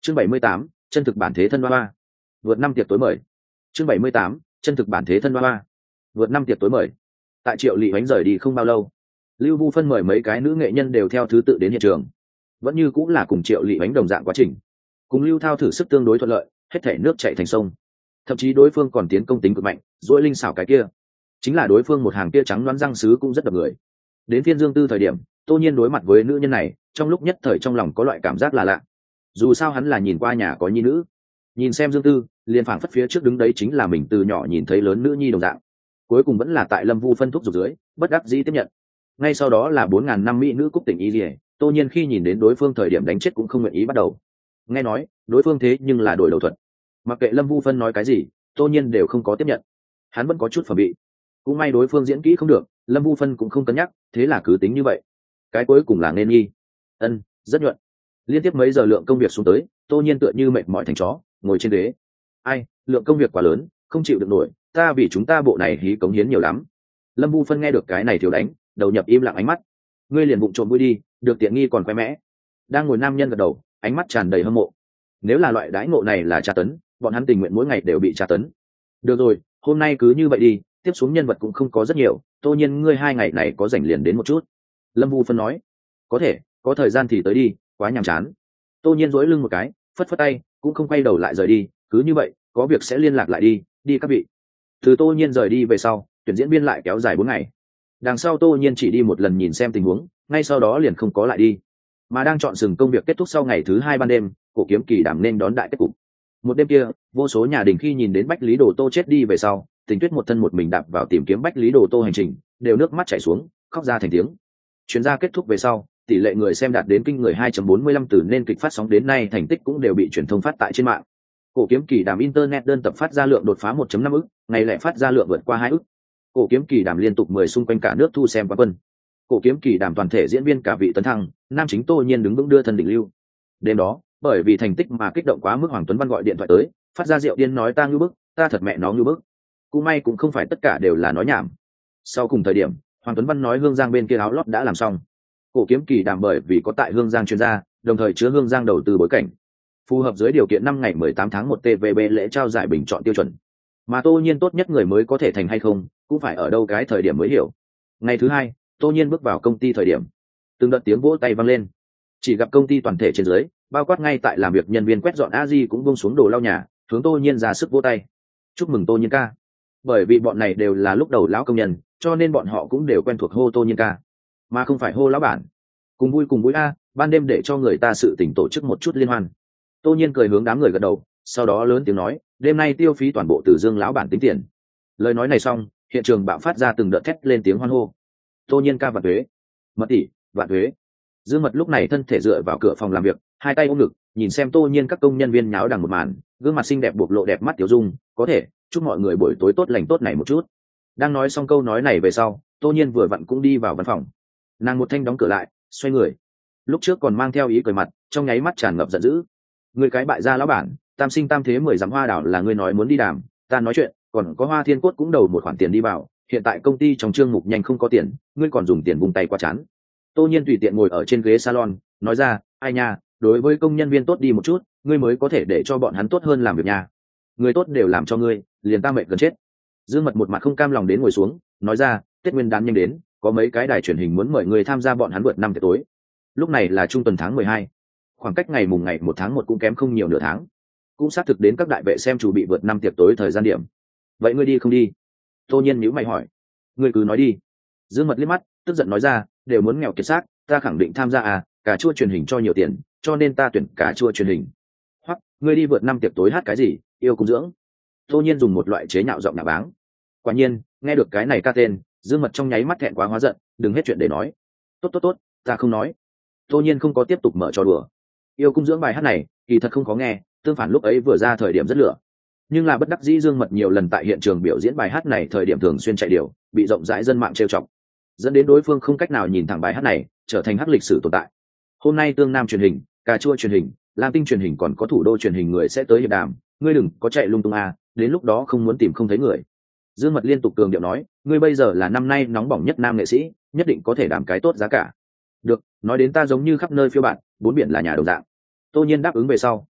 Chương 78, chân thực bản thế thân hoa. Vượt năm tiệc tối mời. Chương 78, chân thực bản thế thân hoa. Vượt năm tiệc tối mời. Tại Triệu Lị Hoánh rời đi không bao lâu, Lưu Vu Phân mời mấy cái nữ nghệ nhân đều theo thứ tự đến hiện trường. Vẫn như cũng là cùng Triệu Lị Hoánh đồng dạng quá trình. Cùng Lưu Thao thử sức tương đối thuận lợi, hết thể nước chảy thành sông. Thậm chí đối phương còn tiến công tính cực mạnh, duỗi linh xảo cái kia. Chính là đối phương một hàng kia trắng đoán răng sứ cũng rất đập người. Đến phiên Dương Tư thời điểm, Tô Nhiên đối mặt với nữ nhân này, trong lúc nhất thời trong lòng có loại cảm giác là lạ. Dù sao hắn là nhìn qua nhà có nhi nữ, nhìn xem Dương Tư, liền phảng phất phía trước đứng đấy chính là mình từ nhỏ nhìn thấy lớn nữ nhi đồng dạng. Cuối cùng vẫn là tại Lâm Vu phân thúc dục dưới, bất đắc dĩ tiếp nhận. Ngay sau đó là 4000 năm mỹ nữ Cúc Tình Y Liễu, Tô Nhiên khi nhìn đến đối phương thời điểm đánh chết cũng không nguyện ý bắt đầu. Nghe nói, đối phương thế nhưng là đổi đầu thuật. Mặc kệ Lâm Vu phân nói cái gì, Tô Nhiên đều không có tiếp nhận. Hắn vẫn có chút phẩm bị. Cũng may đối phương diễn kỹ không được, Lâm Vu phân cũng không cân nhắc, thế là cứ tính như vậy. Cái cuối cùng là nên nghi. Ân, rất nhuận. Liên tiếp mấy giờ lượng công việc xuống tới, Tô Nhiên tựa như mệt mỏi thành chó, ngồi trên ghế. Ai, lượng công việc quá lớn, không chịu được nổi, ta vì chúng ta bộ này hí cống hiến nhiều lắm. Lâm Vu phân nghe được cái này thiếu đánh, đầu nhập im lặng ánh mắt. Ngươi liền bụng trộm vui đi, được tiện nghi còn khoe mẽ. Đang ngồi nam nhân gật đầu, ánh mắt tràn đầy hâm mộ. Nếu là loại đãi ngộ này là tra tấn, bọn hắn tình nguyện mỗi ngày đều bị tra tấn. Được rồi, hôm nay cứ như vậy đi, tiếp xuống nhân vật cũng không có rất nhiều, Tô Nhiên ngươi 2 ngày này có rảnh liền đến một chút. Lâm Vu phân nói. Có thể, có thời gian thì tới đi, quá nhàm chán. Tô Nhiên duỗi lưng một cái, phất phất tay, cũng không quay đầu lại rời đi, cứ như vậy, có việc sẽ liên lạc lại đi các vị. Từ Tô Nhiên rời đi về sau, tuyển diễn viên lại kéo dài 4 ngày. Đằng sau Tô Nhiên chỉ đi một lần nhìn xem tình huống, ngay sau đó liền không có lại đi. Mà đang chọn sừng công việc kết thúc sau ngày thứ 2 ban đêm, Cổ Kiếm Kỳ đảm nên đón đại kết cục. Một đêm kia, vô số nhà đình khi nhìn đến Bách Lý Đồ Tô chết đi về sau, Tình Tuyết một thân một mình đạp vào tìm kiếm Bách Lý Đồ Tô hành trình, đều nước mắt chảy xuống, khóc ra thành tiếng. Chuyến ra kết thúc về sau, tỷ lệ người xem đạt đến kinh người 2.45 từ nên kịch phát sóng đến nay thành tích cũng đều bị truyền thông phát tại trên mạng. Cổ Kiếm Kỳ đàm internet đơn tập phát ra lượng đột phá 1.5 ức, ngày lẻ phát ra lượng vượt qua 2 ức. Cổ Kiếm Kỳ đàm liên tục 10 xung quanh cả nước thu xem quá quân. Cổ Kiếm Kỳ đàm toàn thể diễn viên cả vị tấn thăng, nam chính Tô Nhiên đứng vững đưa thân đỉnh lưu. Đêm đó, bởi vì thành tích mà kích động quá mức, Hoàng Tuấn Văn gọi điện thoại tới, phát ra rượu điên nói ta ngưu bức, ta thật mẹ nó ngưu bức. Cũng may cũng không phải tất cả đều là nói nhảm. Sau cùng thời điểm, Hoàng Tuấn Văn nói Hương Giang bên kia áo lót đã làm xong. Cổ Kiếm Kỳ đàm bởi vì có tại Hương Giang chuyên gia, đồng thời chứa Hương Giang đầu tư bối cảnh, phù hợp dưới điều kiện 5 ngày 18 tháng 1 TVB lễ trao giải bình chọn tiêu chuẩn. Mà Tô Nhiên tốt nhất người mới có thể thành hay không, cũng phải ở đâu cái thời điểm mới hiểu. Ngày thứ 2, Tô Nhiên bước vào công ty thời điểm, từng đợt tiếng vỗ tay vang lên. Chỉ gặp công ty toàn thể trên dưới, bao quát ngay tại làm việc nhân viên quét dọn a-di cũng buông xuống đồ lau nhà, hướng Tô Nhiên ra sức vỗ tay. Chúc mừng Tô Nhiên ca. Bởi vì bọn này đều là lúc đầu lão công nhân, cho nên bọn họ cũng đều quen thuộc hô Tô Nhiên ca, mà không phải hô lão bản. Cùng vui a, ban đêm để cho người ta sự tỉnh tổ chức một chút liên hoan. Tô Nhiên cười hướng đám người gật đầu, sau đó lớn tiếng nói, đêm nay tiêu phí toàn bộ từ Dương lão bản tính tiền. Lời nói này xong, hiện trường bạo phát ra từng đợt thét lên tiếng hoan hô. Tô Nhiên ca vạn thuế, mật tỷ vạn thuế. Dương Mật lúc này thân thể dựa vào cửa phòng làm việc, hai tay ôm ngực, nhìn xem Tô Nhiên các công nhân viên nháo đằng một màn, gương mặt xinh đẹp bộc lộ đẹp mắt tiểu dung, có thể chúc mọi người buổi tối tốt lành tốt này một chút. Đang nói xong câu nói này về sau, Tô Nhiên vừa vặn cũng đi vào văn phòng. Nàng một thanh đóng cửa lại, xoay người, lúc trước còn mang theo ý cười mặt, trong nháy mắt tràn ngập giận dữ. Người cái bại gia lão bản, tam sinh tam thế 10 dặm hoa đảo là ngươi nói muốn đi đàm, ta nói chuyện, còn có Hoa Thiên Cốt cũng đầu một khoản tiền đi vào, hiện tại công ty trong chương mục nhanh không có tiền, ngươi còn dùng tiền vung tay qua chán. Tô Nhiên tùy tiện ngồi ở trên ghế salon, nói ra, ai nha, đối với công nhân viên tốt đi một chút, ngươi mới có thể để cho bọn hắn tốt hơn làm việc nha. Người tốt đều làm cho ngươi, liền ta mệt gần chết. Dương Mật một mặt không cam lòng đến ngồi xuống, nói ra, Tết Nguyên đán nhanh đến, có mấy cái đài truyền hình muốn mời người tham gia bọn hắn vượt năm tiệc tối. Lúc này là trung tuần tháng 12, khoảng cách ngày mùng ngày 1 tháng 1 cũng kém không nhiều nửa tháng, cũng xác thực đến các đại vệ xem chủ bị vượt năm tiệc tối thời gian điểm. Vậy ngươi đi không đi? Tô Nhiên nhíu mày hỏi. Ngươi cứ nói đi. Dương Mật liếc mắt, tức giận nói ra, đều muốn nghèo kiệt xác, ta khẳng định tham gia à, cà chua truyền hình cho nhiều tiền, cho nên ta tuyển cà chua truyền hình. Hoặc, ngươi đi vượt năm tiệc tối hát cái gì, yêu cung dưỡng. Tô Nhiên dùng một loại chế nhạo giọng nạ báng. Quả nhiên, nghe được cái này ca tên, Dương Mật trong nháy mắt thẹn quá hóa giận, đừng hết chuyện để nói. Tốt, ta không nói. Tô Nhiên không có tiếp tục mở trò đùa. Yêu cung dưỡng bài hát này, kỳ thật không có nghe, tương phản lúc ấy vừa ra thời điểm rất lửa. Nhưng là bất đắc dĩ Dương Mật nhiều lần tại hiện trường biểu diễn bài hát này thời điểm thường xuyên chạy điều, bị rộng rãi dân mạng trêu chọc, dẫn đến đối phương không cách nào nhìn thẳng bài hát này, trở thành hắc lịch sử tồn tại. Hôm nay Tương Nam truyền hình, Cà Chua truyền hình, Lam Tinh truyền hình còn có Thủ Đô truyền hình người sẽ tới hiệp đàm, ngươi đừng có chạy lung tung à, đến lúc đó không muốn tìm không thấy người. Dương Mật liên tục cường điệu nói, ngươi bây giờ là năm nay nóng bỏng nhất nam nghệ sĩ, nhất định có thể đảm cái tốt giá cả. Được, nói đến ta giống như khắp nơi phiêu bạn, bốn biển là nhà đồng dạng. Tô Nhiên đáp ứng về sau,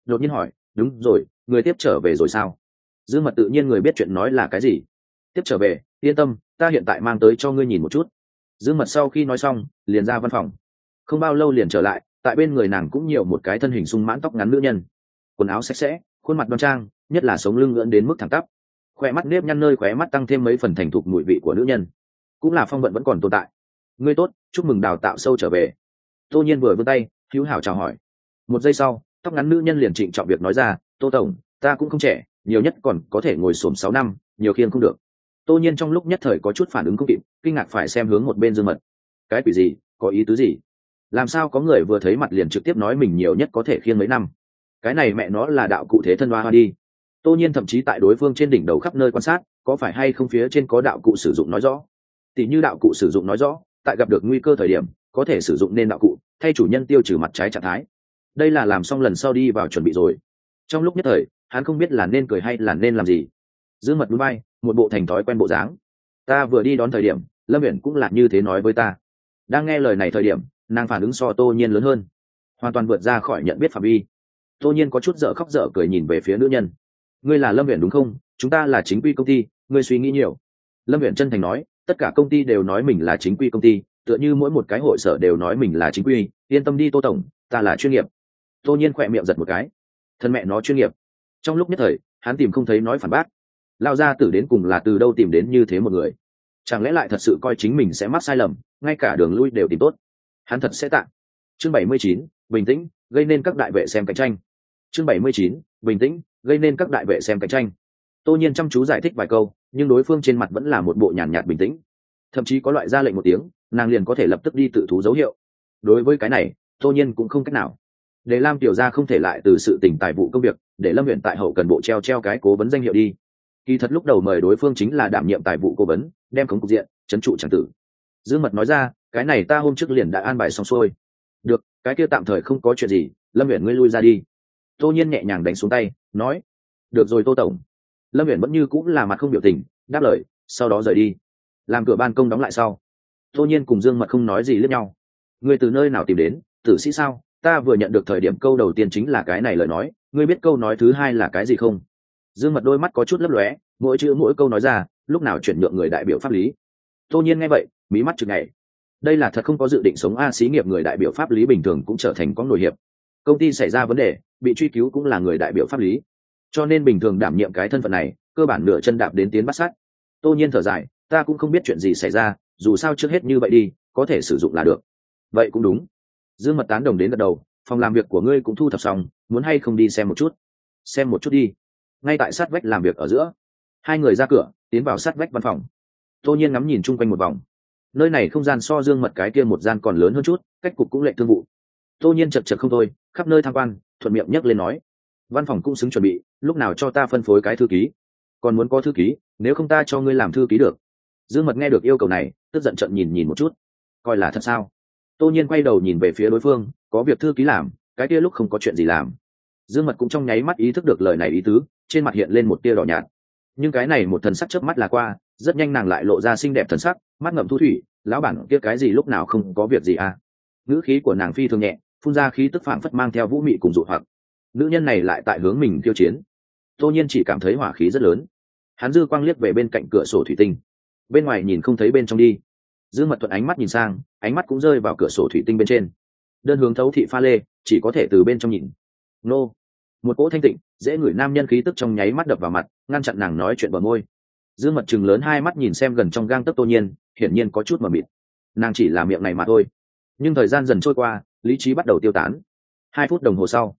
đột nhiên hỏi, đúng rồi, người tiếp trở về rồi sao? Dương Mật tự nhiên người biết chuyện nói là cái gì. Tiếp trở về, yên tâm, ta hiện tại mang tới cho ngươi nhìn một chút. Dương Mật sau khi nói xong liền ra văn phòng, không bao lâu liền trở lại, tại bên người nàng cũng nhiều một cái thân hình sung mãn tóc ngắn nữ nhân, quần áo sạch sẽ, khuôn mặt đoan trang, nhất là sống lưng ưỡn đến mức thẳng tắp, khỏe mắt nếp nhăn nơi khóe mắt tăng thêm mấy phần thành thục mùi vị của nữ nhân, cũng là phong vận vẫn còn tồn tại. Ngươi tốt, chúc mừng đào tạo sâu trở về. Tô Nhiên vừa vươn tay hữu hảo chào hỏi. Một giây sau, tóc ngắn nữ nhân liền trịnh trọng việc nói ra, Tô tổng, ta cũng không trẻ, nhiều nhất còn có thể ngồi xổm 6 năm, nhiều khiêng không được. Tô Nhiên trong lúc nhất thời có chút phản ứng không kịp, kinh ngạc phải xem hướng một bên Dương Mật. Cái quỷ gì, có ý tứ gì? Làm sao có người vừa thấy mặt liền trực tiếp nói mình nhiều nhất có thể khiêng mấy năm? Cái này mẹ nó là đạo cụ thế thân hoa hoa đi. Tô Nhiên thậm chí tại đối phương trên đỉnh đầu khắp nơi quan sát, có phải hay không phía trên có đạo cụ sử dụng nói rõ. Tỷ như đạo cụ sử dụng nói rõ, tại gặp được nguy cơ thời điểm, có thể sử dụng nên đạo cụ, thay chủ nhân tiêu trừ mặt trái trạng thái. Đây là làm xong lần sau đi vào chuẩn bị rồi. Trong lúc nhất thời, hắn không biết là nên cười hay là nên làm gì. Dương Mật núi bay, một bộ thành thói quen bộ dáng. Ta vừa đi đón thời điểm, Lâm Uyển cũng là như thế nói với ta. Đang nghe lời này thời điểm, nàng phản ứng so Tô Nhiên lớn hơn, hoàn toàn vượt ra khỏi nhận biết phạm vi. Tô Nhiên có chút dở khóc dở cười nhìn về phía nữ nhân. Ngươi là Lâm Uyển đúng không? Chúng ta là chính quy công ty, ngươi suy nghĩ nhiều. Lâm Uyển chân thành nói, tất cả công ty đều nói mình là chính quy công ty, tựa như mỗi một cái hội sở đều nói mình là chính quy. Yên tâm đi Tô tổng, ta là chuyên nghiệp. Tô Nhiên khỏe miệng giật một cái, thân mẹ nó chuyên nghiệp. Trong lúc nhất thời, hắn tìm không thấy nói phản bác. Lao ra tử đến cùng là từ đâu tìm đến như thế một người? Chẳng lẽ lại thật sự coi chính mình sẽ mắc sai lầm, ngay cả đường lui đều tìm tốt? Hắn thật sẽ tạng. Chương 79, bình tĩnh, gây nên các đại vệ xem cạnh tranh. Chương 79, bình tĩnh, gây nên các đại vệ xem cạnh tranh. Tô Nhiên chăm chú giải thích vài câu, nhưng đối phương trên mặt vẫn là một bộ nhàn nhạt bình tĩnh, thậm chí có loại ra lệnh một tiếng, nàng liền có thể lập tức đi tự thú dấu hiệu. Đối với cái này, Tô Nhiên cũng không cách nào. Để Lam tiểu gia không thể lại từ sự tình tài vụ công việc, để Lâm Uyển tại hậu cần bộ treo cái cố vấn danh hiệu đi. Kỳ thật lúc đầu mời đối phương chính là đảm nhiệm tài vụ cố vấn, đem khống cục diện, trấn trụ chẳng tử. Dương Mật nói ra, cái này ta hôm trước liền đã an bài xong xuôi. Được, cái kia tạm thời không có chuyện gì, Lâm Uyển ngươi lui ra đi. Tô Nhiên nhẹ nhàng đánh xuống tay, nói, được rồi Tô tổng. Lâm Uyển vẫn như cũng là mặt không biểu tình, đáp lời, sau đó rời đi. Làm cửa ban công đóng lại sau, Tô Nhiên cùng Dương Mật không nói gì lẫn nhau. Ngươi từ nơi nào tìm đến, tử sĩ sao? Ta vừa nhận được thời điểm câu đầu tiên chính là cái này lời nói, ngươi biết câu nói thứ hai là cái gì không? Dương Mật đôi mắt có chút lấp lóe, mỗi chữ mỗi câu nói ra, lúc nào chuyển nhượng người đại biểu pháp lý. Tô Nhiên nghe vậy, mí mắt chực nhảy. Đây là thật không có dự định sống a, xí nghiệp người đại biểu pháp lý bình thường cũng trở thành có nổi hiệp. Công ty xảy ra vấn đề, bị truy cứu cũng là người đại biểu pháp lý. Cho nên bình thường đảm nhiệm cái thân phận này, cơ bản nửa chân đạp đến tiến bắt sát. Tô Nhiên thở dài, ta cũng không biết chuyện gì xảy ra, dù sao trước hết như vậy đi, có thể sử dụng là được. Vậy cũng đúng. Dương Mật tán đồng đến gật đầu, phòng làm việc của ngươi cũng thu thập xong, muốn hay không đi xem một chút? Xem một chút đi. Ngay tại sát vách làm việc ở giữa, hai người ra cửa tiến vào sát vách văn phòng. Tô Nhiên ngắm nhìn chung quanh một vòng, nơi này không gian so Dương Mật cái kia một gian còn lớn hơn chút, cách cục cũng lệ thương vụ. Tô Nhiên chật chật không thôi, khắp nơi tham quan, thuận miệng nhắc lên nói, văn phòng cũng xứng chuẩn bị, lúc nào cho ta phân phối cái thư ký? Còn muốn có thư ký, nếu không ta cho ngươi làm thư ký được. Dương Mật nghe được yêu cầu này, tức giận trận nhìn một chút, coi là thật sao? Tô Nhiên quay đầu nhìn về phía đối phương, có việc thư ký làm, cái kia lúc không có chuyện gì làm. Dương Mật cũng trong nháy mắt ý thức được lời này ý tứ, trên mặt hiện lên một tia đỏ nhạt. Nhưng cái này một thần sắc chớp mắt là qua, rất nhanh nàng lại lộ ra xinh đẹp thần sắc, mắt ngậm thu thủy, lão bản kia cái gì lúc nào không có việc gì à? Ngữ khí của nàng phi thường nhẹ, phun ra khí tức phảng phất mang theo vũ mị cùng dụ hoặc. Nữ nhân này lại tại hướng mình khiêu chiến. Tô Nhiên chỉ cảm thấy hỏa khí rất lớn. Hắn dư quang liếc về bên cạnh cửa sổ thủy tinh, bên ngoài nhìn không thấy bên trong đi. Dương Mật thuận ánh mắt nhìn sang, ánh mắt cũng rơi vào cửa sổ thủy tinh bên trên. Đơn hướng thấu thị pha lê, chỉ có thể từ bên trong nhìn. Nô, một cỗ thanh tịnh, dễ ngửi nam nhân khí tức trong nháy mắt đập vào mặt, ngăn chặn nàng nói chuyện bờ môi. Dương Mật trừng lớn hai mắt nhìn xem gần trong gang tấc Tô Nhiên, hiển nhiên có chút mờ mịt. Nàng chỉ là miệng này mà thôi. Nhưng thời gian dần trôi qua, lý trí bắt đầu tiêu tán. 2 phút đồng hồ sau,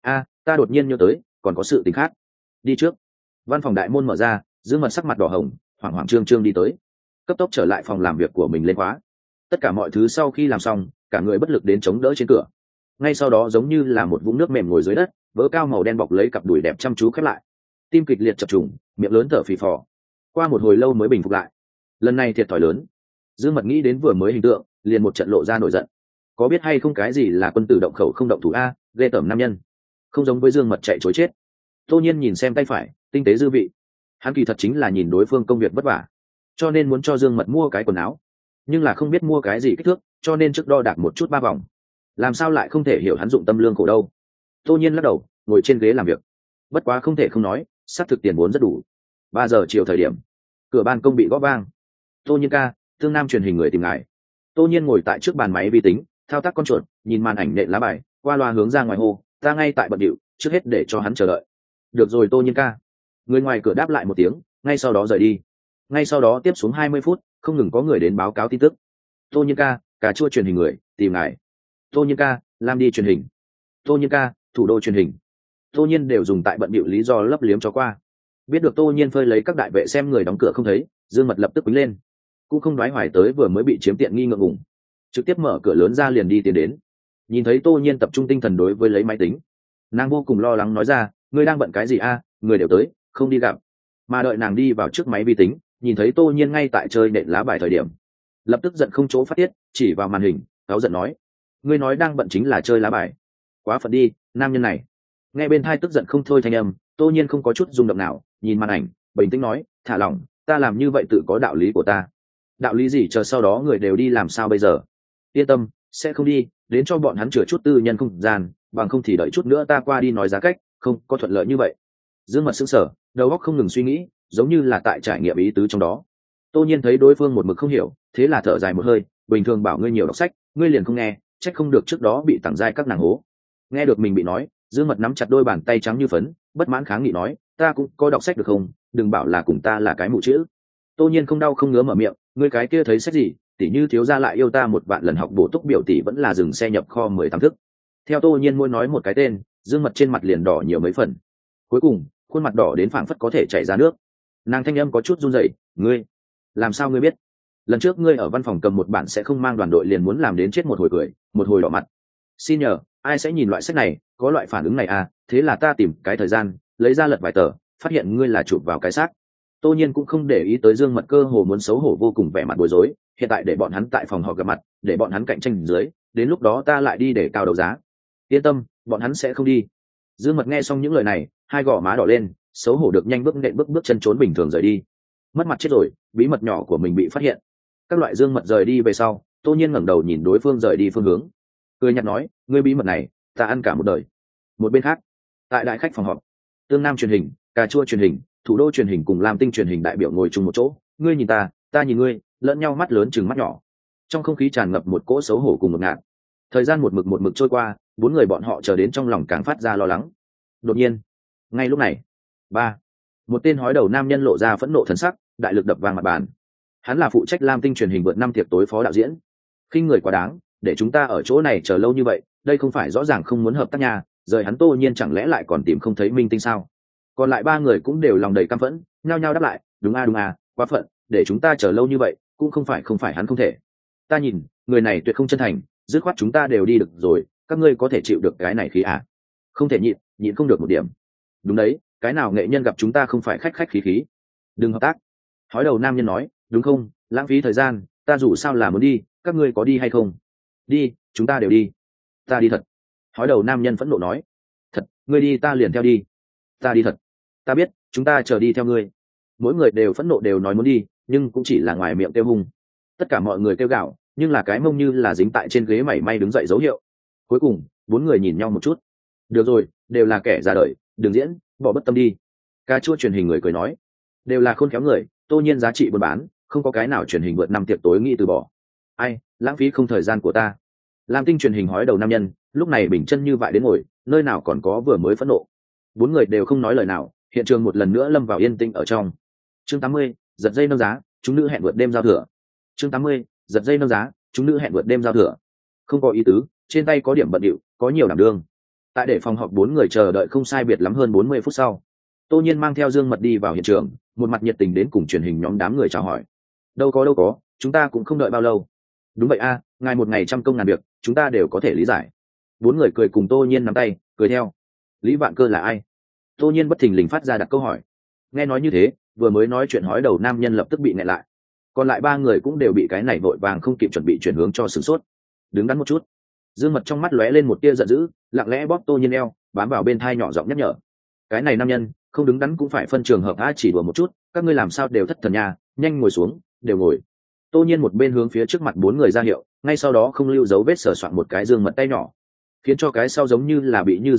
ta đột nhiên nhớ tới, còn có sự tình khác. Đi trước. Văn phòng đại môn mở ra, Dương Mật sắc mặt đỏ hồng, hoảng hoảng trương trương đi tới, cấp tốc trở lại phòng làm việc của mình lên khóa. Tất cả mọi thứ sau khi làm xong, cả người bất lực đến chống đỡ trên cửa. Ngay sau đó giống như là một vũng nước mềm ngồi dưới đất, vỡ cao màu đen bọc lấy cặp đùi đẹp chăm chú khép lại. Tim kịch liệt chập trùng, miệng lớn thở phì phò. Qua một hồi lâu mới bình phục lại. Lần này thiệt thòi lớn. Dương Mật nghĩ đến vừa mới hình tượng, liền một trận lộ ra nổi giận. Có biết hay không cái gì là quân tử động khẩu không động thủ a, ghê tởm nam nhân. Không giống với Dương Mật chạy chối chết. Tô Nhiên nhìn xem tay phải, tinh tế dư vị. Hắn kỳ thật chính là nhìn đối phương công việc vất vả, cho nên muốn cho Dương Mật mua cái quần áo, nhưng là không biết mua cái gì kích thước, cho nên trước đo đạc một chút 3 vòng. Làm sao lại không thể hiểu hắn dụng tâm lương khổ đâu. Tô Nhiên lắc đầu, ngồi trên ghế làm việc. Bất quá không thể không nói, xác thực tiền vốn rất đủ. 3 giờ chiều thời điểm, cửa ban công bị gõ vang. Tô Nhiên ca, Tương Nam truyền hình người tìm ngài. Tô Nhiên ngồi tại trước bàn máy vi tính, thao tác con chuột, nhìn màn ảnh nện lá bài, qua loa hướng ra ngoài hô, ta ngay tại bận điệu, trước hết để cho hắn chờ đợi. Được rồi Tô Nhiên ca. Người ngoài cửa đáp lại một tiếng, ngay sau đó rời đi. Ngay sau đó tiếp xuống 20 phút, không ngừng có người đến báo cáo tin tức. Tô Nhiên ca, cà chua truyền hình người tìm ngài. Tô Nhiên ca, Lam đi truyền hình. Tô Nhiên ca, thủ đô truyền hình. Tô Nhiên đều dùng tại bận bịu lý do lấp liếm cho qua. Biết được Tô Nhiên phơi lấy các đại vệ xem người đóng cửa không thấy, Dương Mật lập tức quýnh lên, cũng không đoái hoài tới vừa mới bị chiếm tiện nghi ngượng ngùng, trực tiếp mở cửa lớn ra liền đi tiến đến. Nhìn thấy Tô Nhiên tập trung tinh thần đối với lấy máy tính, nàng vô cùng lo lắng nói ra, ngươi đang bận cái gì a? Người đều tới, không đi gặp. Mà đợi nàng đi vào trước máy vi tính, nhìn thấy Tô Nhiên ngay tại chơi nện lá bài thời điểm, lập tức giận không chỗ phát tiết, chỉ vào màn hình, cáu giận nói, ngươi nói đang bận chính là chơi lá bài, quá phận đi, nam nhân này. Nghe bên tai tức giận không thôi thanh âm, Tô Nhiên không có chút rung động nào, nhìn màn ảnh, bình tĩnh nói, thả lỏng, ta làm như vậy tự có đạo lý của ta. Đạo lý gì chờ sau đó người đều đi làm sao bây giờ? Yên tâm, sẽ không đi, đến cho bọn hắn chừa chút tư nhân không gian, bằng không thì đợi chút nữa ta qua đi nói giá cách, không có thuận lợi như vậy. Dương Mật sững sờ, đầu óc không ngừng suy nghĩ, giống như là tại trải nghiệm ý tứ trong đó. Tô Nhiên thấy đối phương một mực không hiểu, thế là thở dài một hơi, bình thường bảo ngươi nhiều đọc sách, ngươi liền không nghe, trách không được trước đó bị tặng giai các nàng hố. Nghe được mình bị nói, Dương Mật nắm chặt đôi bàn tay trắng như phấn, bất mãn kháng nghị nói, ta cũng có đọc sách được không, đừng bảo là cùng ta là cái mụ chữ. Tô Nhiên không đau không ngứa mở miệng, ngươi cái kia thấy sách gì, tỷ như thiếu gia lại yêu ta một vạn lần học bổ túc biểu tỷ vẫn là dừng xe nhập kho 18 thức. Theo Tô Nhiên muốn nói một cái tên, Dương Mật trên mặt liền đỏ nhiều mấy phần. Cuối cùng, khuôn mặt đỏ đến phảng phất có thể chảy ra nước. Nàng thanh âm có chút run rẩy, ngươi, làm sao ngươi biết? Lần trước ngươi ở văn phòng cầm một bản sẽ không mang đoàn đội liền muốn làm đến chết một hồi cười, một hồi đỏ mặt. Xin nhờ, ai sẽ nhìn loại sách này, có loại phản ứng này à? Thế là ta tìm cái thời gian, lấy ra lật vài tờ, phát hiện ngươi là chụp vào cái xác. Tô Nhiên cũng không để ý tới Dương Mật cơ hồ muốn xấu hổ vô cùng vẻ mặt bối rối, hiện tại để bọn hắn tại phòng họp gặp mặt, để bọn hắn cạnh tranh dưới, đến lúc đó ta lại đi để cao đấu giá. Yên tâm, bọn hắn sẽ không đi. Dương Mật nghe xong những lời này, hai gò má đỏ lên, xấu hổ được nhanh bước nện bước chân trốn bình thường rời đi. Mất mặt chết rồi, bí mật nhỏ của mình bị phát hiện. Các loại Dương Mật rời đi về sau, Tô Nhiên ngẩng đầu nhìn đối phương rời đi phương hướng, cười nhạt nói, ngươi bí mật này, ta ăn cả một đời. Một bên khác, tại đại khách phòng họp, Tương Nam truyền hình, cà chua truyền hình, thủ đô truyền hình cùng Lam Tinh truyền hình đại biểu ngồi chung một chỗ, ngươi nhìn ta nhìn ngươi, lẫn nhau mắt lớn chừng mắt nhỏ. Trong không khí tràn ngập một cỗ xấu hổ cùng ngột ngạt. Thời gian một mực trôi qua, bốn người bọn họ chờ đến trong lòng càng phát ra lo lắng. Đột nhiên, ngay lúc này, một tên hói đầu nam nhân lộ ra phẫn nộ thần sắc, đại lực đập vang mặt bàn. Hắn là phụ trách Lam Tinh truyền hình vượt năm tiệc tối phó đạo diễn. Khinh người quá đáng, để chúng ta ở chỗ này chờ lâu như vậy, đây không phải rõ ràng không muốn hợp tác nhà, rời hắn Tô Nhiên chẳng lẽ lại còn tìm không thấy minh tinh sao? Còn lại ba người cũng đều lòng đầy căm phẫn, nhao nhao đáp lại, đúng a, quá phận, để chúng ta chờ lâu như vậy, cũng không phải hắn không thể. Ta nhìn, người này tuyệt không chân thành, dứt khoát chúng ta đều đi được rồi, các ngươi có thể chịu được cái này khí à? Không thể nhịn không được một điểm. Đúng đấy, cái nào nghệ nhân gặp chúng ta không phải khách khí. Đừng hợp tác. Hói đầu nam nhân nói, đúng không, lãng phí thời gian, ta dù sao là muốn đi, các ngươi có đi hay không? Đi, chúng ta đều đi. Ta đi thật. Hói đầu nam nhân phẫn nộ nói. Thật, ngươi đi ta liền theo đi. Ta đi thật. Ta biết, chúng ta chờ đi theo ngươi. Mỗi người đều phẫn nộ đều nói muốn đi, nhưng cũng chỉ là ngoài miệng kêu hung. Tất cả mọi người kêu gào, nhưng là cái mông như là dính tại trên ghế mảy may đứng dậy dấu hiệu. Cuối cùng, bốn người nhìn nhau một chút. Được rồi, đều là kẻ già đời, đừng diễn, bỏ bất tâm đi. Cà chua truyền hình người cười nói, đều là khôn khéo người, Tô Nhiên giá trị buôn bán, không có cái nào truyền hình vượt năm tiệc tối nghĩ từ bỏ. Ai, lãng phí không thời gian của ta. Lam Tinh truyền hình hói đầu nam nhân, lúc này bình chân như vậy đến ngồi, nơi nào còn có vừa mới phẫn nộ. Bốn người đều không nói lời nào, hiện trường một lần nữa lâm vào yên tĩnh ở trong. Chương 80, giật dây nâng giá, chúng nữ hẹn vượt đêm giao thừa. Chương 80, giật dây nâng giá, chúng nữ hẹn vượt đêm giao thừa. Không có ý tứ, trên tay có điểm bận điệu, có nhiều đảm đương. Tại để phòng họp bốn người chờ đợi không sai biệt lắm hơn 40 phút sau, Tô Nhiên mang theo Dương Mật đi vào hiện trường, một mặt nhiệt tình đến cùng truyền hình nhóm đám người chào hỏi. Đâu có, chúng ta cũng không đợi bao lâu. Đúng vậy a, ngài một ngày trăm công ngàn việc, chúng ta đều có thể lý giải. Bốn người cười cùng Tô Nhiên nắm tay, cười theo. Lý Vạn Cơ là ai? Tô Nhiên bất thình lình phát ra đặt câu hỏi. Nghe nói như thế, vừa mới nói chuyện hói đầu nam nhân lập tức bị nghẹn lại. Còn lại ba người cũng đều bị cái này vội vàng không kịp chuẩn bị chuyển hướng cho sửng sốt. Đứng đắn một chút. Dương Mật trong mắt lóe lên một tia giận dữ, lặng lẽ bóp Tô Nhiên eo, bám vào bên thai nhỏ giọng nhắc nhở. Cái này nam nhân, không đứng đắn cũng phải phân trường hợp chỉ đùa một chút, các ngươi làm sao đều thất thần nha, nhanh ngồi xuống, đều ngồi. Tô Nhiên một bên hướng phía trước mặt bốn người ra hiệu, ngay sau đó không lưu dấu vết sờ soạn một cái Dương Mật tay nhỏ, khiến cho cái sau giống như là bị như giật điện,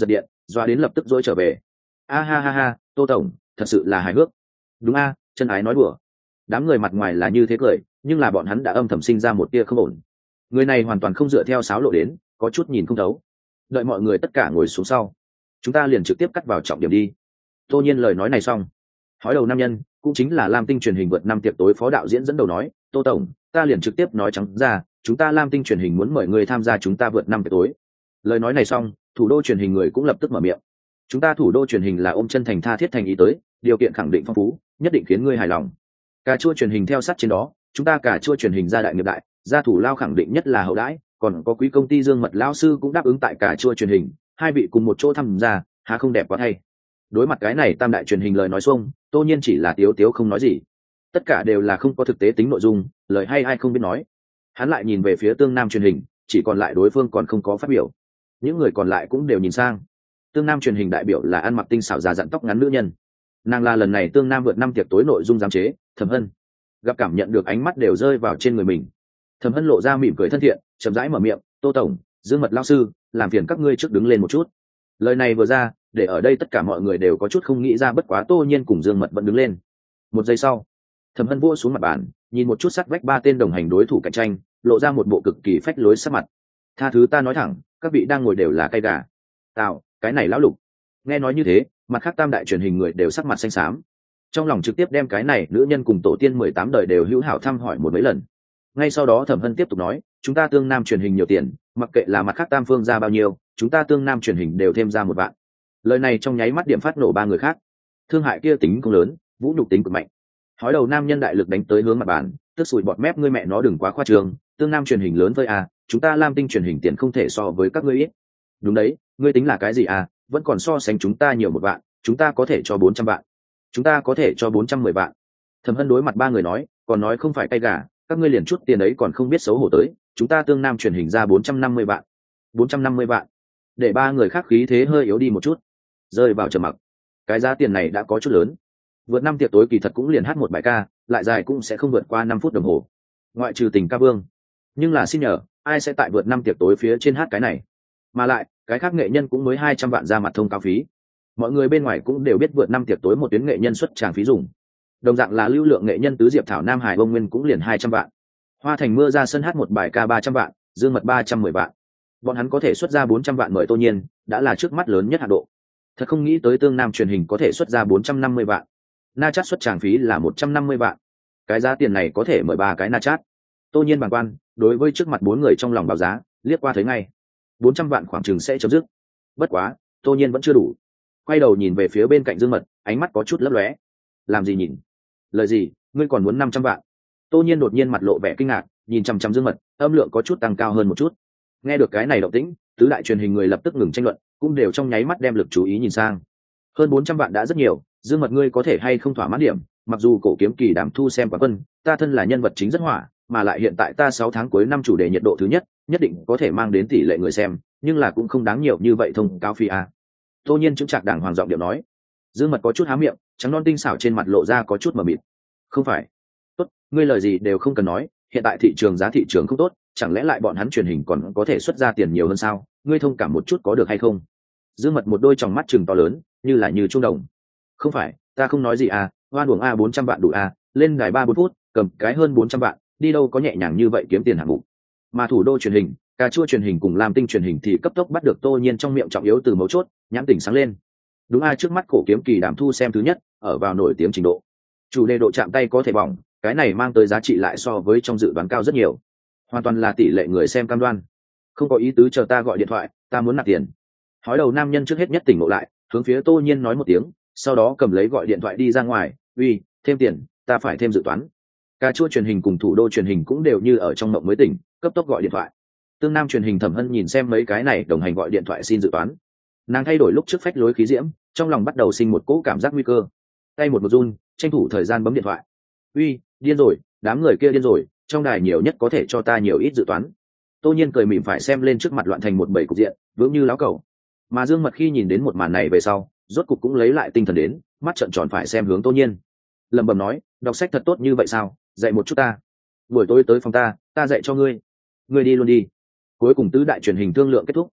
doa đến lập tức dỗi trở về. A ha ha ha, Tô tổng thật sự là hài hước. Đúng a, chân ái nói đùa. Đám người mặt ngoài là như thế cười, nhưng là bọn hắn đã âm thầm sinh ra một tia không ổn. Người này hoàn toàn không dựa theo sáo lộ đến, có chút nhìn không thấu. Đợi mọi người tất cả ngồi xuống sau, chúng ta liền trực tiếp cắt vào trọng điểm đi. Tô nhiên lời nói này xong, hói đầu nam nhân cũng chính là Lam Tinh truyền hình vượt năm tiệc tối phó đạo diễn dẫn đầu nói, Tô tổng, ta liền trực tiếp nói trắng ra, chúng ta Lam Tinh truyền hình muốn mời người tham gia chúng ta vượt năm tiệc tối. Lời nói này xong, thủ đô truyền hình người cũng lập tức mở miệng. Chúng ta thủ đô truyền hình là ôm chân thành tha thiết thành ý tới, điều kiện khẳng định phong phú, nhất định khiến ngươi hài lòng. Cà chua truyền hình theo sát trên đó, chúng ta cà chua truyền hình gia đại nghiệp đại, gia thủ lao khẳng định nhất là hậu đãi, còn có quý công ty Dương Mật lao sư cũng đáp ứng tại cà chua truyền hình, hai vị cùng một chỗ tham gia, há không đẹp quá thay. Đối mặt cái này tam đại truyền hình lời nói xuông, Tô nhiên chỉ là tiếu tiếu không nói gì. Tất cả đều là không có thực tế tính nội dung, lời hay ai không biết nói. Hắn lại nhìn về phía Tương Nam truyền hình, chỉ còn lại đối phương còn không có phát biểu. Những người còn lại cũng đều nhìn sang. Tương Nam truyền hình đại biểu là ăn mặc tinh xảo già dặn tóc ngắn nữ nhân. Nàng là lần này Tương Nam vượt năm tiệc tối nội dung giám chế, Thẩm Hân. Gặp cảm nhận được ánh mắt đều rơi vào trên người mình. Thẩm Hân lộ ra mỉm cười thân thiện, chậm rãi mở miệng, Tô tổng, Dương Mật lao sư, làm phiền các ngươi trước đứng lên một chút. Lời này vừa ra, để ở đây tất cả mọi người đều có chút không nghĩ ra, bất quá Tô nhiên cùng Dương Mật vẫn đứng lên. Một giây sau, Thẩm Hân vỗ xuống mặt bàn, nhìn một chút sát vách ba tên đồng hành đối thủ cạnh tranh, lộ ra một bộ cực kỳ phách lối sắc mặt. Tha thứ ta nói thẳng, các vị đang ngồi đều là cây gà. Tạo, cái này lão lục. Nghe nói như thế, mặt khác tam đại truyền hình người đều sắc mặt xanh xám. Trong lòng trực tiếp đem cái này nữ nhân cùng tổ tiên 18 đời đều hữu hảo thăm hỏi một mấy lần. Ngay sau đó Thẩm Hân tiếp tục nói, chúng ta Tương Nam truyền hình nhiều tiền, mặc kệ là mặt khác tam phương ra bao nhiêu, chúng ta Tương Nam truyền hình đều thêm ra 1 vạn. Lời này trong nháy mắt điểm phát nổ ba người khác. Thương hại kia tính không lớn, vũ nhục tính cực mạnh. Hói đầu nam nhân đại lực đánh tới hướng mặt bàn, tức sủi bọt mép, ngươi mẹ nó đừng quá khoa trương, Tương Nam truyền hình lớn với a, chúng ta Lam Tinh truyền hình tiền không thể so với các ngươi ít. Đúng đấy, ngươi tính là cái gì à, vẫn còn so sánh chúng ta nhiều 1 vạn, chúng ta có thể cho 400 vạn, chúng ta có thể cho 410 vạn. Thẩm Hân đối mặt ba người nói, còn nói không phải cay gà, các ngươi liền chút tiền ấy còn không biết xấu hổ tới, chúng ta Tương Nam truyền hình ra 450 vạn. 450 vạn. Để ba người khác khí thế hơi yếu đi một chút, rơi vào trầm mặc. Cái giá tiền này đã có chút lớn. Vượt năm tiệc tối kỳ thật cũng liền hát một bài ca, lại dài cũng sẽ không vượt qua 5 phút đồng hồ. Ngoại trừ Tình Ca Vương. Nhưng là xin nhờ, ai sẽ tại vượt năm tiệc tối phía trên hát cái này? Mà lại, cái khác nghệ nhân cũng mới 200 vạn ra mặt thông cáo phí. Mọi người bên ngoài cũng đều biết vượt năm tiệc tối một tuyến nghệ nhân xuất tràng phí dùng. Đồng dạng là lưu lượng nghệ nhân tứ diệp thảo Nam Hải Bông Nguyên cũng liền 200 vạn. Hoa Thành Mưa ra sân hát một bài ca 300 vạn, Dương Mật 310 vạn. Bọn hắn có thể xuất ra 400 vạn mời Tô Nhiên, đã là trước mắt lớn nhất hạ độ. Thật không nghĩ tới Tương Nam truyền hình có thể xuất ra 450 vạn. Na Chát xuất tràng phí là 150 vạn. Cái giá tiền này có thể mời 3 cái Na Chát. Tô Nhiên bàng quan, đối với trước mặt 4 người trong lòng báo giá, liếc qua thấy ngay. 400 vạn khoảng chừng sẽ chấm dứt. Bất quá, Tô Nhiên vẫn chưa đủ. Quay đầu nhìn về phía bên cạnh Dương Mật, ánh mắt có chút lấp lóe. Làm gì nhìn? Lời gì, ngươi còn muốn 500 vạn? Tô Nhiên đột nhiên mặt lộ vẻ kinh ngạc, nhìn chằm chằm Dương Mật, âm lượng có chút tăng cao hơn một chút. Nghe được cái này động tĩnh, tứ đại truyền hình người lập tức ngừng tranh luận, cũng đều trong nháy mắt đem lực chú ý nhìn sang. Hơn 400 vạn đã rất nhiều, Dương Mật ngươi có thể hay không thỏa mãn điểm, mặc dù Cổ Kiếm Kỳ Đàm thu xem quá quân, ta thân là nhân vật chính rất hỏa, mà lại hiện tại ta 6 tháng cuối năm chủ đề nhiệt độ thứ nhất, nhất định có thể mang đến tỷ lệ người xem, nhưng là cũng không đáng nhiều như vậy thông cáo phí à. Tô Nhiên chững chạc đàng hoàng giọng điệu nói. Dương Mật có chút há miệng, trắng non tinh xảo trên mặt lộ ra có chút mờ mịt. Không phải. Tốt, ngươi lời gì đều không cần nói, hiện tại thị trường giá thị trường không tốt, chẳng lẽ lại bọn hắn truyền hình còn có thể xuất ra tiền nhiều hơn sao? Ngươi thông cảm một chút có được hay không? Dương Mật một đôi tròng mắt trừng to lớn, như là như trung đồng. Không phải, ta không nói gì à, hoan uổng a 400 vạn đủ a, lên đài 3-4 phút, cầm cái hơn 400 vạn, đi đâu có nhẹ nhàng như vậy kiếm tiền hạng mục. Mà thủ đô truyền hình, cà chua truyền hình cùng Lam Tinh truyền hình thì cấp tốc bắt được Tô Nhiên trong miệng trọng yếu từ mấu chốt, nhãn tỉnh sáng lên. Đúng ai trước mắt Cổ Kiếm Kỳ Đàm thu xem thứ nhất, ở vào nổi tiếng trình độ. Chủ đề độ chạm tay có thể bỏng, cái này mang tới giá trị lại so với trong dự đoán cao rất nhiều. Hoàn toàn là tỷ lệ người xem cam đoan. Không có ý tứ, chờ ta gọi điện thoại, ta muốn nạp tiền. Hói đầu nam nhân trước hết nhất tỉnh ngộ lại, hướng phía Tô Nhiên nói một tiếng, sau đó cầm lấy gọi điện thoại đi ra ngoài. Uy, thêm tiền, ta phải thêm dự toán. Cà chua truyền hình cùng thủ đô truyền hình cũng đều như ở trong mộng mới tỉnh, cấp tốc gọi điện thoại. Tương Nam truyền hình Thẩm Hân nhìn xem mấy cái này đồng hành gọi điện thoại xin dự toán. Nàng thay đổi lúc trước phách lối khí diễm, trong lòng bắt đầu sinh một cỗ cảm giác nguy cơ. Tay một run, tranh thủ thời gian bấm điện thoại. Uy, điên rồi, đám người kia điên rồi, trong đài nhiều nhất có thể cho ta nhiều ít dự toán. Tô Nhiên cười mỉm phải xem lên trước mặt loạn thành một bầy cục diện, vững như láo cầu. Mà Dương Mật khi nhìn đến một màn này về sau, rốt cục cũng lấy lại tinh thần đến, mắt trợn tròn phải xem hướng Tô Nhiên. Lẩm bẩm nói, đọc sách thật tốt như vậy sao, dạy một chút ta. Buổi tối tới phòng ta dạy cho ngươi. Ngươi đi luôn đi. Cuối cùng tứ đại truyền hình thương lượng kết thúc.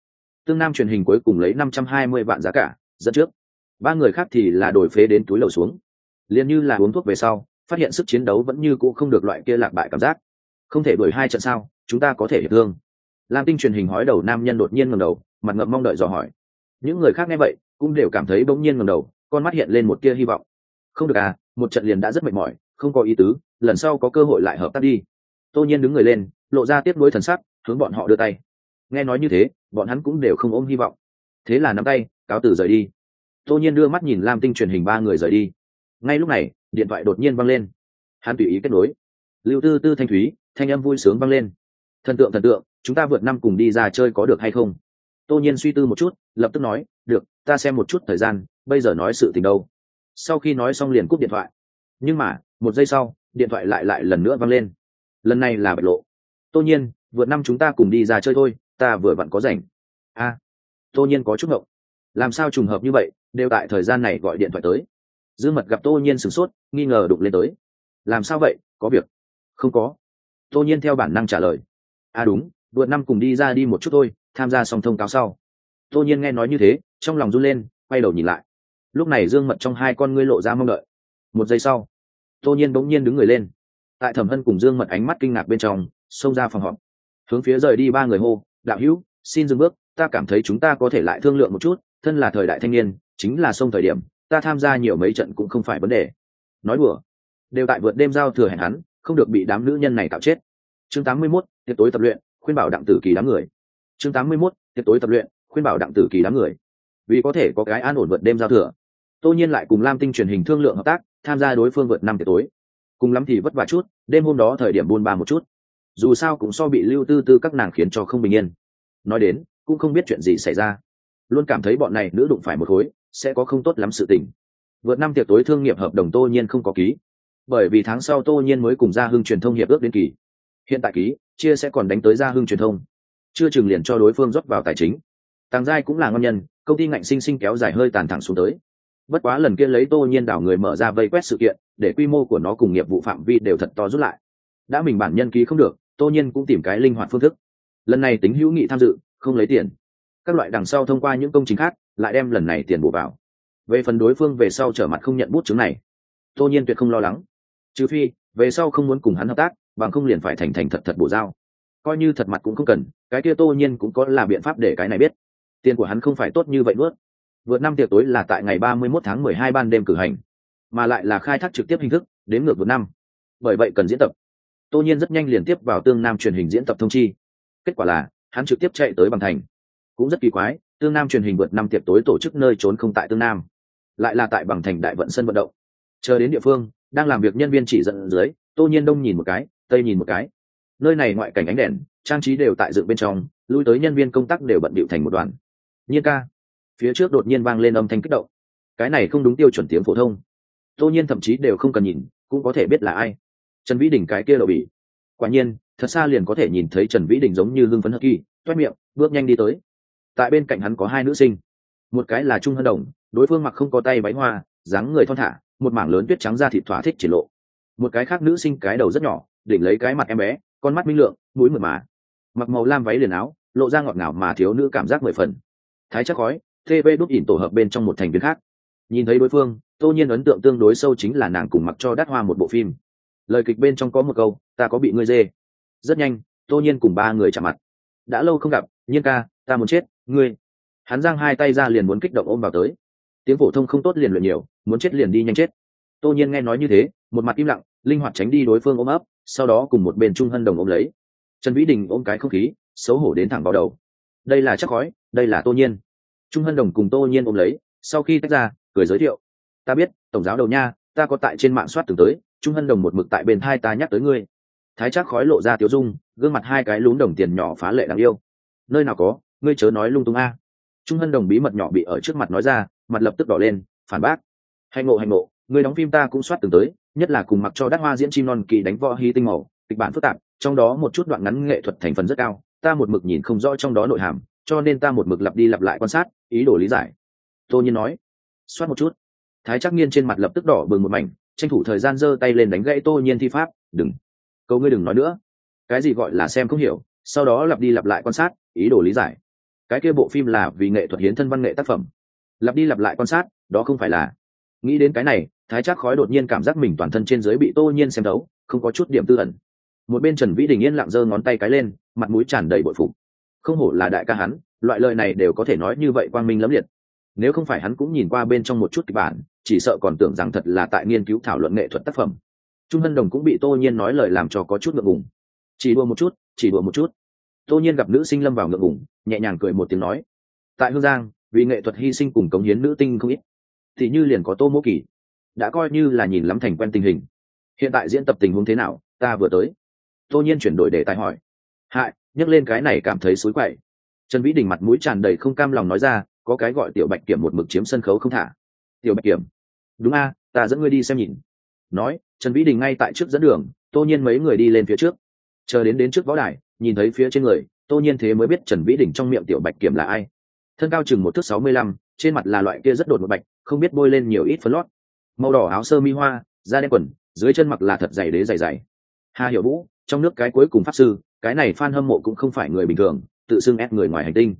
Tương Nam truyền hình cuối cùng lấy 520 vạn giá cả dẫn trước, ba người khác thì là đổi phế đến túi lầu xuống. Liên như là uống thuốc về sau, phát hiện sức chiến đấu vẫn như cũ không được loại kia lạc bại cảm giác. Không thể đuổi hai trận sao, chúng ta có thể hiệp thương. Lam Tinh truyền hình hói đầu nam nhân đột nhiên ngẩng đầu, mặt ngậm mong đợi dò hỏi. Những người khác nghe vậy cũng đều cảm thấy bỗng nhiên ngẩng đầu, con mắt hiện lên một tia hy vọng. Không được à, một trận liền đã rất mệt mỏi, không có ý tứ, lần sau có cơ hội lại hợp tác đi. Tô Nhiên đứng người lên, lộ ra tiếp nối thần sắc, hướng bọn họ đưa tay. Nghe nói như thế, bọn hắn cũng đều không ôm hy vọng, thế là nắm tay cáo từ rời đi. Tô Nhiên đưa mắt nhìn Lam Tinh truyền hình ba người rời đi. Ngay lúc này, điện thoại đột nhiên vang lên. Hắn tùy ý kết nối. Lưu Tư Tư thanh thúy, thanh âm vui sướng vang lên. Thần tượng, chúng ta vượt năm cùng đi ra chơi có được hay không? Tô Nhiên suy tư một chút, lập tức nói, được, ta xem một chút thời gian, bây giờ nói sự tình đâu. Sau khi nói xong liền cúp điện thoại. Nhưng mà, một giây sau, điện thoại lại lần nữa vang lên. Lần này là Bạch Lộ. Tô Nhiên, vượt năm chúng ta cùng đi ra chơi thôi, ta vừa vặn có rảnh. A, Tô Nhiên có chút ngộng. Làm sao trùng hợp như vậy, đều tại thời gian này gọi điện thoại tới. Dương Mật gặp Tô Nhiên sửng sốt, nghi ngờ đụng lên tới. Làm sao vậy, có việc? Không có. Tô Nhiên theo bản năng trả lời. À đúng, vượt năm cùng đi ra đi một chút thôi, tham gia xong thông cáo sau. Tô Nhiên nghe nói như thế, trong lòng run lên, quay đầu nhìn lại. Lúc này Dương Mật trong hai con ngươi lộ ra mong đợi. Một giây sau, Tô Nhiên bỗng nhiên đứng người lên. Tại Thẩm Hân cùng Dương Mật ánh mắt kinh ngạc bên trong, xông ra phòng họp. Hướng phía rời đi ba người hô, đạo hữu, xin dừng bước, ta cảm thấy chúng ta có thể lại thương lượng một chút, thân là thời đại thanh niên, chính là xông thời điểm, ta tham gia nhiều mấy trận cũng không phải vấn đề. Nói đùa, đều tại vượt đêm giao thừa hẹn hắn, không được bị đám nữ nhân này tạo chết. Chương 81, tiệc tối tập luyện, khuyên bảo Đặng Tử Kỳ đám người. Chương 81, tiệc tối tập luyện, khuyên bảo Đặng Tử Kỳ đám người. Vì có thể có cái an ổn vượt đêm giao thừa, Tô Nhiên lại cùng Lam Tinh truyền hình thương lượng hợp tác, tham gia đối phương vượt năm tiệc tối. Cùng lắm thì vất vả chút, đêm hôm đó thời điểm buôn ba một chút. Dù sao cũng so bị Lưu Tư Tư các nàng khiến cho không bình yên. Nói đến, cũng không biết chuyện gì xảy ra. Luôn cảm thấy bọn này nữ đụng phải một khối, sẽ có không tốt lắm sự tình. Vượt năm tiệc tối thương nghiệp hợp đồng Tô Nhiên không có ký, bởi vì tháng sau Tô Nhiên mới cùng Gia Hưng truyền thông hiệp ước đến kỳ. Hiện tại ký, chia sẽ còn đánh tới Gia Hưng truyền thông, chưa chừng liền cho đối phương rót vào tài chính. Tàng Giai cũng là ngon nhân, công ty ngạnh sinh sinh kéo dài hơi tàn thẳng xuống tới. Bất quá lần kia lấy Tô Nhiên đảo người mở ra vây quét sự kiện, để quy mô của nó cùng nghiệp vụ phạm vi đều thật to rút lại. Đã mình bản nhân ký không được, Tô Nhiên cũng tìm cái linh hoạt phương thức. Lần này tính hữu nghị tham dự, không lấy tiền. Các loại đằng sau thông qua những công trình khác, lại đem lần này tiền bổ vào. Về phần đối phương về sau trở mặt không nhận bút chứng này, Tô Nhiên tuyệt không lo lắng. Trừ phi về sau không muốn cùng hắn hợp tác, bằng không liền phải thành thật bổ giao. Coi như thật mặt cũng không cần, cái kia Tô Nhiên cũng có là biện pháp để cái này biết. Tiền của hắn không phải tốt như vậy nuốt. Vượt năm tiệc tối là tại ngày 31 tháng 12 ban đêm cử hành, mà lại là khai thác trực tiếp hình thức, đến ngược vượt năm. Bởi vậy cần diễn tập. Tô Nhiên rất nhanh liền tiếp vào Tương Nam truyền hình diễn tập thông chi. Kết quả là, hắn trực tiếp chạy tới Bằng Thành. Cũng rất kỳ quái, Tương Nam truyền hình vượt năm tiệc tối tổ chức nơi trốn không tại Tương Nam, lại là tại Bằng Thành Đại Vận sân vận động. Chờ đến địa phương, đang làm việc nhân viên chỉ dẫn dưới, Tô Nhiên đông nhìn một cái, tây nhìn một cái. Nơi này ngoại cảnh ánh đèn, trang trí đều tại dựng bên trong, lui tới nhân viên công tác đều bận bịu thành một đoàn. Nhiên ca, phía trước đột nhiên vang lên âm thanh kích động. Cái này không đúng tiêu chuẩn tiếng phổ thông. Tô Nhiên thậm chí đều không cần nhìn, cũng có thể biết là ai. Trần Vĩ Đình cái kia lộ bỉ. Quả nhiên, thật xa liền có thể nhìn thấy Trần Vĩ Đình giống như hưng phấn hất kỳ, toét miệng, bước nhanh đi tới. Tại bên cạnh hắn có hai nữ sinh, một cái là Trung Hân Đồng, đối phương mặc không có tay váy hoa, dáng người thon thả, một mảng lớn tuyết trắng da thịt thỏa thích triển lộ. Một cái khác nữ sinh cái đầu rất nhỏ, đỉnh lấy cái mặt em bé, con mắt minh lượng, mũi mượt mà, mặc màu lam váy liền áo, lộ ra ngọt ngào mà thiếu nữ cảm giác mười phần. Thái Chắc Khói, TV đúc ỉn tổ hợp bên trong một thành viên khác. Nhìn thấy đối phương, Tô Nhiên ấn tượng tương đối sâu chính là nàng cùng mặc cho Đát Hoa một bộ phim. Lời kịch bên trong có một câu, ta có bị ngươi dê. Rất nhanh, Tô Nhiên cùng ba người chạm mặt. Đã lâu không gặp, Nhiên ca, ta muốn chết, ngươi. Hắn giang hai tay ra liền muốn kích động ôm vào tới. Tiếng phổ thông không tốt liền luyện nhiều, muốn chết liền đi nhanh chết. Tô Nhiên nghe nói như thế, một mặt im lặng, linh hoạt tránh đi đối phương ôm ấp, sau đó cùng một bên Trung Hân Đồng ôm lấy. Trần Vĩ Đình ôm cái không khí, xấu hổ đến thẳng vào đầu. Đây là Chắc Khói, đây là Tô Nhiên. Trung Hân Đồng cùng Tô Nhiên ôm lấy, sau khi tách ra, cười giới thiệu. Ta biết, tổng giáo đầu nha, ta có tại trên mạng soát từng tới. Trung Hân Đồng một mực tại bên hai ta nhắc tới ngươi. Thái Chắc Khói lộ ra tiếu dung, gương mặt hai cái lúm đồng tiền nhỏ phá lệ đáng yêu. Nơi nào có, ngươi chớ nói lung tung a. Trung Hân Đồng bí mật nhỏ bị ở trước mặt nói ra, mặt lập tức đỏ lên, phản bác. Hành ngộ, ngươi đóng phim ta cũng soát từng tới, nhất là cùng mặc cho Đát Hoa diễn chim non kỳ đánh võ hí tinh màu, kịch bản phức tạp, trong đó một chút đoạn ngắn nghệ thuật thành phần rất cao, ta một mực nhìn không rõ trong đó nội hàm, cho nên ta một mực lặp đi lặp lại quan sát, ý đồ lý giải. Tô Nhiên nói. Soát một chút. Thái Chắc Nghiên trên mặt lập tức đỏ bừng một mảnh, tranh thủ thời gian giơ tay lên đánh gãy Tô Nhiên thi pháp. Đừng, câu ngươi đừng nói nữa. Cái gì gọi là xem không hiểu, sau đó lặp đi lặp lại quan sát, ý đồ lý giải. cái kia bộ phim là vì nghệ thuật hiến thân văn nghệ tác phẩm. Lặp đi lặp lại quan sát, đó không phải là. Nghĩ đến cái này, Thái Trác Khói đột nhiên cảm giác mình toàn thân trên dưới bị Tô Nhiên xem thấu, không có chút điểm tư ẩn. Một bên Trần Vĩ Đình yên lặng giơ ngón tay cái lên, mặt mũi tràn đầy bội phục. Không hổ là đại ca hắn, loại lời này đều có thể nói như vậy quang minh lẫm liệt. Nếu không phải hắn cũng nhìn qua bên trong một chút kịch bản, chỉ sợ còn tưởng rằng thật là tại nghiên cứu thảo luận nghệ thuật tác phẩm. Trung Hân Đồng cũng bị Tô Nhiên nói lời làm cho có chút ngượng ngùng. Chỉ đùa một chút, chỉ đùa một chút. Tô Nhiên gặp nữ sinh lâm vào ngượng ngùng, nhẹ nhàng cười một tiếng nói: tại Hương Giang, vì nghệ thuật hy sinh cùng cống hiến nữ tinh không ít. Thì như liền có Tô Mỗ Kỳ, đã coi như là nhìn lắm thành quen tình hình. Hiện tại diễn tập tình huống thế nào, ta vừa tới. Tô Nhiên chuyển đổi đề tài hỏi. Hại, nhắc lên cái này cảm thấy xối quậy. Trần Vĩ Đình mặt mũi tràn đầy không cam lòng nói ra, có cái gọi Tiểu Bạch Kiểm một mực chiếm sân khấu không thả. Tiểu Bạch Kiểm? Đúng a, ta dẫn ngươi đi xem nhìn. Nói, Trần Vĩ Đình ngay tại trước dẫn đường, Tô Nhiên mấy người đi lên phía trước. Chờ đến trước võ đài, nhìn thấy phía trên người, Tô Nhiên thế mới biết Trần Vĩ Đình trong miệng Tiểu Bạch Kiểm là ai. Thân cao chừng 1 thước 65, trên mặt là loại kia rất đột một bạch, không biết bôi lên nhiều ít phấn lót. Màu đỏ áo sơ mi hoa, da đen quần, dưới chân mặc là thật dày đế dày dày. Hà Hiểu Vũ, trong nước cái cuối cùng pháp sư, cái này fan hâm mộ cũng không phải người bình thường, tự xưng ép người ngoài hành tinh.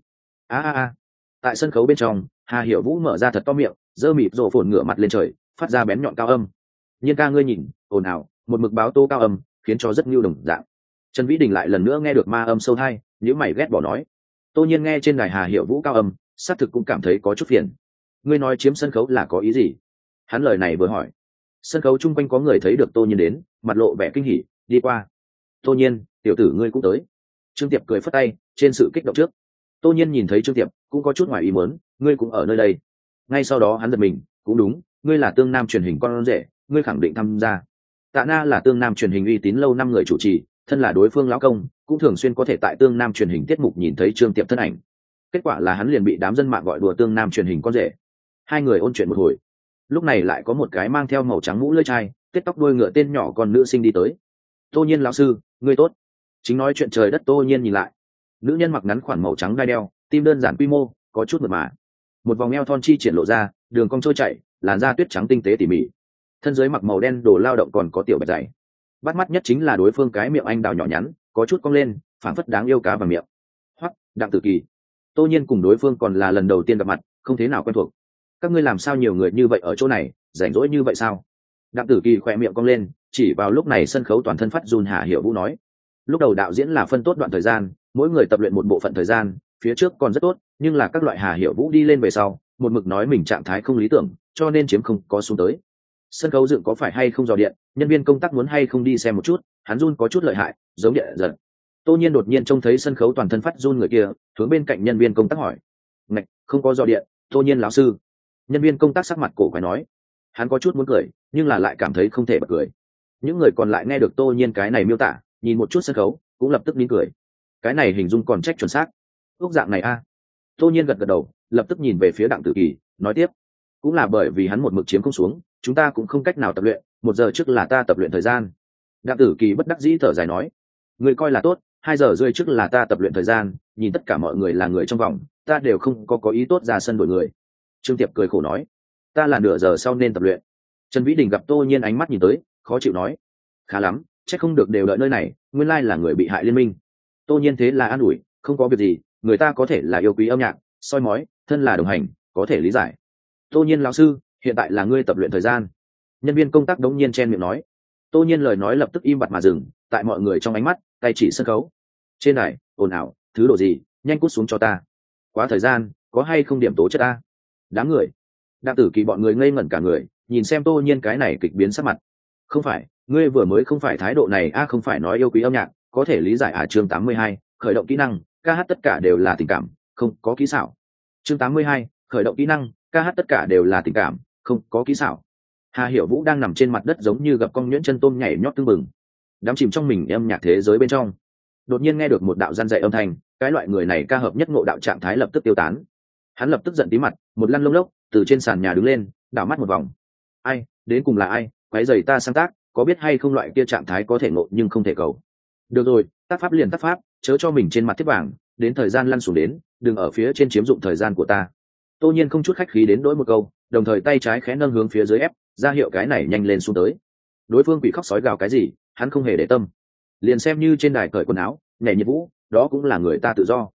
Tại sân khấu bên trong, Hà Hiểu Vũ mở ra thật to miệng, giơ mịt rộ phồn ngửa mặt lên trời, phát ra bén nhọn cao âm. Nhiên ca ngươi nhìn, ồn ào, một mực báo tô cao âm, khiến cho rất nhu đồng dạng. Trần Vĩ Đình lại lần nữa nghe được ma âm sâu hai, nếu mày ghét bỏ nói. Tô Nhiên nghe trên đài Hà Hiểu Vũ cao âm, xác thực cũng cảm thấy có chút phiền. Ngươi nói chiếm sân khấu là có ý gì? Hắn lời này vừa hỏi, sân khấu chung quanh có người thấy được Tô Nhiên đến, mặt lộ vẻ kinh hỉ, đi qua. Tô Nhiên, tiểu tử ngươi cũng tới. Trương Tiệp cười phất tay, trên sự kích động trước. Tô Nhiên nhìn thấy Trương Tiệp, cũng có chút ngoài ý muốn, ngươi cũng ở nơi đây. Ngay sau đó hắn giật mình, cũng đúng, ngươi là Tương Nam truyền hình con rể, ngươi khẳng định tham gia. Tạ Na là Tương Nam truyền hình uy tín lâu năm người chủ trì, thân là đối phương lão công, cũng thường xuyên có thể tại Tương Nam truyền hình tiết mục nhìn thấy Trương Tiệp thân ảnh. Kết quả là hắn liền bị đám dân mạng gọi đùa Tương Nam truyền hình con rể. Hai người ôn chuyện một hồi, lúc này lại có một cái mang theo màu trắng mũ lưỡi chai, tết tóc đuôi ngựa tên nhỏ con nữ sinh đi tới. Tô Nhiên lão sư, ngươi tốt. Chính nói chuyện trời đất Tô Nhiên nhìn lại, nữ nhân mặc ngắn khoản màu trắng đai đeo, tim đơn giản quy mô, có chút mượt mà, một vòng eo thon chi triển lộ ra, đường cong trôi chảy, làn da tuyết trắng tinh tế tỉ mỉ, thân dưới mặc màu đen đồ lao động còn có tiểu bạch dày. Bắt mắt nhất chính là đối phương cái miệng anh đào nhỏ nhắn, có chút cong lên, phảng phất đáng yêu cá vào miệng. Hoắc, Đặng Tử Kỳ. Tô Nhiên cùng đối phương còn là lần đầu tiên gặp mặt, không thế nào quen thuộc. Các ngươi làm sao nhiều người như vậy ở chỗ này, rảnh rỗi như vậy sao? Đặng Tử Kỳ khỏe miệng cong lên, chỉ vào lúc này sân khấu toàn thân phát run Hà Hiểu Vũ nói. Lúc đầu đạo diễn là phân tốt đoạn thời gian, mỗi người tập luyện một bộ phận thời gian, phía trước còn rất tốt, nhưng là các loại Hà Hiểu Vũ đi lên về sau, một mực nói mình trạng thái không lý tưởng, cho nên chiếm không có xuống tới. Sân khấu dựng có phải hay không dò điện, nhân viên công tác muốn hay không đi xem một chút, hắn run có chút lợi hại, giống điện giật. Tô Nhiên đột nhiên trông thấy sân khấu toàn thân phát run người kia, hướng bên cạnh nhân viên công tác hỏi. Ngạch, không có dò điện, Tô Nhiên lão sư. Nhân viên công tác sắc mặt cổ quái nói. Hắn có chút muốn cười, nhưng là lại cảm thấy không thể bật cười. Những người còn lại nghe được Tô Nhiên cái này miêu tả, nhìn một chút sân khấu, cũng lập tức nín cười. Cái này hình dung còn trách chuẩn xác. Ước dạng này a. Tô Nhiên gật gật đầu, lập tức nhìn về phía Đặng Tử Kỳ, nói tiếp. Cũng là bởi vì hắn một mực chiếm không xuống, chúng ta cũng không cách nào tập luyện, 1 giờ trước là ta tập luyện thời gian. Đặng Tử Kỳ bất đắc dĩ thở dài nói. Người coi là tốt, 2 giờ rưỡi trước là ta tập luyện thời gian, nhìn tất cả mọi người là người trong vòng, ta đều không có ý tốt ra sân đổi người. Trương Tiệp cười khổ nói. Ta là nửa giờ sau nên tập luyện. Trần Vĩ Đình gặp Tô Nhiên ánh mắt nhìn tới, khó chịu nói. Khá lắm, chắc không được đều đợi nơi này, nguyên lai là người bị hại liên minh. Tô Nhiên thế là an ủi, không có việc gì, người ta có thể là yêu quý âm nhạc, soi mói, thân là đồng hành, có thể lý giải. Tô Nhiên lão sư, hiện tại là ngươi tập luyện thời gian. Nhân viên công tác đống nhiên chen miệng nói. Tô Nhiên lời nói lập tức im bặt mà dừng, tại mọi người trong ánh mắt, tay chỉ sân khấu. Trên này, ồn ào, thứ đồ gì, nhanh cút xuống cho ta. Quá thời gian, có hay không điểm tố chất ta? Đám người. Đặng Tử Kỳ bọn người ngây ngẩn cả người, nhìn xem Tô Nhiên cái này kịch biến sắc mặt. Không phải, ngươi vừa mới không phải thái độ này a, không phải nói yêu quý âm nhạc, có thể lý giải à? Chương 82, khởi động kỹ năng, ca hát tất cả đều là tình cảm, không có kỹ xảo. Chương 82, khởi động kỹ năng, ca hát tất cả đều là tình cảm, không có kỹ xảo. Hà Hiểu Vũ đang nằm trên mặt đất giống như gặp con nhuyễn chân tôm nhảy nhót tưng bừng, đắm chìm trong mình âm nhạc thế giới bên trong. Đột nhiên nghe được một đạo răn dạy âm thanh, cái loại người này ca hợp nhất ngộ đạo trạng thái lập tức tiêu tán. Hắn lập tức giận tí mặt, một lăn lông lốc, từ trên sàn nhà đứng lên, đảo mắt một vòng. Ai, đến cùng là ai, quấy rầy ta sáng tác, có biết hay không loại kia trạng thái có thể ngộ nhưng không thể cầu. Được rồi, tác pháp liền tác pháp, chớ cho mình trên mặt thiết vàng, đến thời gian lăn xuống đến, đừng ở phía trên chiếm dụng thời gian của ta. Tô Nhiên không chút khách khí đến đối một câu, đồng thời tay trái khẽ nâng hướng phía dưới ép, ra hiệu cái này nhanh lên xuống tới. Đối phương quỷ khóc sói gào cái gì, hắn không hề để tâm. Liền xem như trên đài cởi quần áo, nhảy nhiệt vũ, đó cũng là người ta tự do.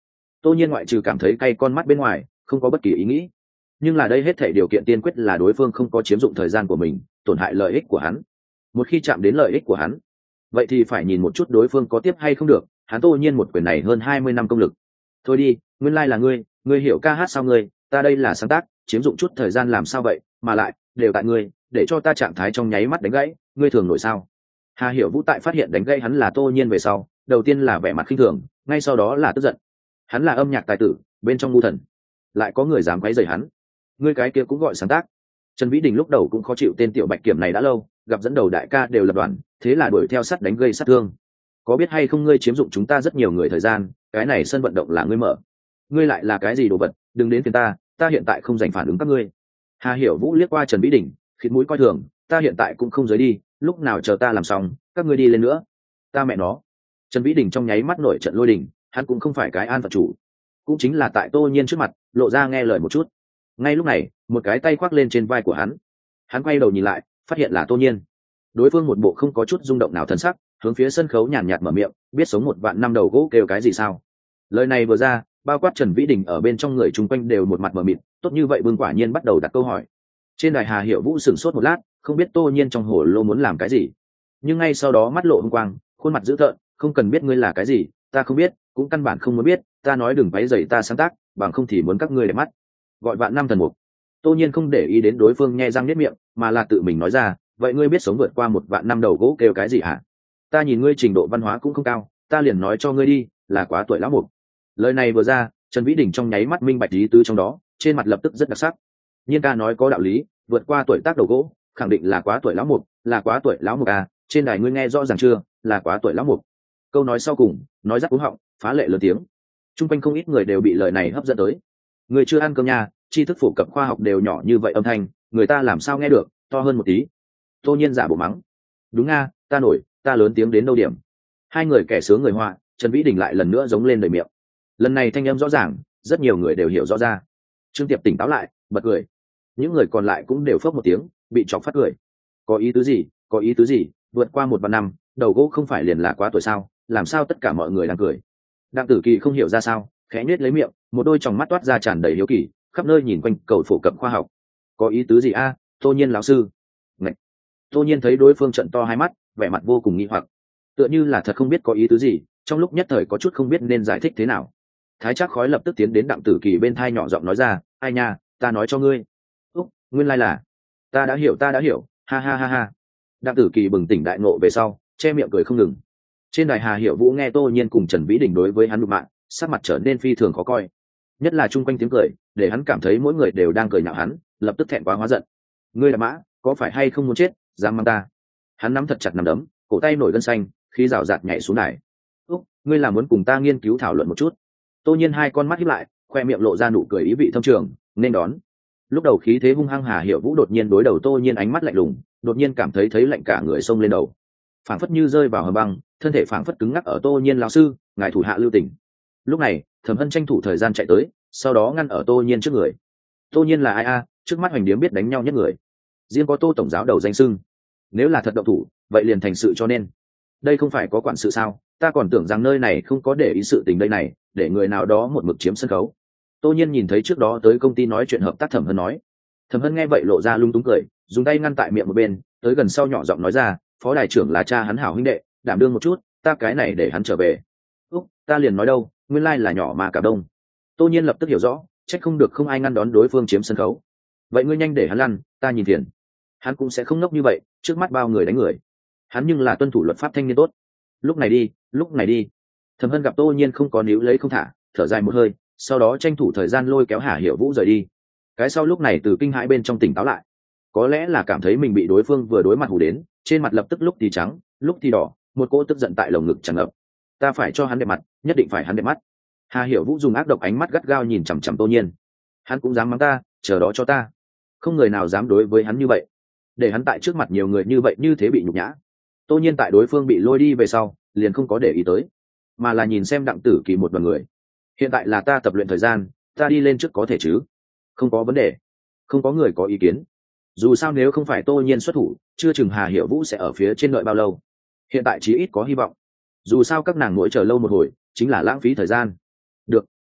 Tô nhiên ngoại trừ cảm thấy cay con mắt bên ngoài không có bất kỳ ý nghĩ, nhưng là đây hết thể điều kiện tiên quyết là đối phương không có chiếm dụng thời gian của mình, tổn hại lợi ích của hắn. Một khi chạm đến lợi ích của hắn, vậy thì phải nhìn một chút đối phương có tiếp hay không được. Hắn Tô nhiên một quyền này hơn 20 năm công lực. Thôi đi, nguyên lai là ngươi hiểu ca hát sao? Ngươi, ta đây là sáng tác, chiếm dụng chút thời gian làm sao vậy, mà lại đều tại ngươi, để cho ta trạng thái trong nháy mắt đánh gãy, ngươi thường nổi sao? Hà Hiểu Vũ tại phát hiện đánh gãy hắn là Tô nhiên về sau, đầu tiên là vẻ mặt khinh thường, ngay sau đó là tức giận. Hắn là âm nhạc tài tử, bên trong ngu thần, lại có người dám quấy rầy hắn. Ngươi cái kia cũng gọi sáng tác? Trần Vĩ Đình lúc đầu cũng khó chịu tên tiểu bạch kiểm này đã lâu, gặp dẫn đầu đại ca đều lập đoàn, thế là đuổi theo sát đánh gây sát thương. Có biết hay không ngươi chiếm dụng chúng ta rất nhiều người thời gian, cái này sân vận động là ngươi mở, ngươi lại là cái gì đồ vật, đừng đến phiền ta hiện tại không dành phản ứng các ngươi. Hà Hiểu Vũ liếc qua Trần Vĩ Đình, khịt mũi coi thường, ta hiện tại cũng không rời đi, lúc nào chờ ta làm xong các ngươi đi lên nữa. Ta mẹ nó. Trần Vĩ Đình trong nháy mắt nổi trận lôi đình, hắn cũng không phải cái an phận chủ, cũng chính là tại Tô nhiên trước mặt lộ ra nghe lời một chút. Ngay lúc này một cái tay khoác lên trên vai của hắn quay đầu nhìn lại, phát hiện là Tô nhiên. Đối phương một bộ không có chút rung động nào thân sắc, hướng phía sân khấu nhàn nhạt mở miệng, biết sống 1 vạn năm đầu gỗ kêu cái gì sao? Lời này vừa ra, bao quát Trần Vĩ Đình ở bên trong người chung quanh đều một mặt mờ mịt. Tốt như vậy Bưng quả nhiên bắt đầu đặt câu hỏi. Trên đài Hà Hiểu Vũ sửng sốt một lát, không biết Tô nhiên trong hồ lô muốn làm cái gì, nhưng ngay sau đó mắt lộ hung quang, khuôn mặt dữ tợn, không cần biết ngươi là cái gì, ta không biết, cũng căn bản không muốn biết, ta nói đừng váy dày ta sáng tác, bằng không thì muốn các ngươi để mắt. Gọi vạn năm thần mục. Tô nhiên không để ý đến đối phương nhe răng niết miệng, mà là tự mình nói ra, vậy ngươi biết sống vượt qua 1 vạn năm đầu gỗ kêu cái gì hả? Ta nhìn ngươi trình độ văn hóa cũng không cao, ta liền nói cho ngươi đi, là quá tuổi lão mục. Lời này vừa ra, Trần Vĩ Đình trong nháy mắt minh bạch ý tứ trong đó, trên mặt lập tức rất đặc sắc. Nhiên ca nói có đạo lý, vượt qua tuổi tác đầu gỗ, khẳng định là quá tuổi lão mục, là quá tuổi lão mục à? Trên đài ngươi nghe rõ ràng chưa, là quá tuổi lão mục. Câu nói sau cùng, nói rắc cúng họng, phá lệ lớn tiếng. Trung quanh không ít người đều bị lời này hấp dẫn tới. Người chưa ăn cơm nha, tri thức phổ cập khoa học đều nhỏ như vậy âm thanh, người ta làm sao nghe được, to hơn một tí. Tô nhiên giả bộ mắng. Đúng nga, ta nổi, ta lớn tiếng đến đâu điểm. Hai người kẻ sướng người họa, Trần Vĩ Đình lại lần nữa giống lên đời miệng. Lần này thanh âm rõ ràng, rất nhiều người đều hiểu rõ ra. Trương Tiệp tỉnh táo lại, bật cười. Những người còn lại cũng đều phớt một tiếng, bị chọc phát cười. Có ý tứ gì, có ý tứ gì, vượt qua 1 vạn năm, đầu gỗ không phải liền là quá tuổi sao, làm sao tất cả mọi người đang cười. Đặng Tử Kỳ không hiểu ra sao, khẽ nhếch lấy miệng, một đôi tròng mắt toát ra tràn đầy hiếu kỳ, khắp nơi nhìn quanh cầu phổ cập khoa học. Có ý tứ gì a? Tô nhiên lão sư. Ngậy. Tô nhiên thấy đối phương trợn to hai mắt, vẻ mặt vô cùng nghi hoặc, tựa như là thật không biết có ý tứ gì, trong lúc nhất thời có chút không biết nên giải thích thế nào. Thái Trác Khói lập tức tiến đến Đặng Tử Kỳ bên thai nhỏ giọng nói ra, ai nha, ta nói cho ngươi. Úc, nguyên lai là, ta đã hiểu, ha ha ha ha. Đặng Tử Kỳ bừng tỉnh đại ngộ về sau, che miệng cười không ngừng. Trên đài Hà Hiểu Vũ nghe Tô nhiên cùng Trần Vĩ Đình đối với hắn đụng mạng, sắc mặt trở nên phi thường khó coi, nhất là chung quanh tiếng cười, để hắn cảm thấy mỗi người đều đang cười nhạo hắn, lập tức thẹn quá hóa giận. Ngươi là mã, có phải hay không muốn chết, dám mang ta? Hắn nắm thật chặt nắm đấm, cổ tay nổi gân xanh, khi rào rạt nhảy xuống đài. Úc, ngươi là muốn cùng ta nghiên cứu thảo luận một chút? Tô nhiên hai con mắt híp lại, khoe miệng lộ ra nụ cười ý vị thâm trường, nên đón. Lúc đầu khí thế hung hăng Hà Hiểu Vũ đột nhiên đối đầu Tô nhiên ánh mắt lạnh lùng, đột nhiên cảm thấy lạnh cả người xông lên đầu, phảng phất như rơi vào hầm băng, thân thể phảng phất cứng ngắc ở Tô nhiên lão sư, ngài thủ hạ lưu tình. Lúc này Thẩm Hân tranh thủ thời gian chạy tới, sau đó ngăn ở Tô nhiên trước người. Tô nhiên là ai a? Trước mắt Hoành Điếm biết đánh nhau nhất người, riêng có Tô tổng giáo đầu danh sưng, nếu là thật động thủ vậy liền thành sự cho nên. Đây không phải có quản sự sao, ta còn tưởng rằng nơi này không có để ý sự tình đây này, để người nào đó một mực chiếm sân khấu. Tô nhiên nhìn thấy trước đó tới công ty nói chuyện hợp tác Thẩm Hân nói. Thẩm Hân nghe vậy lộ ra lung túng cười, dùng tay ngăn tại miệng một bên, tới gần sau nhỏ giọng nói ra, phó đại trưởng là cha hắn hảo huynh đệ, đảm đương một chút, ta cái này để hắn trở về. Úc, ta liền nói đâu, nguyên lai là nhỏ mà cả đông. Tô nhiên lập tức hiểu rõ, trách không được không ai ngăn đón đối phương chiếm sân khấu. Vậy ngươi nhanh để hắn lăn, ta nhìn tiền. Hắn cũng sẽ không ngốc như vậy, trước mắt bao người đánh người. Hắn nhưng là tuân thủ luật pháp thanh niên tốt. Lúc này đi. Thẩm Hân gặp Tô nhiên không có níu lấy không thả, thở dài một hơi, sau đó tranh thủ thời gian lôi kéo Hà Hiểu Vũ rời đi. Cái sau lúc này từ kinh hãi bên trong tỉnh táo lại, có lẽ là cảm thấy mình bị đối phương vừa đối mặt hù đến, trên mặt lập tức lúc thì trắng lúc thì đỏ, một cỗ tức giận tại lồng ngực tràn ngập. Ta phải cho hắn đẹp mặt, nhất định phải hắn đẹp mắt. Hà Hiểu Vũ dùng ác độc ánh mắt gắt gao nhìn chằm chằm Tô nhiên. Hắn cũng dám mắng ta, chờ đó cho ta. Không người nào dám đối với hắn như vậy, để hắn tại trước mặt nhiều người như vậy như thế bị nhục nhã. Tô nhiên tại đối phương bị lôi đi về sau liền không có để ý tới, mà là nhìn xem Đặng Tử Kỳ một đoàn người. Hiện tại là ta tập luyện thời gian, ta đi lên trước có thể chứ? Không có vấn đề, không có người có ý kiến. Dù sao nếu không phải Tô nhiên xuất thủ, chưa chừng Hà Hiểu Vũ sẽ ở phía trên đợi bao lâu. Hiện tại chí ít có hy vọng, dù sao các nàng mỗi chờ lâu một hồi chính là lãng phí thời gian. Được,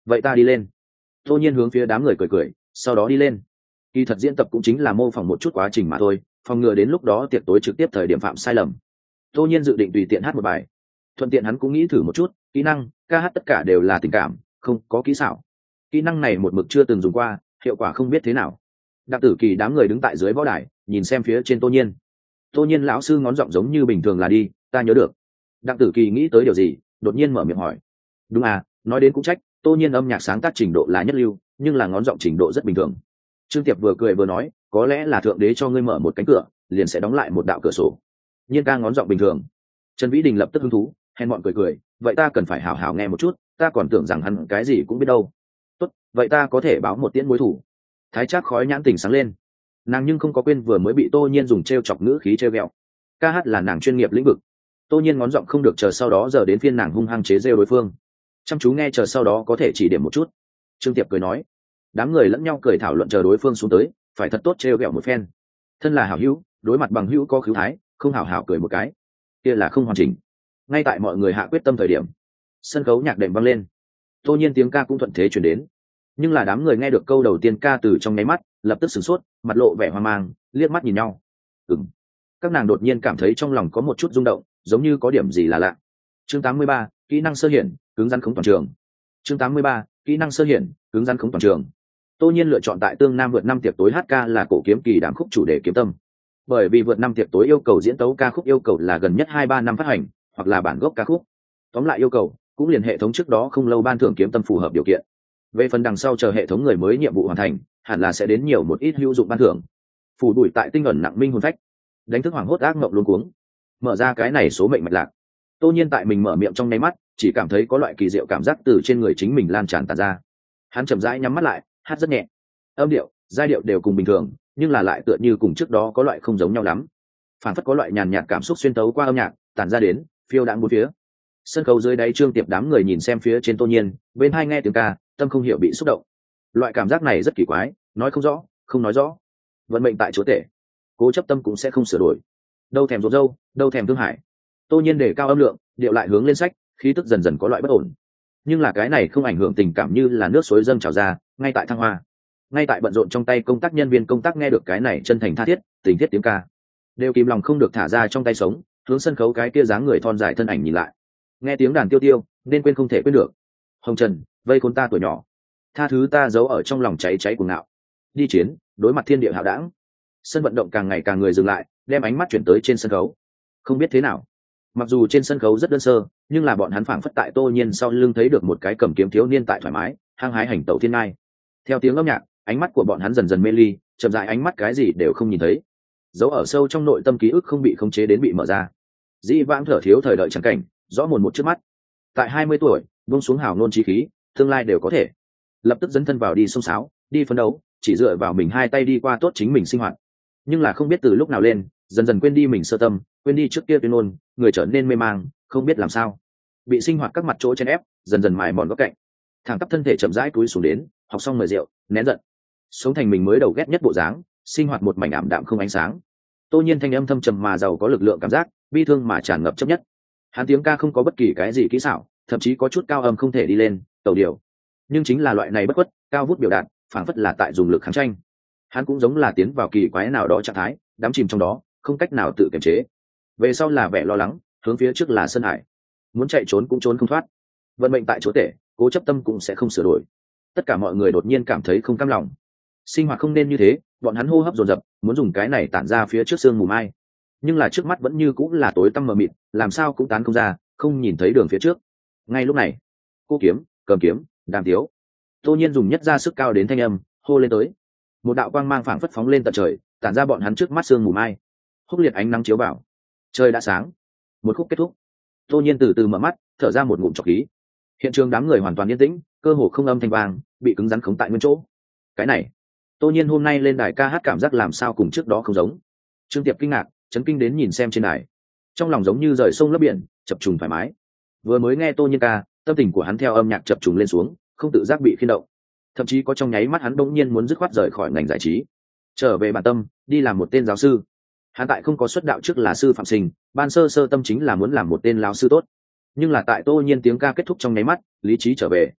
vậy ta đi lên. Tô nhiên hướng phía đám người cười cười, sau đó đi lên. Kỳ thật diễn tập cũng chính là mô phỏng một chút quá trình mà thôi, phòng ngừa đến lúc đó tiệc tối trực tiếp thời điểm phạm sai lầm. Tô nhiên dự định tùy tiện hát một bài, thuận tiện hắn cũng nghĩ thử một chút kỹ năng ca hát, tất cả đều là tình cảm, không có kỹ xảo. Kỹ năng này một mực chưa từng dùng qua, hiệu quả không biết thế nào. Đặng Tử Kỳ đám người đứng tại dưới võ đài nhìn xem phía trên Tô nhiên. Tô nhiên lão sư ngón giọng giống như bình thường là đi, ta nhớ được. Đặng Tử Kỳ nghĩ tới điều gì, đột nhiên mở miệng hỏi. Đúng à, nói đến cũng trách, Tô nhiên âm nhạc sáng tác trình độ là nhất lưu, nhưng là ngón giọng trình độ rất bình thường. Trương Tiệp vừa cười vừa nói, có lẽ là thượng đế cho ngươi mở một cánh cửa, liền sẽ đóng lại một đạo cửa sổ. Nhiên ca ngón giọng bình thường. Trần Vĩ Đình lập tức hứng thú, hèn mọn cười, vậy ta cần phải hảo hảo nghe một chút, ta còn tưởng rằng hắn cái gì cũng biết đâu. Tốt, vậy ta có thể báo một tiễn mối thủ. Thái Trác khói nhãn tình sáng lên, nàng nhưng không có quên vừa mới bị Tô nhiên dùng trêu chọc ngữ khí trêu ghẹo. Ca hát là nàng chuyên nghiệp lĩnh vực. Tô nhiên ngón giọng không được, chờ sau đó giờ đến phiên nàng hung hăng chế rêu đối phương. Chăm chú nghe, chờ sau đó có thể chỉ điểm một chút. Trương Tiệp cười nói. Đám người lẫn nhau cười thảo luận, chờ đối phương xuống tới phải thật tốt trêu ghẹo một phen. Thân là hảo hữu, đối mặt bằng hữu có khứu thái, không hảo hảo cười một cái kia là không hoàn chỉnh. Ngay tại mọi người hạ quyết tâm thời điểm, sân khấu nhạc đệm vang lên. Tô nhiên tiếng ca cũng thuận thế chuyển đến, nhưng là đám người nghe được câu đầu tiên ca từ trong nháy mắt lập tức sửng sốt, mặt lộ vẻ hoang mang, liếc mắt nhìn nhau. Các nàng đột nhiên cảm thấy trong lòng có một chút rung động, giống như có điểm gì là lạ. Chương 83, kỹ năng sơ hiển, cứng rắn khống toàn trường. Chương 83, kỹ năng sơ hiển, cứng rắn khống toàn trường. Tô nhiên lựa chọn tại Tương Nam vượt năm tiệc tối hát ca là cổ kiếm kỳ đạm khúc chủ đề kiếm tâm. Bởi vì vượt năm tiệc tối yêu cầu diễn tấu ca khúc yêu cầu là gần nhất 2-3 năm phát hành, hoặc là bản gốc ca khúc. Tóm lại yêu cầu cũng liền hệ thống trước đó không lâu ban thưởng kiếm tâm phù hợp điều kiện. Về phần đằng sau chờ hệ thống người mới nhiệm vụ hoàn thành, hẳn là sẽ đến nhiều một ít hữu dụng ban thưởng. Phủ đuổi tại tinh ẩn nặng minh hồn phách, đánh thức hoảng hốt ác mộng luống cuống. Mở ra cái này số mệnh mạch lạc. Tô nhiên tại mình mở miệng trong nháy mắt, chỉ cảm thấy có loại kỳ diệu cảm giác từ trên người chính mình lan tràn tàn ra. Hắn chậm rãi nhắm mắt lại, hát rất nhẹ, âm điệu giai điệu đều cùng bình thường, nhưng là lại tựa như cùng trước đó có loại không giống nhau lắm. Phản phất có loại nhàn nhạt cảm xúc xuyên tấu qua âm nhạc tản ra đến, phiêu đãng bốn phía. Sân khấu dưới đáy Trương Tiệp đám người nhìn xem phía trên Tô nhiên, bên hai nghe tiếng ca, tâm không hiểu bị xúc động. Loại cảm giác này rất kỳ quái, nói không rõ, không nói rõ. Vận mệnh tại chỗ tể, cố chấp tâm cũng sẽ không sửa đổi. Đâu thèm rộn râu, đâu thèm thương hại. Tô nhiên để cao âm lượng, điệu lại hướng lên sách, khí tức dần dần có loại bất ổn. Nhưng là cái này không ảnh hưởng tình cảm, như là nước suối dâng trào ra, ngay tại thăng hoa. Ngay tại bận rộn trong tay công tác nhân viên công tác nghe được cái này chân thành tha thiết, tình thiết tiếng ca, đều kìm lòng không được thả ra trong tay sống, hướng sân khấu cái kia dáng người thon dài thân ảnh nhìn lại. Nghe tiếng đàn tiêu tiêu, nên quên không thể quên được. Hồng Trần, vây khốn ta tuổi nhỏ, tha thứ ta giấu ở trong lòng cháy cháy cuồng ngạo. Đi chiến, đối mặt thiên địa hạo đảng. Sân vận động càng ngày càng người dừng lại, đem ánh mắt chuyển tới trên sân khấu. Không biết thế nào, mặc dù trên sân khấu rất đơn sơ, nhưng là bọn hắn phảng phất tại Tô nhiên sau lưng thấy được một cái cầm kiếm thiếu niên tại thoải mái hăng hái hành tẩu thiên ngai. Theo tiếng âm nhạc, ánh mắt của bọn hắn dần dần mê ly, chậm rãi ánh mắt cái gì đều không nhìn thấy, giấu ở sâu trong nội tâm ký ức không bị khống chế đến bị mở ra. Dĩ vãng thở thiếu thời đợi chẳng cảnh rõ mồn một trước mắt. Tại 20 tuổi, buông xuống hào ngôn chí khí, tương lai đều có thể. Lập tức dấn thân vào đi xông xáo, đi phấn đấu, chỉ dựa vào mình hai tay đi qua tốt chính mình sinh hoạt. Nhưng là không biết từ lúc nào lên, dần dần quên đi mình sơ tâm, quên đi trước kia tuyên ngôn, người trở nên mê mang, không biết làm sao, bị sinh hoạt các mặt chỗ chen ép, dần dần mài mòn góc cạnh. Thẳng tắp thân thể chậm rãi cúi xuống đến, học xong mời rượu, nén giận, sống thành mình mới đầu ghét nhất bộ dáng, sinh hoạt một mảnh ảm đạm không ánh sáng. Tô nhiên thanh âm thâm trầm mà giàu có lực lượng cảm giác, bi thương mà tràn ngập chấp nhất. Hắn tiếng ca không có bất kỳ cái gì kỹ xảo, thậm chí có chút cao âm không thể đi lên, tẩu điều. Nhưng chính là loại này bất khuất, cao vút biểu đạt, phảng phất là tại dùng lực kháng tranh. Hắn cũng giống là tiến vào kỳ quái nào đó trạng thái, đắm chìm trong đó, không cách nào tự kiềm chế. Về sau là vẻ lo lắng, hướng phía trước là sân hải. Muốn chạy trốn cũng trốn không thoát. Vận mệnh tại chỗ tể, cố chấp tâm cũng sẽ không sửa đổi. Tất cả mọi người đột nhiên cảm thấy không cam lòng. Sinh hoạt không nên như thế, bọn hắn hô hấp dồn dập, muốn dùng cái này tản ra phía trước sương mù mai. Nhưng là trước mắt vẫn như cũng là tối tăm mờ mịt, làm sao cũng tán không ra, không nhìn thấy đường phía trước. Ngay lúc này, cô kiếm, cầm kiếm, đàm tiếu. Tô nhiên dùng nhất ra sức cao đến thanh âm, hô lên tới. Một đạo quang mang phảng phất phóng lên tận trời, tản ra bọn hắn trước mắt sương mù mai. Húc liệt ánh nắng chiếu vào. Trời đã sáng. Một khúc kết thúc. Tô nhiên từ từ mở mắt, thở ra một ngụm trọc khí. Hiện trường đám người hoàn toàn yên tĩnh, cơ hồ không âm thanh vang, bị cứng rắn khống tại nguyên chỗ. Cái này, Tô nhiên hôm nay lên đài ca hát cảm giác làm sao cùng trước đó không giống. Trương Tiệp kinh ngạc, chấn kinh đến nhìn xem trên đài, trong lòng giống như rời sông lấp biển, chập trùng thoải mái. Vừa mới nghe Tô nhiên ca, tâm tình của hắn theo âm nhạc chập trùng lên xuống, không tự giác bị khiên động. Thậm chí có trong nháy mắt hắn bỗng nhiên muốn dứt khoát rời khỏi ngành giải trí, trở về bản tâm, đi làm một tên giáo sư. Hắn tại không có xuất đạo trước là sư phạm sinh, ban sơ sơ tâm chính là muốn làm một tên lão sư tốt. Nhưng là tại Tô nhiên tiếng ca kết thúc trong nháy mắt, lý trí trở về.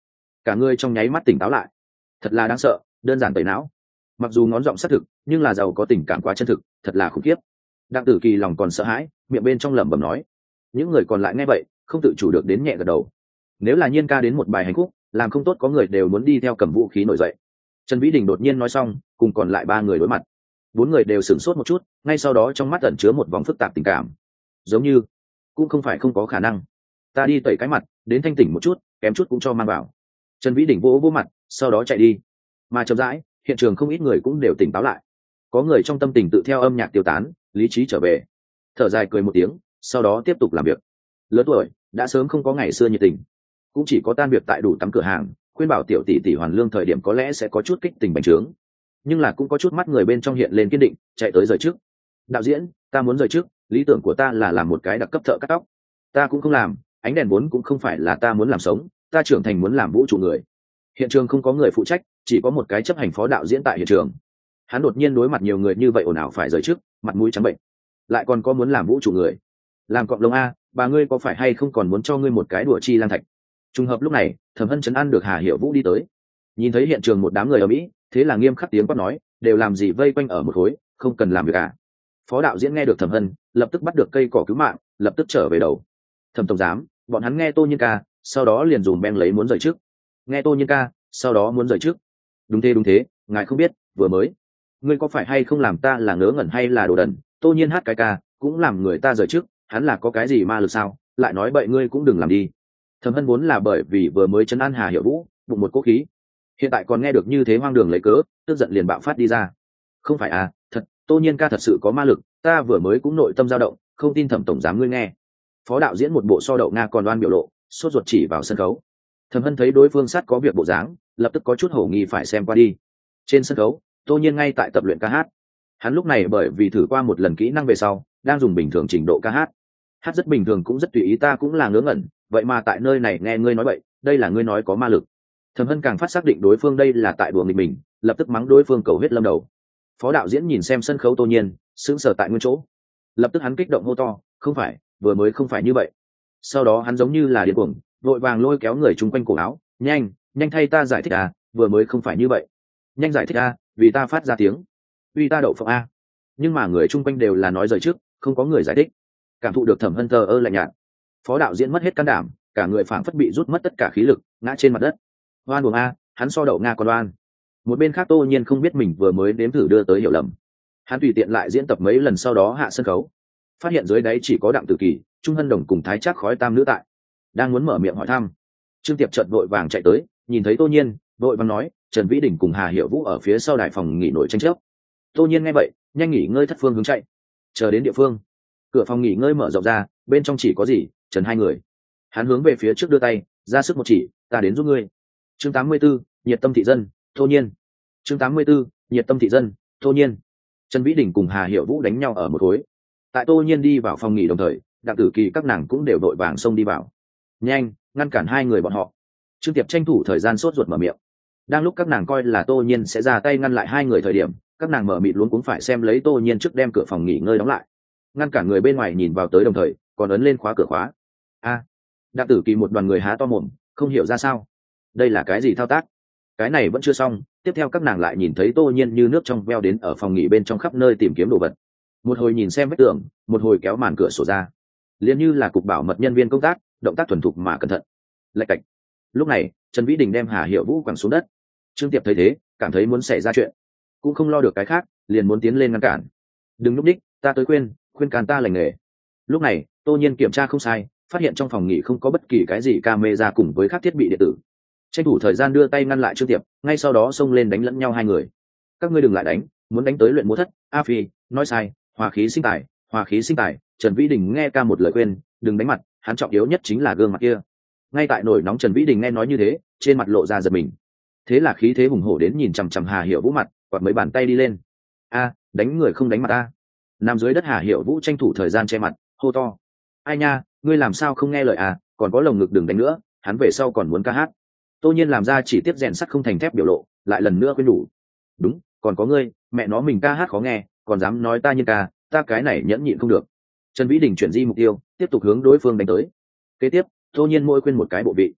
cả người trong nháy mắt tỉnh táo lại. Thật là đáng sợ, đơn giản tẩy não. Mặc dù ngón giọng xác thực nhưng là giàu có tình cảm quá chân thực, thật là khủng khiếp. Đặng Tử Kỳ lòng còn sợ hãi, miệng bên trong lẩm bẩm nói. Những người còn lại nghe vậy không tự chủ được đến nhẹ gật đầu. Nếu là Nhiên ca đến một bài hành khúc, làm không tốt có người đều muốn đi theo cầm vũ khí nổi dậy. Trần Vĩ Đình đột nhiên nói xong, cùng còn lại ba người đối mặt. Bốn người đều sửng sốt một chút, ngay sau đó trong mắt ẩn chứa một vòng phức tạp tình cảm. Giống như cũng không phải không có khả năng. Ta đi tẩy cái mặt, đến thanh tỉnh một chút, kém chút cũng cho mang vào. Trần Vĩ Đình vỗ vỗ mặt, sau đó chạy đi. Mà chậm rãi, hiện trường không ít người cũng đều tỉnh táo lại. Có người trong tâm tình tự theo âm nhạc tiêu tán, lý trí trở về. Thở dài cười một tiếng, sau đó tiếp tục làm việc. Lớn tuổi, đã sớm không có ngày xưa nhiệt tình, cũng chỉ có tan việc tại đủ tắm cửa hàng, khuyên bảo tiểu tỷ tỷ hoàn lương thời điểm có lẽ sẽ có chút kích tình bành trướng, nhưng là cũng có chút mắt người bên trong hiện lên kiên định, chạy tới rời trước. Đạo diễn, ta muốn rời trước, lý tưởng của ta là làm một cái đặc cấp thợ cắt tóc. Ta cũng không làm, ánh đèn vốn cũng không phải là ta muốn làm sống, ta trưởng thành muốn làm vũ trụ người. Hiện trường không có người phụ trách, chỉ có một cái chấp hành phó đạo diễn tại hiện trường. Hắn đột nhiên đối mặt nhiều người như vậy ồn ào phải rời trước, mặt mũi trắng bệnh. Lại còn có muốn làm vũ trụ người, làm cọp lông a, bà ngươi có phải hay không còn muốn cho ngươi một cái đùa chi lang thạch. Trùng hợp lúc này, Thẩm Hân trấn an được Hà Hiểu Vũ đi tới, nhìn thấy hiện trường một đám người ở mỹ, thế là nghiêm khắc tiếng quát nói, đều làm gì vây quanh ở một khối, không cần làm việc à. Phó đạo diễn nghe được Thẩm Hân, lập tức bắt được cây cỏ cứu mạng, lập tức trở về đầu. Thẩm tổng giám, bọn hắn nghe Tô Nhiên ca, sau đó liền dùng beng lấy muốn rời trước. Nghe Tô Nhiên ca, sau đó muốn rời trước. Đúng thế, ngài không biết, vừa mới, ngươi có phải hay không làm ta là ngớ ngẩn hay là đồ đần? Tô Nhiên hát cái ca, cũng làm người ta rời trước, hắn là có cái gì ma lực sao? Lại nói bậy ngươi cũng đừng làm đi. Thẩm Hân vốn là bởi vì vừa mới trấn an Hà Hiểu Vũ, bụng một cố khí, hiện tại còn nghe được như thế hoang đường lấy cớ, tức giận liền bạo phát đi ra. Không phải à, thật, Tô Nhiên ca thật sự có ma lực, ta vừa mới cũng nội tâm dao động, không tin Thẩm tổng giám ngươi nghe. Phó đạo diễn một bộ so đậu nga còn đoan biểu lộ, sốt ruột chỉ vào sân khấu. Thẩm Hân thấy đối phương sát có việc bộ dáng, lập tức có chút hổ nghi phải xem qua đi. Trên sân khấu, Tô Nhiên ngay tại tập luyện ca hát. Hắn lúc này bởi vì thử qua một lần kỹ năng về sau, đang dùng bình thường trình độ ca hát. Hát rất bình thường cũng rất tùy ý, ta cũng là ngớ ngẩn, vậy mà tại nơi này nghe ngươi nói vậy, đây là ngươi nói có ma lực. Thẩm Hân càng phát xác định đối phương đây là tại đùa nghịch mình, lập tức mắng đối phương cầu hết lâm đầu. Phó đạo diễn nhìn xem sân khấu Tô Nhiên, sững sờ tại nguyên chỗ. Lập tức hắn kích động hô to, không phải, vừa mới không phải như vậy. Sau đó hắn giống như là điên cuồng, vội vàng lôi kéo người chung quanh cổ áo, nhanh thay ta giải thích à, vừa mới không phải như vậy. Nhanh giải thích à, vì ta phát ra tiếng, vì ta đậu phộng a. Nhưng mà người chung quanh đều là nói rời trước, không có người giải thích. Cảm thụ được Thẩm Hân thờ ơ lạnh nhạt, phó đạo diễn mất hết can đảm, cả người phảng phất bị rút mất tất cả khí lực, ngã trên mặt đất. Oan buồng a, hắn so đậu nga còn oan. Một bên khác Tô Nhiên không biết mình vừa mới nếm thử đưa tới hiểu lầm, hắn tùy tiện lại diễn tập mấy lần, sau đó hạ sân khấu, phát hiện dưới đáy chỉ có Đặng Tử Kỳ, Trung Hân Đồng cùng Thái Trác khói tam nữ tại. Đang muốn mở miệng hỏi thăm, Trương Tiệp chợt vội vàng chạy tới, nhìn thấy Tô Nhiên, vội vàng nói, Trần Vĩ Đình cùng Hà Hiểu Vũ ở phía sau đài phòng nghỉ nổi tranh chấp. Tô Nhiên nghe vậy, nhanh nghỉ ngơi thất phương hướng chạy. Chờ đến địa phương, cửa phòng nghỉ ngơi mở rộng ra, bên trong chỉ có gì, Trần hai người. Hắn hướng về phía trước đưa tay, ra sức một chỉ, ta đến giúp ngươi. Chương 84, nhiệt tâm thị dân, Tô Nhiên. Chương 84, nhiệt tâm thị dân, Tô Nhiên. Trần Vĩ Đình cùng Hà Hiểu Vũ đánh nhau ở một khối. Tại Tô Nhiên đi vào phòng nghỉ đồng thời, Đặng Tử Kỳ các nàng cũng đều đội vàng xông đi vào. Nhanh, ngăn cản hai người bọn họ. Trương Tiệp tranh thủ thời gian sốt ruột mở miệng. Đang lúc các nàng coi là Tô Nhiên sẽ ra tay ngăn lại hai người thời điểm, các nàng mở mịt luống cuống phải xem lấy Tô Nhiên trước đem cửa phòng nghỉ ngơi đóng lại, ngăn cản người bên ngoài nhìn vào tới, đồng thời còn ấn lên khóa cửa khóa. A, Đặng Tử Kỳ một đoàn người há to mồm, không hiểu ra sao, đây là cái gì thao tác. Cái này vẫn chưa xong, tiếp theo các nàng lại nhìn thấy Tô Nhiên như nước trong veo đến ở phòng nghỉ bên trong khắp nơi tìm kiếm đồ vật, một hồi nhìn xem vách tường, một hồi kéo màn cửa sổ ra, liền như là cục bảo mật nhân viên công tác, động tác thuần thục mà cẩn thận. Lạch cạch. Lúc này Trần Vĩ Đình đem Hà Hiểu Vũ quẳng xuống đất. Trương Tiệp thấy thế, cảm thấy muốn xảy ra chuyện, cũng không lo được cái khác, liền muốn tiến lên ngăn cản. Đừng núp đích, ta tới khuyên can ta lành nghề. Lúc này Tô Nhiên kiểm tra không sai, phát hiện trong phòng nghỉ không có bất kỳ cái gì camera cùng với các thiết bị điện tử, tranh thủ thời gian đưa tay ngăn lại Trương Tiệp, ngay sau đó xông lên đánh lẫn nhau hai người. Các ngươi đừng lại đánh, muốn đánh tới luyện múa thất. A Phi nói sai, hòa khí sinh tài, hòa khí sinh tài. Trần Vĩ Đình nghe ca một lời khuyên, đừng đánh mặt, hắn trọng yếu nhất chính là gương mặt kia. Ngay tại nổi nóng Trần Vĩ Đình nghe nói như thế, trên mặt lộ ra giật mình, thế là khí thế hùng hổ đến nhìn chằm chằm Hà Hiểu Vũ mặt, quạt mấy bàn tay đi lên. A, đánh người không đánh mặt ta. Nằm dưới đất Hà Hiểu Vũ tranh thủ thời gian che mặt, hô to, ai nha, ngươi làm sao không nghe lời à, còn có lồng ngực đừng đánh nữa, hắn về sau còn muốn ca hát. Tô Nhiên làm ra chỉ tiếp rèn sắt không thành thép biểu lộ, lại lần nữa khuyên đủ. Đúng, còn có ngươi, mẹ nó mình ca hát khó nghe, còn dám nói ta Nhiên ca, ta cái này nhẫn nhịn không được. Trần Vĩ Đình chuyển di mục tiêu, tiếp tục hướng đối phương đánh tới. Kế tiếp Tô Nhiên môi khuyên một cái bộ vị.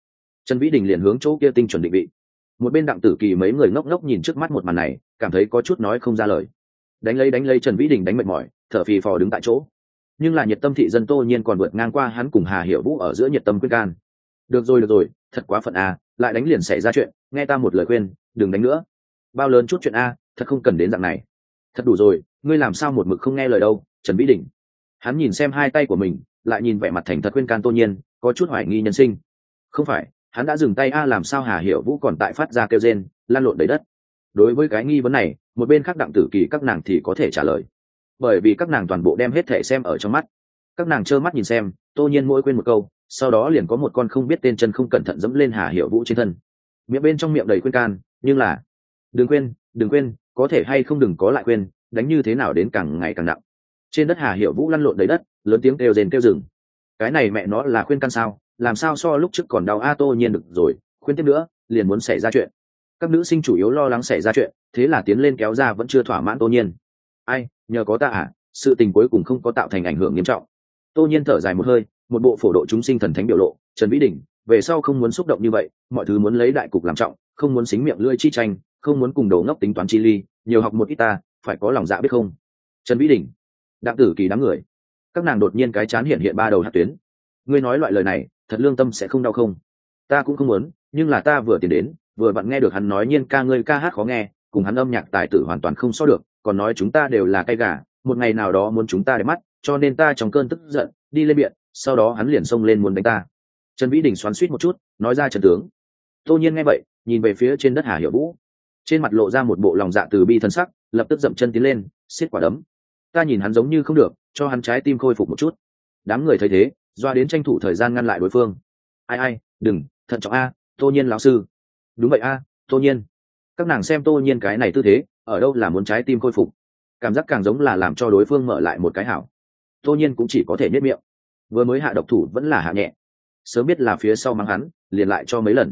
Trần Vĩ Đình liền hướng chỗ kia tinh chuẩn định vị. Một bên Đặng Tử Kỳ mấy người ngốc ngốc nhìn trước mắt một màn này, cảm thấy có chút nói không ra lời. Đánh lấy Trần Vĩ Đình đánh mệt mỏi, thở phì phò đứng tại chỗ. Nhưng là nhiệt tâm thị dân Tô Nhiên còn vượt ngang qua hắn cùng Hà Hiểu Vũ ở giữa nhiệt tâm khuyên can. Được rồi, thật quá phận à, lại đánh liền xảy ra chuyện, nghe ta một lời khuyên, đừng đánh nữa. Bao lớn chút chuyện a, thật không cần đến dạng này. Thật đủ rồi, ngươi làm sao một mực không nghe lời đâu, Trần Vĩ Đình. Hắn nhìn xem hai tay của mình, lại nhìn vẻ mặt thành thật khuyên can Tô Nhiên, có chút hoài nghi nhân sinh. Không phải, hắn đã dừng tay a, làm sao Hà Hiểu Vũ còn tại phát ra kêu rên, lăn lộn đầy đất. Đối với cái nghi vấn này, một bên khác Đặng Tử Kỳ các nàng thì có thể trả lời, bởi vì các nàng toàn bộ đem hết thể xem ở trong mắt. Các nàng trơ mắt nhìn xem Tô Nhiên mỗi quên một câu, sau đó liền có một con không biết tên chân không cẩn thận dẫm lên Hà Hiểu Vũ trên thân, miệng bên trong miệng đầy khuyên can, nhưng là đừng quên, có thể hay không đừng có lại quên, đánh như thế nào đến càng ngày càng nặng. Trên đất Hà Hiểu Vũ lăn lộn đầy đất, lớn tiếng kêu rền kêu rừng. Cái này mẹ nó là khuyên can sao, làm sao so lúc trước còn đau a. Tô Nhiên được rồi, khuyên tiếp nữa liền muốn xảy ra chuyện. Các nữ sinh chủ yếu lo lắng xảy ra chuyện, thế là tiến lên kéo ra vẫn chưa thỏa mãn Tô Nhiên. Ai, nhờ có ta à, sự tình cuối cùng không có tạo thành ảnh hưởng nghiêm trọng. Tô Nhiên thở dài một hơi, một bộ phổ độ chúng sinh thần thánh biểu lộ. Trần Vĩ Đình, về sau không muốn xúc động như vậy, mọi thứ muốn lấy đại cục làm trọng, không muốn xính miệng lưỡi chi tranh, không muốn cùng đầu ngốc tính toán chi ly, nhiều học một ít ta, phải có lòng dạ biết không. Trần Vĩ Đình, Đặng Tử Kỳ đám người, các nàng đột nhiên cái chán hiện ba đầu hạt tuyến. Ngươi nói loại lời này, thật lương tâm sẽ không đau không? Ta cũng không muốn, nhưng là ta vừa tiến đến, vừa vặn nghe được hắn nói Nhiên ca ngươi ca hát khó nghe, cùng hắn âm nhạc tài tử hoàn toàn không so được, còn nói chúng ta đều là cay gà, một ngày nào đó muốn chúng ta để mắt, cho nên ta trong cơn tức giận đi lên biện, sau đó hắn liền xông lên muốn đánh ta. Trần Vĩ Đình xoắn xuýt một chút, nói ra trận tướng. Tô Nhiên nghe vậy, nhìn về phía trên đất Hà Hiểu Vũ, trên mặt lộ ra một bộ lòng dạ từ bi thân sắc, lập tức dậm chân tiến lên, xiết quả đấm. Ta nhìn hắn giống như không được, cho hắn trái tim khôi phục một chút. Đám người thấy thế, doa đến tranh thủ thời gian ngăn lại đối phương. Ai, đừng, thận trọng a, Tô Nhiên lão sư. Đúng vậy a, Tô Nhiên. Các nàng xem Tô Nhiên cái này tư thế, ở đâu là muốn trái tim khôi phục, cảm giác càng giống là làm cho đối phương mở lại một cái hảo. Tô Nhiên cũng chỉ có thể nhếch miệng, vừa mới hạ độc thủ vẫn là hạ nhẹ, sớm biết là phía sau mắng hắn, liền lại cho mấy lần.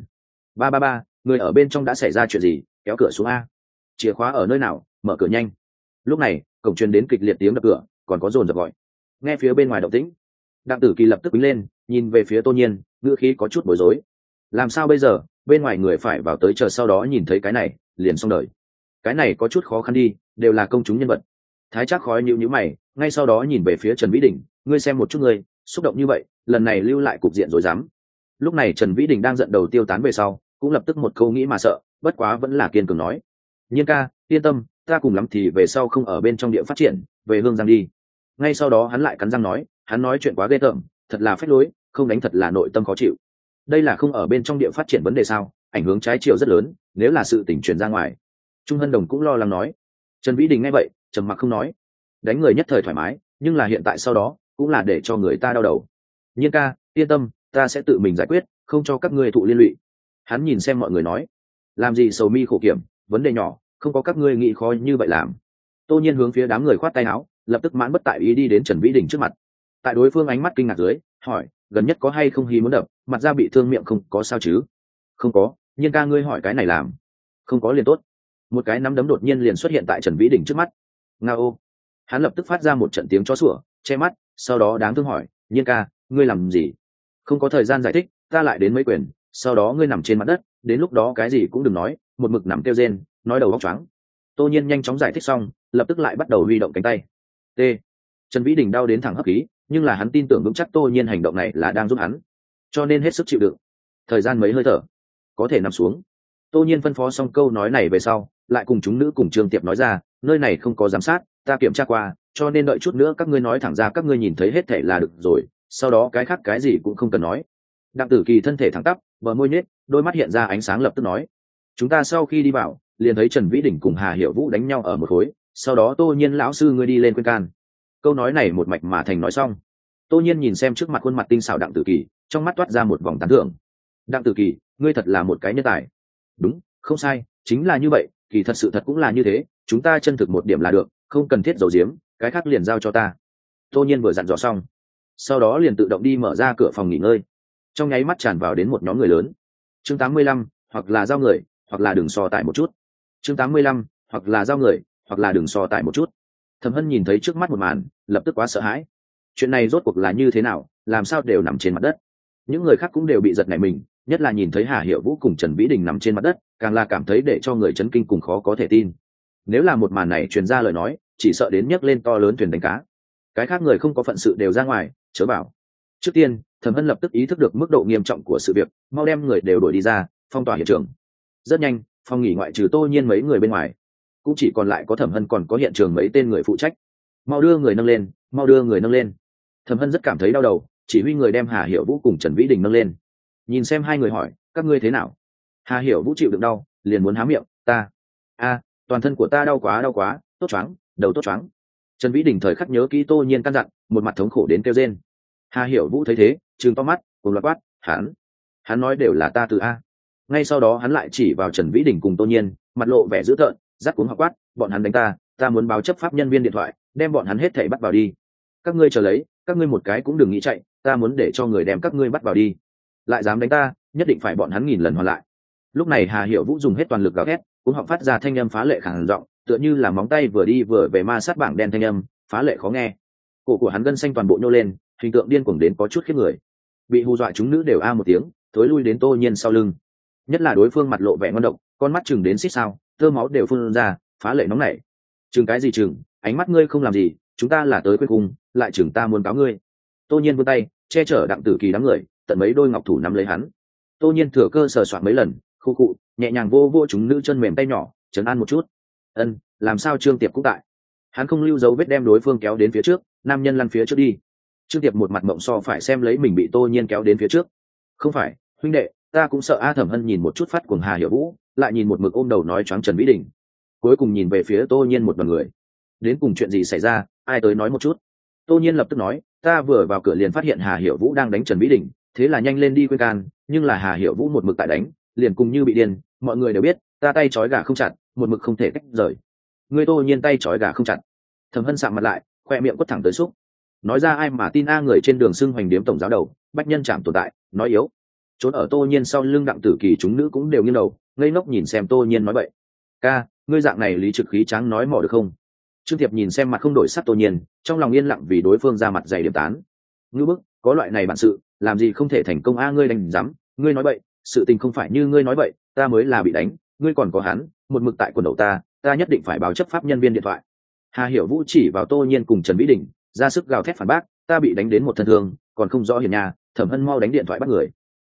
Ba, người ở bên trong đã xảy ra chuyện gì, kéo cửa xuống a. Chìa khóa ở nơi nào, mở cửa nhanh. Lúc này cổng truyền đến kịch liệt tiếng đập cửa, còn có dồn dập gọi. Nghe phía bên ngoài động tĩnh, Đặng Tử Kỳ lập tức đứng lên, nhìn về phía Tô Nhiên, ngữ khí có chút bối rối. Làm sao bây giờ, bên ngoài người phải vào tới chờ, sau đó nhìn thấy cái này liền xong đời. Cái này có chút khó khăn đi, đều là công chúng nhân vật. Thái Trác khói nhíu mày, ngay sau đó nhìn về phía Trần Vĩ Đình, ngươi xem một chút ngươi, xúc động như vậy, lần này lưu lại cục diện rồi dám. Lúc này Trần Vĩ Đình đang giận đầu tiêu tán về sau, cũng lập tức một câu nghĩ mà sợ, bất quá vẫn là kiên cường nói: Nhiên ca, yên tâm, ta cùng lắm thì về sau không ở bên trong địa phát triển, về Hương Giang đi. Ngay sau đó hắn lại cắn răng nói, hắn nói chuyện quá ghê tởm, thật là phách lối, không đánh thật là nội tâm khó chịu. Đây là không ở bên trong địa phát triển vấn đề sao, ảnh hưởng trái chiều rất lớn, nếu là sự tình truyền ra ngoài. Trung Hân Đồng cũng lo lắng nói. Trần Vĩ Đình nghe vậy, trầm mặc không nói. Đánh người nhất thời thoải mái, nhưng là hiện tại sau đó cũng là để cho người ta đau đầu. Nhiên ca, yên tâm, ta sẽ tự mình giải quyết, không cho các ngươi thụ liên lụy. Hắn nhìn xem mọi người nói, làm gì sầu mi khổ kiểm, vấn đề nhỏ, không có các ngươi nghĩ khó như vậy làm. Tô Nhiên hướng phía đám người khoát tay áo, lập tức mãn bất tại ý đi đến Trần Vĩ Đình trước mặt. Tại đối phương ánh mắt kinh ngạc dưới, hỏi, gần nhất có hay không hí muốn đập, mặt ra bị thương miệng không có sao chứ? Không có. Nhiên ca ngươi hỏi cái này làm, không có liền tốt. Một cái nắm đấm đột nhiên liền xuất hiện tại Trần Vĩ Đình trước mắt. Ngao. Hắn lập tức phát ra một trận tiếng chó sủa, che mắt, sau đó đáng thương hỏi, Nhiên ca, ngươi làm gì? Không có thời gian giải thích, ta lại đến mấy quyền, sau đó ngươi nằm trên mặt đất, đến lúc đó cái gì cũng đừng nói, một mực nằm kêu rên, nói đầu óc choáng. Tô Nhiên nhanh chóng giải thích xong, lập tức lại bắt đầu huy động cánh tay. T. Trần Vĩ Đình đau đến thẳng hấp khí, nhưng là hắn tin tưởng vững chắc Tô Nhiên hành động này là đang giúp hắn, cho nên hết sức chịu đựng. Thời gian mấy hơi thở, có thể nằm xuống. Tô Nhiên phân phó xong câu nói này về sau, lại cùng chúng nữ cùng Trương Tiệp nói ra, nơi này không có giám sát, ta kiểm tra qua, cho nên đợi chút nữa các ngươi nói thẳng ra các ngươi nhìn thấy hết thể là được rồi, sau đó cái khác cái gì cũng không cần nói. Đặng Tử Kỳ thân thể thẳng tắp, bờ môi nhếch, đôi mắt hiện ra ánh sáng, lập tức nói, chúng ta sau khi đi vào, liền thấy Trần Vĩ Đình cùng Hà Hiểu Vũ đánh nhau ở một khối, sau đó Tô Nhiên lão sư ngươi đi lên khuyên can. Câu nói này một mạch mà thành nói xong. Tô Nhiên nhìn xem trước mặt khuôn mặt tinh xảo Đặng Tử Kỳ, trong mắt toát ra một vòng tán thưởng. Đặng Tử Kỳ, ngươi thật là một cái nhân tài. Đúng, không sai, chính là như vậy, kỳ thật sự thật cũng là như thế, chúng ta chân thực một điểm là được, không cần thiết giấu giếm, cái khác liền giao cho ta. Tô Nhiên vừa dặn dò xong, sau đó liền tự động đi mở ra cửa phòng nghỉ ngơi. Trong nháy mắt tràn vào đến một nhóm người lớn. Chương 85, hoặc là giao người, hoặc là đừng so tài một chút. Chương 85, hoặc là giao người, hoặc là đừng so tài một chút. Thẩm Hân nhìn thấy trước mắt một màn, lập tức quá sợ hãi. Chuyện này rốt cuộc là như thế nào, làm sao đều nằm trên mặt đất. Những người khác cũng đều bị giật nảy mình, nhất là nhìn thấy Hà Hiểu Vũ cùng Trần Vĩ Đình nằm trên mặt đất, càng là cảm thấy để cho người chấn kinh cùng khó có thể tin. Nếu là một màn này truyền ra lời nói, chỉ sợ đến nhấc lên to lớn thuyền đánh cá. Cái khác người không có phận sự đều ra ngoài, chớ bảo. Trước tiên, Thẩm Hân lập tức ý thức được mức độ nghiêm trọng của sự việc, mau đem người đều đuổi đi ra, phong tỏa hiện trường. Rất nhanh, phòng nghỉ ngoại trừ Tô Nhiên mấy người bên ngoài, cũng chỉ còn lại có Thẩm Hân còn có hiện trường mấy tên người phụ trách. Mau đưa người nâng lên, mau đưa người nâng lên. Thẩm Hân rất cảm thấy đau đầu, chỉ huy người đem Hà Hiểu Vũ cùng Trần Vĩ Đình nâng lên. Nhìn xem hai người hỏi, các ngươi thế nào? Hà Hiểu Vũ chịu đựng đau, liền muốn há miệng, ta, toàn thân của ta đau quá, tốt choáng, đầu tốt choáng. Trần Vĩ Đình thời khắc nhớ kỹ Tô Nhiên căn dặn, một mặt thống khổ đến kêu rên. Hà Hiểu Vũ thấy thế, trừng to mắt, cùng loạt quát, hắn nói đều là ta từ a. Ngay sau đó hắn lại chỉ vào Trần Vĩ Đình cùng Tô Nhiên, mặt lộ vẻ dữ tợn, rắc cuống học quát, bọn hắn đánh ta muốn báo chấp pháp nhân viên điện thoại, đem bọn hắn hết thảy bắt vào đi. Các ngươi chờ lấy, các ngươi một cái cũng đừng nghĩ chạy, ta muốn để cho người đem các ngươi bắt vào đi. Lại dám đánh ta, nhất định phải bọn hắn nghìn lần hoàn lại. Lúc này Hà Hiểu Vũ dùng hết toàn lực gào thét, cũng họng phát ra thanh âm phá lệ khàn giọng, tựa như là móng tay vừa đi vừa về ma sát bảng đen thanh âm, phá lệ khó nghe. Cổ của hắn gân xanh toàn bộ nhô lên, hình tượng điên cuồng đến có chút khiếp người. Bị hù dọa chúng nữ đều a một tiếng, thối lui đến Tô Nhiên sau lưng. Nhất là đối phương mặt lộ vẻ ngon độc, con mắt chừng đến xít sao, tơ máu đều phun ra, phá lệ nóng nảy. Chừng cái gì chừng, ánh mắt ngươi không làm gì, chúng ta là tới quên cùng, lại chừng ta muốn cáo ngươi. Tô Nhiên vươn tay, che chở Đặng Tử Kỳ đám người, tận mấy đôi ngọc thủ nắm lấy hắn. Tô Nhiên thừa cơ sờ soạn mấy lần, khu cụ, nhẹ nhàng vô vô chúng nữ chân mềm tay nhỏ, trấn an một chút. Làm sao Trương Tiệp cũng tại? Hắn không lưu dấu vết đem đối phương kéo đến phía trước, nam nhân lăn phía trước đi. Trương Tiệp một mặt mộng so phải xem lấy mình bị Tô Nhiên kéo đến phía trước. Không phải, huynh đệ, ta cũng sợ a. Thẩm Hân nhìn một chút phát cuồng Hà Hiểu Vũ, lại nhìn một mực ôm đầu nói choáng Trần Vĩ Đình, cuối cùng nhìn về phía Tô Nhiên một đoàn người. Đến cùng chuyện gì xảy ra, ai tới nói một chút. Tô Nhiên lập tức nói, ta vừa vào cửa liền phát hiện Hà Hiểu Vũ đang đánh Trần Vĩ Đình, thế là nhanh lên đi khuyên can, nhưng là Hà Hiểu Vũ một mực tại đánh, liền cùng như bị điên, mọi người đều biết, ta tay trói gà không chặt, một mực không thể tách rời. Ngươi Tô Nhiên tay trói gà không chặt. Thẩm Hân sạm mặt lại, khoe miệng quất thẳng tới xúc. Nói ra ai mà tin a, người trên đường xưng hoành điếm tổng giáo đầu, bách nhân chạm tồn tại, nói yếu. Trốn ở Tô Nhiên sau lưng Đặng Tử Kỳ chúng nữ cũng đều nghiêng đầu, ngây ngốc nhìn xem Tô Nhiên nói vậy. Ca, ngươi dạng này lý trực khí tráng nói mỏ được không? Trương Thiệp nhìn xem mặt không đổi sắc Tô Nhiên, trong lòng yên lặng vì đối phương ra mặt dày điểm tán. Ngư bức, có loại này bản sự, làm gì không thể thành công a, ngươi đành dám, ngươi nói vậy, sự tình không phải như ngươi nói vậy, ta mới là bị đánh, ngươi còn có hắn, một mực tại quần đầu ta nhất định phải báo chấp pháp nhân viên điện thoại. Hà Hiểu Vũ chỉ vào Tô Nhiên cùng Trần Vĩ Đình, ra sức gào thét phản bác, ta bị đánh đến một thân thương, còn không rõ hiền nhà, Thẩm Hân mau đánh điện thoại bắt người.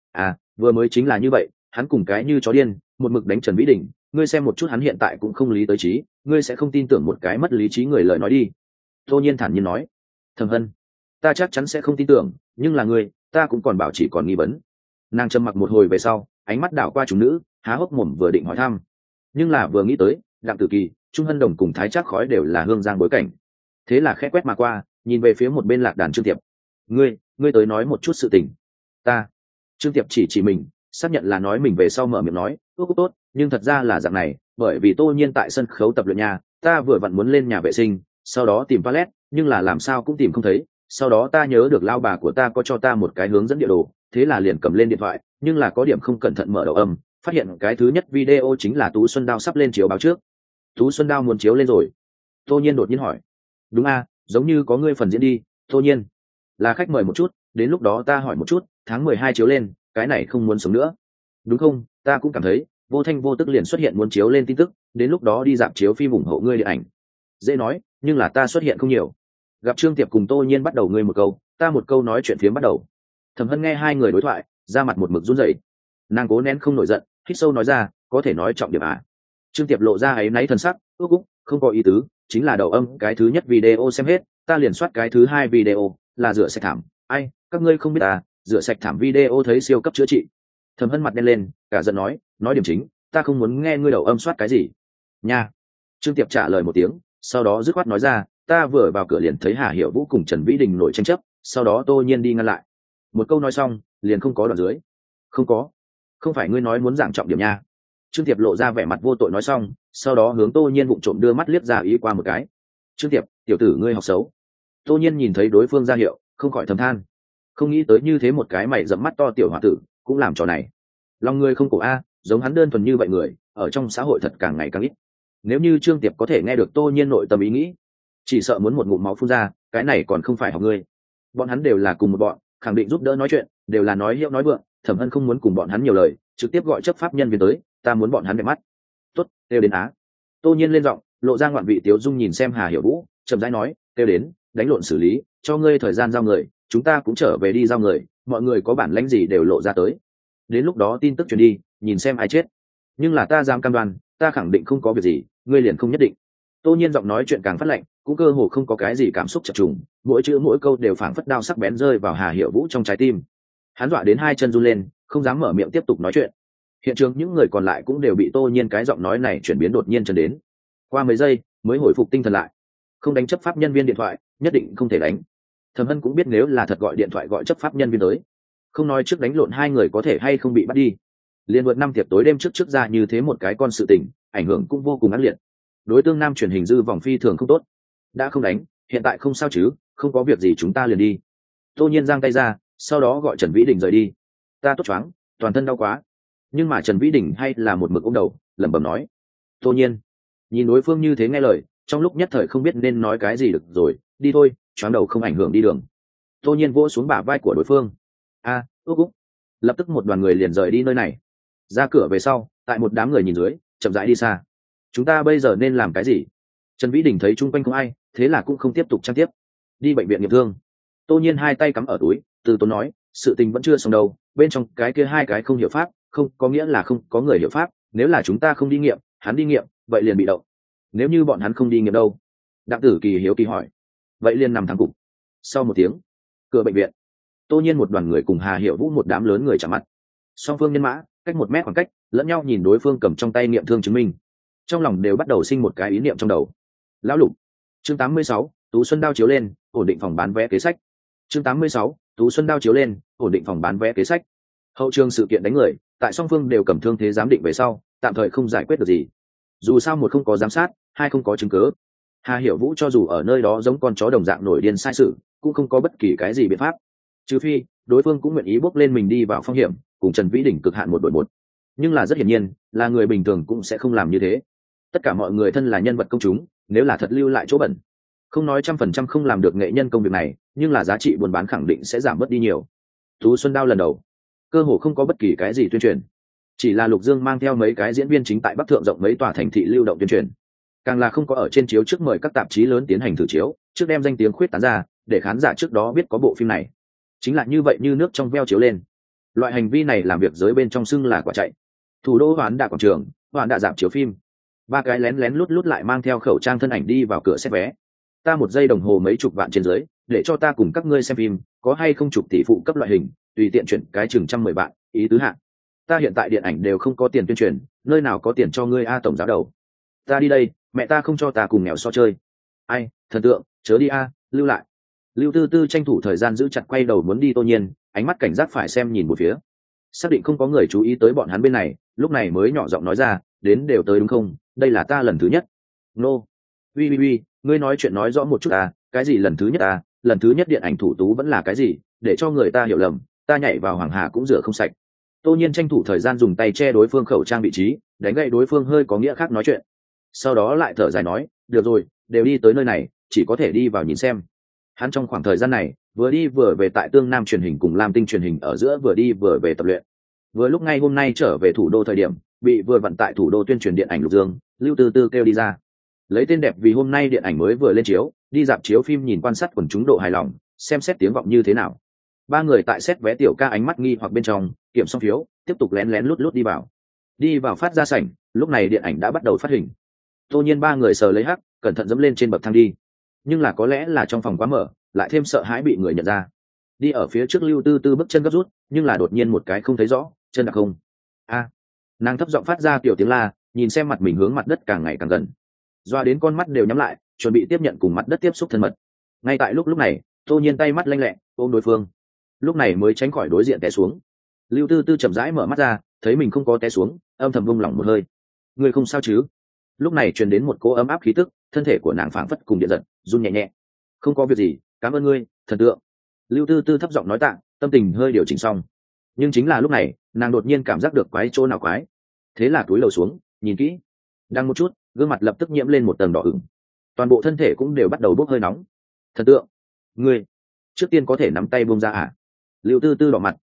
Vừa mới chính là như vậy, hắn cùng cái như chó điên, một mực đánh Trần Vĩ Đình, ngươi xem một chút hắn hiện tại cũng không lý tới trí, ngươi sẽ không tin tưởng một cái mất lý trí người lời nói đi. Tô Nhiên thản nhiên nói, Thẩm Hân, ta chắc chắn sẽ không tin tưởng, nhưng là ngươi, ta cũng còn bảo chỉ còn nghi vấn. Nàng trầm mặc một hồi về sau, ánh mắt đảo qua chúng nữ, há hốc mồm vừa định hỏi thăm, nhưng là vừa nghĩ tới Đặng Tử Kỳ, Trung Hân Đồng cùng Thái Trác Khói đều là hương giang bối cảnh, thế là khẽ quét mà qua, nhìn về phía một bên Lạc Đàn Trương Tiệp. Ngươi tới nói một chút sự tình. Ta. Trương Tiệp chỉ mình, xác nhận là nói mình về sau mở miệng nói, tốt, nhưng thật ra là dạng này, bởi vì Tô Nhiên tại sân khấu tập luyện nhà, ta vừa vặn muốn lên nhà vệ sinh, sau đó tìm toilet, nhưng là làm sao cũng tìm không thấy, sau đó ta nhớ được lao bà của ta có cho ta một cái hướng dẫn địa đồ, thế là liền cầm lên điện thoại, nhưng là có điểm không cẩn thận mở đầu âm, phát hiện cái thứ nhất video chính là Tú Xuân Đao sắp lên chiếu báo trước. Tú Xuân Đao muốn chiếu lên rồi. Tô Nhiên đột nhiên hỏi. Đúng a, giống như có ngươi phần diễn đi. Tô Nhiên, là khách mời một chút, đến lúc đó ta hỏi một chút, tháng 12 chiếu lên, cái này không muốn sống nữa. Đúng không, ta cũng cảm thấy, vô thanh vô tức liền xuất hiện muốn chiếu lên tin tức, đến lúc đó đi dạp chiếu phim ủng hộ ngươi điện ảnh. Dễ nói, nhưng là ta xuất hiện không nhiều. Gặp Trương Tiệp cùng Tô Nhiên bắt đầu ngươi một câu, ta một câu nói chuyện phiếm bắt đầu. Thẩm Hân nghe hai người đối thoại, da mặt một mực run rẩy. Nàng cố nén không nổi giận, hít sâu nói ra, có thể nói trọng điểm à? Trương Tiệp lộ ra áy náy thần sắc, ước úc, không có ý tứ, chính là đầu âm cái thứ nhất video xem hết, ta liền soát cái thứ hai video, là rửa sạch thảm. Ai, các ngươi không biết à, rửa sạch thảm video thấy siêu cấp chữa trị. Thẩm Hân mặt đen lên, cả giận nói điểm chính, ta không muốn nghe ngươi đầu âm soát cái gì. Nha. Trương Tiệp trả lời một tiếng, sau đó dứt khoát nói ra, ta vừa vào cửa liền thấy Hà Hiểu Vũ cùng Trần Vĩ Đình nổi tranh chấp, sau đó Tô Nhiên đi ngăn lại. Một câu nói xong, liền không có đoạn dưới. Không phải ngươi nói muốn giảng trọng điểm nha. Trương Tiệp lộ ra vẻ mặt vô tội nói xong, sau đó hướng Tô Nhiên vụng trộm đưa mắt liếc ra ý qua một cái. Trương Tiệp, tiểu tử ngươi học xấu. Tô Nhiên nhìn thấy đối phương ra hiệu, không khỏi thầm than, không nghĩ tới như thế một cái mày dẫm mắt to tiểu hòa tử cũng làm trò này. Lòng ngươi không cổ a, giống hắn đơn thuần như vậy người ở trong xã hội thật càng ngày càng ít. Nếu như Trương Tiệp có thể nghe được Tô Nhiên nội tâm ý nghĩ, chỉ sợ muốn một ngụm máu phun ra, cái này còn không phải học ngươi. Bọn hắn đều là cùng một bọn, khẳng định giúp đỡ nói chuyện, đều là nói hiệu nói vượng, Thẩm Hân không muốn cùng bọn hắn nhiều lời, trực tiếp gọi chấp pháp nhân viên tới, ta muốn bọn hắn đẹp mắt. Tốt, kêu đến á. Tô Nhiên lên giọng, lộ ra ngoạn vị tiếu dung nhìn xem Hà Hiểu Vũ, chậm rãi nói, kêu đến, đánh lộn xử lý, cho ngươi thời gian giao người, chúng ta cũng trở về đi giao người, mọi người có bản lãnh gì đều lộ ra tới. Đến lúc đó tin tức truyền đi, nhìn xem ai chết. Nhưng là ta dám cam đoan, ta khẳng định không có việc gì, ngươi liền không nhất định. Tô Nhiên giọng nói chuyện càng phát lạnh, cũng cơ hồ không có cái gì cảm xúc chập trùng, mỗi chữ mỗi câu đều phảng phất đao sắc bén rơi vào Hà Hiểu Vũ trong trái tim. Hắn dọa đến hai chân run lên, không dám mở miệng tiếp tục nói chuyện. Hiện trường những người còn lại cũng đều bị Tô Nhiên cái giọng nói này chuyển biến đột nhiên chân đến. Qua mấy giây mới hồi phục tinh thần lại. Không đánh chấp pháp nhân viên điện thoại, nhất định không thể đánh. Thẩm Hân cũng biết nếu là thật gọi điện thoại gọi chấp pháp nhân viên tới, không nói trước đánh lộn hai người có thể hay không bị bắt đi, liên vượt năm tiệc tối đêm trước ra như thế một cái con sự tình, ảnh hưởng cũng vô cùng ác liệt. Đối tương nam truyền hình dư vòng phi thường không tốt. Đã không đánh, hiện tại không sao chứ, không có việc gì chúng ta liền đi. Tô Nhiên giang tay ra, sau đó gọi Trần Vĩ Đình rời đi. Ta tốt choáng, toàn thân đau quá. Nhưng mà Trần Vĩ Đình hay là một mực ôm đầu, lẩm bẩm nói. Tô Nhiên nhìn đối phương như thế nghe lời, trong lúc nhất thời không biết nên nói cái gì được rồi, đi thôi, choáng đầu không ảnh hưởng đi đường. Tô Nhiên vỗ xuống bả vai của đối phương. Úc úc. Lập tức một đoàn người liền rời đi nơi này. Ra cửa về sau, tại một đám người nhìn dưới, chậm rãi đi xa. Chúng ta bây giờ nên làm cái gì? Trần Vĩ Đình thấy chung quanh không ai, thế là cũng không tiếp tục trang tiếp. Đi bệnh viện nghiệm thương. Tô Nhiên hai tay cắm ở túi, từ tốn nói, sự tình vẫn chưa xong đâu, bên trong cái kia hai cái không hiểu pháp, không có nghĩa là không có người hiểu pháp, nếu là chúng ta không đi nghiệm, hắn đi nghiệm, vậy liền bị động. Nếu như bọn hắn không đi nghiệm đâu? Đặng Tử Kỳ hiếu kỳ hỏi. Vậy liền nằm thẳng cục. Sau một tiếng, cửa bệnh viện. Tô Nhiên một đoàn người cùng Hà Hiểu Vũ một đám lớn người chạm mặt. Song phương nhân mã, cách 1 mét khoảng cách, lẫn nhau nhìn đối phương cầm trong tay nghiệm thương chứng minh. Trong lòng đều bắt đầu sinh một cái ý niệm trong đầu. Lão Lục. Chương 86, Tú Xuân đao chiếu lên, ổn định phòng bán vé kế sách. Chương 86, Tú Xuân đao chiếu lên, ổn định phòng bán vé kế sách. Hậu trường sự kiện đánh người, tại song phương đều cầm thương thế giám định về sau, tạm thời không giải quyết được gì. Dù sao một không có giám sát, hai không có chứng cứ. Hà Hiểu Vũ cho dù ở nơi đó giống con chó đồng dạng nổi điên sai sự, cũng không có bất kỳ cái gì biện pháp. Trừ phi, đối phương cũng nguyện ý bước lên mình đi vào phong hiểm, cùng Trần Vĩ Đình cực hạn 1-1. Nhưng là rất hiển nhiên, là người bình thường cũng sẽ không làm như thế. Tất cả mọi người thân là nhân vật công chúng, nếu là thật lưu lại chỗ bẩn, không nói 100% không làm được nghệ nhân công việc này, nhưng là giá trị buôn bán khẳng định sẽ giảm bớt đi nhiều. Tú Xuân đao lần đầu, cơ hồ không có bất kỳ cái gì tuyên truyền, chỉ là Lục Dương mang theo mấy cái diễn viên chính tại Bắc Thượng rộng mấy tòa thành thị lưu động tuyên truyền, càng là không có ở trên chiếu trước mời các tạp chí lớn tiến hành thử chiếu, trước đem danh tiếng khuyết tán ra, để khán giả trước đó biết có bộ phim này. Chính là như vậy, như nước trong veo chiếu lên. Loại hành vi này làm việc giới bên trong xưng là quả chạy. Thủ đô Hoán Đạ quảng trường, Hoán Đạ dạp chiếu phim, ba cái lén lén lút lút lại mang theo khẩu trang thân ảnh đi vào cửa xét vé. Ta 1 giây đồng hồ mấy chục vạn trên dưới, để cho ta cùng các ngươi xem phim, có hay không chục tỷ phụ cấp loại hình, tùy tiện chuyển cái chừng 110 vạn, ý tứ hạ. Ta hiện tại điện ảnh đều không có tiền tuyên truyền, nơi nào có tiền cho ngươi a tổng giáo đầu. Ta đi đây, mẹ ta không cho ta cùng nghèo so chơi. Ai, thần tượng, chớ đi a, lưu lại. Lưu Tư Tư tranh thủ thời gian giữ chặt quay đầu muốn đi Tô Nhiên, ánh mắt cảnh giác phải xem nhìn một phía, xác định không có người chú ý tới bọn hắn bên này, lúc này mới nhỏ giọng nói ra, đến đều tới đúng không, đây là ta lần thứ nhất. Nô, ui, ngươi nói chuyện nói rõ một chút à, cái gì lần thứ nhất à, lần thứ nhất điện ảnh thủ tú vẫn là cái gì, để cho người ta hiểu lầm, ta nhảy vào Hoàng Hà cũng rửa không sạch. Tô Nhiên tranh thủ thời gian dùng tay che đối phương khẩu trang vị trí, đánh gậy đối phương hơi có nghĩa khác nói chuyện, sau đó lại thở dài nói, được rồi, đều đi tới nơi này, chỉ có thể đi vào nhìn xem. Hắn trong khoảng thời gian này vừa đi vừa về tại Tương Nam truyền hình cùng Lam Tinh truyền hình ở giữa vừa đi vừa về tập luyện. Vừa lúc ngay hôm nay trở về thủ đô thời điểm, bị vừa vặn tại thủ đô tuyên truyền điện ảnh Lục Dương, Lưu Tư Tư kêu đi ra. Lấy tên đẹp vì hôm nay điện ảnh mới vừa lên chiếu, đi dạp chiếu phim nhìn quan sát quần chúng độ hài lòng, xem xét tiếng vọng như thế nào. Ba người tại xét vé tiểu ca ánh mắt nghi hoặc bên trong, kiểm xong phiếu, tiếp tục lén lén lút lút đi vào. Đi vào phát ra sảnh, lúc này điện ảnh đã bắt đầu phát hình. Tô Nhiên ba người sờ lấy hắc, cẩn thận dẫm lên trên bậc thang đi. Nhưng là có lẽ là trong phòng quá mở, lại thêm sợ hãi bị người nhận ra. Đi ở phía trước Lưu Tư Tư bước chân gấp rút, nhưng là đột nhiên một cái không thấy rõ, chân đặc không. Nàng thấp giọng phát ra tiểu tiếng la, nhìn xem mặt mình hướng mặt đất càng ngày càng gần, doa đến con mắt đều nhắm lại, chuẩn bị tiếp nhận cùng mặt đất tiếp xúc thân mật. Ngay tại lúc này, Tô Nhiên tay mắt lanh lẹ ôm đối phương, lúc này mới tránh khỏi đối diện té xuống. Lưu Tư Tư chậm rãi mở mắt ra, thấy mình không có té xuống, âm thầm buông lỏng một hơi. Người không sao chứ? Lúc này truyền đến một cỗ ấm áp khí tức, thân thể của nàng phảng phất cùng điện giật, run nhẹ nhẹ. Không có việc gì, cảm ơn ngươi, thần tượng. Lưu Tư Tư thấp giọng nói tạ, tâm tình hơi điều chỉnh xong. Nhưng chính là lúc này, nàng đột nhiên cảm giác được quái chỗ nào quái, thế là cúi đầu xuống, nhìn kỹ. Đang một chút, gương mặt lập tức nhiễm lên một tầng đỏ ửng, toàn bộ thân thể cũng đều bắt đầu bốc hơi nóng. Thần tượng, ngươi trước tiên có thể nắm tay buông ra à? Lưu Tư Tư đỏ mặt,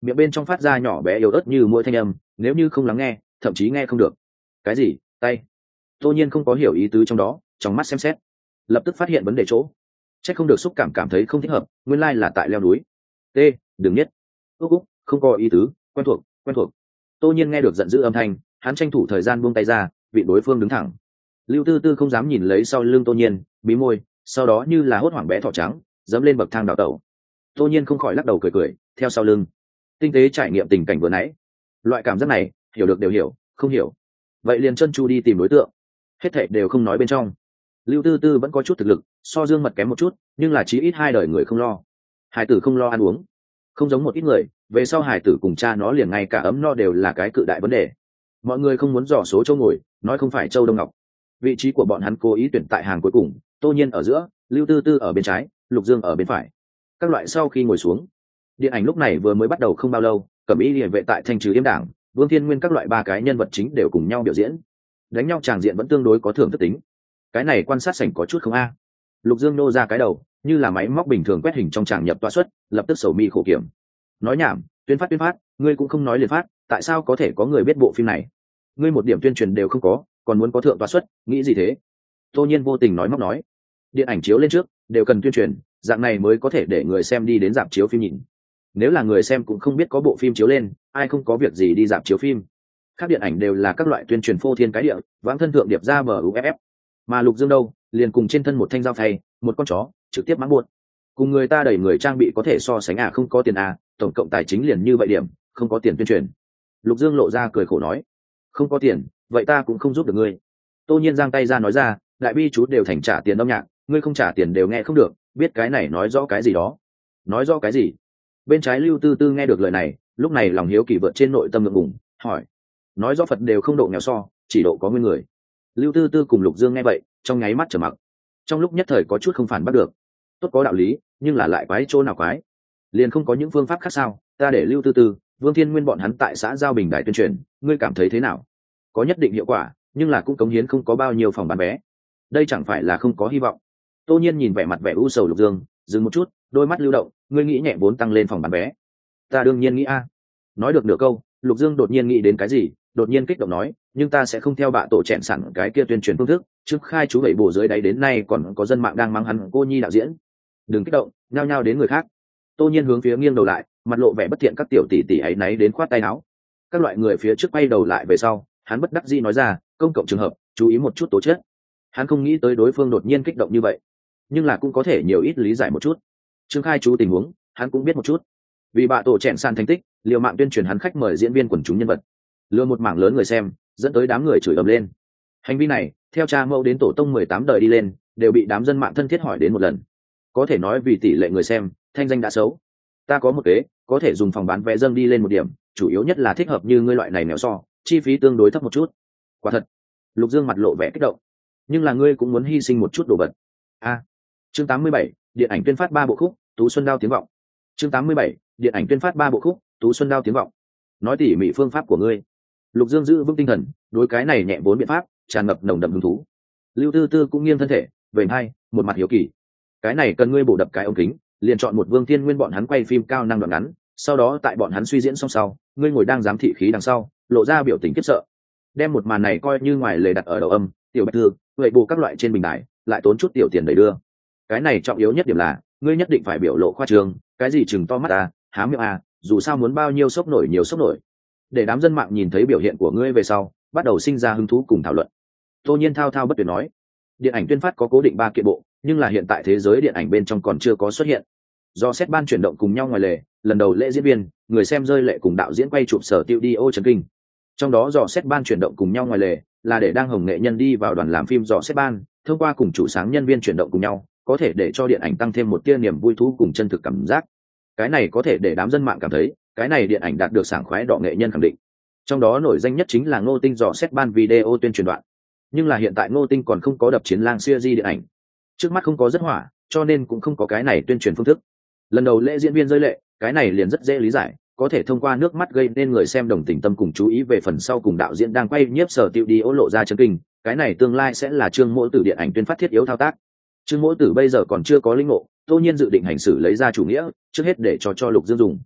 miệng bên trong phát ra nhỏ bé yếu ớt như mỗi thanh âm, nếu như không lắng nghe thậm chí nghe không được. Cái gì? Tay? Tô nhiên không có hiểu ý tứ trong đó, trong mắt xem xét lập tức phát hiện vấn đề chỗ. Chắc không được, xúc cảm cảm thấy không thích hợp, nguyên lai là tại leo núi. T, đừng nhất. Úc, không có ý tứ, quen thuộc. Tô nhiên nghe được giận dữ âm thanh, hắn tranh thủ thời gian buông tay ra, vị đối phương đứng thẳng. Lưu Tư Tư không dám nhìn lấy sau lưng Tô nhiên, bí môi, sau đó như là hốt hoảng bé thỏ trắng dẫm lên bậc thang đào tẩu. Tô nhiên không khỏi lắc đầu cười theo sau lưng, tinh tế trải nghiệm tình cảnh vừa nãy. Loại cảm giác này hiểu được đều hiểu, không hiểu vậy liền chân chu đi tìm đối tượng. Hết thảy đều không nói bên trong. Lưu Tư Tư vẫn có chút thực lực, so Dương Mật kém một chút, nhưng là chí ít hai đời người không lo. Hải tử không lo ăn uống, không giống một ít người, về sau hải tử cùng cha nó liền ngay cả ấm no đều là cái cự đại vấn đề. Mọi người không muốn dò số châu ngồi, nói không phải châu Đông Ngọc. Vị trí của bọn hắn cố ý tuyển tại hàng cuối cùng, Tô nhiên ở giữa, Lưu Tư Tư ở bên trái, Lục Dương ở bên phải. Các loại sau khi ngồi xuống, điện ảnh lúc này vừa mới bắt đầu không bao lâu, Cẩm Y Liễu vệ tại thanh trừ yếm đảng, Vương Thiên Nguyên các loại ba cái nhân vật chính đều cùng nhau biểu diễn. Đánh nhau tràng diện vẫn tương đối có thưởng thức tính. Cái này quan sát sảnh có chút không a. Lục Dương nô ra cái đầu, như là máy móc bình thường quét hình trong tràng nhập toa xuất, lập tức sầu mi khổ kiểm. Nói nhảm, tuyên phát, ngươi cũng không nói liền phát, tại sao có thể có người biết bộ phim này? Ngươi một điểm tuyên truyền đều không có, còn muốn có thượng toa xuất, nghĩ gì thế? Tô nhiên vô tình nói móc nói, điện ảnh chiếu lên trước, đều cần tuyên truyền, dạng này mới có thể để người xem đi đến rạp chiếu phim nhìn. Nếu là người xem cũng không biết có bộ phim chiếu lên, ai không có việc gì đi rạp chiếu phim. Các điện ảnh đều là các loại tuyên truyền phô thiên cái địa, vãng thân thượng điệp ra bờ uff. Mà Lục Dương đâu, liền cùng trên thân một thanh dao phay, một con chó, trực tiếp mắng buồn. Cùng người ta đẩy người trang bị có thể so sánh không có tiền tổng cộng tài chính liền như vậy điểm, không có tiền tuyên truyền. Lục Dương lộ ra cười khổ nói, không có tiền, vậy ta cũng không giúp được ngươi. Tô nhiên giang tay ra nói ra, đại bi chú đều thành trả tiền âm nhạc, ngươi không trả tiền đều nghe không được, biết cái này nói rõ cái gì đó. Nói rõ cái gì? Bên trái Lưu Tư Tư nghe được lời này, lúc này lòng hiếu kỳ vượt trên nội tâm ngượng ngùng, hỏi, nói rõ Phật đều không độ nghèo so, chỉ độ có nguyên người. Lưu Tư Tư cùng Lục Dương nghe vậy, trong nháy mắt trầm mặc. Trong lúc nhất thời có chút không phản bắt được. Tốt có đạo lý, nhưng là lại quái chỗ nào quái? Liền không có những phương pháp khác sao? Ta để Lưu Tư Tư, Vương Thiên Nguyên bọn hắn tại xã Giao Bình Đại tuyên truyền, ngươi cảm thấy thế nào? Có nhất định hiệu quả, nhưng là cũng cống hiến không có bao nhiêu phòng bán vé. Đây chẳng phải là không có hy vọng. Tô nhiên nhìn vẻ mặt vẻ u sầu Lục Dương, dừng một chút, đôi mắt lưu động, ngươi nghĩ nhẹ vốn tăng lên phòng bán vé? Ta đương nhiên nghĩ Nói được nửa câu, Lục Dương đột nhiên nghĩ đến cái gì, đột nhiên kích động nói, nhưng ta sẽ không theo bạ tổ chẹn sẵn cái kia tuyên truyền phương thức, trước khai chú bảy bổ dưới đáy đến nay còn có dân mạng đang mắng hắn cô nhi đạo diễn. Đừng kích động, nhao nhao đến người khác. Tô nhiên hướng phía nghiêng đầu lại, mặt lộ vẻ bất thiện, các tiểu tỷ tỷ ấy náy đến khoát tay áo. Các loại người phía trước quay đầu lại về sau, hắn bất đắc dĩ nói ra, công cộng trường hợp, chú ý một chút tố chất. Hắn không nghĩ tới đối phương đột nhiên kích động như vậy, nhưng là cũng có thể nhiều ít lý giải một chút. Trương khai chú tình huống, hắn cũng biết một chút. Vì bạ tổ chẹn sàn thành tích, liều mạng tuyên truyền hắn khách mời diễn viên quần chúng nhân vật, lừa một mảng lớn người xem, dẫn tới đám người chửi ầm lên. Hành vi này, theo cha mẫu đến tổ tông 18 đời đi lên, đều bị đám dân mạng thân thiết hỏi đến một lần. Có thể nói vì tỷ lệ người xem, thanh danh đã xấu. Ta có một kế, có thể dùng phòng bán vé dâng đi lên một điểm, chủ yếu nhất là thích hợp như ngươi loại này nghèo so, chi phí tương đối thấp một chút. Quả thật. Lục Dương mặt lộ vẻ kích động. Nhưng là ngươi cũng muốn hy sinh một chút đồ vật. Chương 87, điện ảnh tuyên phát 3 bộ khúc, Tú Xuân Đao tiếng vọng. Chương 87, điện ảnh tuyên phát 3 bộ khúc, Tú Xuân Đao tiếng vọng. Nói tỉ mỉ phương pháp của ngươi. Lục Dương giữ vững tinh thần, đối cái này nhẹ vốn biện pháp tràn ngập nồng đậm hứng thú. Lưu Tư Tư cũng nghiêng thân thể, vểnh hai, một mặt hiếu kỳ. Cái này cần ngươi bổ đập cái ống kính, liền chọn một Vương Thiên Nguyên bọn hắn quay phim cao năng đoạn ngắn, sau đó tại bọn hắn suy diễn xong sau, ngươi ngồi đang giám thị khí đằng sau, lộ ra biểu tình khiếp sợ. Đem một màn này coi như ngoài lề đặt ở đầu âm, tiểu bạch thư, vậy bù các loại trên bình đài, lại tốn chút tiểu tiền đẩy đưa. Cái này trọng yếu nhất điểm là, ngươi nhất định phải biểu lộ khoa trương, cái gì chừng to mắt há miệng dù sao muốn bao nhiêu sốc nổi nhiều sốc nổi. Để đám dân mạng nhìn thấy biểu hiện của ngươi về sau, bắt đầu sinh ra hứng thú cùng thảo luận. Tô nhiên thao thao bất tuyệt nói, điện ảnh tuyên phát có cố định 3 kiện bộ, nhưng là hiện tại thế giới điện ảnh bên trong còn chưa có xuất hiện. Do xét ban chuyển động cùng nhau ngoài lề, lần đầu lễ diễn viên, người xem rơi lệ cùng đạo diễn quay chụp sở tiêu đi ô chấn kinh. Trong đó dò xét ban chuyển động cùng nhau ngoài lề, là để đang hồng nghệ nhân đi vào đoàn làm phim dò xét ban, thông qua cùng chủ sáng nhân viên chuyển động cùng nhau, có thể để cho điện ảnh tăng thêm một tia niềm vui thú cùng chân thực cảm giác. Cái này có thể để đám dân mạng cảm thấy, cái này điện ảnh đạt được sảng khoái đỏ nghệ nhân khẳng định. Trong đó nổi danh nhất chính là Ngô Tinh dò xét ban video tuyên truyền đoạn. Nhưng là hiện tại Ngô Tinh còn không có đập chiến lang series điện ảnh, trước mắt không có rất hỏa, cho nên cũng không có cái này tuyên truyền phương thức. Lần đầu lễ diễn viên rơi lệ, cái này liền rất dễ lý giải, có thể thông qua nước mắt gây nên người xem đồng tình tâm cùng chú ý về phần sau cùng đạo diễn đang quay nhiếp sở tiêu đi ố lộ ra chân kinh, cái này tương lai sẽ là Trương Mỗ Tử điện ảnh tuyên phát thiết yếu thao tác. Trương Mỗ Tử bây giờ còn chưa có linh ngộ, Tô nhiên dự định hành xử lấy ra chủ nghĩa, trước hết để cho Lục Dương dùng.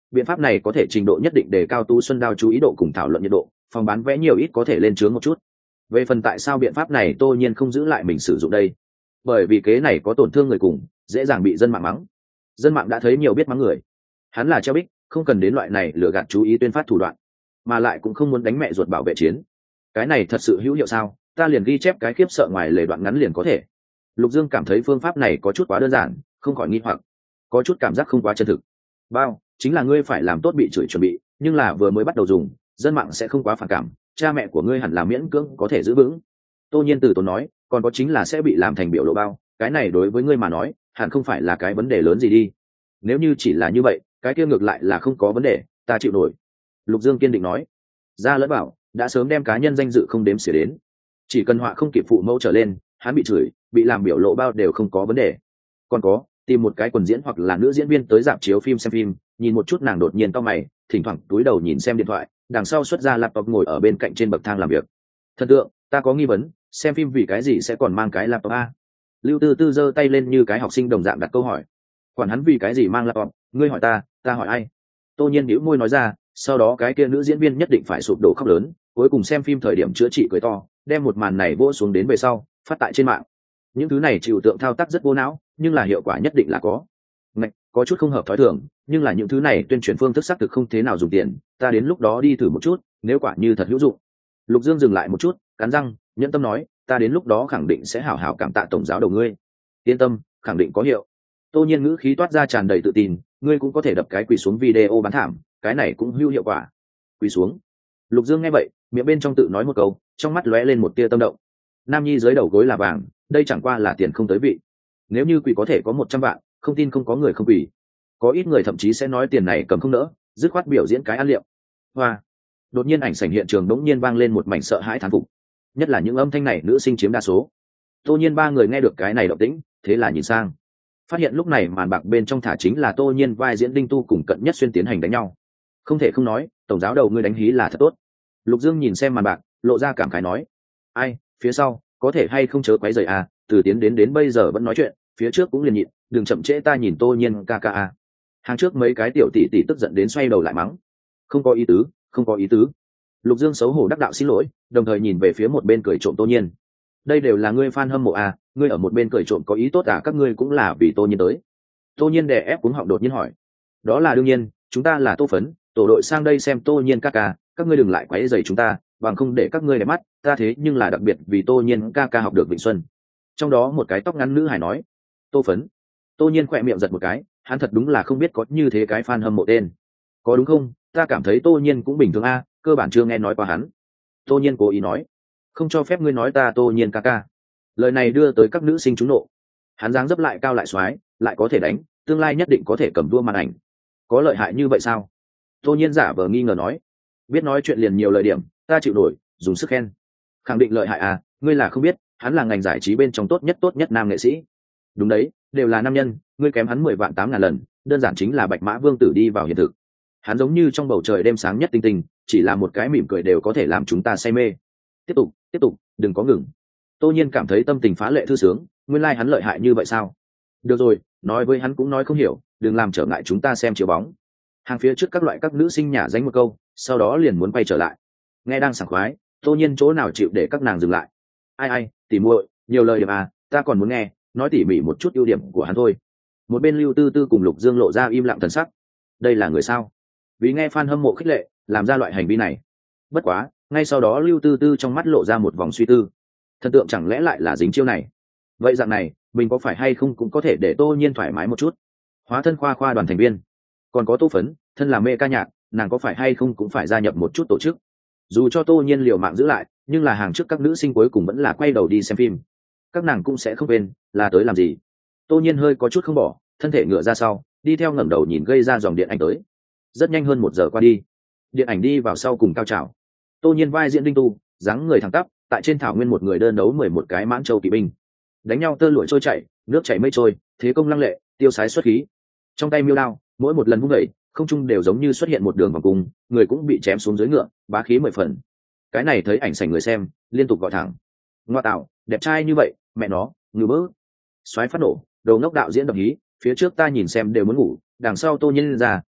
biện pháp này có thể trình độ nhất định để cao Tu Xuân Đao chú ý độ cùng thảo luận nhiệt độ, phòng bán vé nhiều ít có thể lên chướng một chút. Về phần tại sao biện pháp này Tô Nhiên không giữ lại mình sử dụng đây, bởi vì kế này có tổn thương người cùng, dễ dàng bị dân mạng mắng. Dân mạng đã thấy nhiều biết mắng người, hắn là treo bích, không cần đến loại này lừa gạt chú ý tuyên phát thủ đoạn, mà lại cũng không muốn đánh mẹ ruột bảo vệ chiến. Cái này thật sự hữu hiệu sao? Ta liền ghi chép cái khiếp sợ ngoài lề đoạn ngắn liền có thể. Lục Dương cảm thấy phương pháp này có chút quá đơn giản, không khỏi nghi hoặc, có chút cảm giác không quá chân thực. Bao, chính là ngươi phải làm tốt bị chửi chuẩn bị, nhưng là vừa mới bắt đầu dùng, dân mạng sẽ không quá phản cảm, cha mẹ của ngươi hẳn là miễn cưỡng có thể giữ vững. Tô Nhiên từ tốn nói, còn có chính là sẽ bị làm thành biểu lộ bao, cái này đối với ngươi mà nói, hẳn không phải là cái vấn đề lớn gì đi. Nếu như chỉ là như vậy, cái kia ngược lại là không có vấn đề, ta chịu nổi. Lục Dương kiên định nói. Ra lẫn bảo, đã sớm đem cá nhân danh dự không đếm xỉa đến, chỉ cần họa không kịp phụ mẫu trở lên, hắn bị chửi, bị làm biểu lộ bao đều không có vấn đề. Còn có, tìm một cái quần diễn hoặc là nữ diễn viên tới rạp chiếu phim xem phim, nhìn một chút nàng đột nhiên cau mày, thỉnh thoảng túi đầu nhìn xem điện thoại, đằng sau xuất ra laptop ngồi ở bên cạnh trên bậc thang làm việc. Thần tượng, ta có nghi vấn, xem phim vì cái gì sẽ còn mang cái laptop a? Lưu Tư Tư giơ tay lên như cái học sinh đồng dạng đặt câu hỏi. Quản hắn vì cái gì mang laptop, ngươi hỏi ta hỏi ai? Tô Nhiên bĩu môi nói ra, sau đó cái kia nữ diễn viên nhất định phải sụp đổ khóc lớn, cuối cùng xem phim thời điểm chữa trị cười to, đem một màn này vỗ xuống đến về sau, phát tại trên mạng. Những thứ này chịu tượng thao tác rất vô não, nhưng là hiệu quả nhất định là có. Ngạch, có chút không hợp thói thường, nhưng là những thứ này tuyên truyền phương thức xác thực không thế nào dùng tiền, ta đến lúc đó đi thử một chút, nếu quả như thật hữu dụng. Lục Dương dừng lại một chút, cắn răng, nhẫn tâm nói, ta đến lúc đó khẳng định sẽ hảo hảo cảm tạ tổng giáo đầu ngươi. Yên tâm, khẳng định có hiệu. Tô Nhiên ngữ khí toát ra tràn đầy tự tin, ngươi cũng có thể đập cái quỳ xuống video bán thảm, cái này cũng hữu hiệu quả. Quỳ xuống. Lục Dương nghe vậy, miệng bên trong tự nói một câu, trong mắt lóe lên một tia tâm động. Nam nhi dưới đầu gối là vàng, đây chẳng qua là tiền không tới vị. Nếu như quỳ có thể có 100 vạn, không tin không có người không quỳ. Có ít người thậm chí sẽ nói tiền này cầm không đỡ, dứt khoát biểu diễn cái ăn liệu. Hoa. Đột nhiên ảnh sảnh hiện trường đống nhiên vang lên một mảnh sợ hãi thán phục. Nhất là những âm thanh này nữ sinh chiếm đa số. Tô Nhiên ba người nghe được cái này động tĩnh, thế là nhìn sang, phát hiện lúc này màn bạc bên trong thả chính là Tô Nhiên vai diễn Đinh Tu cùng Cận Nhất Xuyên tiến hành đánh nhau. Không thể không nói, tổng giáo đầu ngươi đánh hí là thật tốt. Lục Dương nhìn xem màn bạc, lộ ra cảm khái nói, ai, phía sau có thể hay không chớ quấy rầy à, từ tiến đến bây giờ vẫn nói chuyện, phía trước cũng liền nhịn, đừng chậm trễ ta nhìn Tô Nhiên ca ca à. Hàng trước mấy cái tiểu tỷ tỷ tức giận đến xoay đầu lại mắng, không có ý tứ, không có ý tứ. Lục Dương xấu hổ đắc đạo xin lỗi, đồng thời nhìn về phía một bên cười trộm Tô Nhiên. Đây đều là ngươi fan hâm mộ à, ngươi ở một bên cười trộm có ý tốt à, các ngươi cũng là vì Tô Nhiên tới. Tô Nhiên đè ép cuống họng đột nhiên hỏi, đó là đương nhiên, chúng ta là Tô phấn, tổ đội sang đây xem Tô Nhiên ca ca, các ngươi đừng lại quấy rầy chúng ta, bằng không để các ngươi để mắt, ta thế nhưng là đặc biệt vì Tô Nhiên ca ca học được Vịnh Xuân. Trong đó một cái tóc ngắn nữ hài nói, Tô phấn. Tô Nhiên khỏe miệng giật một cái, hắn thật đúng là không biết có như thế cái fan hâm mộ tên. Có đúng không? Ta cảm thấy Tô Nhiên cũng bình thường a, cơ bản chưa nghe nói qua hắn. Tô Nhiên cố ý nói, không cho phép ngươi nói ta Tô Nhiên ca ca. Lời này đưa tới các nữ sinh trúng nộ. Hắn dáng dấp lại cao lại xoái, lại có thể đánh, tương lai nhất định có thể cầm đua màn ảnh. Có lợi hại như vậy sao? Tô Nhiên giả vờ nghi ngờ nói, biết nói chuyện liền nhiều lời điểm, ta chịu nổi, dùng sức khen. Khẳng định lợi hại à, ngươi là không biết, hắn là ngành giải trí bên trong tốt nhất nam nghệ sĩ. Đúng đấy, đều là nam nhân, ngươi kém hắn 10 vạn 8.000 lần, đơn giản chính là Bạch Mã Vương tử đi vào hiện thực. Hắn giống như trong bầu trời đêm sáng nhất tinh tinh, chỉ là một cái mỉm cười đều có thể làm chúng ta say mê. Tiếp tục, đừng có ngừng. Tô Nhiên cảm thấy tâm tình phá lệ thư sướng, nguyên lai hắn lợi hại như vậy sao? Được rồi, nói với hắn cũng nói không hiểu, đừng làm trở ngại chúng ta xem chiếu bóng. Hàng phía trước các nữ sinh nhả danh một câu, sau đó liền muốn quay trở lại. Nghe đang sảng khoái, Tô Nhiên chỗ nào chịu để các nàng dừng lại. Ai, tỉ muội, nhiều lời điểm à, ta còn muốn nghe, nói tỉ mỉ một chút ưu điểm của hắn thôi. Một bên Lưu Tư Tư cùng Lục Dương lộ ra im lặng thần sắc. Đây là người sao? Vì nghe fan hâm mộ khích lệ, làm ra loại hành vi này. Bất quá, ngay sau đó Lưu Tư Tư trong mắt lộ ra một vòng suy tư. Thần tượng chẳng lẽ lại là dính chiêu này? Vậy dạng này, mình có phải hay không cũng có thể để Tô Nhiên thoải mái một chút. Hóa thân khoa đoàn thành viên. Còn có Tô phấn, thân là mê ca nhạc, nàng có phải hay không cũng phải gia nhập một chút tổ chức. Dù cho Tô Nhiên liều mạng giữ lại, nhưng là hàng trước các nữ sinh cuối cùng vẫn là quay đầu đi xem phim. Các nàng cũng sẽ không quên là tới làm gì. Tô Nhiên hơi có chút không bỏ, thân thể ngựa ra sau, đi theo ngẩng đầu nhìn gây ra dòng điện ảnh tới. Rất nhanh hơn 1 giờ qua đi, điện ảnh đi vào sau cùng cao trào. Tô Nhiên vai diễn Đinh Tu, dáng người thẳng tắp, tại trên thảo nguyên một người đơn đấu 11 cái mãn châu kỵ binh, đánh nhau tơ lụa trôi chảy, nước chảy mây trôi, thế công lăng lệ, tiêu sái xuất khí. Trong tay miêu đao, mỗi một lần vung đẩy, không trung đều giống như xuất hiện một đường vòng cung, người cũng bị chém xuống dưới ngựa, bá khí 10 phần. Cái này thấy ảnh sảnh người xem, liên tục gọi thẳng. Ngoa tạo, đẹp trai như vậy, mẹ nó, ngư bớ. Soái phát nổ, đầu ngốc đạo diễn độc hí, phía trước ta nhìn xem đều muốn ngủ, đằng sau Tô Nhiên ra,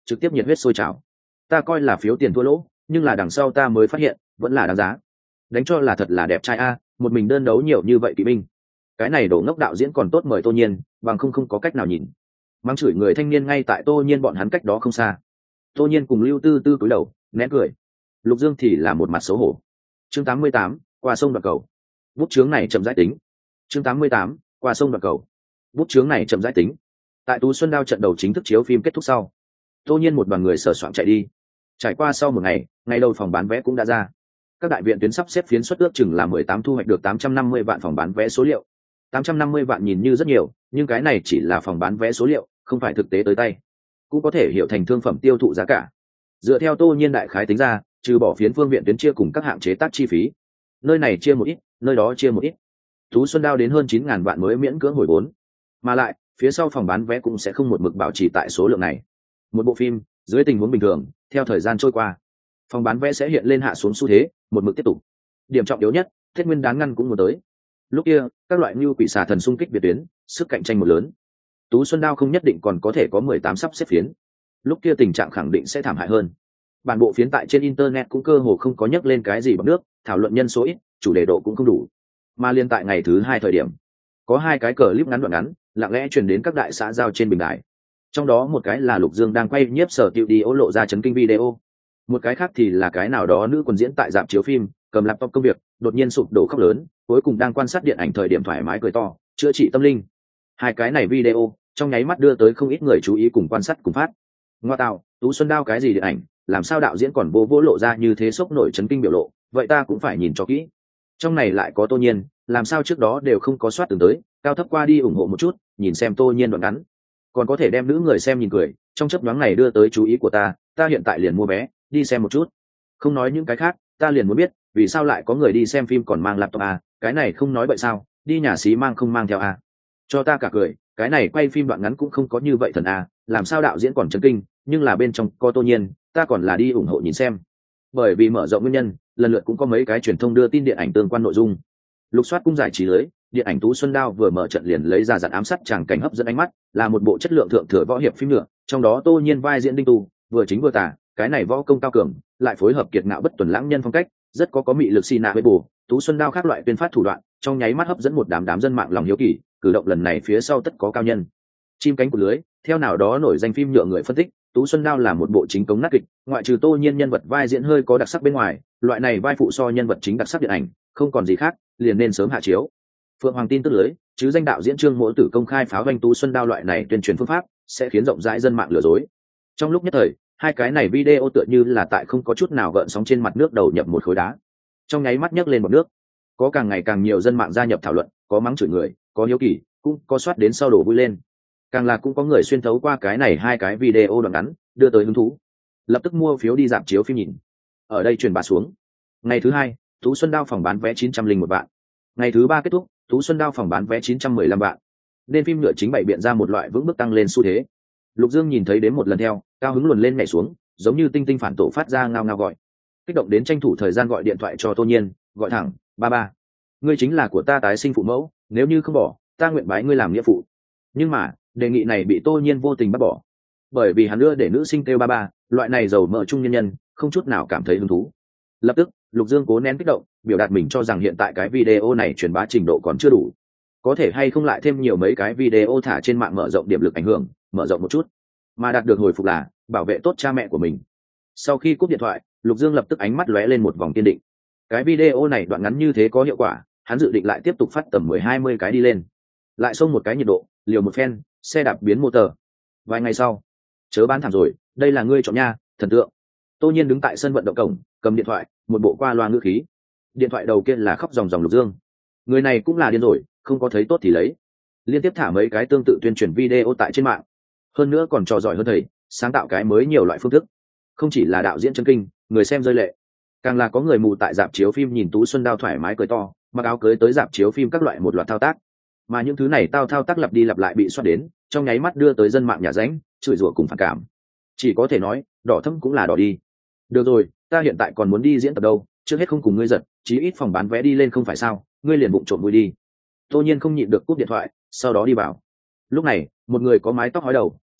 trực tiếp nhiệt huyết sôi trào. Ta coi là phiếu tiền thua lỗ, nhưng là đằng sau ta mới phát hiện vẫn là đáng giá. Đánh cho là thật là đẹp trai a, một mình đơn đấu nhiều như vậy kỵ binh. Cái này đổ ngốc đạo diễn còn tốt mời Tô Nhiên, bằng không có cách nào nhìn. Mắng chửi người thanh niên ngay tại Tô Nhiên bọn hắn cách đó không xa. Tô Nhiên cùng Lưu Tư Tư cúi đầu né cười, Lục Dương thì là một mặt xấu hổ. Chương 88, qua sông đoạt cầu. Bút chướng này chậm rãi tính. Chương 88, qua sông đoạt cầu. Bút chướng này chậm rãi tính. Tại Tú Xuân Đao trận đầu chính thức chiếu phim kết thúc sau, Tô Nhiên một đoàn người sờ soạng chạy đi. Trải qua sau một ngày, ngày đầu phòng bán vé cũng đã ra. Các đại viện tuyến sắp xếp phiến suất ước chừng là 18 thu hoạch được 850 vạn phòng bán vé số liệu. 850 vạn nhìn như rất nhiều, nhưng cái này chỉ là phòng bán vé số liệu, không phải thực tế tới tay. Cũng có thể hiểu thành thương phẩm tiêu thụ giá cả. Dựa theo Tô Nhiên đại khái tính ra, trừ bỏ phiến phương viện tuyến chia cùng các hạng chế tác chi phí, nơi này chia một ít, nơi đó chia một ít, Tú Xuân Đao đến hơn 9.000 vạn mới miễn cưỡng hồi vốn. Mà lại, phía sau phòng bán vé cũng sẽ không một mực bảo trì tại số lượng này. Một bộ phim, dưới tình huống bình thường, theo thời gian trôi qua, phòng bán vé sẽ hiện lên hạ xuống xu thế, một mực tiếp tục. Điểm trọng yếu nhất, Tết Nguyên đán ngăn cũng muốn tới. Lúc kia, các loại như quỷ xà thần xung kích biệt tuyến, sức cạnh tranh một lớn. Tú Xuân Đao không nhất định còn có thể có 18 sắp xếp phiến. Lúc kia tình trạng khẳng định sẽ thảm hại hơn. Bản bộ phiến tại trên internet cũng cơ hồ không có nhắc lên cái gì bằng nước, thảo luận nhân số ít, chủ đề độ cũng không đủ. Mà liên tại ngày thứ 2 thời điểm, có 2 cái clip ngắn đoạn ngắn, lặng lẽ truyền đến các đại xã giao trên bình đài. Trong đó một cái là Lục Dương đang quay nhiếp sở tiệu đi lộ ra chấn kinh video. Một cái khác thì là cái nào đó nữ quần diễn tại rạp chiếu phim, cầm laptop công việc, đột nhiên sụp đổ khóc lớn, cuối cùng đang quan sát điện ảnh thời điểm thoải mái cười to, chữa trị tâm linh. 2 cái này video, trong nháy mắt đưa tới không ít người chú ý cùng quan sát cùng phát. Ngoa tạo, Tú Xuân Đao cái gì điện ảnh, làm sao đạo diễn còn vô lộ ra như thế sốc nổi chấn kinh biểu lộ, vậy ta cũng phải nhìn cho kỹ. Trong này lại có Tô Nhiên, làm sao trước đó đều không có soát từng tới, cao thấp qua đi ủng hộ một chút, nhìn xem Tô Nhiên đoạn ngắn. Còn có thể đem nữ người xem nhìn cười, trong chớp nhoáng này đưa tới chú ý của ta hiện tại liền mua vé, đi xem một chút. Không nói những cái khác, ta liền muốn biết, vì sao lại có người đi xem phim còn mang laptop à, cái này không nói vậy sao, đi nhà xí mang không mang theo à. Cho ta cả cười, cái này quay phim đoạn ngắn cũng không có như vậy thần à, làm sao đạo diễn còn chấn kinh, nhưng là bên trong có Tô Nhiên, ta còn là đi ủng hộ nhìn xem. Bởi vì mở rộng nguyên nhân, lần lượt cũng có mấy cái truyền thông đưa tin điện ảnh tương quan nội dung. Lục soát cung giải trí lưới, điện ảnh Tú Xuân Đao vừa mở trận liền lấy ra dàn ám sát tràng cảnh hấp dẫn ánh mắt, là một bộ chất lượng thượng thừa võ hiệp phim nữa, trong đó Tô Nhiên vai diễn Đinh Tu, vừa chính vừa tà, cái này võ công cao cường, lại phối hợp kiệt ngạo bất tuần lãng nhân phong cách, rất có mị lực xì nạ với bù. Tú Xuân Đao khác loại tuyên phát thủ đoạn, trong nháy mắt hấp dẫn một đám dân mạng lòng hiếu kỳ, cử động lần này phía sau tất có cao nhân. Chim cánh của lưới, theo nào đó nổi danh phim nhựa người phân tích, Tú Xuân Đao là một bộ chính cống nát kịch, ngoại trừ Tô Nhiên nhân vật vai diễn hơi có đặc sắc bên ngoài, loại này vai phụ so nhân vật chính đặc sắc điện ảnh, không còn gì khác, liền nên sớm hạ chiếu. Phượng Hoàng tin tức lưới, chứ danh đạo diễn Trương Mỗ Tử công khai pháo doanh Tú Xuân Đao loại này tuyên truyền phương pháp, sẽ khiến rộng rãi dân mạng lừa dối. Trong lúc nhất thời, 2 cái này video tựa như là tại không có chút nào gợn sóng trên mặt nước đầu nhập một khối đá. Trong nháy mắt nhấc lên một nước, có càng ngày càng nhiều dân mạng gia nhập thảo luận, có mắng chửi người, có hiếu kỳ, cũng có soát đến sau đổ vui lên. Càng là cũng có người xuyên thấu qua cái này 2 cái video đoạn ngắn, đưa tới hứng thú, lập tức mua phiếu đi rạp chiếu phim nhìn. Ở đây truyền bá xuống. Ngày thứ 2, Tú Xuân Đao phòng bán vé 901 vạn. Ngày thứ 3 kết thúc, Tú Xuân Đao phòng bán vé 915 vạn. Nên phim nhựa chính bày biện ra một loại vững bước tăng lên xu thế. Lục Dương nhìn thấy đến một lần theo, cao hứng luồn lên nhảy xuống, giống như tinh tinh phản tổ phát ra ngao ngao gọi. Kích động đến tranh thủ thời gian gọi điện thoại cho Tô Nhiên, gọi thẳng, "Ba ba, ngươi chính là của ta tái sinh phụ mẫu, nếu như không bỏ, ta nguyện bái ngươi làm nghĩa phụ." Nhưng mà, đề nghị này bị Tô Nhiên vô tình bác bỏ. Bởi vì hắn ưa để nữ sinh kêu ba ba, loại này giàu mỡ trung nhân nhân, không chút nào cảm thấy hứng thú. Lập tức, Lục Dương cố nén kích động, biểu đạt mình cho rằng hiện tại cái video này truyền bá trình độ còn chưa đủ. Có thể hay không lại thêm nhiều mấy cái video thả trên mạng mở rộng điểm lực ảnh hưởng, mở rộng một chút. Mà đạt được hồi phục là bảo vệ tốt cha mẹ của mình. Sau khi cúp điện thoại, Lục Dương lập tức ánh mắt lóe lên một vòng kiên định. Cái video này đoạn ngắn như thế có hiệu quả, hắn dự định lại tiếp tục phát tầm 10-20 cái đi lên. Lại xông một cái nhiệt độ, liều một phen, xe đạp biến motor. Vài ngày sau, chớ bán thảm rồi, đây là ngươi chọn nha, thần tượng. Tô Nhiên đứng tại sân vận động cổng, cầm điện thoại, một bộ qua loa ngữ khí. Điện thoại đầu kia là khóc ròng ròng Lục Dương. Người này cũng là điên rồi, không có thấy tốt thì lấy. Liên tiếp thả mấy cái tương tự tuyên truyền video tại trên mạng. Hơn nữa còn trò giỏi hơn thầy, sáng tạo cái mới nhiều loại phương thức. Không chỉ là đạo diễn chân kinh, người xem rơi lệ. Càng là có người mù tại rạp chiếu phim nhìn Tú Xuân Đao thoải mái cười to, mặc áo cưới tới rạp chiếu phim các loại một loạt thao tác. Mà những thứ này thao tác lặp đi lặp lại bị xoát đến, trong nháy mắt đưa tới dân mạng nhà ránh, chửi rủa cùng phản cảm. Chỉ có thể nói, đỏ thâm cũng là đỏ đi. Được rồi, ta hiện tại còn muốn đi diễn tập đâu, trước hết không cùng ngươi giật, chí ít phòng bán vé đi lên không phải sao, ngươi liền bụng trộm vui đi. Tô Nhiên không nhịn được cúp điện thoại, sau đó đi vào. Lúc này, một người có mái tóc hói đầu,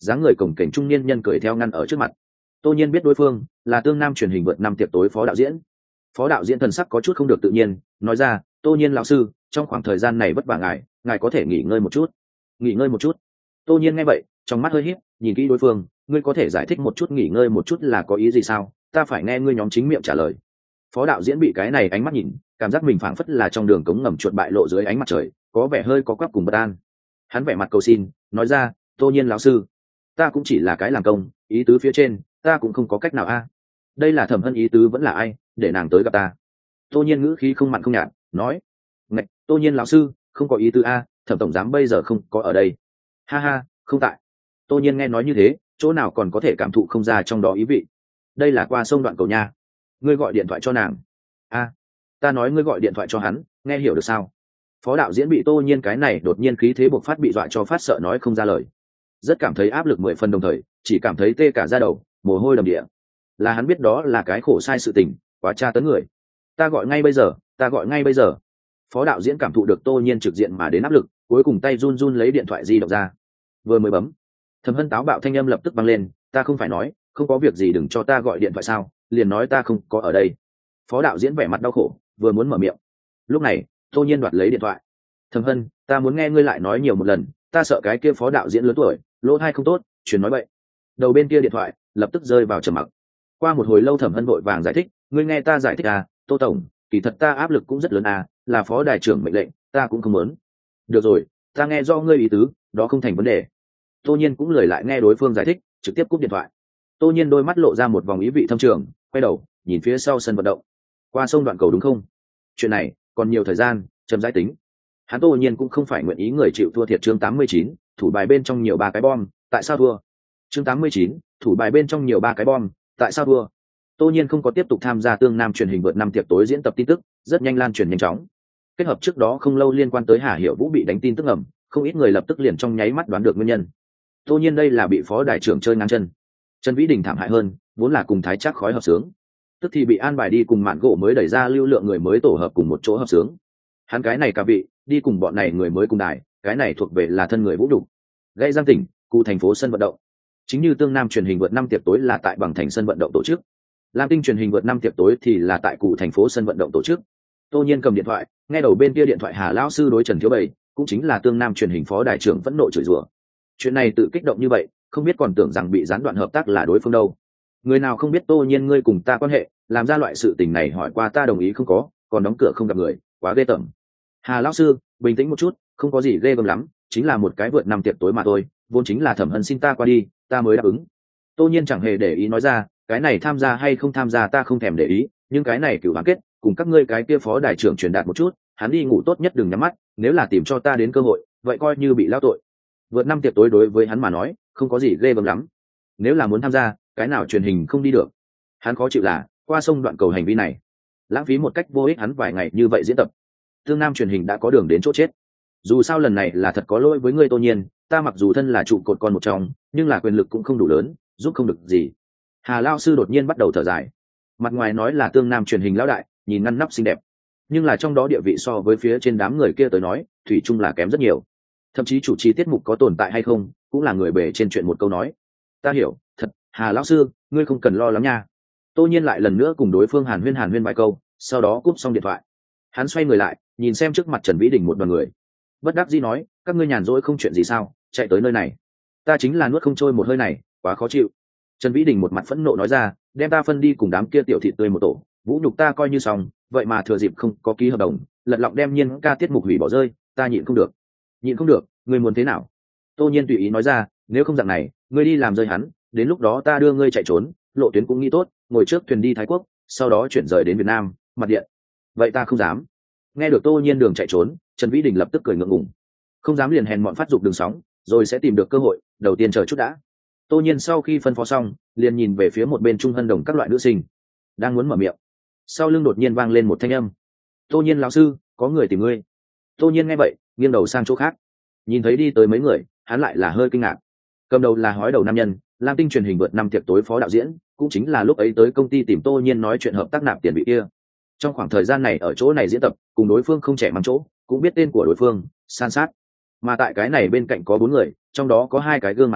dáng người cổng kềnh trung niên nhân cười theo ngăn ở trước mặt. Tô Nhiên biết đối phương là Tương Nam truyền hình vượt năm tiệc tối phó đạo diễn. Phó đạo diễn thần sắc có chút không được tự nhiên, nói ra, Tô Nhiên lão sư, trong khoảng thời gian này vất vả ngài có thể nghỉ ngơi một chút. Nghỉ ngơi một chút. Tô Nhiên nghe vậy, trong mắt hơi híp, nhìn kỹ đối phương, ngươi có thể giải thích một chút nghỉ ngơi một chút là có ý gì sao? Ta phải nghe ngươi nhóm chính miệng trả lời. Phó đạo diễn bị cái này ánh mắt nhìn, cảm giác mình phảng phất là trong đường cống ngầm chuột bại lộ dưới ánh mặt trời, có vẻ hơi có quắp cùng bất an. Hắn vẻ mặt cầu xin, nói ra, Tô Nhiên lão sư, ta cũng chỉ là cái làm công, ý tứ phía trên ta cũng không có cách nào a. Đây là Thẩm Hân ý tứ vẫn là ai, để nàng tới gặp ta. Tô Nhiên ngữ khí không mặn không nhạt, nói, ngạch, Tô Nhiên lão sư, không có ý tứ a, Thẩm tổng giám bây giờ không có ở đây. Ha ha, không tại. Tô Nhiên nghe nói như thế, chỗ nào còn có thể cảm thụ không ra trong đó ý vị. Đây là qua sông đoạn cầu nha. Ngươi gọi điện thoại cho nàng. A, ta nói ngươi gọi điện thoại cho hắn, nghe hiểu được sao? Phó đạo diễn bị Tô Nhiên cái này đột nhiên khí thế bộc phát bị dọa cho phát sợ nói không ra lời, rất cảm thấy áp lực 10 phần, đồng thời chỉ cảm thấy tê cả da đầu, mồ hôi đầm địa. Là hắn biết đó là cái khổ sai sự tình, quá tra tấn người. Ta gọi ngay bây giờ, ta gọi ngay bây giờ. Phó đạo diễn cảm thụ được Tô Nhiên trực diện mà đến áp lực, cuối cùng tay run run lấy điện thoại di động ra, vừa mới bấm. Thẩm Hân táo bạo thanh âm lập tức vang lên, ta không phải nói không có việc gì đừng cho ta gọi điện thoại sao, liền nói ta không có ở đây. Phó đạo diễn vẻ mặt đau khổ, vừa muốn mở miệng, lúc này Tô Nhiên đoạt lấy điện thoại. Thẩm Hân, ta muốn nghe ngươi lại nói nhiều một lần, ta sợ cái kia phó đạo diễn lớn tuổi, lỗ tai không tốt, truyền nói vậy. Đầu bên kia điện thoại lập tức rơi vào trầm mặc. Qua một hồi lâu Thẩm Hân vội vàng giải thích, ngươi nghe ta giải thích à, Tô tổng, kỳ thật ta áp lực cũng rất lớn à, là phó đài trưởng mệnh lệnh, ta cũng không muốn. Được rồi, ta nghe do ngươi ý tứ, đó không thành vấn đề. Tô Nhiên cũng lười lại nghe đối phương giải thích, trực tiếp cúp điện thoại. Tô Nhiên đôi mắt lộ ra một vòng ý vị thâm trường, quay đầu nhìn phía sau sân vận động. Qua sông đoạn cầu đúng không? Chuyện này còn nhiều thời gian, chậm rãi tính. Hắn Tô Nhiên cũng không phải nguyện ý người chịu thua thiệt. Chương 89, thủ bài bên trong nhiều 3 cái bom, tại sao thua? Chương 89, thủ bài bên trong nhiều 3 cái bom, tại sao thua? Tô Nhiên không có tiếp tục tham gia Tương Nam truyền hình vượt năm tiệc tối diễn tập tin tức, rất nhanh lan truyền nhanh chóng. Kết hợp trước đó không lâu liên quan tới Hà Hiểu Vũ bị đánh tin tức ẩm, không ít người lập tức liền trong nháy mắt đoán được nguyên nhân. Tô Nhiên đây là bị phó đại trưởng chơi ngang chân. Trần Vĩ Đình thảm hại hơn, vốn là cùng Thái Trác khói hợp sướng, tức thì bị an bài đi cùng Mạn Gỗ mới đẩy ra lưu lượng người mới tổ hợp cùng một chỗ hợp sướng. Hắn cái này cả vị đi cùng bọn này người mới cùng đài, cái này thuộc về là thân người vũ đủ. Gây Giang tỉnh, cụ thành phố sân vận động. Chính như Tương Nam truyền hình vượt năm tiệc tối là tại Bằng Thành sân vận động tổ chức, Lam Tinh truyền hình vượt năm tiệc tối thì là tại cụ thành phố sân vận động tổ chức. Tô Nhiên cầm điện thoại, nghe đầu bên kia điện thoại Hà lão sư đối Trần Thiếu Bầy, cũng chính là Tương Nam truyền hình phó đại trưởng vẫn nộ chửi rủa. Chuyện này tự kích động như vậy, không biết còn tưởng rằng bị gián đoạn hợp tác là đối phương đâu. Người nào không biết Tô Nhiên ngươi cùng ta quan hệ, làm ra loại sự tình này hỏi qua ta đồng ý không có, còn đóng cửa không gặp người, quá ghê tởm. Hà lão sư, bình tĩnh một chút, không có gì ghê gớm lắm, chính là một cái vượt năm tiệc tối mà thôi, vốn chính là Thẩm Hân xin ta qua đi, ta mới đáp ứng. Tô Nhiên chẳng hề để ý nói ra, cái này tham gia hay không tham gia ta không thèm để ý, nhưng cái này cửu bán kết, cùng các ngươi cái kia phó đại trưởng truyền đạt một chút, hắn đi ngủ tốt nhất đừng nhắm mắt, nếu là tìm cho ta đến cơ hội, vậy coi như bị lao tội. Vượt năm tiệc tối đối với hắn mà nói, không có gì ghê gớm lắm. Nếu là muốn tham gia, cái nào truyền hình không đi được. Hắn khó chịu là qua sông đoạn cầu hành vi này, lãng phí một cách vô ích hắn vài ngày như vậy diễn tập. Tương Nam truyền hình đã có đường đến chỗ chết. Dù sao lần này là thật có lỗi với ngươi Tô Nhiên, ta mặc dù thân là trụ cột con một trong, nhưng là quyền lực cũng không đủ lớn, giúp không được gì. Hà lão sư đột nhiên bắt đầu thở dài. Mặt ngoài nói là Tương Nam truyền hình lão đại, nhìn ngăn nắp xinh đẹp, nhưng là trong đó địa vị so với phía trên đám người kia tới nói, thủy chung là kém rất nhiều. Thậm chí chủ trì tiết mục có tồn tại hay không, cũng là người bề trên chuyện một câu nói. Ta hiểu, thật, Hà lão sư, ngươi không cần lo lắng nha. Tô Nhiên lại lần nữa cùng đối phương hàn huyên vài câu, sau đó cúp xong điện thoại. Hắn xoay người lại, nhìn xem trước mặt Trần Vĩ Đình một đoàn người, bất đắc dĩ nói, các ngươi nhàn rỗi không chuyện gì sao, chạy tới nơi này. Ta chính là nuốt không trôi một hơi này, quá khó chịu. Trần Vĩ Đình một mặt phẫn nộ nói ra, đem ta phân đi cùng đám kia tiểu thị tươi một tổ, vũ nhục ta coi như xong, vậy mà thừa dịp không có ký hợp đồng, lật lọng đem Nhiên ca tiết mục hủy bỏ rơi, ta nhịn không được. Nhịn không được, ngươi muốn thế nào? Tô Nhiên tùy ý nói ra, nếu không dạng này, ngươi đi làm rơi hắn, đến lúc đó ta đưa ngươi chạy trốn, lộ tuyến cũng nghĩ tốt, ngồi trước thuyền đi Thái Quốc, sau đó chuyển rời đến Việt Nam, mặt điện. Vậy ta không dám. Nghe được Tô Nhiên đường chạy trốn, Trần Vĩ Đình lập tức cười ngượng ngùng. Không dám liền hèn mọn phát dục đường sóng, rồi sẽ tìm được cơ hội, đầu tiên chờ chút đã. Tô Nhiên sau khi phân phó xong, liền nhìn về phía một bên Trung Hân Đồng các loại nữ sinh, đang muốn mở miệng. Sau lưng đột nhiên vang lên một thanh âm. Tô Nhiên lão sư, có người tìm ngươi. Tô Nhiên nghe vậy, nghiêng đầu sang chỗ khác. Nhìn thấy đi tới mấy người, hắn lại là hơi kinh ngạc. Cầm đầu là hói đầu nam nhân, Lam Tinh truyền hình vượt năm tiệc tối phó đạo diễn, cũng chính là lúc ấy tới công ty tìm Tô Nhiên nói chuyện hợp tác nạp tiền vị kia. Trong khoảng thời gian này ở chỗ này diễn tập, cùng đối phương không trẻ mắng chỗ, cũng biết tên của đối phương, san sát. Mà tại cái này bên cạnh có 4 người, trong đó có 2 cái gương mặt quen,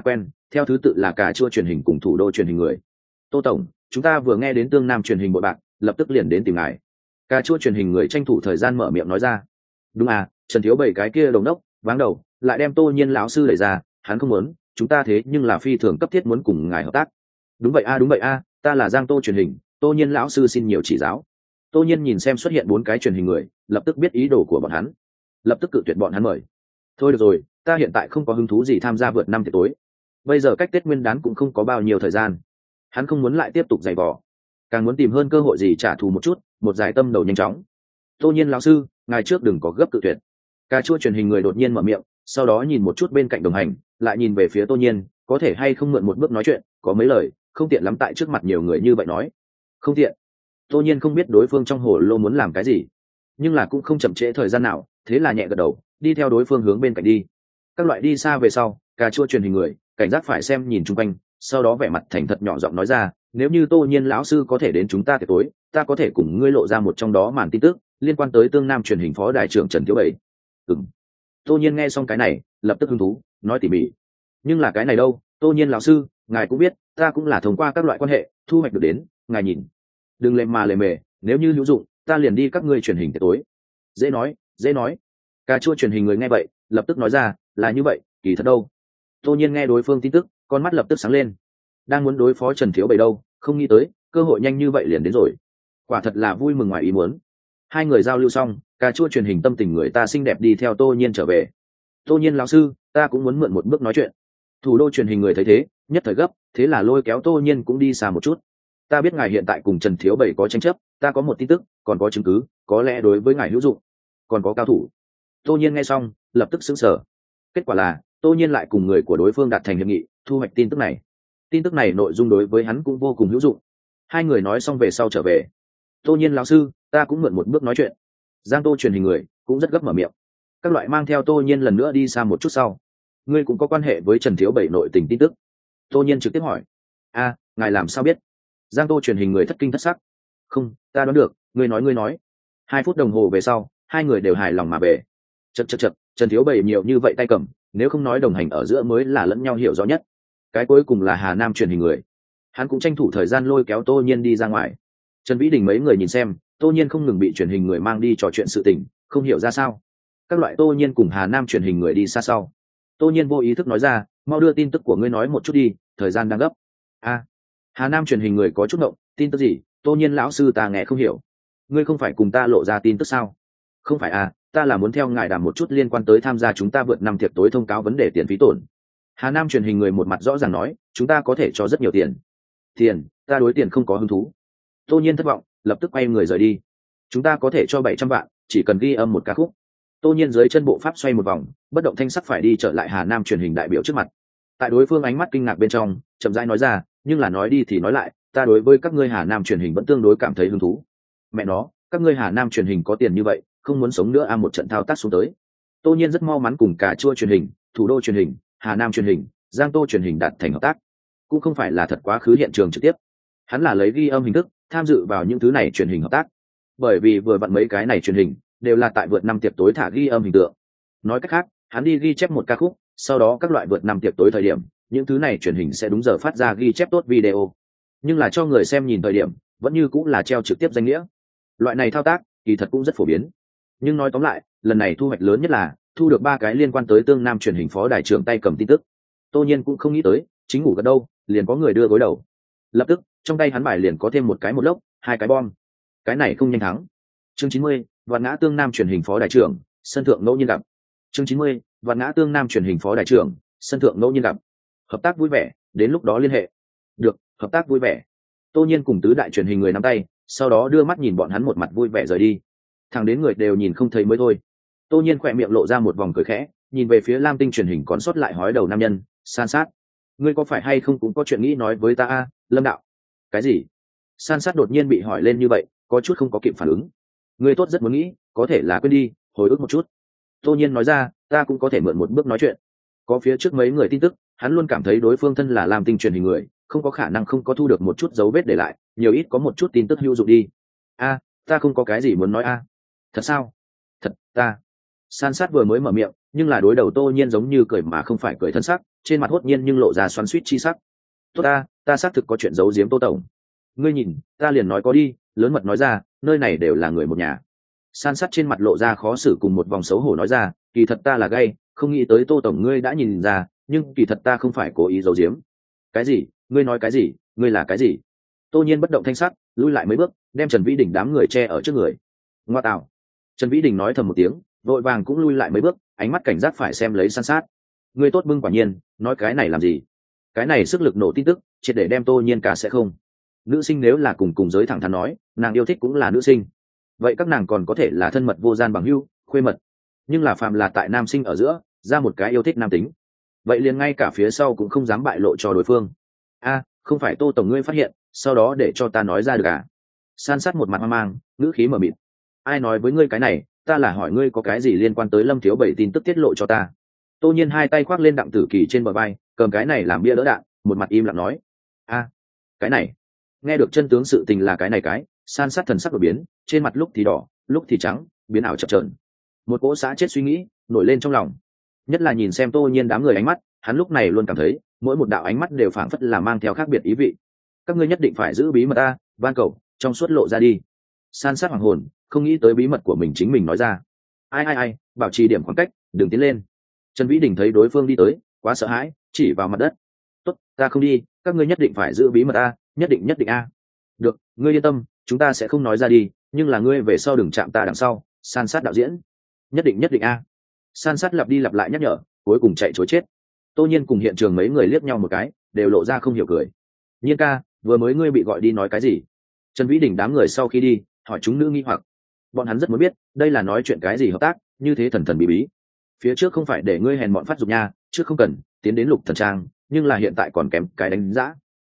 theo thứ tự là cà chua truyền hình cùng thủ đô truyền hình người. Tô tổng, chúng ta vừa nghe đến tương nam truyền hình bội bạc, lập tức liền đến tìm ngài. Cà chua truyền hình người tranh thủ thời gian mở miệng nói ra. Đúng à, Trần Thiếu Bảy cái kia đồng đốc váng đầu lại đem Tô Nhiên lão sư đẩy ra, hắn không muốn, chúng ta thế nhưng là phi thường cấp thiết muốn cùng ngài hợp tác. Đúng vậy a, ta là Giang Tô truyền hình, Tô Nhiên lão sư xin nhiều chỉ giáo. Tô Nhiên nhìn xem xuất hiện 4 cái truyền hình người, lập tức biết ý đồ của bọn hắn, lập tức cự tuyệt bọn hắn mời. Thôi được rồi, ta hiện tại không có hứng thú gì tham gia vượt năm tiệc tối. Bây giờ cách Tết Nguyên đán cũng không có bao nhiêu thời gian. Hắn không muốn lại tiếp tục giày vò, càng muốn tìm hơn cơ hội gì trả thù một chút, một giải tâm đầu nhanh chóng. Tô Nhiên lão sư, ngài trước đừng có gấp cự tuyệt. Cà chua truyền hình người đột nhiên mở miệng, sau đó nhìn một chút bên cạnh đồng hành, lại nhìn về phía Tô Nhiên, có thể hay không mượn một bước nói chuyện, có mấy lời không tiện lắm tại trước mặt nhiều người như vậy nói. Không tiện. Tô Nhiên không biết đối phương trong hồ lô muốn làm cái gì, nhưng là cũng không chậm trễ thời gian nào, thế là nhẹ gật đầu, đi theo đối phương hướng bên cạnh đi. Các loại đi xa về sau, cà chua truyền hình người cảnh giác phải xem nhìn chung quanh, sau đó vẻ mặt thành thật nhỏ giọng nói ra, nếu như Tô Nhiên lão sư có thể đến chúng ta tiệc tối, ta có thể cùng ngươi lộ ra một trong đó màn tin tức liên quan tới tương nam truyền hình phó đại trưởng Trần Thiếu Bảy. Tô Nhiên nghe xong cái này lập tức hứng thú, nói tỉ mỉ. Nhưng là cái này đâu, Tô Nhiên lão sư, ngài cũng biết, ta cũng là thông qua các loại quan hệ thu hoạch được đến, ngài nhìn, đừng lề mà lề mề, nếu như hữu dụng ta liền đi các ngươi truyền hình tiệc tối. Dễ nói. Cà chua truyền hình người nghe vậy lập tức nói ra, là như vậy, kỳ thật đâu. Tô Nhiên nghe đối phương tin tức, con mắt lập tức sáng lên, đang muốn đối phó Trần Thiếu Bảy đâu, không nghĩ tới cơ hội nhanh như vậy liền đến rồi, quả thật là vui mừng ngoài ý muốn. Hai người giao lưu xong, cà chua truyền hình tâm tình người ta xinh đẹp đi theo Tô Nhiên trở về. Tô Nhiên lão sư, ta cũng muốn mượn một bước nói chuyện. Thủ đô truyền hình người thấy thế nhất thời gấp, thế là lôi kéo Tô Nhiên cũng đi xa một chút. Ta biết ngài hiện tại cùng Trần Thiếu Bảy có tranh chấp, ta có một tin tức, còn có chứng cứ, có lẽ đối với ngài hữu dụng, còn có cao thủ. Tô Nhiên nghe xong lập tức sững sờ. Kết quả là Tô Nhiên lại cùng người của đối phương đạt thành hiệp nghị, thu hoạch tin tức này. Tin tức này nội dung đối với hắn cũng vô cùng hữu dụng. Hai người nói xong về sau trở về. Tô Nhiên lão sư, ta cũng mượn một bước nói chuyện. Giang Tô truyền hình người cũng rất gấp mở miệng. Các loại mang theo Tô Nhiên lần nữa đi xa một chút sau. Ngươi cũng có quan hệ với Trần Thiếu Bảy nội tình tin tức. Tô Nhiên trực tiếp hỏi. A, ngài làm sao biết? Giang Tô truyền hình người thất kinh thất sắc. Không, ta đoán được, ngươi nói. 2 phút đồng hồ về sau, hai người đều hài lòng mà về. Chậc, Trần Thiếu Bảy nhiều như vậy tay cầm, nếu không nói đồng hành ở giữa mới là lẫn nhau hiểu rõ nhất. Cái cuối cùng là Hà Nam truyền hình người. Hắn cũng tranh thủ thời gian lôi kéo Tô Nhiên đi ra ngoài. Trần Vĩ Đình mấy người nhìn xem, Tô Nhiên không ngừng bị truyền hình người mang đi trò chuyện sự tình, không hiểu ra sao. Các loại Tô Nhiên cùng Hà Nam truyền hình người đi xa sau. Tô Nhiên vô ý thức nói ra, mau đưa tin tức của ngươi nói một chút đi, thời gian đang gấp. A, Hà Nam truyền hình người có chút ngộng, tin tức gì? Tô Nhiên lão sư ta nghe không hiểu. Ngươi không phải cùng ta lộ ra tin tức sao? Không phải à, ta là muốn theo ngài đàm một chút liên quan tới tham gia chúng ta vượt năm tiệc tối thông cáo vấn đề tiền phí tổn. Hà Nam truyền hình người một mặt rõ ràng nói, chúng ta có thể cho rất nhiều tiền. Tiền, ta đối tiền không có hứng thú. Tô Nhiên thất vọng, lập tức quay người rời đi. Chúng ta có thể cho 700 vạn, chỉ cần ghi âm một ca khúc. Tô Nhiên dưới chân bộ pháp xoay một vòng, bất động thanh sắc phải đi trở lại Hà Nam truyền hình đại biểu trước mặt. Tại đối phương ánh mắt kinh ngạc bên trong, chậm rãi nói ra, nhưng là nói đi thì nói lại, ta đối với các ngươi Hà Nam truyền hình vẫn tương đối cảm thấy hứng thú. Mẹ nó, các ngươi Hà Nam truyền hình có tiền như vậy, không muốn sống nữa một trận thao tác xuống tới. Tô Nhiên rất mau mắn cùng cả chua truyền hình, thủ đô truyền hình, Hà Nam truyền hình, Giang Tô truyền hình đạt thành hợp tác. Cũng không phải là thật quá khứ hiện trường trực tiếp, hắn là lấy ghi âm hình thức tham dự vào những thứ này truyền hình hợp tác. Bởi vì vừa vặn mấy cái này truyền hình đều là tại vượt năm tiệc tối thả ghi âm hình tượng. Nói cách khác, hắn đi ghi chép một ca khúc, sau đó các loại vượt năm tiệc tối thời điểm, những thứ này truyền hình sẽ đúng giờ phát ra ghi chép tốt video. Nhưng là cho người xem nhìn thời điểm, vẫn như cũng là treo trực tiếp danh nghĩa. Loại này thao tác kỳ thật cũng rất phổ biến. Nhưng nói tóm lại, lần này thu hoạch lớn nhất là thu được 3 cái liên quan tới tương nam truyền hình phó đài trưởng tay cầm tin tức. Tô Nhiên cũng không nghĩ tới, chính ngủ gần đâu, liền có người đưa gối đầu. Lập tức, trong tay hắn bài liền có thêm một cái một lốc, 2 cái bom. Cái này không nhanh thắng. Chương 90, Vạn Ngã Tương Nam truyền hình phó đài trưởng, sân thượng ngẫu nhiên gặp. Chương 90, Vạn Ngã Tương Nam truyền hình phó đài trưởng, sân thượng ngẫu nhiên gặp. Hợp tác vui vẻ, đến lúc đó liên hệ. Được, hợp tác vui vẻ. Tô Nhiên cùng tứ đại truyền hình người nắm tay, sau đó đưa mắt nhìn bọn hắn một mặt vui vẻ rời đi. Thằng đến người đều nhìn không thấy mới thôi. Tô Nhiên khỏe miệng lộ ra một vòng cười khẽ, nhìn về phía Lam Tinh truyền hình còn sót lại hói đầu nam nhân, San Sát. Ngươi có phải hay không cũng có chuyện nghĩ nói với ta a, Lâm đạo? Cái gì? San Sát đột nhiên bị hỏi lên như vậy, có chút không có kịp phản ứng. Ngươi tốt rất muốn nghĩ, có thể là quên đi, hồi ức một chút. Tô Nhiên nói ra, ta cũng có thể mượn một bước nói chuyện. Có phía trước mấy người tin tức, hắn luôn cảm thấy đối phương thân là Lam Tinh truyền hình người, không có khả năng không có thu được một chút dấu vết để lại, nhiều ít có một chút tin tức hữu dụng đi. A, ta không có cái gì muốn nói a. Thật sao? Thật, ta. San Sát vừa mới mở miệng, nhưng là đối đầu Tô Nhiên giống như cười mà không phải cười thân sắc, trên mặt hốt nhiên nhưng lộ ra xoắn xuýt chi sắc. Tốt ta xác thực có chuyện giấu giếm Tô tổng. Ngươi nhìn, ta liền nói có đi, lớn mật nói ra, nơi này đều là người một nhà. San Sát trên mặt lộ ra khó xử cùng một vòng xấu hổ nói ra, kỳ thật ta là gay, không nghĩ tới Tô tổng ngươi đã nhìn ra, nhưng kỳ thật ta không phải cố ý giấu giếm. Cái gì? Ngươi nói cái gì? Ngươi là cái gì? Tô Nhiên bất động thanh sắc, lui lại mấy bước, đem Trần Vĩ Đình đám người che ở trước người. Ngoa tạo! Trần Vĩ Đình nói thầm một tiếng, vội vàng cũng lui lại mấy bước, ánh mắt cảnh giác phải xem lấy San Sát. Ngươi tốt bưng quả nhiên, nói cái này làm gì? Cái này sức lực nổ tin tức, triệt để đem Tô Nhiên cả sẽ không. Nữ sinh nếu là cùng giới thẳng thắn nói, nàng yêu thích cũng là nữ sinh. Vậy các nàng còn có thể là thân mật vô gian bằng hữu, khuê mật. Nhưng là phàm là tại nam sinh ở giữa, ra một cái yêu thích nam tính. Vậy liền ngay cả phía sau cũng không dám bại lộ cho đối phương. Không phải Tô tổng ngươi phát hiện, sau đó để cho ta nói ra được à? San Sát một mặt hoang mang, ngữ khí mờ mịt. Ai nói với ngươi cái này, ta là hỏi ngươi có cái gì liên quan tới Lâm Thiếu Bảy tin tức tiết lộ cho ta. Tô Nhiên hai tay khoác lên Đặng Tử Kỳ trên bờ vai, cầm cái này làm bia đỡ đạn, một mặt im lặng nói: cái này. Nghe được chân tướng sự tình là cái này cái, San Sát thần sắc đổi biến, trên mặt lúc thì đỏ, lúc thì trắng, biến ảo chập chờn. Một cỗ xã chết suy nghĩ nổi lên trong lòng. Nhất là nhìn xem Tô Nhiên đám người ánh mắt, hắn lúc này luôn cảm thấy, mỗi một đạo ánh mắt đều phảng phất là mang theo khác biệt ý vị. Các ngươi nhất định phải giữ bí mật ta, van cầu, trong suốt lộ ra đi. San Sát hoàng hồn, không nghĩ tới bí mật của mình chính mình nói ra. Ai, bảo trì điểm khoảng cách, đừng tiến lên. Trần Vĩ Đình thấy đối phương đi tới, quá sợ hãi, chỉ vào mặt đất. Tốt, ta không đi, các ngươi nhất định phải giữ bí mật a, nhất định a. Được, ngươi yên tâm, chúng ta sẽ không nói ra đi, nhưng là ngươi về sau đừng chạm ta đằng sau. San Sát đạo diễn, nhất định a. San Sát lặp đi lặp lại nhắc nhở, cuối cùng chạy chối chết. Tô Nhiên cùng hiện trường mấy người liếc nhau một cái, đều lộ ra không hiểu cười. Nhiên ca, vừa mới ngươi bị gọi đi nói cái gì? Trần Vĩ Đình đám người sau khi đi, hỏi chúng nữ nghi hoặc. Bọn hắn rất muốn biết, đây là nói chuyện cái gì hợp tác, như thế thần thần bí bí. Phía trước không phải để ngươi hèn bọn phát dục nha, trước không cần tiến đến Lục Thần Trang, nhưng là hiện tại còn kém cái đánh giá.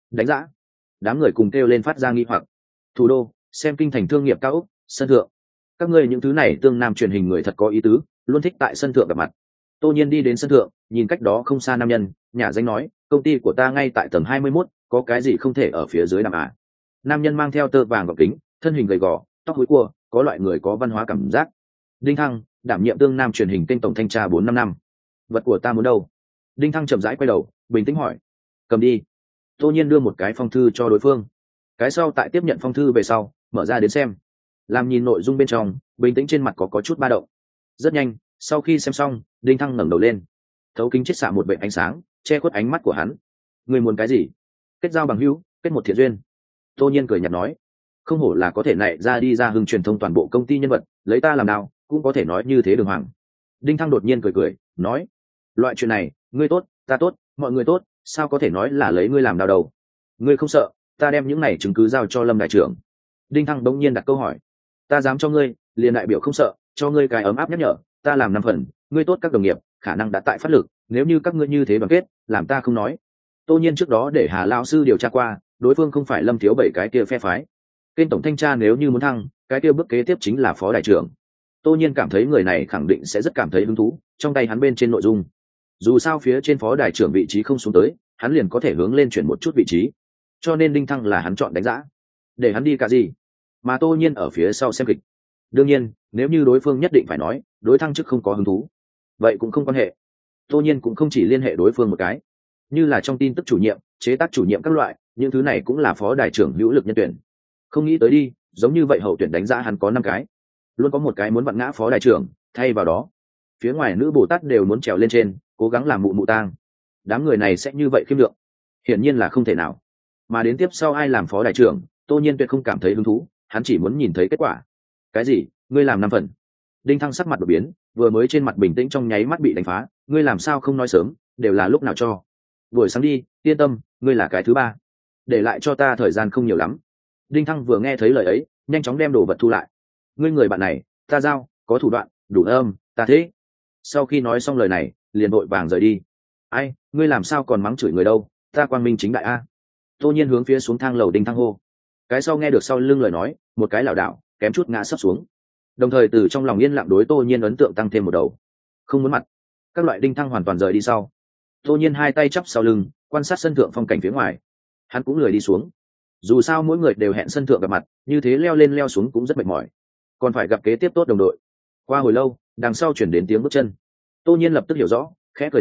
Đám người cùng kêu lên phát ra nghi hoặc. Thủ đô, xem kinh thành thương nghiệp cao ốc, sân thượng. Các ngươi những thứ này tương nam truyền hình người thật có ý tứ, luôn thích tại sân thượng gặp mặt. Tô Nhiên đi đến sân thượng, nhìn cách đó không xa nam nhân, nhà danh nói, công ty của ta ngay tại tầng 21, có cái gì không thể ở phía dưới làm à? Nam nhân mang theo tơ vàng gọng kính, thân hình gầy gò, tóc húi cua, có loại người có văn hóa cảm giác. Đinh Thăng, đảm nhiệm tương nam truyền hình kênh tổng thanh tra 4-5 năm. Vật của ta muốn đâu? Đinh Thăng chậm rãi quay đầu, bình tĩnh hỏi. Cầm đi. Tô Nhiên đưa một cái phong thư cho đối phương. Cái sau tại tiếp nhận phong thư về sau, mở ra đến xem. Làm nhìn nội dung bên trong, bình tĩnh trên mặt có chút ba động. Rất nhanh, sau khi xem xong, Đinh Thăng ngẩng đầu lên. Thấu kính chiết xạ một vệt ánh sáng, che khuất ánh mắt của hắn. Người muốn cái gì? Kết giao bằng hữu, kết một thiện duyên. Tô Nhiên cười nhạt nói, không hổ là có thể nảy ra đi ra hưng truyền thông toàn bộ công ty nhân vật, lấy ta làm nào, cũng có thể nói như thế đường hoàng. Đinh Thăng đột nhiên cười nói, loại chuyện này, ngươi tốt, ta tốt, mọi người tốt, sao có thể nói là lấy ngươi làm đau đầu? Ngươi không sợ, ta đem những này chứng cứ giao cho Lâm đại trưởng. Đinh Thăng bỗng nhiên đặt câu hỏi, ta dám cho ngươi, liền đại biểu không sợ, cho ngươi cái ấm áp nhắc nhở, ta làm 5 phần, ngươi tốt các đồng nghiệp, khả năng đã tại phát lực, nếu như các ngươi như thế đoàn kết, làm ta không nói. Tô Nhiên trước đó để Hà lão sư điều tra qua, đối phương không phải Lâm Thiếu Bảy cái kia phe phái. Kênh tổng thanh tra nếu như muốn thăng, cái kia bước kế tiếp chính là phó đại trưởng. Tô Nhiên cảm thấy người này khẳng định sẽ rất cảm thấy hứng thú, trong tay hắn bên trên nội dung. Dù sao phía trên phó đại trưởng vị trí không xuống tới, hắn liền có thể hướng lên chuyển một chút vị trí. Cho nên Đinh Thăng là hắn chọn đánh giá. Để hắn đi cả gì? Mà Tô Nhiên ở phía sau xem kịch. Đương nhiên, nếu như đối phương nhất định phải nói, đối thăng chức không có hứng thú, vậy cũng không quan hệ. Tô Nhiên cũng không chỉ liên hệ đối phương một cái, như là trong tin tức chủ nhiệm, chế tác chủ nhiệm các loại, những thứ này cũng là phó đại trưởng hữu lực nhân tuyển. Không nghĩ tới đi, giống như vậy hậu tuyển đánh giá hắn có 5 cái, luôn có một cái muốn vặn ngã phó đại trưởng, thay vào đó, phía ngoài nữ Bồ Tát đều muốn trèo lên trên, cố gắng làm mụ tang. Đám người này sẽ như vậy khiêm lượng, hiển nhiên là không thể nào. Mà đến tiếp sau ai làm phó đại trưởng, Tô Nhiên tuyệt không cảm thấy hứng thú, hắn chỉ muốn nhìn thấy kết quả. Cái gì? Ngươi làm 5 phần? Đinh Thăng sắc mặt đột biến, vừa mới trên mặt bình tĩnh trong nháy mắt bị đánh phá. Ngươi làm sao không nói sớm, đều là lúc nào cho? Buổi sáng đi, yên tâm, ngươi là cái thứ 3, để lại cho ta thời gian không nhiều lắm. Đinh Thăng vừa nghe thấy lời ấy, nhanh chóng đem đồ vật thu lại. Ngươi người bạn này, ta giao, có thủ đoạn, đủ âm, ta thế. Sau khi nói xong lời này, liền vội vàng rời đi. Ai, ngươi làm sao còn mắng chửi người đâu, ta quang minh chính đại a. Tô Nhiên hướng phía xuống thang lầu Đinh Thăng hô. Cái sau nghe được sau lưng lời nói, một cái lảo đảo, kém chút ngã sấp xuống. Đồng thời từ trong lòng yên lặng đối Tô Nhiên ấn tượng tăng thêm một đầu. Không muốn mặt. Các loại Đinh Thăng hoàn toàn rời đi sau. Tô Nhiên hai tay chắp sau lưng, quan sát sân thượng phong cảnh phía ngoài. Hắn cũng lười đi xuống. Dù sao mỗi người đều hẹn sân thượng gặp mặt, như thế leo lên leo xuống cũng rất mệt mỏi. Còn phải gặp kế tiếp tốt đồng đội. Qua hồi lâu, đằng sau chuyển đến tiếng bước chân. Tô Nhiên lập tức hiểu rõ, khẽ cười nói,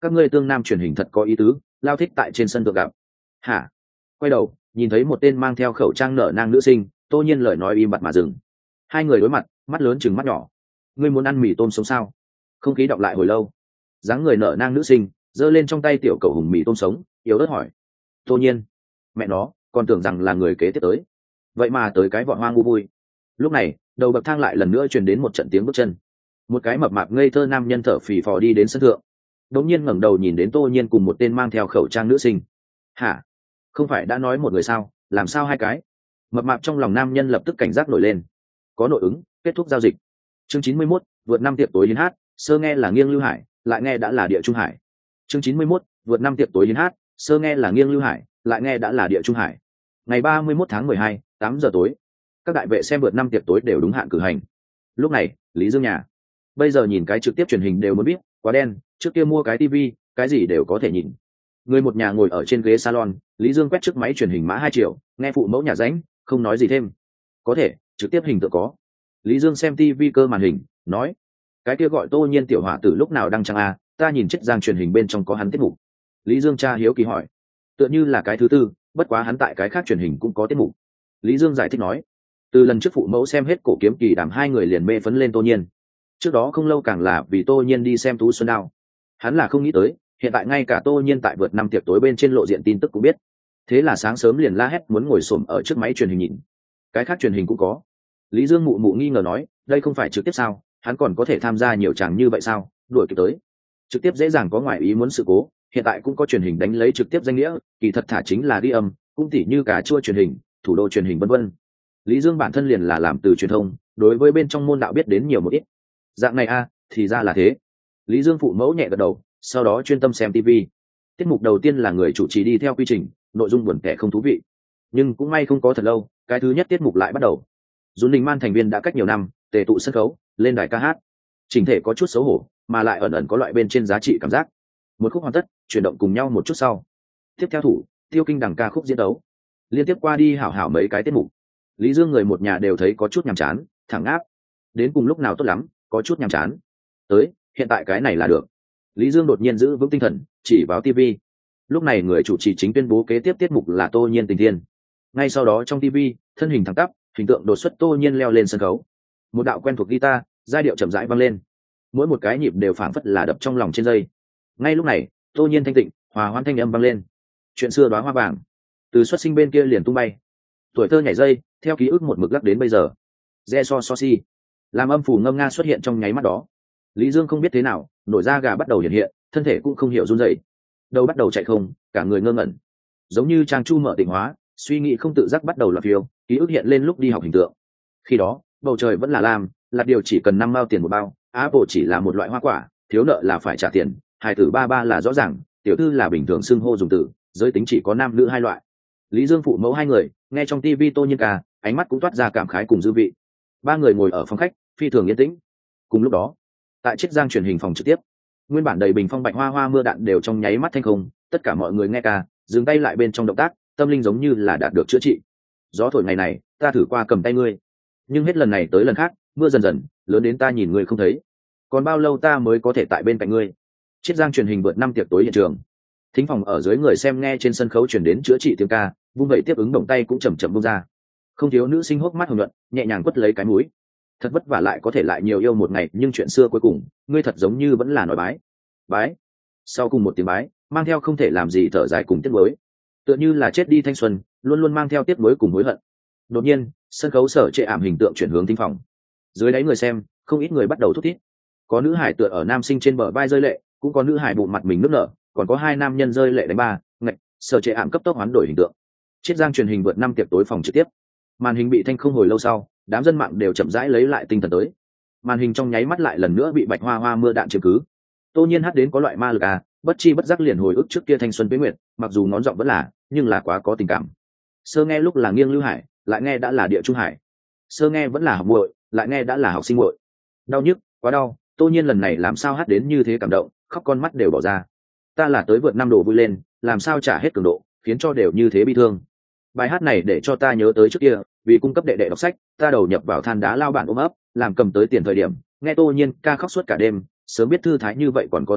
các ngươi tương nam truyền hình thật có ý tứ, lao thích tại trên sân thượng gặp. Hả? Quay đầu nhìn thấy một tên mang theo khẩu trang nở nang nữ sinh, Tô Nhiên lời nói im bặt mà dừng. Hai người đối mặt, mắt lớn chừng mắt nhỏ. Ngươi muốn ăn mì tôm sống sao? Không khí đọng lại hồi lâu, dáng người nở nang nữ sinh giơ lên trong tay tiểu cầu hùng mì tôm sống, yếu ớt hỏi. Tô Nhiên, mẹ nó, còn tưởng rằng là người kế tiếp tới, vậy mà tới cái vọn hoa ngu vui. Lúc này đầu bậc thang lại lần nữa truyền đến một trận tiếng bước chân, một cái mập mạp ngây thơ nam nhân thở phì phò đi đến sân thượng, đột nhiên ngẩng đầu nhìn đến Tô Nhiên cùng một tên mang theo khẩu trang nữ sinh. Hả? Không phải đã nói một người sao, làm sao hai cái? Mập mạp trong lòng nam nhân lập tức cảnh giác nổi lên. Có nội ứng, kết thúc giao dịch. Chương 91, vượt năm tiệc tối hiến hát, sơ nghe là nghiêng Lưu Hải, lại nghe đã là địa Trung Hải. Chương 91, vượt năm tiệc tối hiến hát, sơ nghe là nghiêng Lưu Hải, lại nghe đã là địa Trung Hải. Ngày 31 tháng 12, 8 giờ tối. Các đại vệ xem vượt năm tiệc tối đều đúng hạn cử hành. Lúc này, Lý Dương nhà. Bây giờ nhìn cái trực tiếp truyền hình đều muốn biết, quá đen, trước kia mua cái tivi, cái gì đều có thể nhìn. Người một nhà ngồi ở trên ghế salon, Lý Dương quét chiếc máy truyền hình mã 2 triệu, nghe phụ mẫu nhà ránh, không nói gì thêm. Có thể, trực tiếp hình tượng có. Lý Dương xem tivi cơ màn hình, nói: cái kia gọi Tô Nhiên tiểu hỏa tử lúc nào đăng trang a, ta nhìn chiếc giang truyền hình bên trong có hắn tiết mục. Lý Dương cha hiếu kỳ hỏi. Tựa như là cái thứ tư, bất quá hắn tại cái khác truyền hình cũng có tiết mục. Lý Dương giải thích nói. Từ lần trước phụ mẫu xem hết Cổ Kiếm Kỳ Đàm, hai người liền mê phấn lên Tô Nhiên. Trước đó không lâu càng là vì Tô Nhiên đi xem Tú Xuân Đao. Hắn là không nghĩ tới, hiện tại ngay cả Tô Nhiên tại vượt năm tiệc tối bên trên lộ diện tin tức cũng biết. Thế là sáng sớm liền la hét muốn ngồi xổm ở trước máy truyền hình nhìn. Cái khác truyền hình cũng có. Lý Dương mụ mụ nghi ngờ nói, đây không phải trực tiếp sao, hắn còn có thể tham gia nhiều chàng như vậy sao, đuổi kịp tới. Trực tiếp dễ dàng có ngoại ý muốn sự cố, hiện tại cũng có truyền hình đánh lấy trực tiếp danh nghĩa, kỳ thật thả chính là ghi âm, cũng tỉ như cả chua truyền hình, thủ đô truyền hình vân vân. Lý Dương bản thân liền là làm từ truyền thông, đối với bên trong môn đạo biết đến nhiều một ít. Dạng này a, thì ra là thế. Lý Dương phụ mẫu nhẹ gật đầu, sau đó chuyên tâm xem TV. Tiết mục đầu tiên là người chủ trì đi theo quy trình, nội dung buồn tẻ không thú vị. Nhưng cũng may không có thật lâu, cái thứ nhất tiết mục lại bắt đầu. Dún Đình Man thành viên đã cách nhiều năm, tề tụ sân khấu, lên đài ca hát. Chỉnh thể có chút xấu hổ, mà lại ẩn ẩn có loại bên trên giá trị cảm giác. Một khúc hoàn tất, chuyển động cùng nhau một chút sau. Tiếp theo thủ, Tiêu Kinh đằng ca khúc diễn đấu. Liên tiếp qua đi hảo hảo mấy cái tiết mục. Lý Dương người một nhà đều thấy có chút nhàm chán, thẳng áp. Đến cùng lúc nào tốt lắm, có chút nhàm chán. Tới, hiện tại cái này là được. Lý Dương đột nhiên giữ vững tinh thần, chỉ vào TV. Lúc này người chủ trì chính tuyên bố kế tiếp tiết mục là Tô Nhiên Tình Thiên. Ngay sau đó trong TV, thân hình thẳng tắp, hình tượng đột xuất Tô Nhiên leo lên sân khấu. Một đạo quen thuộc guitar, giai điệu chậm rãi vang lên. Mỗi một cái nhịp đều phảng phất là đập trong lòng trên dây. Ngay lúc này, Tô Nhiên thanh tịnh, hòa hoan thanh âm vang lên. Chuyện xưa đóa hoa vàng, từ xuất sinh bên kia liền tung bay. Tuổi thơ nhảy dây, theo ký ức một mực lắc đến bây giờ. Re so so si, làm âm phủ ngâm nga xuất hiện trong nháy mắt đó. Lý Dương không biết thế nào, nổi da gà bắt đầu hiện hiện, thân thể cũng không hiểu run rẩy, đầu bắt đầu chạy không, cả người ngơ ngẩn, giống như trang chu mở tỉnh hóa, suy nghĩ không tự giác bắt đầu loạt phiêu, ký ức hiện lên lúc đi học hình tượng. Khi đó bầu trời vẫn là lam, là điều chỉ cần 5 mao tiền một bao, Apple chỉ là một loại hoa quả, thiếu nợ là phải trả tiền, hài tử ba ba là rõ ràng, tiểu thư là bình thường xưng hô dùng từ, giới tính chỉ có nam nữ hai loại. Lý Dương phụ mẫu hai người nghe trong TV Tô Nhiên ca, ánh mắt cũng toát ra cảm khái cùng dư vị. Ba người ngồi ở phòng khách, phi thường yên tĩnh. Cùng lúc đó, tại chiếc giang truyền hình phòng trực tiếp, nguyên bản đầy bình phong bạch hoa hoa mưa đạn đều trong nháy mắt thanh không, tất cả mọi người nghe ca, dừng tay lại bên trong động tác, tâm linh giống như là đạt được chữa trị. Gió thổi ngày này, ta thử qua cầm tay ngươi, nhưng hết lần này tới lần khác, mưa dần dần lớn đến ta nhìn ngươi không thấy. Còn bao lâu ta mới có thể tại bên cạnh ngươi? Chiếc giang truyền hình vượt năm tiệc tối hiện trường. Thính phòng ở dưới người xem nghe trên sân khấu truyền đến chữa trị tiếng ca, vung vậy tiếp ứng động tay cũng chậm chậm bung ra. Không thiếu nữ sinh hốc mắt hồng nhuận, nhẹ nhàng quất lấy cái mũi. Thật vất vả lại có thể lại nhiều yêu một ngày, nhưng chuyện xưa cuối cùng, ngươi thật giống như vẫn là nói bái. Bái. Sau cùng một tiếng bái, mang theo không thể làm gì thở dài cùng tiếc nuối. Tựa như là chết đi thanh xuân, luôn luôn mang theo tiếc nuối cùng hối hận. Đột nhiên, sân khấu sở trệ ảm hình tượng chuyển hướng thính phòng. Dưới đáy người xem, không ít người bắt đầu thút thít. Có nữ hải tựa ở nam sinh trên bờ vai rơi lệ, cũng có nữ hải bụng mặt mình nức nở, còn có hai nam nhân rơi lệ đánh ba, ngạch, sở trệ ảm cấp tốc hoán đổi hình tượng. Chiết giang truyền hình vượt năm tiệc tối phòng trực tiếp. Màn hình bị thanh không hồi lâu sau, đám dân mạng đều chậm rãi lấy lại tinh thần tới. Màn hình trong nháy mắt lại lần nữa bị bạch hoa hoa mưa đạn chiếm cứ. Tô Nhiên hát đến có loại ma lực à, bất chi bất giác liền hồi ức trước kia thanh xuân tuế nguyệt, mặc dù ngón giọng vẫn là, nhưng là quá có tình cảm. Sơ nghe lúc là nghiêng Lưu Hải, lại nghe đã là địa Trung Hải. Sơ nghe vẫn là học muội, lại nghe đã là học sinh muội. Đau nhức, quá đau. Tô Nhiên lần này làm sao hát đến như thế cảm động, khóc con mắt đều bỏ ra. Ta là tới vượt năm độ vui lên, làm sao trả hết cường độ, khiến cho đều như thế bi thương. Bài hát này để cho ta nhớ tới trước kia, vì cung cấp đệ đệ đọc sách, ta đầu nhập vào than đá lao bản ôm ấp, làm cầm tới tiền thời điểm, nghe Tô Nhiên ca khóc suốt cả đêm, sớm biết thư thái như vậy còn có tiền,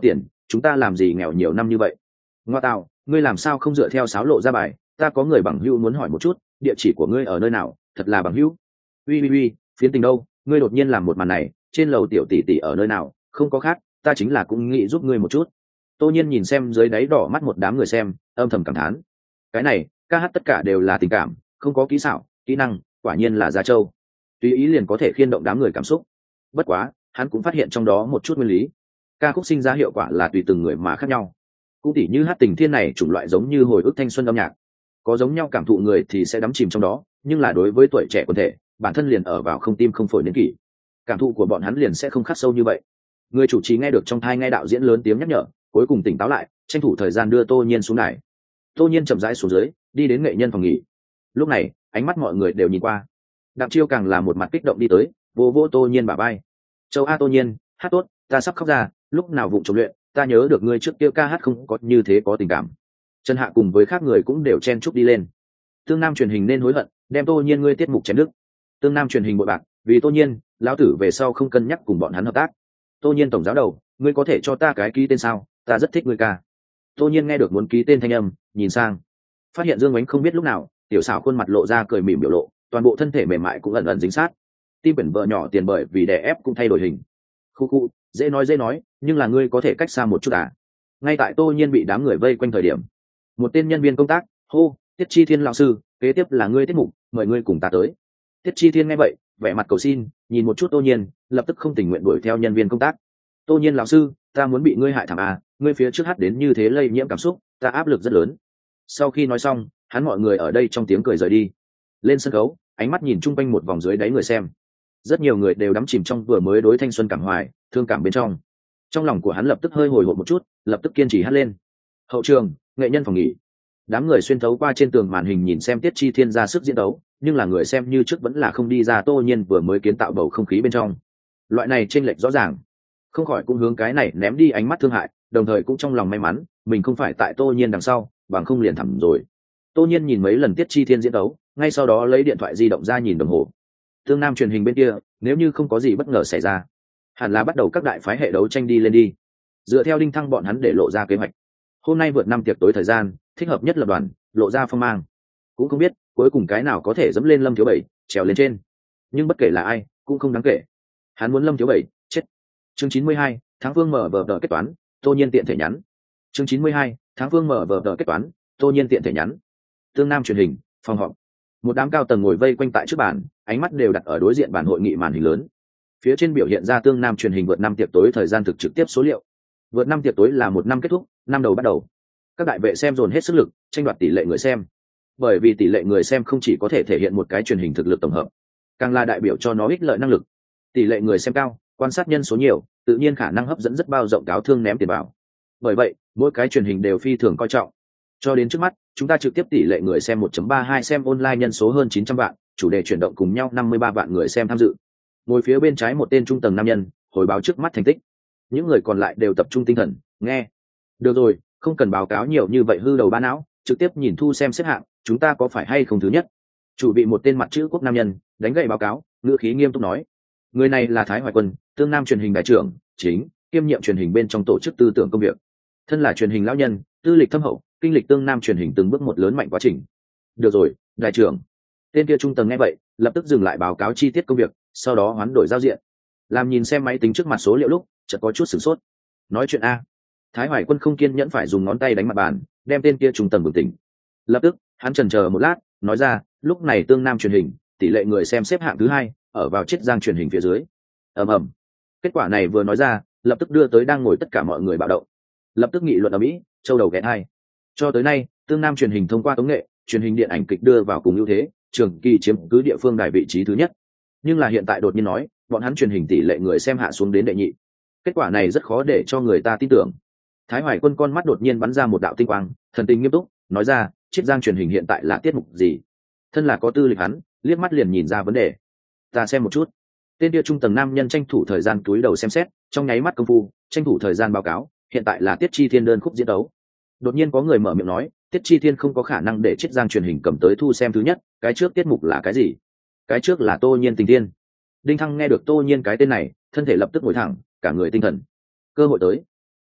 chúng ta làm gì nghèo nhiều năm như vậy. Ngoa tạo, ngươi làm sao không dựa theo sáo lộ ra bài, ta có người bằng hữu muốn hỏi một chút, địa chỉ của ngươi ở nơi nào, thật là bằng hữu. Ui, phiến tình đâu, ngươi đột nhiên làm một màn này, trên lầu tiểu tỷ tỷ ở nơi nào, không có khác, ta chính là cũng nghĩ giúp ngươi một chút. Tô Nhiên nhìn xem dưới đáy đỏ mắt một đám người xem, âm thầm cảm thán. Cái này, ca hát tất cả đều là tình cảm, không có kỹ xảo, kỹ năng, quả nhiên là Gia Châu. Tùy ý liền có thể khiên động đám người cảm xúc. Bất quá, hắn cũng phát hiện trong đó một chút nguyên lý. Ca khúc sinh ra hiệu quả là tùy từng người mà khác nhau. Cũng tỉ như hát tình thiên này chủng loại giống như hồi ức thanh xuân âm nhạc, có giống nhau cảm thụ người thì sẽ đắm chìm trong đó, nhưng là đối với tuổi trẻ quần thể, bản thân liền ở vào không tim không phổi đến kỷ, cảm thụ của bọn hắn liền sẽ không khắc sâu như vậy. Người chủ trì nghe được trong thai nghe đạo diễn lớn tiếng nhắc nhở, cuối cùng tỉnh táo lại, tranh thủ thời gian đưa Tô Nhiên xuống đài. Tô Nhiên chậm rãi xuống dưới, đi đến nghệ nhân phòng nghỉ. Lúc này, ánh mắt mọi người đều nhìn qua. Đặng Chiêu càng là một mặt kích động đi tới, vô vô Tô Nhiên bả vai. Châu A Tô Nhiên, hát tốt, ta sắp khóc ra, lúc nào vụng trộm luyện, ta nhớ được ngươi trước kia ca hát không có như thế có tình cảm. Trần Hạ cùng với khác người cũng đều chen chúc đi lên. Tương Nam truyền hình nên hối hận, đem Tô Nhiên ngươi tiết mục chém đứt. Tương Nam truyền hình bội bạc, vì Tô Nhiên, lão tử về sau không cân nhắc cùng bọn hắn hợp tác. Tô Nhiên tổng giáo đầu, ngươi có thể cho ta cái ký tên sao, ta rất thích ngươi ca. Tô Nhiên nghe được muốn ký tên thanh âm, nhìn sang, phát hiện Dương Ánh không biết lúc nào, tiểu xảo khuôn mặt lộ ra cười mỉm biểu lộ, toàn bộ thân thể mềm mại cũng ẩn ẩn dính sát. Tim quyển vợ nhỏ tiền bởi vì đè ép cũng thay đổi hình. Khu, dễ nói, nhưng là ngươi có thể cách xa một chút à? Ngay tại Tô Nhiên bị đám người vây quanh thời điểm, một tên nhân viên công tác hô, Tiết Chi Thiên lão sư, kế tiếp là ngươi tiết mục, mời ngươi cùng ta tới. Tiết Chi Thiên nghe vậy, vẻ mặt cầu xin, nhìn một chút Tô Nhiên, lập tức không tình nguyện đuổi theo nhân viên công tác. Tô Nhiên lão sư, ta muốn bị ngươi hại thảm à, ngươi phía trước hát đến như thế lây nhiễm cảm xúc, ta áp lực rất lớn. Sau khi nói xong, hắn mọi người ở đây trong tiếng cười rời đi. Lên sân khấu, ánh mắt nhìn chung quanh một vòng dưới đáy người xem. Rất nhiều người đều đắm chìm trong vừa mới đối thanh xuân cảm hoài, thương cảm bên trong. Trong lòng của hắn lập tức hơi hồi hộp một chút, lập tức kiên trì hát lên. Hậu trường, nghệ nhân phòng nghỉ. Đám người xuyên thấu qua trên tường màn hình nhìn xem Tiết Chi Thiên ra sức diễn đấu, nhưng là người xem như trước vẫn là không đi ra Tô Nhiên vừa mới kiến tạo bầu không khí bên trong. Loại này chênh lệch rõ ràng, không khỏi cũng hướng cái này ném đi ánh mắt thương hại, đồng thời cũng trong lòng may mắn, mình không phải tại Tô Nhiên đằng sau, bằng không liền thẳm rồi. Tô Nhiên nhìn mấy lần Tiết Chi Thiên diễn đấu, ngay sau đó lấy điện thoại di động ra nhìn đồng hồ. Tương Nam truyền hình bên kia, nếu như không có gì bất ngờ xảy ra, hẳn là bắt đầu các đại phái hệ đấu tranh đi lên đi. Dựa theo Đinh Thăng bọn hắn để lộ ra kế hoạch, hôm nay vượt 5 tiệc tối thời gian, thích hợp nhất lập đoàn, lộ ra phong mang. Cũng không biết cuối cùng cái nào có thể dẫm lên Lâm Thiếu Bảy, trèo lên trên. Nhưng bất kể là ai, cũng không đáng kể. Hắn muốn Lâm Thiếu Bảy chết. Chương 92, tháng Vương mở vở tờ kết toán, Tô Nhiên tiện thể nhắn. Chương 92, tháng Vương mở vở tờ kết toán, Tô Nhiên tiện thể nhắn. Tương Nam truyền hình, phòng họp. Một đám cao tầng ngồi vây quanh tại trước bàn, ánh mắt đều đặt ở đối diện bàn hội nghị màn hình lớn. Phía trên biểu hiện ra Tương Nam truyền hình vượt 5 tiệc tối thời gian thực trực tiếp số liệu. Vượt 5 tiệc tối là một năm kết thúc, năm đầu bắt đầu. Các đại vệ xem dồn hết sức lực, tranh đoạt tỷ lệ người xem. Bởi vì tỷ lệ người xem không chỉ có thể thể hiện một cái truyền hình thực lực tổng hợp, càng là đại biểu cho nó ích lợi năng lực. Tỷ lệ người xem cao, quan sát nhân số nhiều, tự nhiên khả năng hấp dẫn rất bao rộng cáo thương ném tiền vào. Bởi vậy, mỗi cái truyền hình đều phi thường coi trọng. Cho đến trước mắt, chúng ta trực tiếp tỷ lệ người xem 1.32 xem online nhân số hơn 900 vạn, chủ đề chuyển động cùng nhau 53 vạn người xem tham dự. Ngồi phía bên trái một tên trung tầng nam nhân, hồi báo trước mắt thành tích. Những người còn lại đều tập trung tinh thần, nghe. Được rồi, không cần báo cáo nhiều như vậy hư đầu ba não, trực tiếp nhìn thu xem xếp hạng, chúng ta có phải hay không thứ nhất. Chủ bị một tên mặt chữ quốc nam nhân, đánh gậy báo cáo, ngữ khí nghiêm túc nói. Người này là Thái Hoài Quân, Tương Nam truyền hình đại trưởng, chính, kiêm nhiệm truyền hình bên trong tổ chức tư tưởng công việc. Thân là truyền hình lão nhân, tư lịch thâm hậu, kinh lịch Tương Nam truyền hình từng bước một lớn mạnh quá trình. Được rồi, đại trưởng. Tên kia trung tầng nghe vậy, lập tức dừng lại báo cáo chi tiết công việc, sau đó hoán đổi giao diện. Làm nhìn xem máy tính trước mặt số liệu lúc, chợt có chút sửng sốt. Nói chuyện a. Thái Hoài Quân không kiên nhẫn phải dùng ngón tay đánh mặt bàn, đem tên kia trung tầng bừng tỉnh. Lập tức, hắn chần chờ một lát, nói ra, lúc này Tương Nam truyền hình, tỷ lệ người xem xếp hạng thứ 2, ở vào Chiết Giang truyền hình phía dưới. Ầm. Kết quả này vừa nói ra, lập tức đưa tới đang ngồi tất cả mọi người bạo động. Lập tức nghị luận ở Mỹ, châu đầu ghé hai. Cho tới nay, Tương Nam truyền hình thông qua tống nghệ, truyền hình điện ảnh kịch đưa vào cùng ưu thế, Trường Kỳ chiếm cứ địa phương đài vị trí thứ nhất. Nhưng là hiện tại đột nhiên nói, bọn hắn truyền hình tỷ lệ người xem hạ xuống đến đệ nhị. Kết quả này rất khó để cho người ta tin tưởng. Thái Hoài Quân con mắt đột nhiên bắn ra một đạo tinh quang, thần tình nghiêm túc, nói ra, Chiết Giang truyền hình hiện tại là tiết mục gì? Thân là có tư lịch hắn, liếc mắt liền nhìn ra vấn đề. Ta xem một chút. Tên kia trung tầng nam nhân tranh thủ thời gian cúi đầu xem xét, trong nháy mắt công phu, tranh thủ thời gian báo cáo, hiện tại là Tiết Chi Thiên đơn khúc diễn đấu. Đột nhiên có người mở miệng nói, Tiết Chi Thiên không có khả năng để Chiết Giang truyền hình cầm tới thu xem thứ nhất, cái trước tiết mục là cái gì? Cái trước là Tô Nhiên Tình Thiên. Đinh Thăng nghe được Tô Nhiên cái tên này, thân thể lập tức ngồi thẳng, cả người tinh thần. Cơ hội tới.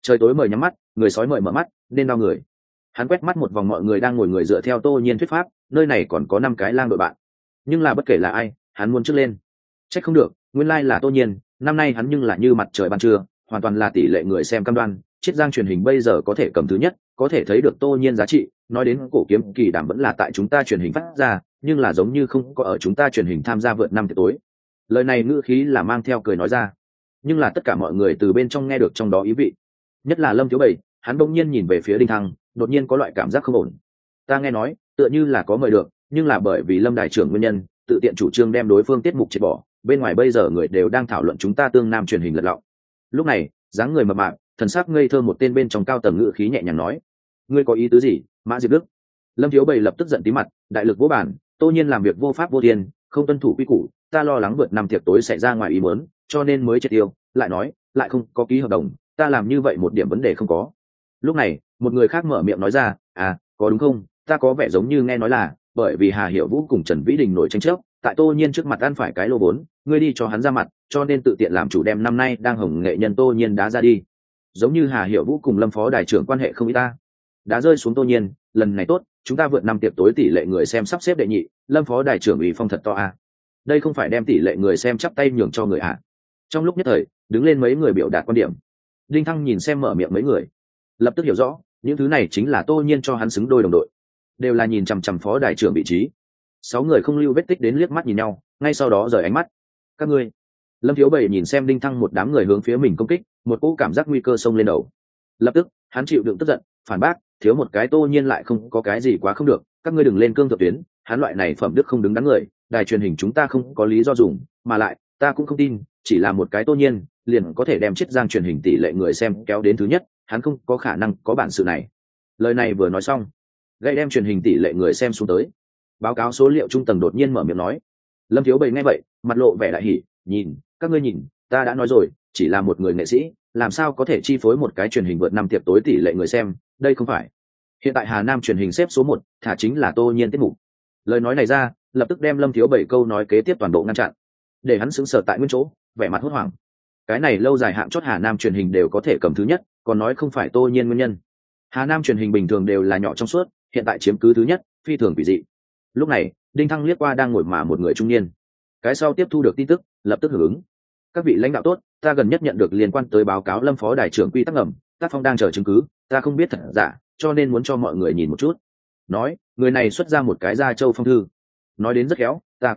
Trời tối mời nhắm mắt, người sói mời mở mắt, nên đau người. Hắn quét mắt một vòng mọi người đang ngồi người dựa theo Tô Nhiên thuyết pháp, nơi này còn có 5 cái lang đội bạn. Nhưng là bất kể là ai, hắn muốn trước lên. Trách không được, nguyên lai là Tô Nhiên, năm nay hắn nhưng là như mặt trời ban trưa, hoàn toàn là tỷ lệ người xem cam đoan, chiết giang truyền hình bây giờ có thể cầm thứ nhất, có thể thấy được Tô Nhiên giá trị, nói đến cổ kiếm kỳ đảm vẫn là tại chúng ta truyền hình phát ra, nhưng là giống như không có ở chúng ta truyền hình tham gia vượt năm tiệc tối. Lời này ngữ khí là mang theo cười nói ra, nhưng là tất cả mọi người từ bên trong nghe được trong đó ý vị. Nhất là Lâm Thiếu Bảy, hắn bỗng nhiên nhìn về phía Đinh Thăng, đột nhiên có loại cảm giác không ổn. Ta nghe nói, tựa như là có mời được, nhưng là bởi vì Lâm đại trưởng nguyên nhân, tự tiện chủ trương đem đối phương tiết mục triệt bỏ, bên ngoài bây giờ người đều đang thảo luận chúng ta tương nam truyền hình lật lọng. Lúc này, dáng người mập mạp, thần sắc ngây thơ một tên bên trong cao tầng ngữ khí nhẹ nhàng nói, ngươi có ý tứ gì, Mã Diệp Đức? Lâm Thiếu Bảy lập tức giận tí mặt, đại lực vỗ bản, Tô Nhiên làm việc vô pháp vô thiên, không tuân thủ quy củ, ta lo lắng vượt năm tiệc tối xảy ra ngoài ý muốn, cho nên mới triệt tiêu, lại nói, lại không có ký hợp đồng, ta làm như vậy một điểm vấn đề không có. Lúc này, một người khác mở miệng nói ra, à, có đúng không, ta có vẻ giống như nghe nói là bởi vì Hà Hiểu Vũ cùng Trần Vĩ Đình nổi tranh chấp, tại Tô Nhiên trước mặt ăn phải cái lô vốn, ngươi đi cho hắn ra mặt, cho nên tự tiện làm chủ đem năm nay đang hồng nghệ nhân Tô Nhiên đá ra đi. Giống như Hà Hiểu Vũ cùng Lâm phó đài trưởng quan hệ không ít ta. Đã rơi xuống Tô Nhiên, lần này tốt, chúng ta vượt năm tiệc tối tỷ lệ người xem sắp xếp đệ nhị, Lâm phó đài trưởng ủy phong thật to à. Đây không phải đem tỷ lệ người xem chắp tay nhường cho người à. Trong lúc nhất thời, đứng lên mấy người biểu đạt quan điểm. Đinh Thăng nhìn xem mở miệng mấy người, lập tức hiểu rõ, những thứ này chính là Tô Nhiên cho hắn xứng đôi đồng đội, đều là nhìn chằm chằm phó đài trưởng vị trí. 6 người không lưu vết tích đến liếc mắt nhìn nhau, ngay sau đó rời ánh mắt. Các ngươi. Lâm Thiếu Bảy nhìn xem Đinh Thăng một đám người hướng phía mình công kích, một cỗ cảm giác nguy cơ xông lên đầu. Lập tức, hắn chịu đựng tức giận, phản bác, thiếu một cái Tô Nhiên lại không có cái gì quá không được, các ngươi đừng lên cương thượng tuyến, hắn loại này phẩm đức không đứng đắn người, đài truyền hình chúng ta không có lý do dùng, mà lại, ta cũng không tin, chỉ là một cái Tô Nhiên, liền có thể đem chiết giang truyền hình tỷ lệ người xem kéo đến thứ nhất, hắn không có khả năng có bản sự này. Lời này vừa nói xong, gây đem truyền hình tỷ lệ người xem xuống tới. Báo cáo số liệu trung tầng đột nhiên mở miệng nói. Lâm Thiếu Bầy nghe vậy, mặt lộ vẻ đại hỉ, nhìn, các ngươi nhìn, ta đã nói rồi, chỉ là một người nghệ sĩ, làm sao có thể chi phối một cái truyền hình vượt năm tiệc tối tỷ lệ người xem, đây không phải. Hiện tại Hà Nam truyền hình xếp số 1, thả chính là Tô Nhiên tiết mục. Lời nói này ra, lập tức đem Lâm Thiếu Bầy câu nói kế tiếp toàn bộ ngăn chặn, để hắn sững sờ tại nguyên chỗ, vẻ mặt hốt hoảng. Cái này lâu dài hạng chót Hà Nam truyền hình đều có thể cầm thứ nhất, còn nói không phải Tô Nhiên nguyên nhân. Hà Nam truyền hình bình thường đều là nhỏ trong suốt, hiện tại chiếm cứ thứ nhất, phi thường quỷ dị. Lúc này, Đinh Thăng liếc qua đang ngồi mà một người trung niên. Cái sau tiếp thu được tin tức, lập tức hưởng ứng. Các vị lãnh đạo tốt, ta gần nhất nhận được liên quan tới báo cáo Lâm phó đài trưởng quy tắc ngầm, tác phong đang chờ chứng cứ, ta không biết thật giả, cho nên muốn cho mọi người nhìn một chút. Nói, người này xuất ra một cái da châu phong thư. Nói đến rất khéo, ta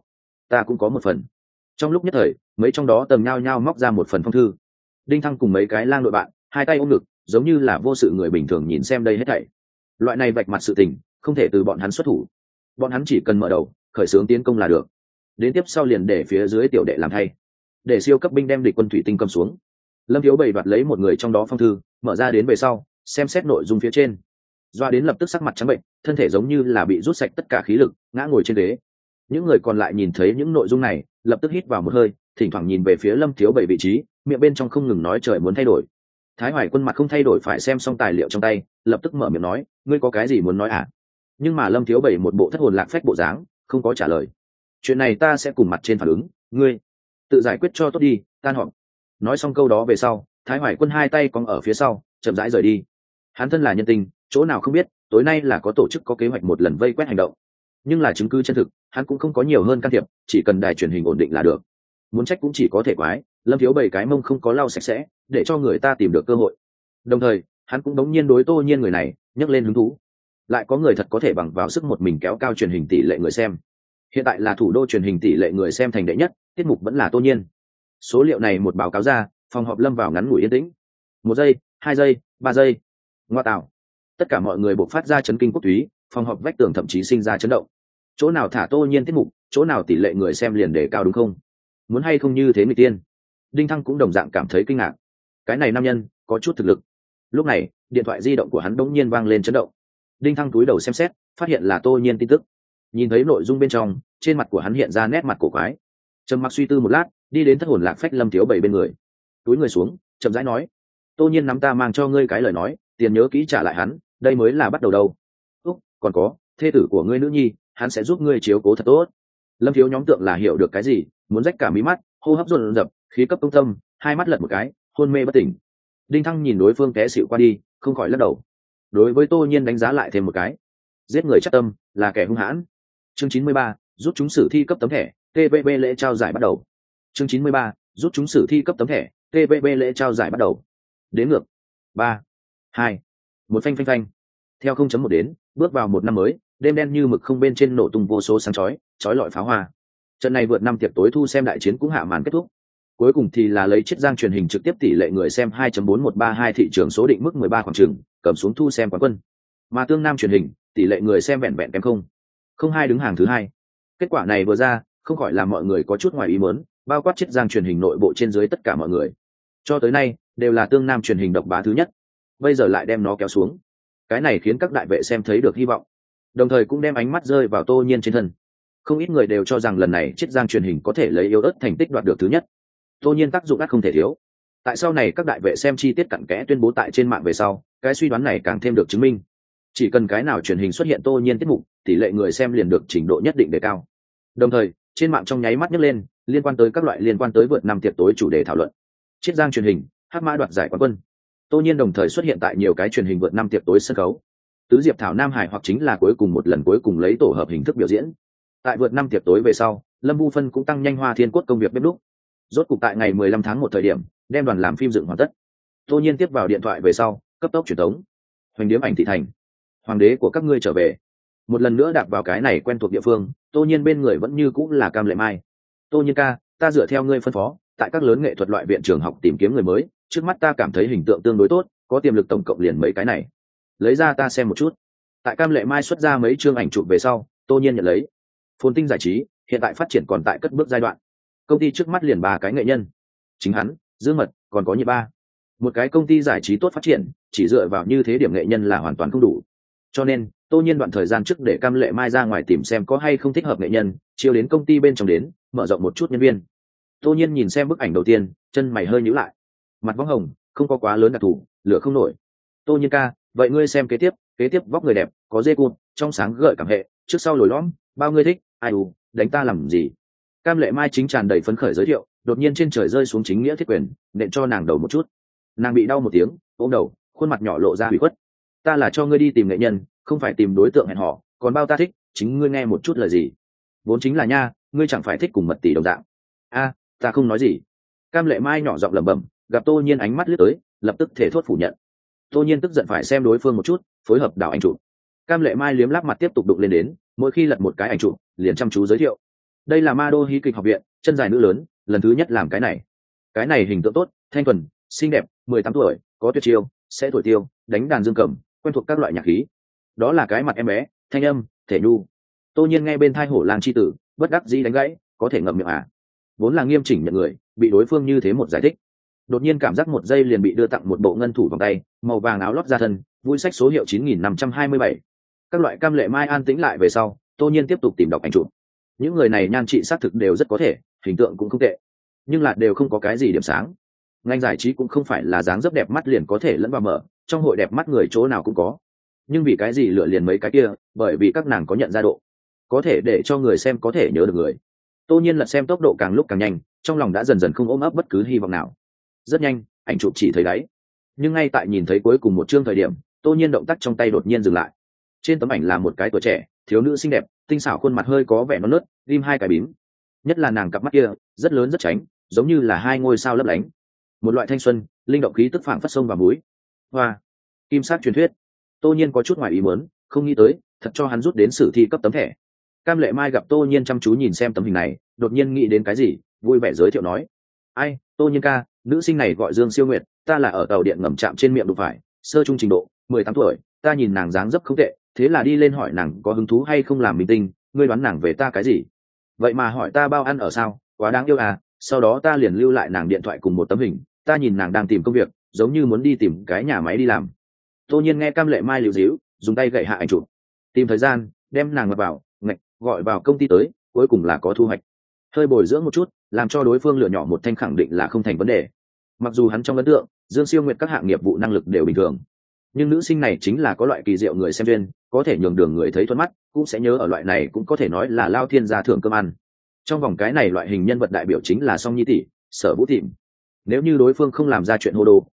cũng có một phần. Trong lúc nhất thời, mấy trong đó tầm nhao nhao móc ra một phần phong thư. Đinh Thăng cùng mấy cái lang đội bạn, hai tay ôm ngực, giống như là vô sự người bình thường nhìn xem đây hết thảy. Loại này vạch mặt sự tình, không thể từ bọn hắn xuất thủ. Bọn hắn chỉ cần mở đầu, khởi xướng tiến công là được. Đến tiếp sau liền để phía dưới tiểu đệ làm thay, để siêu cấp binh đem địch quân thủy tinh cầm xuống. Lâm Thiếu Bầy đoạt lấy một người trong đó phong thư, mở ra đến về sau, xem xét nội dung phía trên. Doa đến lập tức sắc mặt trắng bệnh, thân thể giống như là bị rút sạch tất cả khí lực, ngã ngồi trên ghế. Những người còn lại nhìn thấy những nội dung này, lập tức hít vào một hơi, thỉnh thoảng nhìn về phía Lâm Thiếu Bầy vị trí, miệng bên trong không ngừng nói trời muốn thay đổi. Thái Hoài Quân mặt không thay đổi phải xem xong tài liệu trong tay, lập tức mở miệng nói, ngươi có cái gì muốn nói à? Nhưng mà Lâm Thiếu Bầy một bộ thất hồn lạc phách bộ dáng, không có trả lời. Chuyện này ta sẽ cùng mặt trên phản ứng, ngươi tự giải quyết cho tốt đi, tan họp. Nói xong câu đó về sau, Thái Hoài Quân hai tay cong ở phía sau, chậm rãi rời đi. Hắn thân là nhân tình, chỗ nào không biết, tối nay là có tổ chức có kế hoạch một lần vây quét hành động. Nhưng là chứng cứ chân thực, hắn cũng không có nhiều hơn can thiệp, chỉ cần đài truyền hình ổn định là được. Muốn trách cũng chỉ có thể quái, Lâm Thiếu Bầy cái mông không có lau sạch sẽ, để cho người ta tìm được cơ hội. Đồng thời, hắn cũng đống nhiên đối Tô Nhiên người này nhấc lên hứng thú. Lại có người thật có thể bằng vào sức một mình kéo cao truyền hình tỷ lệ người xem. Hiện tại là thủ đô truyền hình tỷ lệ người xem thành đệ nhất, tiết mục vẫn là Tô Nhiên. Số liệu này một báo cáo ra, phòng họp lâm vào ngắn ngủi yên tĩnh. 1 giây, 2 giây, 3 giây. Ngoa tạo. Tất cả mọi người bộc phát ra chấn kinh quốc túy, phòng họp vách tường thậm chí sinh ra chấn động. Chỗ nào thả Tô Nhiên tiết mục, chỗ nào tỷ lệ người xem liền đề cao đúng không? Muốn hay không như thế người tiên. Đinh Thăng cũng đồng dạng cảm thấy kinh ngạc. Cái này nam nhân có chút thực lực. Lúc này, điện thoại di động của hắn đống nhiên vang lên chấn động. Đinh Thăng cúi đầu xem xét, phát hiện là Tô Nhiên tin tức. Nhìn thấy nội dung bên trong, trên mặt của hắn hiện ra nét mặt cổ quái. Trầm mặc suy tư một lát, đi đến thất hồn lạc phách Lâm Thiếu Bầy bên người. Túi người xuống, chậm rãi nói, Tô Nhiên nắm ta mang cho ngươi cái lời nói, tiền nhớ kỹ trả lại hắn, đây mới là bắt đầu đâu. Úc, còn có, thê tử của ngươi nữ nhi, hắn sẽ giúp ngươi chiếu cố thật tốt. Lâm Thiếu nhóm tượng là hiểu được cái gì, muốn rách cả mí mắt, hô hấp dồn dập, khí cấp công tâm, hai mắt lật một cái, hôn mê bất tỉnh. Đinh Thăng nhìn đối phương té xịu qua đi, không khỏi lắc đầu. Đối với Tô Nhiên đánh giá lại thêm một cái. Giết người chắc tâm, là kẻ hung hãn. Chương 93, rút chúng sử thi cấp tấm thẻ, TVB lễ trao giải bắt đầu. Chương 93, rút chúng sử thi cấp tấm thẻ, TVB lễ trao giải bắt đầu. Đến ngược. 3, 2, 1 phanh phanh phanh. Theo 0.1 đến, bước vào một năm mới, đêm đen như mực không bên trên nổ tung vô số sáng chói lọi pháo hoa. Trận này vượt năm tiệc tối thu xem đại chiến cũng hạ màn kết thúc. Cuối cùng thì là lấy Chiết Giang truyền hình trực tiếp tỷ lệ người xem 2.4132 thị trường số định mức 13 khoảng chừng, cầm xuống thu xem quán quân. Mà Tương Nam truyền hình, tỷ lệ người xem vẹn vẹn kém 0.02 đứng hàng thứ hai. Kết quả này vừa ra, không khỏi làm mọi người có chút ngoài ý muốn, bao quát Chiết Giang truyền hình nội bộ trên dưới tất cả mọi người. Cho tới nay, đều là Tương Nam truyền hình độc bá thứ nhất. Bây giờ lại đem nó kéo xuống. Cái này khiến các đại vệ xem thấy được hy vọng, đồng thời cũng đem ánh mắt rơi vào Tô Nhiên trên thân. Không ít người đều cho rằng lần này Chiết Giang truyền hình có thể lấy yếu ớt thành tích đoạt được thứ nhất. Tô Nhiên tác dụng ắt không thể thiếu. Tại sau này các đại vệ xem chi tiết cặn kẽ tuyên bố tại trên mạng về sau, cái suy đoán này càng thêm được chứng minh. Chỉ cần cái nào truyền hình xuất hiện Tô Nhiên tiết mục, tỷ lệ người xem liền được trình độ nhất định đề cao. Đồng thời, trên mạng trong nháy mắt nhấc lên liên quan tới các loại liên quan tới vượt năm tiệc tối chủ đề thảo luận. Chiết Giang truyền hình, Hắc Mã đoạt giải quán quân. Tô Nhiên đồng thời xuất hiện tại nhiều cái truyền hình vượt năm tiệc tối sân khấu. Tứ Diệp Thảo Nam Hải hoặc chính là cuối cùng một lần cuối cùng lấy tổ hợp hình thức biểu diễn. Tại vượt năm tiệc tối về sau, Lâm Vu Phân cũng tăng nhanh Hoa Thiên Cốt công việc bếp núc. Rốt cục tại ngày 15 tháng 1 thời điểm, đem đoàn làm phim dựng hoàn tất. Tô Nhiên tiếp vào điện thoại về sau, cấp tốc truyền tống. Hoành Điếm Ảnh thị thành, hoàng đế của các ngươi trở về. Một lần nữa đạp vào cái này quen thuộc địa phương, Tô Nhiên bên người vẫn như cũng là Cam Lệ Mai. Tô Nhiên ca, ta dựa theo ngươi phân phó, tại các lớn nghệ thuật loại viện trường học tìm kiếm người mới, trước mắt ta cảm thấy hình tượng tương đối tốt, có tiềm lực tổng cộng liền mấy cái này. Lấy ra ta xem một chút. Tại Cam Lệ Mai xuất ra mấy chương ảnh chụp về sau, Tô Nhiên nhận lấy. Phồn Tinh giải trí hiện tại phát triển còn tại cất bước giai đoạn. Công ty trước mắt liền 3 cái nghệ nhân, chính hắn, Dương Mật, còn có Nhiệt Ba. Một cái công ty giải trí tốt phát triển, chỉ dựa vào như thế điểm nghệ nhân là hoàn toàn không đủ. Cho nên, Tô Nhiên đoạn thời gian trước để Cam Lệ Mai ra ngoài tìm xem có hay không thích hợp nghệ nhân, chiêu đến công ty bên trong đến, mở rộng một chút nhân viên. Tô Nhiên nhìn xem bức ảnh đầu tiên, chân mày hơi nhíu lại. Mặt vóc hồng, không có quá lớn đặc thù, lửa không nổi. Tô Nhiên ca, vậy ngươi xem kế tiếp vóc người đẹp, có dê cụt, trong sáng gợi cảm hệ, trước sau lồi lõm, bao ngươi thích, ai đánh ta làm gì? Cam Lệ Mai chính tràn đầy phấn khởi giới thiệu, đột nhiên trên trời rơi xuống chính nghĩa thiết quyền, nện cho nàng đầu một chút. Nàng bị đau một tiếng, ôm đầu, khuôn mặt nhỏ lộ ra ủy khuất. Ta là cho ngươi đi tìm nghệ nhân, không phải tìm đối tượng hẹn hò, còn bao ta thích, chính ngươi nghe một chút là gì? Vốn chính là nha, ngươi chẳng phải thích cùng Mật tỷ đồng dạng. A, ta không nói gì. Cam Lệ Mai nhỏ giọng lẩm bẩm, gặp Tô Nhiên ánh mắt lướt tới, lập tức thể thốt phủ nhận. Tô Nhiên tức giận phải xem đối phương một chút, phối hợp đảo ảnh chụp. Cam Lệ Mai liếm láp mặt tiếp tục đụng lên đến, mỗi khi lật một cái ảnh chụp, liền chăm chú giới thiệu. Đây là Ma Đô hí kịch học viện, chân dài nữ lớn, lần thứ nhất làm cái này. Cái này hình tượng tốt, thanh thuần, xinh đẹp, 18 tuổi, có tuyệt chiêu, sẽ thổi tiêu, đánh đàn dương cầm, quen thuộc các loại nhạc khí. Đó là cái mặt em bé, thanh âm, thể nhu. Tô Nhiên nghe bên thai hổ lang chi tử, bất đắc dĩ đánh gãy, có thể ngậm miệng à? Vốn là nghiêm chỉnh nhận người, bị đối phương như thế một giải thích, đột nhiên cảm giác một giây liền bị đưa tặng một bộ ngân thủ vòng tay, màu vàng áo lót ra thân, vui sách số hiệu 9527. Các loại Cam Lệ Mai an tĩnh lại về sau, Tô Nhiên tiếp tục tìm đọc ảnh chụp. Những người này nhan trị xác thực đều rất có thể, hình tượng cũng không tệ, nhưng là đều không có cái gì điểm sáng. Ngành giải trí cũng không phải là dáng dấp đẹp mắt liền có thể lẫn vào mở, trong hội đẹp mắt người chỗ nào cũng có. Nhưng vì cái gì lựa liền mấy cái kia, bởi vì các nàng có nhận ra độ, có thể để cho người xem có thể nhớ được người. Tô Nhiên lật xem tốc độ càng lúc càng nhanh, trong lòng đã dần dần không ôm ấp bất cứ hy vọng nào. Rất nhanh, ảnh chụp chỉ thấy đáy. Nhưng ngay tại nhìn thấy cuối cùng một chương thời điểm, Tô Nhiên động tác trong tay đột nhiên dừng lại. Trên tấm ảnh là một cái tuổi trẻ, thiếu nữ xinh đẹp, tinh xảo khuôn mặt hơi có vẻ non nớt, rim 2 cái bím. Nhất là nàng cặp mắt kia, rất lớn rất tránh, giống như là 2 ngôi sao lấp lánh. Một loại thanh xuân, linh động khí tức phảng phất sông và mũi. Hoa, kim sắc truyền thuyết. Tô Nhiên có chút ngoài ý muốn, không nghĩ tới, thật cho hắn rút đến sử thi cấp tấm thẻ. Cam Lệ Mai gặp Tô Nhiên chăm chú nhìn xem tấm hình này, đột nhiên nghĩ đến cái gì, vui vẻ giới thiệu nói: "Ai, Tô Nhiên ca, nữ sinh này gọi Dương Siêu Nguyệt, ta là ở tàu điện ngầm chạm trên miệng đụng phải, sơ trung trình độ, 18 tuổi, ta nhìn nàng dáng dấp không tệ, thế là đi lên hỏi nàng có hứng thú hay không làm minh tinh, ngươi đoán nàng về ta cái gì? Vậy mà hỏi ta bao ăn ở sao, quá đáng yêu à." Sau đó ta liền lưu lại nàng điện thoại cùng một tấm hình, ta nhìn nàng đang tìm công việc, giống như muốn đi tìm cái nhà máy đi làm. Tô Nhiên nghe Cam Lệ Mai liều díu, dùng tay gậy hạ ảnh chụp, tìm thời gian, đem nàng ngập vào, gọi vào công ty tới, cuối cùng là có thu hoạch. Hơi bồi dưỡng một chút, làm cho đối phương lựa nhỏ một thanh khẳng định là không thành vấn đề. Mặc dù hắn trong ấn tượng, Dương Siêu Nguyệt các hạng nghiệp vụ năng lực đều bình thường, nhưng nữ sinh này chính là có loại kỳ diệu người xem duyên, có thể nhường đường người thấy thuận mắt, cũng sẽ nhớ ở loại này cũng có thể nói là lao thiên gia thưởng cơm ăn. Trong vòng cái này loại hình nhân vật đại biểu chính là Song Nhi tỷ, Sở Vũ Thịnh. Nếu như đối phương không làm ra chuyện hồ đồ,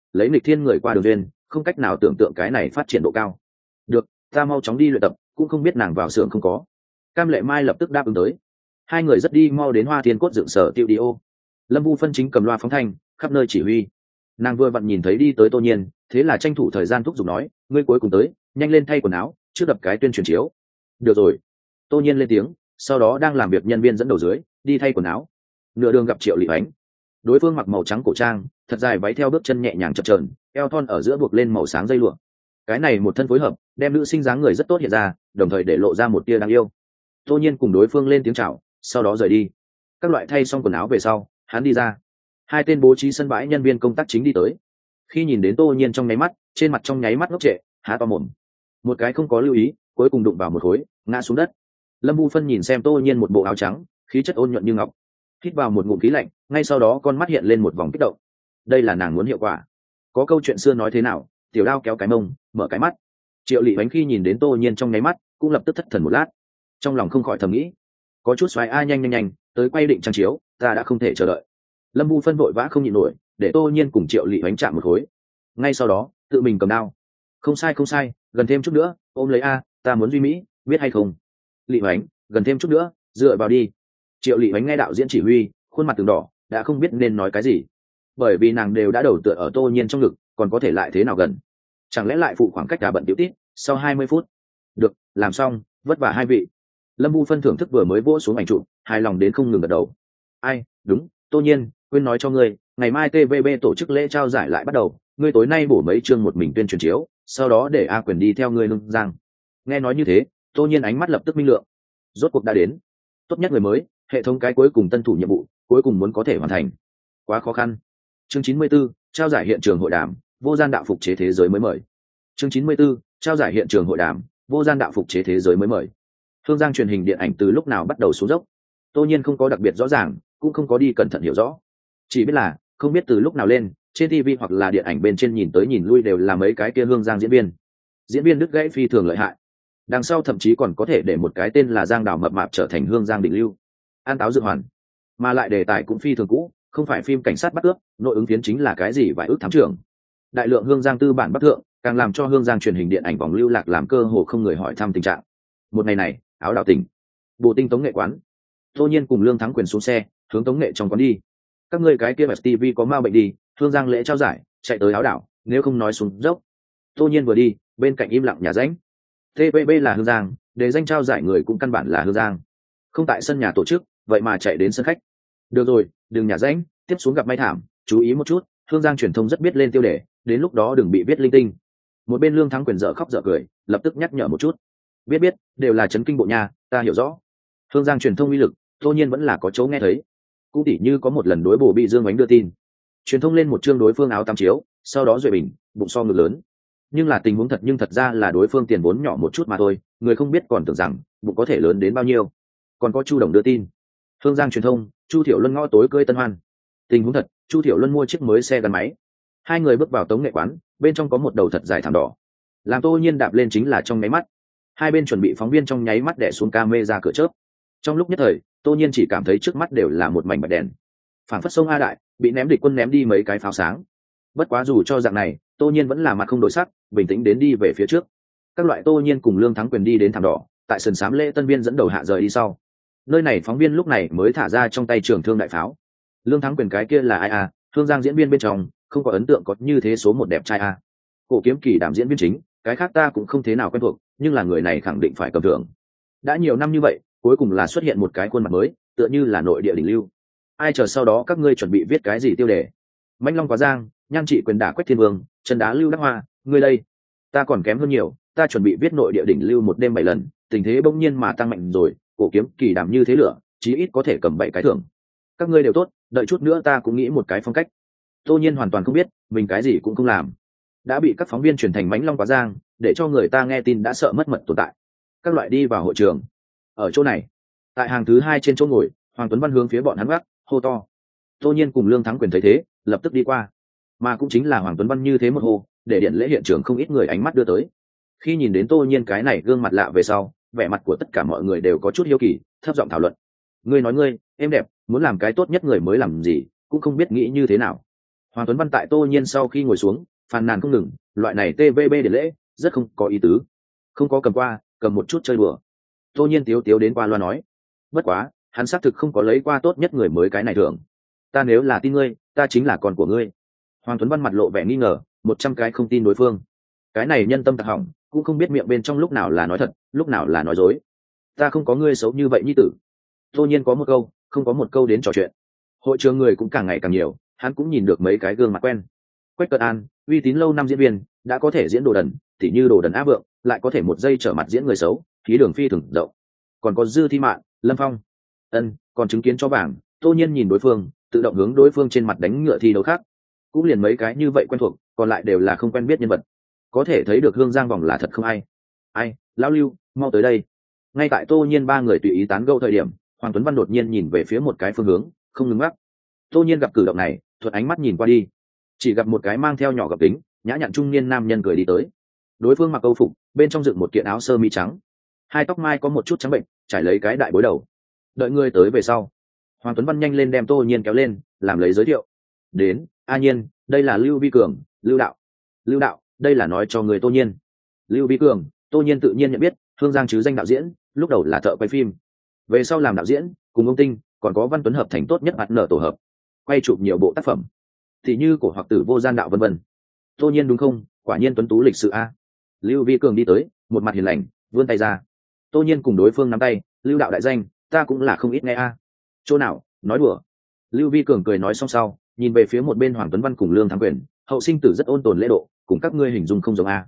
lấy nghịch thiên người qua đường duyên, không cách nào tưởng tượng cái này phát triển độ cao. Được, ta mau chóng đi luyện tập, cũng không biết nàng vào xưởng không có. Cam Lệ Mai lập tức đáp ứng tới. Hai người rất đi mau đến Hoa Thiên Cốt dựng sở tiêu đi ô. Lâm Vu Phân chính cầm loa phóng thanh khắp nơi chỉ huy. Nàng vừa vặn nhìn thấy đi tới Tô Nhiên, thế là tranh thủ thời gian thúc giục nói, ngươi cuối cùng tới, nhanh lên thay quần áo, trước đập cái tuyên truyền chiếu. Được rồi. Tô Nhiên lên tiếng, sau đó đang làm việc nhân viên dẫn đầu dưới đi thay quần áo. Nửa đường gặp Triệu Lị Ánh. Đối phương mặc màu trắng cổ trang, thật dài váy theo bước chân nhẹ nhàng chập chờn, eo thon ở giữa buộc lên màu sáng dây lụa. Cái này một thân phối hợp, đem nữ sinh dáng người rất tốt hiện ra, đồng thời để lộ ra một tia đáng yêu. Tô Nhiên cùng đối phương lên tiếng chào, sau đó rời đi. Các loại thay xong quần áo về sau, hắn đi ra. Hai tên bố trí sân bãi nhân viên công tác chính đi tới. Khi nhìn đến Tô Nhiên trong nháy mắt, trên mặt trong nháy mắt ngốc trệ, há to mồm. Một cái không có lưu ý, cuối cùng đụng vào một khối, ngã xuống đất. Lâm Vu Phân nhìn xem Tô Nhiên một bộ áo trắng, khí chất ôn nhuận như ngọc, hít vào một ngụm khí lạnh, ngay sau đó con mắt hiện lên một vòng kích động. Đây là nàng muốn hiệu quả. Có câu chuyện xưa nói thế nào, tiểu đao kéo cái mông, mở cái mắt. Triệu Lị Bánh khi nhìn đến Tô Nhiên trong nháy mắt, cũng lập tức thất thần một lát, trong lòng không khỏi thầm nghĩ, có chút xoáy a, nhanh nhanh nhanh, tới quay định trang chiếu, ta đã không thể chờ đợi. Lâm Vu Phân vội vã không nhịn nổi, để Tô Nhiên cùng Triệu Lị Bánh chạm một khối. Ngay sau đó, tự mình cầm đao. Không sai không sai, gần thêm chút nữa, ôm lấy a, ta muốn duy mỹ, biết hay không? Lị Bánh, gần thêm chút nữa, dựa vào đi. Triệu Lị Bánh nghe đạo diễn chỉ huy, khuôn mặt từng đỏ, đã không biết nên nói cái gì, bởi vì nàng đều đã đầu tựa ở Tô Nhiên trong ngực, còn có thể lại thế nào gần? Chẳng lẽ lại phụ khoảng cách đà bận tiểu tít? Sau 20 phút, được, làm xong, vất vả hai vị. Lâm Vu Phân thưởng thức vừa mới vỗ xuống ảnh chụp, hài lòng đến không ngừng gật đầu. Ai, đúng, Tô Nhiên, quên nói cho ngươi, ngày mai TVB tổ chức lễ trao giải lại bắt đầu, ngươi tối nay bổ mấy chương một mình tuyên truyền chiếu, sau đó để A Quyền đi theo ngươi lưng giang. Nghe nói như thế, Tô Nhiên ánh mắt lập tức minh lượng. Rốt cuộc đã đến, tốt nhất người mới, hệ thống cái cuối cùng tân thủ nhiệm vụ, cuối cùng muốn có thể hoàn thành. Quá khó khăn. Chương 94, trao giải hiện trường hội đàm, vô gian đạo phục chế thế giới mới mời. Chương 94, trao giải hiện trường hội đàm, vô gian đạo phục chế thế giới mới mời. Hương Giang truyền hình điện ảnh từ lúc nào bắt đầu xuống dốc, Tô Nhiên không có đặc biệt rõ ràng, cũng không có đi cẩn thận hiểu rõ, chỉ biết là không biết từ lúc nào lên, trên TV hoặc là điện ảnh bên trên nhìn tới nhìn lui đều là mấy cái kia Hương Giang diễn viên đứt gãy phi thường lợi hại, đằng sau thậm chí còn có thể để một cái tên là Giang Đào mập mạp trở thành Hương Giang định lưu, an táo dự hoàn, mà lại đề tài cũng phi thường cũ, không phải phim cảnh sát bắt cướp, nội ứng phiến chính là cái gì vài ước thám trưởng. Đại lượng Hương Giang tư bản bắc thượng, càng làm cho Hương Giang truyền hình điện ảnh vòng lưu lạc làm cơ hồ không người hỏi thăm tình trạng. Một ngày này, áo đảo tỉnh, bộ tinh tống nghệ quán, Tô Nhiên cùng Lương Thắng Quyền xuống xe, hướng tống nghệ trong quán đi. Các ngươi cái kia bật TV có ma bệnh đi, Hương Giang lễ trao giải, chạy tới áo đảo, nếu không nói xuống dốc. Tô Nhiên vừa đi, bên cạnh im lặng nhà ránh. TVB là Hương Giang, để danh trao giải người cũng căn bản là Hương Giang. Không tại sân nhà tổ chức, vậy mà chạy đến sân khách. Được rồi, đừng nhả ránh, tiếp xuống gặp may thảm, chú ý một chút, Hương Giang truyền thông rất biết lên tiêu đề, đến lúc đó đừng bị viết linh tinh. Một bên Lương Thắng Quyền dở khóc dở cười, lập tức nhắc nhở một chút. Biết, đều là chấn kinh bộ nhà, ta hiểu rõ. Hương Giang truyền thông uy lực, Tô Nhiên vẫn là có chỗ nghe thấy. Cũng tỉ như có một lần đối bổ bị Dương Ánh đưa tin, truyền thông lên một chương đối phương áo tam chiếu, sau đó duệ bình, bụng so ngực lớn. Nhưng là tình huống thật, nhưng thật ra là đối phương tiền vốn nhỏ một chút mà thôi, người không biết còn tưởng rằng bụng có thể lớn đến bao nhiêu. Còn có Chu Đồng đưa tin, Hương Giang truyền thông, Chu Thiểu Luân ngõ tối cưới tân hoan. Tình huống thật, Chu Thiểu Luân mua chiếc mới xe gắn máy. Hai người bước vào tống nghệ quán, bên trong có một đầu thật dài thảm đỏ, làm Tô Nhiên đạp lên chính là trong nháy mắt. Hai bên chuẩn bị phóng viên trong nháy mắt đè xuống camera cửa chớp. Trong lúc nhất thời, Tô Nhiên chỉ cảm thấy trước mắt đều là một mảnh bạch đèn, phảng phất sông A Đại bị ném địch quân ném đi mấy cái pháo sáng. Bất quá dù cho dạng này, Tô Nhiên vẫn là mặt không đổi sắc, bình tĩnh đến đi về phía trước. Các loại Tô Nhiên cùng Lương Thắng Quyền đi đến thảm đỏ, tại sân sám lễ tân viên dẫn đầu hạ rời đi sau. Nơi này phóng viên lúc này mới thả ra trong tay trường thương đại pháo. Lương Thắng Quyền cái kia là ai à? Hương Giang diễn viên bên trong, không có ấn tượng có như thế số một đẹp trai à? Cổ Kiếm Kỳ đảm diễn viên chính, cái khác ta cũng không thế nào quen thuộc, nhưng là người này khẳng định phải cầm thưởng. Đã nhiều năm như vậy, cuối cùng là xuất hiện một cái khuôn mặt mới, tựa như là nội địa đỉnh lưu. Ai chờ sau đó các ngươi chuẩn bị viết cái gì tiêu đề? Mãnh Long Quá Giang, Nhan Trị Quyền đả Quách Thiên Vương, chân đá Lưu Đắc Hoa, ngươi đây? Ta còn kém hơn nhiều, ta chuẩn bị viết nội địa đỉnh lưu một đêm 7 lần, tình thế bỗng nhiên mà tăng mạnh rồi, Cổ Kiếm Kỳ đảm như thế lửa, chí ít có thể cầm 7 cái thưởng. Các ngươi đều tốt, đợi chút nữa ta cũng nghĩ một cái phong cách. Tô Nhiên hoàn toàn không biết, mình cái gì cũng không làm, đã bị các phóng viên truyền thành Mãnh Long Quá Giang, để cho người ta nghe tin đã sợ mất mật tồn tại. Các loại đi vào hội trường. Ở chỗ này, tại hàng thứ 2 trên chỗ ngồi, Hoàng Tuấn Văn hướng phía bọn hắn gác, hô to. Tô Nhiên cùng Lương Thắng Quyền thấy thế, lập tức đi qua. Mà cũng chính là Hoàng Tuấn Văn như thế một hô, để điện lễ hiện trường không ít người ánh mắt đưa tới. Khi nhìn đến Tô Nhiên cái này gương mặt lạ về sau, vẻ mặt của tất cả mọi người đều có chút hiếu kỳ, thấp giọng thảo luận. Ngươi nói ngươi, em đẹp, muốn làm cái tốt nhất người mới làm gì, cũng không biết nghĩ như thế nào. Hoàng Tuấn Văn tại Tô Nhiên sau khi ngồi xuống phàn nàn không ngừng, loại này tvb để lễ rất không có ý tứ, không có cầm qua, cầm một chút chơi đùa. Tô Nhiên tiếu tiếu đến qua loa nói, bất quá hắn xác thực không có lấy qua tốt nhất người mới cái này thường. Ta nếu là tin ngươi, ta chính là con của ngươi. Hoàng Tuấn Văn mặt lộ vẻ nghi ngờ, 100 cái không tin đối phương. Cái này nhân tâm tặc hỏng, cũng không biết miệng bên trong lúc nào là nói thật, lúc nào là nói dối. Ta không có ngươi xấu như vậy nhi tử. Tô Nhiên có một câu, không có một câu đến trò chuyện. Hội trường người cũng càng ngày càng nhiều, hắn cũng nhìn được mấy cái gương mặt quen. Quách Cận An, uy tín lâu năm diễn viên, đã có thể diễn đồ đần, tỉ như đồ đần Á Vượng, lại có thể một giây trở mặt diễn người xấu, khí đường phi thường rộng. Còn có Dư Thi Mạn, Lâm Phong, còn chứng kiến cho vàng. Tô Nhiên nhìn đối phương, tự động hướng đối phương trên mặt đánh ngựa thi đấu khác. Cũng liền mấy cái như vậy quen thuộc, còn lại đều là không quen biết nhân vật. Có thể thấy được Hương Giang vòng là thật không ai. Lão Lưu, mau tới đây. Ngay tại Tô Nhiên ba người tùy ý tán gẫu thời điểm, Hoàng Tuấn Văn đột nhiên nhìn về phía một cái phương hướng, không ngừng ngắc. Tô Nhiên gặp cử động này, thuận ánh mắt nhìn qua đi, chỉ gặp một cái mang theo nhỏ gập kính, nhã nhặn trung niên nam nhân cười đi tới. Đối phương mặc câu phục, bên trong dựng một kiện áo sơ mi trắng, hai tóc mai có một chút trắng bệnh, trải lấy cái đại bối đầu. Đợi người tới về sau, Hoàng Tuấn Văn nhanh lên đem Tô Nhiên kéo lên, làm lấy giới thiệu. Đến, A Nhiên, đây là Lưu Vi Cường, Lưu đạo, đây là nói cho người Tô Nhiên. Lưu Vi Cường, Tô Nhiên tự nhiên nhận biết, Hương Giang chứ danh đạo diễn, lúc đầu là thợ quay phim, về sau làm đạo diễn, cùng ông Tinh, còn có Văn Tuấn hợp thành tốt nhất mặt nở tổ hợp, quay chụp nhiều bộ tác phẩm, thì như Cổ Hoặc Tử Vô Gian Đạo vân vân. Tô Nhiên đúng không? Quả nhiên tuấn tú lịch sự a. Lưu Vi Cường đi tới, một mặt hiền lành, vươn tay ra. Tô Nhiên cùng đối phương nắm tay, Lưu đạo đại danh, ta cũng là không ít nghe a. Chỗ nào, nói đùa. Lưu Vi Cường cười nói xong sau, nhìn về phía một bên Hoàng Tuấn Văn cùng Lương Thắng Quyền, hậu sinh tử rất ôn tồn lễ độ, cùng các ngươi hình dung không giống a.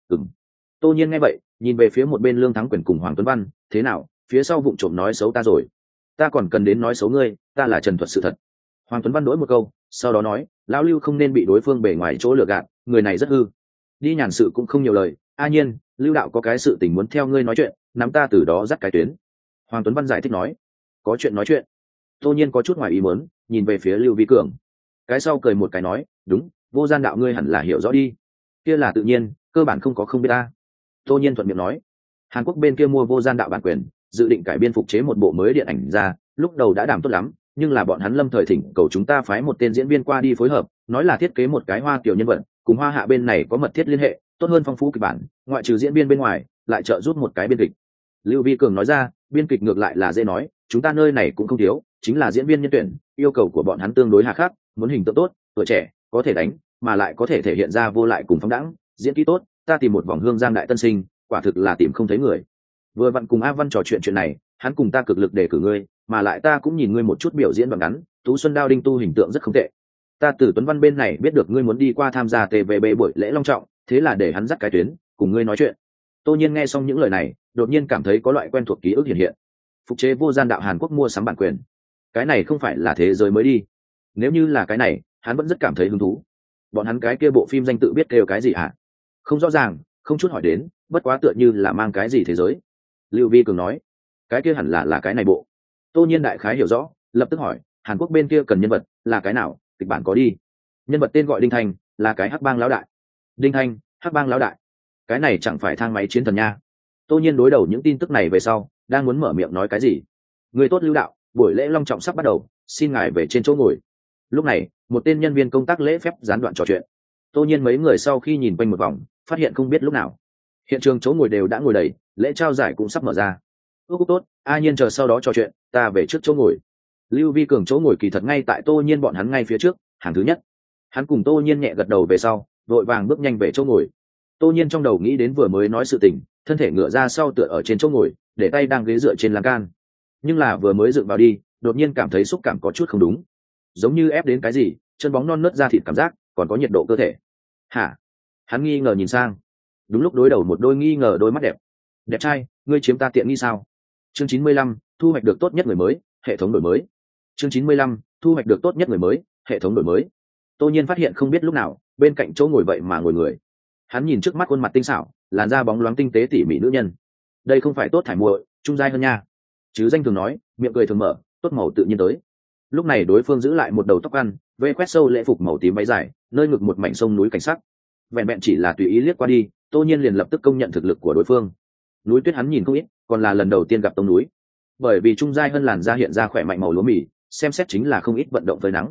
Tô Nhiên nghe vậy, nhìn về phía một bên Lương Thắng Quyền cùng Hoàng Tuấn Văn, thế nào, phía sau vụng trộm nói xấu ta rồi? Ta còn cần đến nói xấu ngươi, ta là trần thuật sự thật. Hoàng Tuấn Văn đổi một câu, sau đó nói, lão Lưu không nên bị đối phương bề ngoài chỗ lừa gạt, người này rất hư. Đi nhàn sự cũng không nhiều lời, A Nhiên, Lưu đạo có cái sự tình muốn theo ngươi nói chuyện, nắm ta từ đó dắt cái tuyến. Hoàng Tuấn Văn giải thích nói, có chuyện nói chuyện. Tô Nhiên có chút ngoài ý muốn, nhìn về phía Lưu Vi Cường. Cái sau cười một cái nói, đúng, Vô Gian Đạo ngươi hẳn là hiểu rõ đi. Kia là tự nhiên, cơ bản không có không biết ta. Tô Nhiên thuận miệng nói, Hàn Quốc bên kia mua Vô Gian Đạo bản quyền, dự định cải biên phục chế một bộ mới điện ảnh ra, lúc đầu đã đảm tốt lắm, nhưng là bọn hắn lâm thời thỉnh cầu chúng ta phái một tên diễn viên qua đi phối hợp, nói là thiết kế một cái Hoa kiểu nhân vật, cùng Hoa Hạ bên này có mật thiết liên hệ, tốt hơn phong phú kịch bản, ngoại trừ diễn viên bên ngoài, lại trợ giúp một cái biên kịch. Lưu Vi Cường nói ra, biên kịch ngược lại là dễ nói, chúng ta nơi này cũng không thiếu, chính là diễn viên nhân tuyển, yêu cầu của bọn hắn tương đối hà khắc, muốn hình tượng tốt, tuổi trẻ, có thể đánh, mà lại có thể thể hiện ra vô lại cùng phóng đẳng, diễn kỹ tốt, ta tìm một vòng Hương Giang đại tân sinh, quả thực là tìm không thấy người. Vừa vặn cùng A Văn trò chuyện này, hắn cùng ta cực lực để cử ngươi, mà lại ta cũng nhìn ngươi một chút biểu diễn đoạn ngắn, Tú Xuân Đao Đinh Tu hình tượng rất không tệ. Ta từ Tuấn Văn bên này biết được ngươi muốn đi qua tham gia TVB buổi lễ long trọng, thế là để hắn dắt cái tuyến, cùng ngươi nói chuyện. Tô Nhiên nghe xong những lời này, đột nhiên cảm thấy có loại quen thuộc ký ức hiện hiện. Phục chế Vô Gian Đạo Hàn Quốc mua sắm bản quyền, cái này không phải là thế giới mới đi. Nếu như là cái này, hắn vẫn rất cảm thấy hứng thú. Bọn hắn cái kia bộ phim danh tự biết kêu cái gì hả? Không rõ ràng, không chút hỏi đến, bất quá tựa như là mang cái gì thế giới. Lưu Vi Cường nói, cái kia hẳn là cái này bộ. Tô Nhiên đại khái hiểu rõ, lập tức hỏi, Hàn Quốc bên kia cần nhân vật là cái nào, kịch bản có đi. Nhân vật tên gọi Đinh Thanh, là cái hắc bang lão đại. Đinh Thanh, hắc bang lão đại, cái này chẳng phải thang máy chiến thần nha. Tô Nhiên đối đầu những tin tức này về sau, đang muốn mở miệng nói cái gì. Người tốt Lưu đạo, buổi lễ long trọng sắp bắt đầu, xin ngài về trên chỗ ngồi. Lúc này, một tên nhân viên công tác lễ phép gián đoạn trò chuyện. Tô Nhiên mấy người sau khi nhìn quanh một vòng, phát hiện không biết lúc nào, hiện trường chỗ ngồi đều đã ngồi đầy, lễ trao giải cũng sắp mở ra. Ước tốt, A Nhiên chờ sau đó trò chuyện, ta về trước chỗ ngồi. Lưu Vi Cường chỗ ngồi kỳ thật ngay tại Tô Nhiên bọn hắn ngay phía trước, hàng thứ nhất. Hắn cùng Tô Nhiên nhẹ gật đầu về sau, vội vàng bước nhanh về chỗ ngồi. Tô Nhiên trong đầu nghĩ đến vừa mới nói sự tình, thân thể ngửa ra sau tựa ở trên chỗ ngồi, để tay đang ghế dựa trên lan can. Nhưng là vừa mới dựng vào đi, đột nhiên cảm thấy xúc cảm có chút không đúng, giống như ép đến cái gì, chân bóng non nớt ra thịt cảm giác, còn có nhiệt độ cơ thể. Hả? Hắn nghi ngờ nhìn sang. Đúng lúc đối đầu một đôi nghi ngờ đôi mắt đẹp. Đẹp trai, ngươi chiếm ta tiện nghi sao? Chương 95, thu hoạch được tốt nhất người mới, hệ thống đổi mới. Chương 95, thu hoạch được tốt nhất người mới, hệ thống đổi mới. Tô Nhiên phát hiện không biết lúc nào, bên cạnh chỗ ngồi vậy mà ngồi người. Hắn nhìn trước mắt khuôn mặt tinh xảo, làn da bóng loáng tinh tế tỉ mỉ nữ nhân. Đây không phải tốt thải muội, trung giai hơn nha. Chứ danh thường nói, miệng cười thường mở, tốt màu tự nhiên tới. Lúc này đối phương giữ lại một đầu tóc ăn, vê quét sâu lễ phục màu tím váy dài, nơi ngực một mảnh sông núi cảnh sắc. Vẹn vẹn chỉ là tùy ý liếc qua đi, Tô Nhiên liền lập tức công nhận thực lực của đối phương. Núi tuyết hắn nhìn không ít, còn là lần đầu tiên gặp tông núi. Bởi vì trung giai hơn làn da hiện ra khỏe mạnh màu lúa mì, xem xét chính là không ít vận động phơi nắng.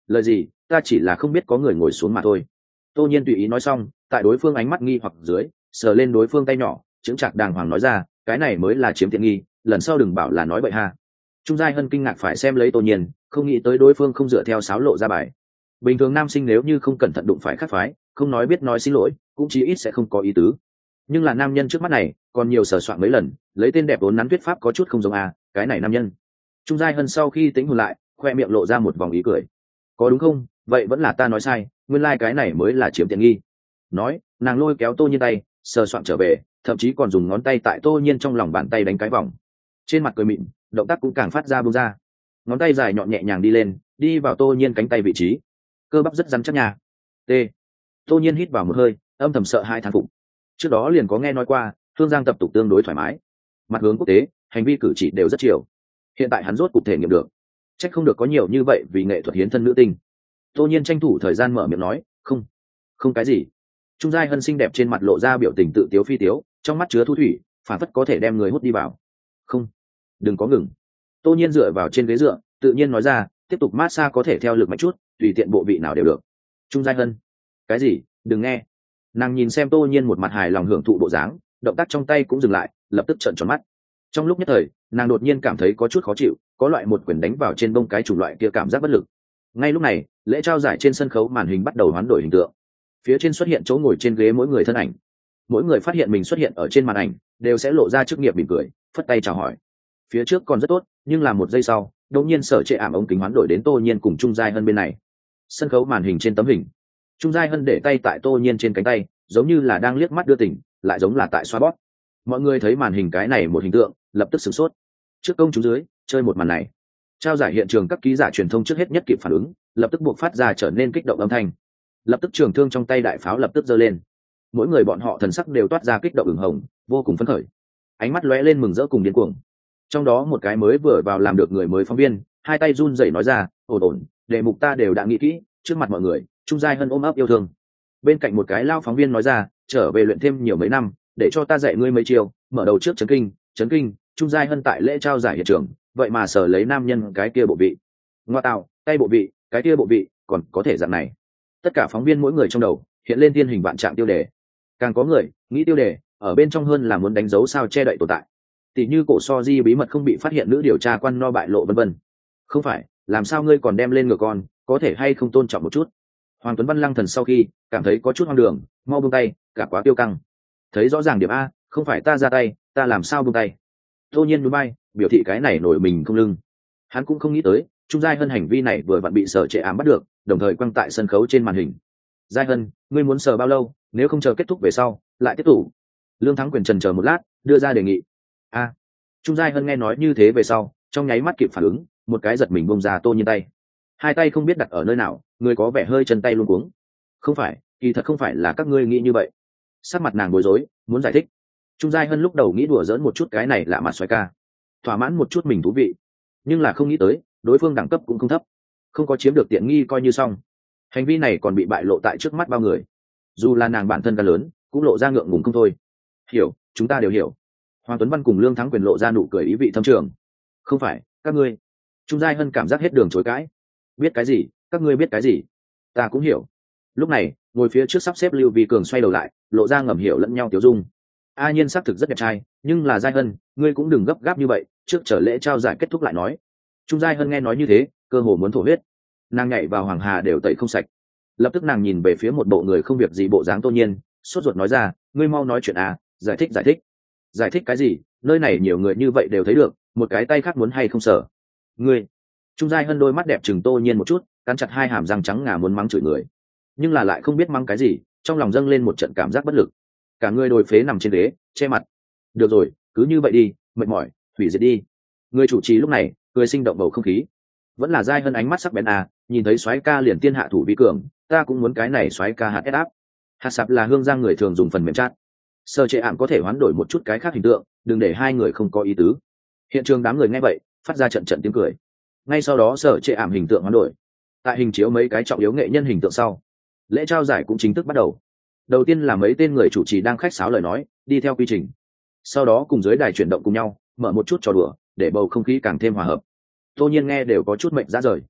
lời gì, ta chỉ là không biết có người ngồi xuống mà thôi. Tô nhiên tùy ý nói xong, tại đối phương ánh mắt nghi hoặc dưới, sờ lên đối phương tay nhỏ, chững chạc đàng hoàng nói ra, cái này mới là chiếm tiện nghi, lần sau đừng bảo là nói bậy ha. Trung giai hân kinh ngạc phải xem lấy Tô nhiên, không nghĩ tới đối phương không dựa theo sáo lộ ra bài. Bình thường nam sinh nếu như không cẩn thận đụng phải khác phái, không nói biết nói xin lỗi, cũng chí ít sẽ không có ý tứ. Nhưng là nam nhân trước mắt này, còn nhiều sờ soạn mấy lần, lấy tên đẹp vốn nắn thuyết pháp có chút không giống à, cái này nam nhân. Trung giai hân sau khi tính hồn lại, khoe miệng lộ ra một vòng ý cười. Có đúng không? Vậy vẫn là ta nói sai, nguyên lai cái này mới là chiếm tiện nghi. Nói, nàng lôi kéo Tô nhiên tay, sờ soạn trở về, thậm chí còn dùng ngón tay tại Tô nhiên trong lòng bàn tay đánh cái vòng. Trên mặt cười mịn, động tác cũng càng phát ra buông ra. Ngón tay dài nhọn nhẹ nhàng đi lên, đi vào Tô nhiên cánh tay vị trí. Cơ bắp rất rắn chắc nhà. T. Tô nhiên hít vào một hơi, âm thầm sợ hai thán phục. Trước đó liền có nghe nói qua, Thương Giang tập tục tương đối thoải mái, mặt hướng quốc tế, hành vi cử chỉ đều rất chiều. Hiện tại hắn rốt cục thể nghiệm được, trách không được có nhiều như vậy vì nghệ thuật hiến thân nữ tinh. Tô nhiên tranh thủ thời gian mở miệng nói, không, không cái gì. Trung giai hân xinh đẹp trên mặt lộ ra biểu tình tự tiếu phi tiếu, trong mắt chứa thu thủy, phản phất có thể đem người hút đi vào. Không, đừng có ngừng. Tô nhiên dựa vào trên ghế dựa, tự nhiên nói ra, tiếp tục massage có thể theo lực mạnh chút, tùy tiện bộ vị nào đều được. Trung giai hân, cái gì, đừng nghe. Nàng nhìn xem Tô nhiên một mặt hài lòng hưởng thụ bộ dáng, động tác trong tay cũng dừng lại, lập tức trợn tròn mắt. Trong lúc nhất thời, nàng đột nhiên cảm thấy có chút khó chịu, có loại một quyền đánh vào trên bông cái chủng loại kia cảm giác bất lực. Ngay lúc này, lễ trao giải trên sân khấu màn hình bắt đầu hoán đổi hình tượng. Phía trên xuất hiện chỗ ngồi trên ghế mỗi người thân ảnh. Mỗi người phát hiện mình xuất hiện ở trên màn ảnh, đều sẽ lộ ra chức nghiệp mỉm cười, phất tay chào hỏi. Phía trước còn rất tốt, nhưng là một giây sau, đột nhiên Sở Trệ Ảm ống kính hoán đổi đến Tô Nhiên cùng Trung Giai Hân bên này. Sân khấu màn hình trên tấm hình, Trung Giai Hân để tay tại Tô Nhiên trên cánh tay, giống như là đang liếc mắt đưa tình, lại giống là tại xoa bóp. Mọi người thấy màn hình cái này một hình tượng, lập tức sửng sốt. Trước công chúng dưới, chơi một màn này. Trao giải hiện trường các ký giả truyền thông trước hết nhất kịp phản ứng, lập tức buộc phát ra trở nên kích động âm thanh. Lập tức trường thương trong tay đại pháo lập tức giơ lên. Mỗi người bọn họ thần sắc đều toát ra kích động ửng hồng, vô cùng phấn khởi. Ánh mắt lóe lên mừng rỡ cùng điên cuồng. Trong đó một cái mới vừa vào làm được người mới phóng viên, hai tay run rẩy nói ra, ổn ổn, đề mục ta đều đã nghĩ kỹ, trước mặt mọi người, Trung Giai Hân ôm ấp yêu thương. Bên cạnh một cái lao phóng viên nói ra, trở về luyện thêm nhiều mấy năm, để cho ta dạy ngươi mấy chiều, mở đầu trước chấn kinh, Trung Giai Hân tại lễ trao giải hiện trường, vậy mà sở lấy nam nhân cái kia bộ vị. Ngoa tạo, tay bộ vị, cái kia bộ vị, còn có thể dạng này. Tất cả phóng viên mỗi người trong đầu hiện lên thiên hình vạn trạng tiêu đề. Càng có người nghĩ tiêu đề ở bên trong hơn là muốn đánh dấu sao che đậy tồn tại. Tỷ như cổ so di bí mật không bị phát hiện nữ điều tra quan no bại lộ vân vân. Không phải, làm sao ngươi còn đem lên ngựa con, có thể hay không tôn trọng một chút. Hoàng Tuấn Văn lăng thần sau khi cảm thấy có chút hoang đường, mau buông tay, cả quá tiêu căng. Thấy rõ ràng điểm a, không phải ta ra tay, ta làm sao buông tay. Tô nhiên núi bay, biểu thị cái này nổi mình không lưng. Hắn cũng không nghĩ tới, Trung Giai Hân hành vi này vừa vặn bị Sở Trệ Ảm bắt được, đồng thời quăng tại sân khấu trên màn hình. Giai Hân, ngươi muốn sờ bao lâu, nếu không chờ kết thúc về sau, lại tiếp tục. Lương Thắng Quyền chần chờ một lát, đưa ra đề nghị. A. Trung Giai Hân nghe nói như thế về sau, trong nháy mắt kịp phản ứng, một cái giật mình bông ra Tô nhiên tay. Hai tay không biết đặt ở nơi nào, người có vẻ hơi chân tay luống cuống. Không phải, kỳ thật không phải là các ngươi nghĩ như vậy. Sắc mặt nàng bối rối, muốn giải thích. Trung Giai Hân lúc đầu nghĩ đùa giỡn một chút cái này lạ mặt xoay ca, thỏa mãn một chút mình thú vị, nhưng là không nghĩ tới đối phương đẳng cấp cũng không thấp, không có chiếm được tiện nghi coi như xong, hành vi này còn bị bại lộ tại trước mắt bao người. Dù là nàng bản thân ca lớn, cũng lộ ra ngượng ngùng không thôi. Hiểu, chúng ta đều hiểu. Hoàng Tuấn Văn cùng Lương Thắng Quyền lộ ra nụ cười ý vị thâm trường. Không phải, các ngươi. Trung Giai Hân cảm giác hết đường chối cãi. Biết cái gì, các ngươi biết cái gì, ta cũng hiểu. Lúc này, ngồi phía trước sắp xếp Lưu Vi Cường xoay đầu lại, lộ ra ngầm hiểu lẫn nhau tiểu dung. A Nhiên xác thực rất đẹp trai, nhưng là Giai Hân, ngươi cũng đừng gấp gáp như vậy, trước chờ lễ trao giải kết thúc lại nói. Trung Giai Hân nghe nói như thế, cơ hồ muốn thổ huyết. Nàng nhảy vào Hoàng Hà đều tẩy không sạch. Lập tức nàng nhìn về phía một bộ người không việc gì bộ dáng Tô Nhiên, sốt ruột nói ra, ngươi mau nói chuyện à, giải thích. Giải thích cái gì, nơi này nhiều người như vậy đều thấy được, một cái tay khác muốn hay không sợ. Ngươi. Trung Giai Hân đôi mắt đẹp chừng Tô Nhiên một chút, cắn chặt hai hàm răng trắng ngà muốn mắng chửi người, nhưng là lại không biết mắng cái gì, trong lòng dâng lên một trận cảm giác bất lực. Cả người đồi phế nằm trên ghế, che mặt. Được rồi, cứ như vậy đi, mệt mỏi, hủy diệt đi. Người chủ trì lúc này cười sinh động bầu không khí. Vẫn là Giai Hân ánh mắt sắc bén à, nhìn thấy soái ca liền tiên hạ thủ vi cường, ta cũng muốn cái này soái ca hạt ép. Hạt sạp là hương giang người thường dùng phần mềm chat. Sở Trệ Ảm có thể hoán đổi một chút cái khác hình tượng, đừng để hai người không có ý tứ. Hiện trường đám người nghe vậy, phát ra trận tiếng cười. Ngay sau đó Sở Trệ Ảm hình tượng hoán đổi. Tại hình chiếu mấy cái trọng yếu nghệ nhân hình tượng sau, lễ trao giải cũng chính thức bắt đầu. Đầu tiên là mấy tên người chủ trì đang khách sáo lời nói, đi theo quy trình. Sau đó cùng dưới đài chuyển động cùng nhau, mở một chút trò đùa, để bầu không khí càng thêm hòa hợp. Tô Nhiên nghe đều có chút mệnh ra rời.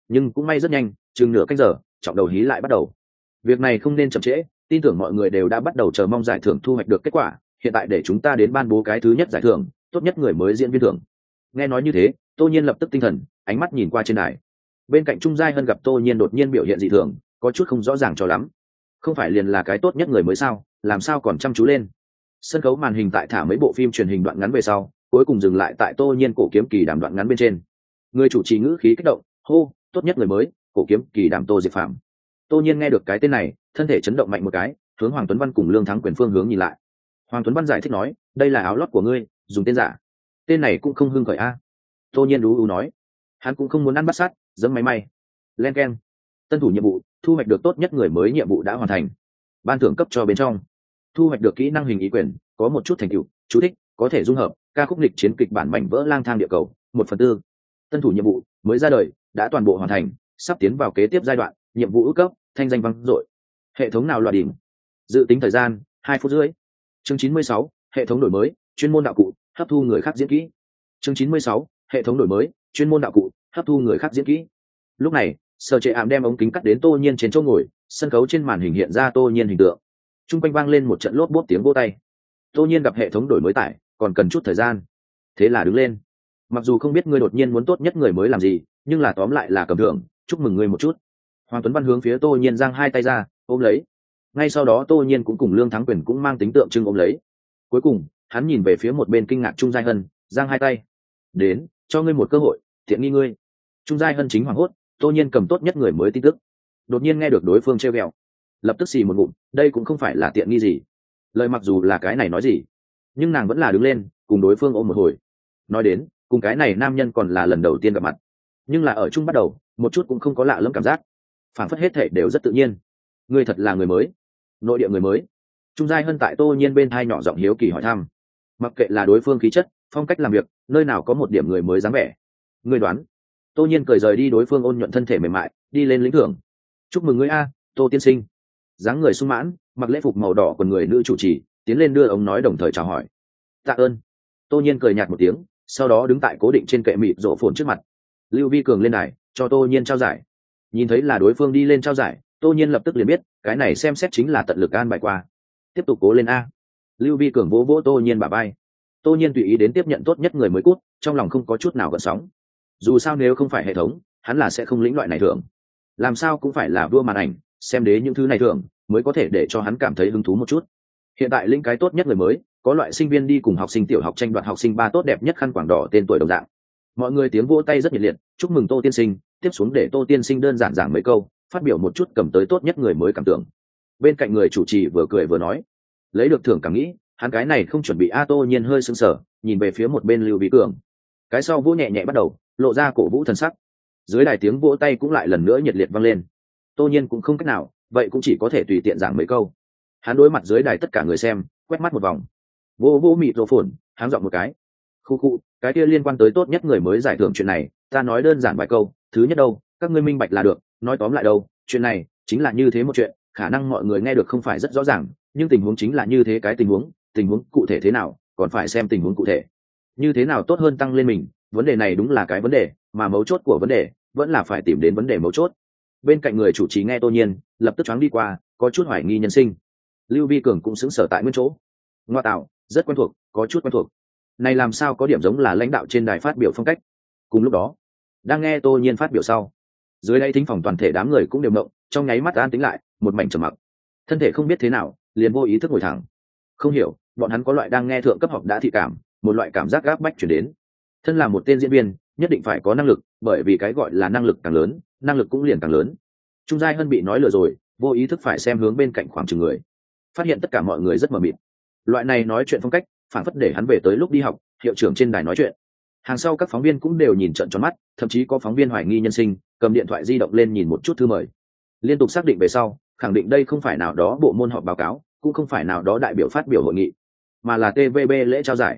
nhưng cũng may rất nhanh, chừng nửa canh giờ trọng đầu hí lại bắt đầu. Việc này không nên chậm trễ, tin tưởng mọi người đều đã bắt đầu chờ mong giải thưởng thu hoạch được kết quả. Hiện tại để chúng ta đến ban bố cái thứ nhất giải thưởng, tốt nhất người mới diễn viên thưởng. Nghe nói như thế, Tô Nhiên lập tức tinh thần, ánh mắt nhìn qua trên đài. Bên cạnh Trung Giai Hân gặp Tô Nhiên đột nhiên biểu hiện dị thường, có chút không rõ ràng cho lắm. Không phải liền là cái tốt nhất người mới sao, làm sao còn chăm chú lên? Sân khấu màn hình tại thả mấy bộ phim truyền hình đoạn ngắn về sau, cuối cùng dừng lại tại Tô Nhiên cổ kiếm kỳ đàm đoạn ngắn bên trên. Người chủ trì ngữ khí kích động, hô, tốt nhất người mới, cổ kiếm kỳ đàm Tô Diệp Phạm. Tô Nhiên nghe được cái tên này, thân thể chấn động mạnh một cái, hướng Hoàng Tuấn Văn cùng Lương Thắng Quyền phương hướng nhìn lại. Hoàng Tuấn Văn giải thích nói, đây là áo lót của ngươi, dùng tên giả. Tên này cũng không hưng khởi a. Tô Nhiên đú nói, hắn cũng không muốn ăn bắt sát, giẫm máy may. Len keng. Tân thủ nhiệm vụ, thu hoạch được tốt nhất người mới nhiệm vụ đã hoàn thành. Ban thưởng cấp cho bên trong. Thu hoạch được kỹ năng hình ý quyền, có một chút thành tựu, chú thích, có thể dung hợp ca khúc lịch chiến kịch bản mảnh vỡ lang thang địa cầu, 1/4. Tân thủ nhiệm vụ, mới ra đời, đã toàn bộ hoàn thành, sắp tiến vào kế tiếp giai đoạn, nhiệm vụ ước cấp, thanh danh vang dội. Hệ thống nào loại đỉnh? Dự tính thời gian, 2 phút rưỡi. Chương 96, hệ thống đổi mới, chuyên môn đạo cụ, hấp thu người khác diễn kỹ. Chương 96, hệ thống đổi mới, chuyên môn đạo cụ, hấp thu người khác diễn kỹ. Lúc này, Sở Trệ Ảm đem ống kính cắt đến Tô Nhiên trên chỗ ngồi, sân khấu trên màn hình hiện ra Tô Nhiên hình tượng. Trung quanh vang lên một trận lốp bốp tiếng vỗ tay. Tô Nhiên gặp hệ thống đổi mới tải, còn cần chút thời gian. Thế là đứng lên. Mặc dù không biết ngươi đột nhiên muốn tốt nhất người mới làm gì, nhưng là tóm lại là cầm thưởng, chúc mừng ngươi một chút. Hoàng Tuấn Văn hướng phía Tô Nhiên giang hai tay ra, ôm lấy. Ngay sau đó Tô Nhiên cũng cùng Lương Thắng Quyền cũng mang tính tượng trưng ôm lấy. Cuối cùng, hắn nhìn về phía một bên kinh ngạc Trung Giai Hân, giang hai tay. Đến, cho ngươi một cơ hội, tiện nghi ngươi. Trung Giai Hân chính hoảng hốt, Tô Nhiên cầm tốt nhất người mới tin tức. Đột nhiên nghe được đối phương trêu ghẹo, lập tức xì một ngụm, đây cũng không phải là tiện nghi gì. Lời mặc dù là cái này nói gì, nhưng nàng vẫn là đứng lên, cùng đối phương ôm một hồi. Nói đến, cùng cái này nam nhân còn là lần đầu tiên gặp mặt, nhưng là ở chung bắt đầu, một chút cũng không có lạ lẫm cảm giác, phản phất hết thể đều rất tự nhiên. Ngươi thật là người mới, nội địa người mới. Trung Giai Hân tại Tô Nhiên bên thai nhỏ giọng hiếu kỳ hỏi thăm. Mặc kệ là đối phương khí chất, phong cách làm việc, nơi nào có một điểm người mới dáng vẻ. Ngươi đoán? Tô Nhiên cười rời đi đối phương ôn nhuận thân thể mềm mại, đi lên lĩnh thưởng. Chúc mừng ngươi a, Tô tiên sinh. Dáng người sung mãn, mặc lễ phục màu đỏ quần người nữ chủ trì, tiến lên đưa ống nói đồng thời chào hỏi. Tạ ơn. Tô Nhiên cười nhạt một tiếng, sau đó đứng tại cố định trên kệ mịt rộ phồn trước mặt. Lưu Vi Cường lên đài, cho Tô Nhiên trao giải. Nhìn thấy là đối phương đi lên trao giải, Tô Nhiên lập tức liền biết, cái này xem xét chính là tận lực an bài qua. Tiếp tục cố lên a. Lưu Vi Cường vỗ vỗ Tô Nhiên bả vai. Tô Nhiên tùy ý đến tiếp nhận tốt nhất người mới cút, trong lòng không có chút nào gợn sóng. Dù sao nếu không phải hệ thống, hắn là sẽ không lĩnh loại này thưởng. Làm sao cũng phải là vua màn ảnh, xem đế những thứ này thưởng mới có thể để cho hắn cảm thấy hứng thú một chút. Hiện tại lĩnh cái tốt nhất người mới, có loại sinh viên đi cùng học sinh tiểu học tranh đoạt học sinh ba tốt đẹp nhất khăn quàng đỏ tên tuổi đồng dạng. Mọi người tiếng vỗ tay rất nhiệt liệt, chúc mừng Tô tiên sinh. Tiếp xuống để Tô tiên sinh đơn giản giảng mấy câu, phát biểu một chút cầm tới tốt nhất người mới cảm tưởng. Bên cạnh người chủ trì vừa cười vừa nói, lấy được thưởng cảm nghĩ, hắn cái này không chuẩn bị. Tô Nhiên hơi sững sờ, nhìn về phía một bên Lưu Vi Cường. Cái sau vỗ nhẹ nhẹ bắt đầu, lộ ra cổ vũ thần sắc. Dưới đài tiếng vỗ tay cũng lại lần nữa nhiệt liệt vang lên. Tô Nhiên cũng không cách nào, vậy cũng chỉ có thể tùy tiện giảng mấy câu. Hắn đối mặt dưới đài tất cả người xem, quét mắt một vòng, vô mịt rộ phồn, háng giọng một cái. Khu, cái kia liên quan tới tốt nhất người mới giải thưởng chuyện này, ta nói đơn giản vài câu. Thứ nhất đâu, các ngươi minh bạch là được. Nói tóm lại đâu, chuyện này chính là như thế một chuyện, khả năng mọi người nghe được không phải rất rõ ràng, nhưng tình huống chính là như thế. Cái tình huống cụ thể thế nào, còn phải xem tình huống cụ thể. Như thế nào tốt hơn tăng lên mình, vấn đề này đúng là cái vấn đề, mà mấu chốt của vấn đề vẫn là phải tìm đến vấn đề mấu chốt. Bên cạnh người chủ trì nghe Tô Nhiên, lập tức choáng đi qua, có chút hoài nghi nhân sinh. Lưu Vi Cường cũng sững sờ tại nguyên chỗ. Ngoa tạo, rất quen thuộc, có chút quen thuộc. Này làm sao có điểm giống là lãnh đạo trên đài phát biểu phong cách. Cùng lúc đó, đang nghe Tô Nhiên phát biểu sau, dưới đây thính phòng toàn thể đám người cũng đều động, trong nháy mắt an tĩnh lại, một mảnh trầm mặc. Thân thể không biết thế nào, liền vô ý thức ngồi thẳng. Không hiểu, bọn hắn có loại đang nghe thượng cấp học đã thị cảm, một loại cảm giác gáp bách truyền đến. Thân là một tên diễn viên, nhất định phải có năng lực, bởi vì cái gọi là năng lực càng lớn, năng lực cũng liền càng lớn. Trung Giai Hân bị nói lừa rồi, vô ý thức phải xem hướng bên cạnh khoảng chừng người, phát hiện tất cả mọi người rất mờ mịt. Loại này nói chuyện phong cách, phản phất để hắn về tới lúc đi học, hiệu trưởng trên đài nói chuyện. Hàng sau các phóng viên cũng đều nhìn trợn tròn mắt, thậm chí có phóng viên hoài nghi nhân sinh, cầm điện thoại di động lên nhìn một chút thư mời. Liên tục xác định về sau, khẳng định đây không phải nào đó bộ môn họp báo cáo, cũng không phải nào đó đại biểu phát biểu hội nghị, mà là TVB lễ trao giải.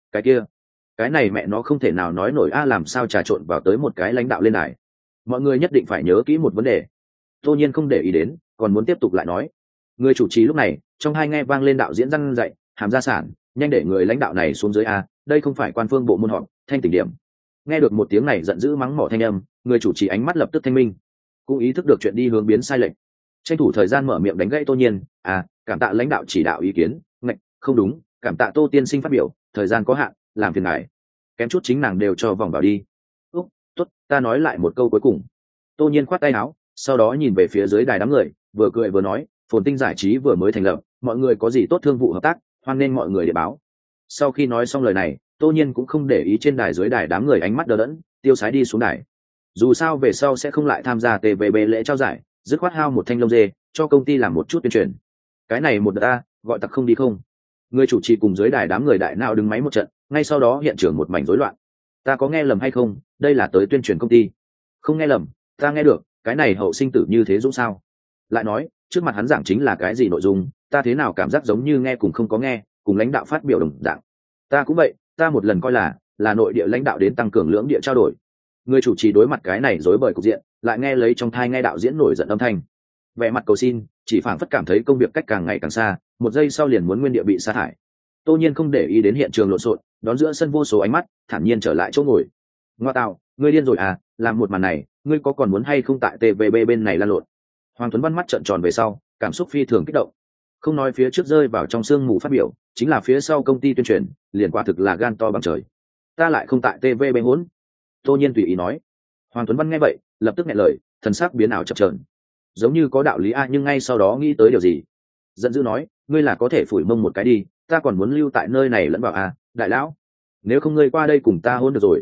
Cái này mẹ nó không thể nào nói nổi. Làm sao trà trộn vào tới một cái lãnh đạo lên đài. Mọi người nhất định phải nhớ kỹ một vấn đề. Tô Nhiên không để ý đến, còn muốn tiếp tục lại nói. Người chủ trì lúc này, trong hai nghe vang lên đạo diễn răn dạy, hàm gia sản, nhanh để người lãnh đạo này xuống dưới đây không phải quan phương bộ môn họp, thanh tỉnh điểm. Nghe được một tiếng này giận dữ mắng mỏ thanh âm, người chủ trì ánh mắt lập tức thanh minh, cũng ý thức được chuyện đi hướng biến sai lệch, tranh thủ thời gian mở miệng đánh gãy Tô Nhiên. Cảm tạ lãnh đạo chỉ đạo ý kiến. Ngạch, không đúng, cảm tạ Tô tiên sinh phát biểu, thời gian có hạn, làm phiền ngài. Kém chút chính nàng đều cho vòng vào đi. Tốt, ta nói lại một câu cuối cùng. Tô Nhiên khoát tay áo, sau đó nhìn về phía dưới đài đám người, vừa cười vừa nói, Phồn Tinh giải trí vừa mới thành lập, mọi người có gì tốt thương vụ hợp tác, hoan nên mọi người để báo. Sau khi nói xong lời này, Tô Nhiên cũng không để ý trên đài dưới đài đám người ánh mắt đờ đẫn, tiêu sái đi xuống đài. Dù sao về sau sẽ không lại tham gia TVB lễ trao giải, dứt khoát hao một thanh lông dê cho công ty làm một chút tuyên truyền. Cái này một đợt ta gọi tặc không đi không. Người chủ trì cùng dưới đài đám người đại nào đứng máy một trận, ngay sau đó hiện trường một mảnh rối loạn. Ta có nghe lầm hay không, đây là tới tuyên truyền công ty? Không nghe lầm, ta nghe được, cái này hậu sinh tử như thế dũng sao? Lại nói, trước mặt hắn giảng chính là cái gì nội dung, ta thế nào cảm giác giống như nghe cùng không có nghe, cùng lãnh đạo phát biểu đồng dạng. Ta cũng vậy, ta một lần coi là nội địa lãnh đạo đến tăng cường lưỡng địa trao đổi. Người chủ trì đối mặt cái này rối bời cục diện, lại nghe lấy trong thai nghe đạo diễn nổi giận âm thanh, vẻ mặt cầu xin, chỉ phảng phất cảm thấy công việc cách càng ngày càng xa, một giây sau liền muốn nguyên địa bị sa thải. Tô Nhiên không để ý đến hiện trường lộn xộn, đón giữa sân vô số ánh mắt, thản nhiên trở lại chỗ ngồi. Ngoa tạo, ngươi điên rồi à? Làm một màn này, ngươi có còn muốn hay không tại TVB bên này lan lộn? Hoàng Tuấn Văn mắt trợn tròn về sau, cảm xúc phi thường kích động. Không nói phía trước rơi vào trong sương mù phát biểu, chính là phía sau công ty tuyên truyền, liền quả thực là gan to bằng trời. Ta lại không tại TVB hỗn. Tô Nhiên tùy ý nói. Hoàng Tuấn Văn nghe vậy, lập tức nghẹn lời, thần sắc biến ảo chập chờn, giống như có đạo lý nhưng ngay sau đó nghĩ tới điều gì, giận dữ nói, ngươi là có thể phủi mông một cái đi, ta còn muốn lưu tại nơi này lẫn vào đại lão, nếu không ngươi qua đây cùng ta hôn được rồi.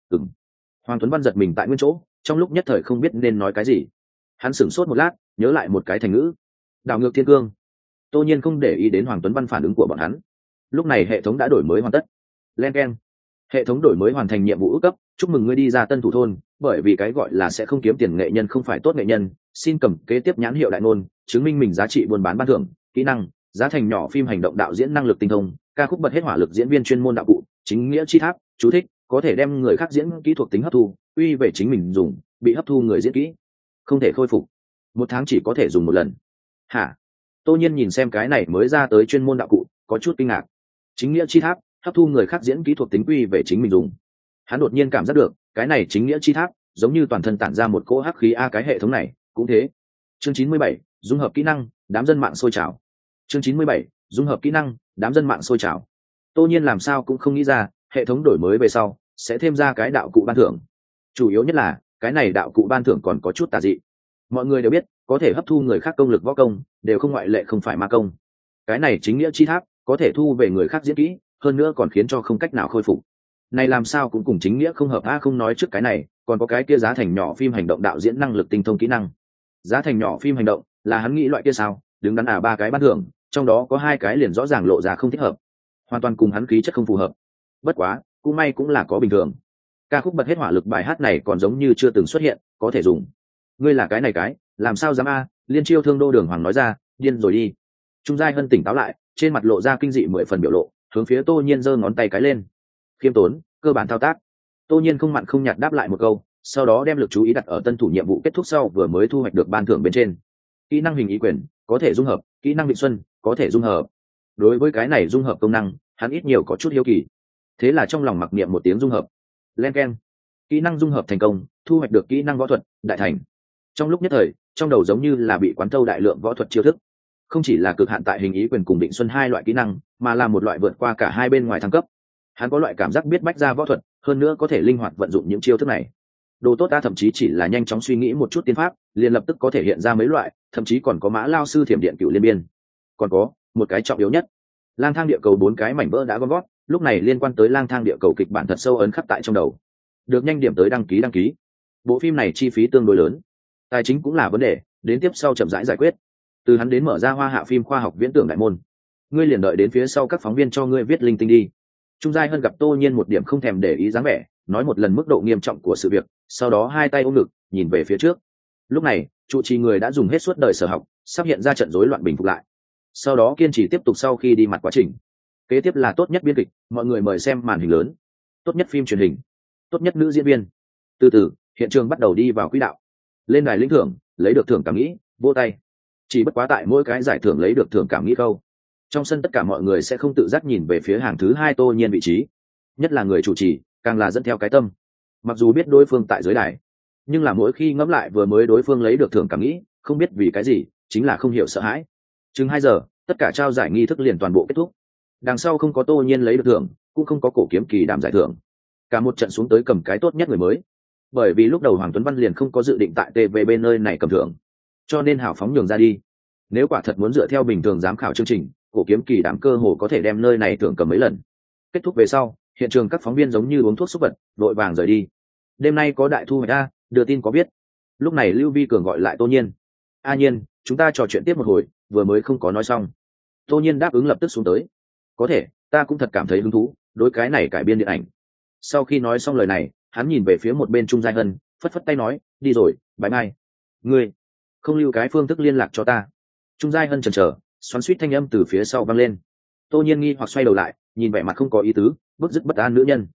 Hoàng Tuấn Văn giật mình tại nguyên chỗ, trong lúc nhất thời không biết nên nói cái gì. Hắn sửng sốt một lát, nhớ lại một cái thành ngữ, đảo ngược thiên cương. Tô Nhiên không để ý đến Hoàng Tuấn Văn phản ứng của bọn hắn. Lúc này hệ thống đã đổi mới hoàn tất. Len keng, hệ thống đổi mới hoàn thành nhiệm vụ ước cấp, chúc mừng ngươi đi ra tân thủ thôn, bởi vì cái gọi là sẽ không kiếm tiền nghệ nhân không phải tốt nghệ nhân, xin cầm kế tiếp nhãn hiệu đại ngôn, chứng minh mình giá trị buôn bán ban thưởng, kỹ năng, giá thành nhỏ phim hành động đạo diễn năng lực tinh thông, ca khúc bật hết hỏa lực diễn viên chuyên môn đạo cụ, chính nghĩa chi tháp, chú thích, có thể đem người khác diễn kỹ thuộc tính hấp thu, uy về chính mình dùng, bị hấp thu người diễn kỹ, không thể khôi phục, 1 tháng chỉ có thể dùng 1 lần. Hả? Tô Nhiên nhìn xem cái này mới ra tới chuyên môn đạo cụ, có chút kinh ngạc. Chính nghĩa chi tháp, hấp thu người khác diễn kỹ thuộc tính uy về chính mình dùng. Hắn đột nhiên cảm giác được, cái này chính nghĩa chi tháp, giống như toàn thân tản ra một cỗ hắc khí cái hệ thống này, cũng thế. Chương 97, dung hợp kỹ năng, đám dân mạng sôi trào. Chương 97, dung hợp kỹ năng, đám dân mạng sôi trào. Tô Nhiên làm sao cũng không nghĩ ra, hệ thống đổi mới về sau, sẽ thêm ra cái đạo cụ ban thưởng. Chủ yếu nhất là, cái này đạo cụ ban thưởng còn có chút tà dị. Mọi người đều biết, có thể hấp thu người khác công lực võ công, đều không ngoại lệ không phải ma công. Cái này chính nghĩa chi tháp, có thể thu về người khác diễn kỹ, hơn nữa còn khiến cho không cách nào khôi phục. Này làm sao cũng cùng chính nghĩa không hợp không nói trước cái này, còn có cái kia giá thành nhỏ phim hành động đạo diễn năng lực tinh thông kỹ năng. Giá thành nhỏ phim hành động, là hắn nghĩ loại kia sao, đứng đắn 3 cái ban thưởng, trong đó có 2 cái liền rõ ràng lộ ra không thích hợp, hoàn toàn cùng hắn khí chất không phù hợp. Bất quá, cũng may cũng là có bình thường. Ca khúc bật hết hỏa lực bài hát này còn giống như chưa từng xuất hiện, có thể dùng. Ngươi là cái này cái, làm sao dám Liên Chiêu Thương Đô Đường Hoàng nói ra, điên rồi đi. Trung Giai Hân tỉnh táo lại, trên mặt lộ ra kinh dị 10 phần biểu lộ, hướng phía Tô Nhiên giơ ngón tay cái lên. Khiêm tốn, cơ bản thao tác. Tô Nhiên không mặn không nhạt đáp lại một câu, sau đó đem lực chú ý đặt ở tân thủ nhiệm vụ kết thúc sau vừa mới thu hoạch được ban thưởng bên trên. Kỹ năng hình ý quyền, có thể dung hợp, kỹ năng định xuân, có thể dung hợp. Đối với cái này dung hợp công năng, hắn ít nhiều có chút hiếu kỳ. Thế là trong lòng mặc niệm một tiếng dung hợp. Len keng. Kỹ năng dung hợp thành công, thu hoạch được kỹ năng võ thuật, đại thành. Trong lúc nhất thời, trong đầu giống như là bị quán thâu đại lượng võ thuật chiêu thức. Không chỉ là cực hạn tại hình ý quyền cùng định xuân 2 loại kỹ năng, mà là một loại vượt qua cả hai bên ngoài thăng cấp. Hắn có loại cảm giác biết bách ra võ thuật, hơn nữa có thể linh hoạt vận dụng những chiêu thức này. Đồ tốt ta thậm chí chỉ là nhanh chóng suy nghĩ một chút tiên pháp, liền lập tức có thể hiện ra mấy loại, thậm chí còn có Mã Lao sư thiểm điện cựu liên biên. Còn có một cái trọng yếu nhất, Lang thang địa cầu 4 cái mảnh vỡ đã gom gót, lúc này liên quan tới Lang thang địa cầu kịch bản thật sâu ấn khắc tại trong đầu. Được nhanh điểm tới đăng ký. Bộ phim này chi phí tương đối lớn, tài chính cũng là vấn đề, đến tiếp sau chậm rãi giải quyết. Từ hắn đến mở ra Hoa Hạ phim khoa học viễn tưởng đại môn, ngươi liền đợi đến phía sau các phóng viên cho ngươi viết linh tinh đi. Trung Giai Hân gặp Tô Nhiên một điểm không thèm để ý dáng vẻ, nói một lần mức độ nghiêm trọng của sự việc, sau đó 2 tay ôm ngực, nhìn về phía trước. Lúc này, trụ trì người đã dùng hết suốt đời sở học, sắp hiện ra trận rối loạn bình phục lại. Sau đó kiên trì tiếp tục sau khi đi mặt quá trình. Kế tiếp là tốt nhất biên kịch, mọi người mời xem màn hình lớn. Tốt nhất phim truyền hình, tốt nhất nữ diễn viên. Từ từ, hiện trường bắt đầu đi vào quỹ đạo. Lên đài lĩnh thưởng, lấy được thưởng cảm nghĩ, vỗ tay. Chỉ bất quá tại mỗi cái giải thưởng lấy được thưởng cảm nghĩ câu, trong sân tất cả mọi người sẽ không tự giác nhìn về phía hàng thứ 2 Tô Nhiên vị trí, nhất là người chủ trì càng là dẫn theo cái tâm, mặc dù biết đối phương tại dưới đài, nhưng là mỗi khi ngẫm lại vừa mới đối phương lấy được thưởng cảm nghĩ, không biết vì cái gì chính là không hiểu sợ hãi. Chừng 2 giờ tất cả trao giải nghi thức liền toàn bộ kết thúc. Đằng sau không có Tô Nhiên lấy được thưởng, cũng không có Cổ Kiếm Kỳ đảm giải thưởng. Cả một trận xuống tới cầm cái tốt nhất người mới. Bởi vì lúc đầu Hoàng Tuấn Văn liền không có dự định tại TVB nơi này cầm thưởng, cho nên hào phóng nhường ra đi. Nếu quả thật muốn dựa theo bình thường giám khảo chương trình, Cổ Kiếm Kỳ đảm cơ hồ có thể đem nơi này thưởng cầm mấy lần. Kết thúc về sau, hiện trường các phóng viên giống như uống thuốc xúc vật, vội vàng rời đi. Đêm nay có đại thu hoạch a, đưa tin có biết. Lúc này Lưu Vi Cường gọi lại Tô Nhiên. A Nhiên, chúng ta trò chuyện tiếp một hồi, vừa mới không có nói xong. Tô Nhiên đáp ứng lập tức xuống tới. Có thể, ta cũng thật cảm thấy hứng thú đối cái này cải biên điện ảnh. Sau khi nói xong lời này, hắn nhìn về phía một bên Trung Giai Hân, phất phất tay nói, đi rồi, bye bye. Ngươi không lưu cái phương thức liên lạc cho ta. Trung Giai Hân chần chờ, xoắn xuýt thanh âm từ phía sau vang lên. Tô Nhiên nghi hoặc xoay đầu lại, nhìn vẻ mặt không có ý tứ, bức dứt bất an nữ nhân.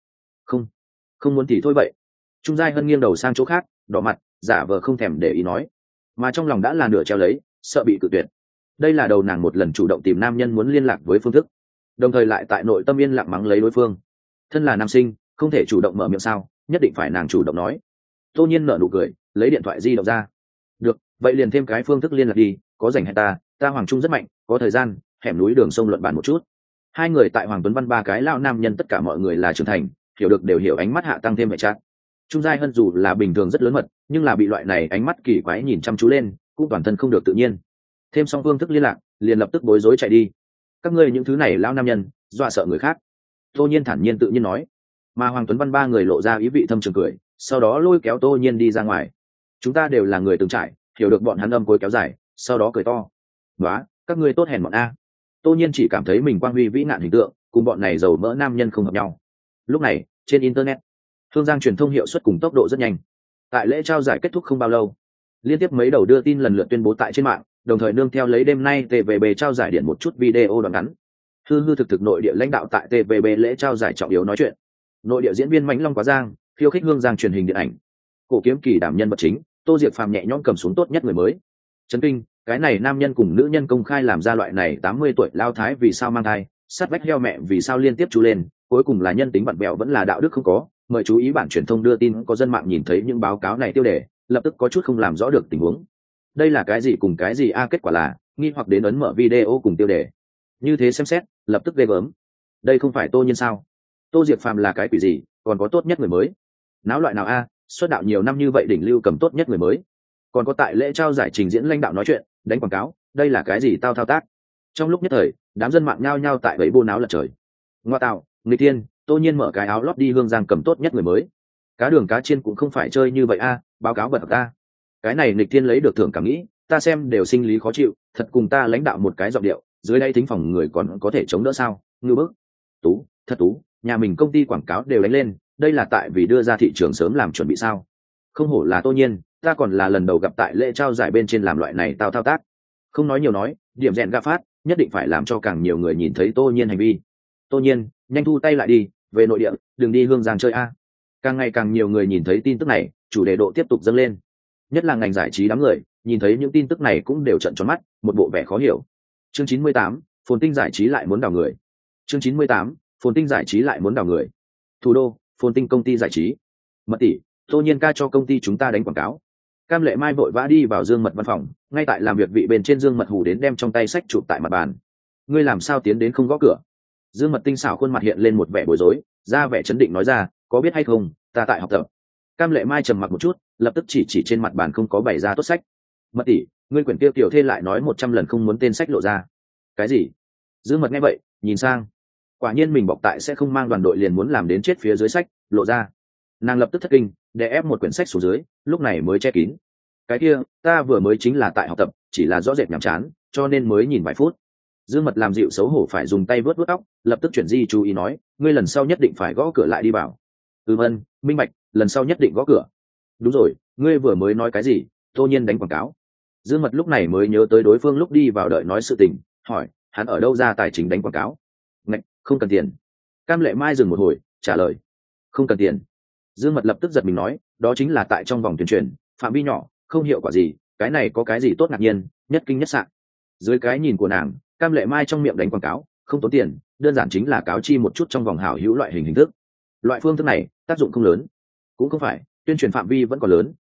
Không muốn thì thôi vậy. Trung Giai Hân nghiêng đầu sang chỗ khác, đỏ mặt, giả vờ không thèm để ý nói, mà trong lòng đã là nửa treo lấy, sợ bị cự tuyệt. Đây là đầu nàng một lần chủ động tìm nam nhân muốn liên lạc với phương thức, đồng thời lại tại nội tâm yên lặng mắng lấy đối phương. Thân là nam sinh, không thể chủ động mở miệng sao, nhất định phải nàng chủ động nói. Tô Nhiên nở nụ cười, lấy điện thoại di động ra. Được, vậy liền thêm cái phương thức liên lạc đi, có rảnh hay ta Hoàng Trung rất mạnh, có thời gian, hẻm núi đường sông luận bàn một chút. Hai người tại Hoàng Tuấn Văn ba cái lão nam nhân tất cả mọi người là trưởng thành, hiểu được đều hiểu, ánh mắt hạ tăng thêm vệ trát. Trung Giai Hân dù là bình thường rất lớn mật, nhưng là bị loại này ánh mắt kỳ quái nhìn chăm chú lên, cũng toàn thân không được tự nhiên. Thêm xong phương thức liên lạc, liền lập tức bối rối chạy đi. Các ngươi những thứ này lão nam nhân, dọa sợ người khác. Tô Nhiên thản nhiên tự nhiên nói. Mà Hoàng Tuấn Văn ba người lộ ra ý vị thâm trường cười, sau đó lôi kéo Tô Nhiên đi ra ngoài. Chúng ta đều là người từng trải, hiểu được bọn hắn âm cối kéo dài, sau đó cười to. Nóa, các ngươi tốt hèn bọn a. Tô Nhiên chỉ cảm thấy mình quang huy vĩ nạn hình tượng, cùng bọn này giàu mỡ nam nhân không hợp nhau. Lúc này, trên internet, Hương Giang truyền thông hiệu suất cùng tốc độ rất nhanh. Tại lễ trao giải kết thúc không bao lâu, liên tiếp mấy đầu đưa tin lần lượt tuyên bố tại trên mạng, đồng thời nương theo lấy đêm nay TVB trao giải điện một chút video đoạn ngắn. Hư thực nội địa lãnh đạo tại TVB lễ trao giải trọng yếu nói chuyện. Nội địa diễn viên Mãnh Long Quá Giang khiêu khích Hương Giang truyền hình điện ảnh. Cổ Kiếm Kỳ đảm nhân vật chính, Tô Diệc Phàm nhẹ nhõm cầm xuống tốt nhất người mới. Chấn kinh, cái này nam nhân cùng nữ nhân công khai làm ra loại này 80 tuổi lao thái vì sao mang thai, sát vách heo mẹ vì sao liên tiếp chú lên, cuối cùng là nhân tính vặn vẹo vẫn là đạo đức không có. Mời chú ý bản truyền thông đưa tin, có dân mạng nhìn thấy những báo cáo này tiêu đề, lập tức có chút không làm rõ được tình huống. Đây là cái gì cùng cái gì a, kết quả là nghi hoặc đến ấn mở video cùng tiêu đề. Như thế xem xét, lập tức ghê gớm. Đây không phải Tô Nhiên sao? Tô Diệc Phàm là cái quỷ gì, còn có tốt nhất người mới? Náo loại nào a, xuất đạo nhiều năm như vậy đỉnh lưu cầm tốt nhất người mới. Còn có tại lễ trao giải trình diễn lãnh đạo nói chuyện, đánh quảng cáo, đây là cái gì tao thao tác? Trong lúc nhất thời, đám dân mạng nhao nhao tại bẫy bô náo lật trời. Ngoa tạo, người tiên, Tô Nhiên mở cái áo lót đi Hương Giang cầm tốt nhất người mới. Cá đường cá chiên cũng không phải chơi như vậy a, báo cáo bật ta. Cái này Nịch Thiên lấy được thưởng cảm nghĩ, ta xem đều sinh lý khó chịu, thật cùng ta lãnh đạo một cái giọng điệu, dưới đây thính phòng người còn có thể chống đỡ sao? Ngư bức. Tú, thật tú, nhà mình công ty quảng cáo đều đánh lên, đây là tại vì đưa ra thị trường sớm làm chuẩn bị sao? Không hổ là Tô Nhiên, ta còn là lần đầu gặp tại lễ trao giải bên trên làm loại này tao thao tác. Không nói nhiều nói, điểm rèn gạ phát, nhất định phải làm cho càng nhiều người nhìn thấy Tô Nhiên hành vi. Tô Nhiên, nhanh thu tay lại đi, về nội địa, đừng đi Hương Giang chơi a. Càng ngày càng nhiều người nhìn thấy tin tức này, chủ đề độ tiếp tục dâng lên. Nhất là ngành giải trí đám người, nhìn thấy những tin tức này cũng đều trợn tròn mắt, một bộ vẻ khó hiểu. Chương 98, Phồn Tinh giải trí lại muốn đào người. Chương 98, Phồn Tinh giải trí lại muốn đào người. Thủ đô, Phồn Tinh công ty giải trí. Mật tỷ, Tô Nhiên ca cho công ty chúng ta đánh quảng cáo. Cam Lệ Mai vội vã đi vào Dương Mật văn phòng, ngay tại làm việc vị bên trên Dương Mật hù đến đem trong tay sách chụp tại mặt bàn. Ngươi làm sao tiến đến không gõ cửa? Dương Mật tinh xảo khuôn mặt hiện lên một vẻ bối rối, ra vẻ chấn định nói ra, có biết hay không, ta tại học tập. Cam Lệ Mai trầm mặc một chút, lập tức chỉ trên mặt bàn không có bày ra tốt sách. Mật tỷ, ngươi quyển tiêu tiểu thê lại nói 100 lần không muốn tên sách lộ ra. Cái gì? Dương Mật nghe vậy, nhìn sang. Quả nhiên mình bọc tại sẽ không mang đoàn đội liền muốn làm đến chết phía dưới sách, lộ ra. Nàng lập tức thất kinh, để ép một quyển sách xuống dưới, lúc này mới che kín. Cái kia, ta vừa mới chính là tại học tập, chỉ là rõ rệt nhàm chán, cho nên mới nhìn vài phút. Dương Mật làm dịu xấu hổ phải dùng tay vớt vớt óc, lập tức chuyển di chú ý nói, ngươi lần sau nhất định phải gõ cửa lại đi vào. Ân, minh bạch, lần sau nhất định gõ cửa. Đúng rồi, ngươi vừa mới nói cái gì? Tô Nhiên đánh quảng cáo. Dương Mật lúc này mới nhớ tới đối phương lúc đi vào đợi nói sự tình, hỏi, hắn ở đâu ra tài chính đánh quảng cáo? Ngạch, không cần tiền. Cam Lệ Mai dừng một hồi, trả lời, không cần tiền. Dương Mật lập tức giật mình nói, đó chính là tại trong vòng tuyên truyền, phạm vi nhỏ, không hiệu quả gì, cái này có cái gì tốt ngạc nhiên, nhất kinh nhất sạn. Dưới cái nhìn của nàng, Cam Lệ Mai trong miệng đánh quảng cáo, không tốn tiền, đơn giản chính là cáo chi một chút trong vòng hảo hữu loại hình thức. Loại phương thức này, tác dụng không lớn. Cũng không phải, tuyên truyền phạm vi vẫn còn lớn,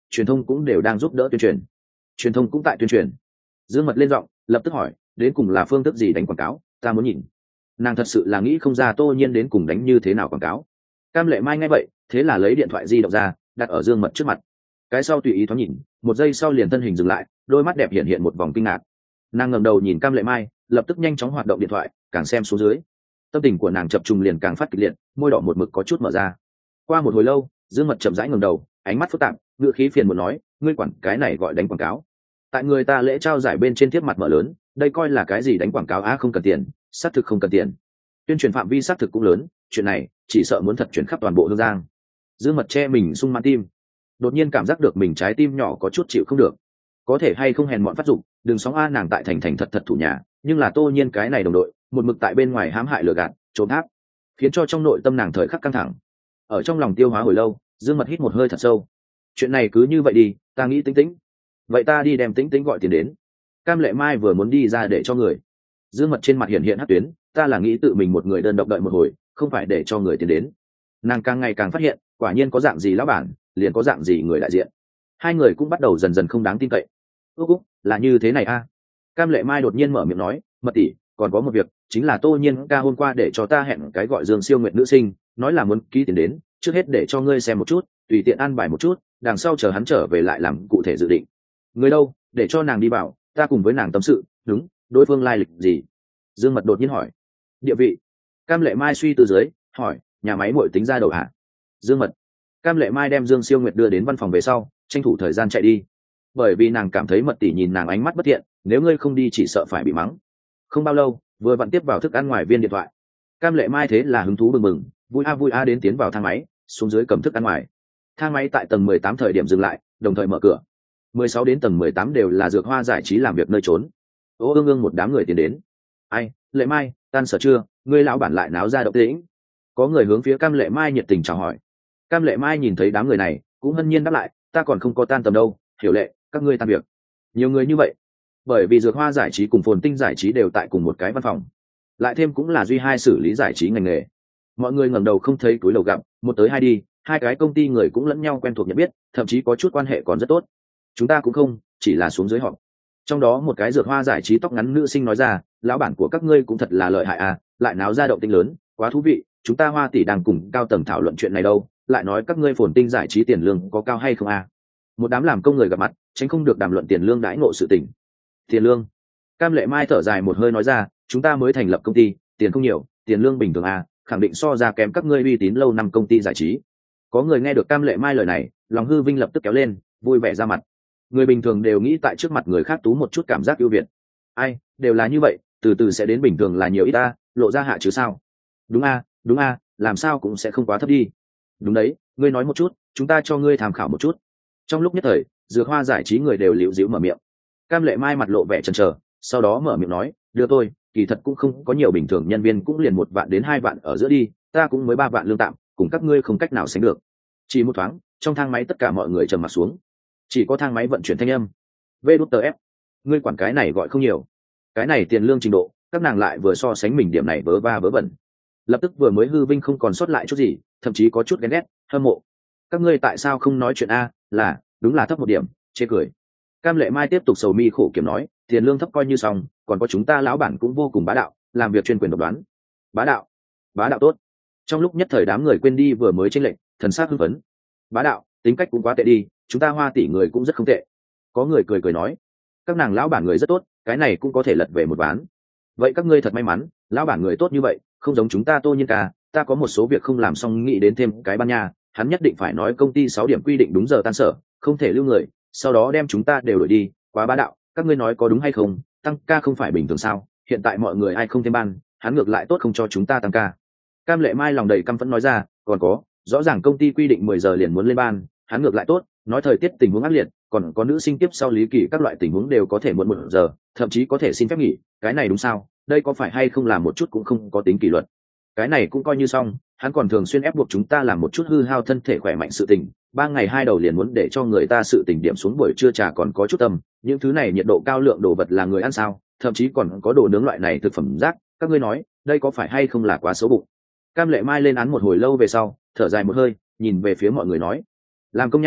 truyền thông cũng đều đang giúp đỡ tuyên truyền. Truyền thông cũng tại tuyên truyền. Dương Mật lên giọng lập tức hỏi, đến cùng là phương thức gì đánh quảng cáo, ta muốn nhìn. Nàng thật sự là nghĩ không ra Tô Nhiên đến cùng đánh như thế nào quảng cáo. Cam Lệ Mai nghe vậy, thế là lấy điện thoại di động ra đặt ở Dương Mật trước mặt. Cái sau tùy ý thoáng nhìn, một giây sau liền thân hình dừng lại, đôi mắt đẹp hiện hiện một vòng kinh ngạc. Nàng ngẩng đầu nhìn Cam Lệ Mai, lập tức nhanh chóng hoạt động điện thoại, càng xem xuống dưới, tâm tình của nàng chập trùng liền càng phát kịch liệt, môi đỏ một mực có chút mở ra. Qua một hồi lâu, Dương Mật chậm rãi ngẩng đầu, ánh mắt phức tạp, ngữ khí phiền muộn nói, ngươi quản cái này gọi đánh quảng cáo? Tại người ta lễ trao giải bên trên thiếp mặt mở lớn, đây coi là cái gì đánh quảng cáo á? Không cần tiền, xác thực không cần tiền. Tuyên truyền phạm vi xác thực cũng lớn, chuyện này chỉ sợ muốn thật chuyển khắp toàn bộ Hương Giang. Dương Mật che mình sung mãn tim, đột nhiên cảm giác được mình trái tim nhỏ có chút chịu không được. Có thể hay không hèn mọn phát dụng, đừng sóng a, nàng tại thành thật thật thủ nhà, nhưng là Tô Nhiên cái này đồng đội, một mực tại bên ngoài hãm hại lừa gạt, trốn tháp, khiến cho trong nội tâm nàng thời khắc căng thẳng. Ở trong lòng tiêu hóa hồi lâu, Dương Mật hít một hơi thật sâu. Chuyện này cứ như vậy đi, ta nghĩ Tĩnh Tĩnh. Vậy ta đi đem Tĩnh Tĩnh gọi tiền đến. Cam Lệ Mai vừa muốn đi ra để cho người. Dương Mật trên mặt hiện hiện hắc tuyến, ta là nghĩ tự mình một người đơn độc đợi một hồi, không phải để cho người tiền đến. Nàng càng ngày càng phát hiện, quả nhiên có dạng gì lão bản, liền có dạng gì người đại diện. Hai người cũng bắt đầu dần dần không đáng tin cậy. Úc, là như thế này a. Cam Lệ Mai đột nhiên mở miệng nói, Mật tỷ, còn có một việc, chính là Tô Nhiên ca hôm qua để cho ta hẹn cái gọi Dương Siêu Nguyệt nữ sinh, nói là muốn ký tiền đến, trước hết để cho ngươi xem một chút, tùy tiện an bài một chút, đằng sau chờ hắn trở về lại làm cụ thể dự định. Người đâu, để cho nàng đi bảo, ta cùng với nàng tâm sự. Đúng, đối phương lai lịch gì? Dương Mật đột nhiên hỏi. Địa vị. Cam Lệ Mai suy từ dưới, hỏi, nhà máy muội tính ra đầu hả? Dương Mật. Cam Lệ Mai đem Dương Siêu Nguyệt đưa đến văn phòng về sau, tranh thủ thời gian chạy đi, bởi vì nàng cảm thấy Mật tỷ nhìn nàng ánh mắt bất thiện, nếu ngươi không đi chỉ sợ phải bị mắng. Không bao lâu, vừa vặn tiếp vào thức ăn ngoài viên điện thoại. Cam Lệ Mai thế là hứng thú bừng bừng, vui a đến tiến vào thang máy, xuống dưới cầm thức ăn ngoài. Thang máy tại tầng 18 thời điểm dừng lại, đồng thời mở cửa. 16 đến tầng 18 đều là Dược Hoa giải trí làm việc nơi trốn. Ô ương ương một đám người tiến đến. Ai, Lệ Mai, tan sở chưa, ngươi lão bản lại náo ra động tĩnh. Có người hướng phía Cam Lệ Mai nhiệt tình chào hỏi. Cam Lệ Mai nhìn thấy đám người này, cũng hân nhiên đáp lại, ta còn không có tan tầm đâu, Hiểu Lệ, các ngươi tan việc. Nhiều người như vậy, bởi vì Dược Hoa giải trí cùng Phồn Tinh giải trí đều tại cùng một cái văn phòng, lại thêm cũng là duy hai xử lý giải trí ngành nghề. Mọi người ngẩng đầu không thấy túi lầu gặp, một tới hai đi, hai cái công ty người cũng lẫn nhau quen thuộc nhận biết, thậm chí có chút quan hệ còn rất tốt. Chúng ta cũng không, chỉ là xuống dưới họp. Trong đó một cái Dược Hoa giải trí tóc ngắn nữ sinh nói ra, lão bản của các ngươi cũng thật là lợi hại à, lại náo ra động tĩnh lớn, quá thú vị. Chúng ta Hoa tỷ đang cùng cao tầng thảo luận chuyện này đâu, lại nói các ngươi Phồn Tinh giải trí tiền lương có cao hay không à? Một đám làm công người gặp mặt, tránh không được đàm luận tiền lương đãi ngộ sự tình. Tiền lương. Cam Lệ Mai thở dài một hơi nói ra, chúng ta mới thành lập công ty, tiền không nhiều, tiền lương bình thường à, khẳng định so ra kém các ngươi uy tín lâu năm công ty giải trí. Có người nghe được Cam Lệ Mai lời này, lòng hư vinh lập tức kéo lên, vui vẻ ra mặt. Người bình thường đều nghĩ tại trước mặt người khác tú một chút cảm giác ưu việt. Ai, đều là như vậy, từ từ sẽ đến bình thường là nhiều ít ta, lộ ra hạ chứ sao? Đúng a, làm sao cũng sẽ không quá thấp đi. Đúng đấy, ngươi nói một chút, chúng ta cho ngươi tham khảo một chút. Trong lúc nhất thời, Dược Hoa giải trí người đều liễu díu mở miệng. Cam Lệ Mai mặt lộ vẻ chần chờ, sau đó mở miệng nói, đưa tôi, kỳ thật cũng không có nhiều, bình thường nhân viên cũng liền 1 vạn đến 2 vạn ở giữa đi, ta cũng mới 3 vạn lương tạm, cùng các ngươi không cách nào sánh được. Chỉ một thoáng, trong thang máy tất cả mọi người trầm mặt xuống, chỉ có thang máy vận chuyển thanh âm. VĐF, ngươi quản cái này gọi không nhiều, cái này tiền lương trình độ, các nàng lại vừa so sánh mình điểm này vớ va vớ vẩn, lập tức vừa mới hư vinh không còn sót lại chút gì, thậm chí có chút ghen ghét, hâm mộ. Các ngươi tại sao không nói chuyện a? Là, đúng là thấp một điểm, chê cười. Cam Lệ Mai tiếp tục sầu mi khổ kiểm nói, tiền lương thấp coi như xong, còn có chúng ta lão bản cũng vô cùng bá đạo, làm việc chuyên quyền độc đoán. Bá đạo tốt. Trong lúc nhất thời đám người quên đi vừa mới chênh lệch, thần sắc hưng phấn. Bá đạo, tính cách cũng quá tệ đi, chúng ta Hoa tỷ người cũng rất không tệ. Có người cười nói, các nàng lão bản người rất tốt, cái này cũng có thể lật về một ván. Vậy các ngươi thật may mắn, lão bản người tốt như vậy, không giống chúng ta Tô Nhiên ca, ta có một số việc không làm xong nghĩ đến thêm cái ban nha, hắn nhất định phải nói công ty 6 điểm quy định đúng giờ tan sở, không thể lưu người, sau đó đem chúng ta đều đuổi đi, quá bá đạo, các ngươi nói có đúng hay không? Tăng ca không phải bình thường sao? Hiện tại mọi người ai không thêm ban, hắn ngược lại tốt không cho chúng ta tăng ca. Cam Lệ Mai lòng đầy căm phẫn nói ra, còn có, rõ ràng công ty quy định 10 giờ liền muốn lên ban, hắn ngược lại tốt, nói thời tiết tình huống ác liệt, còn có nữ sinh tiếp sau lý kỳ các loại tình huống đều có thể muộn 1 giờ, thậm chí có thể xin phép nghỉ, cái này đúng sao? Đây có phải hay không làm một chút cũng không có tính kỷ luật. Cái này cũng coi như xong, hắn còn thường xuyên ép buộc chúng ta làm một chút hư hao thân thể khỏe mạnh sự tình, 3 ngày 2 đầu liền muốn để cho người ta sự tình điểm xuống buổi trưa trà còn có chút tâm, những thứ này nhiệt độ cao lượng đồ vật là người ăn sao, thậm chí còn có đồ nướng loại này thực phẩm rác, các ngươi nói, đây có phải hay không là quá xấu bụng. Cam Lệ Mai lên án một hồi lâu về sau, thở dài một hơi, nhìn về phía mọi người nói, làm công nha,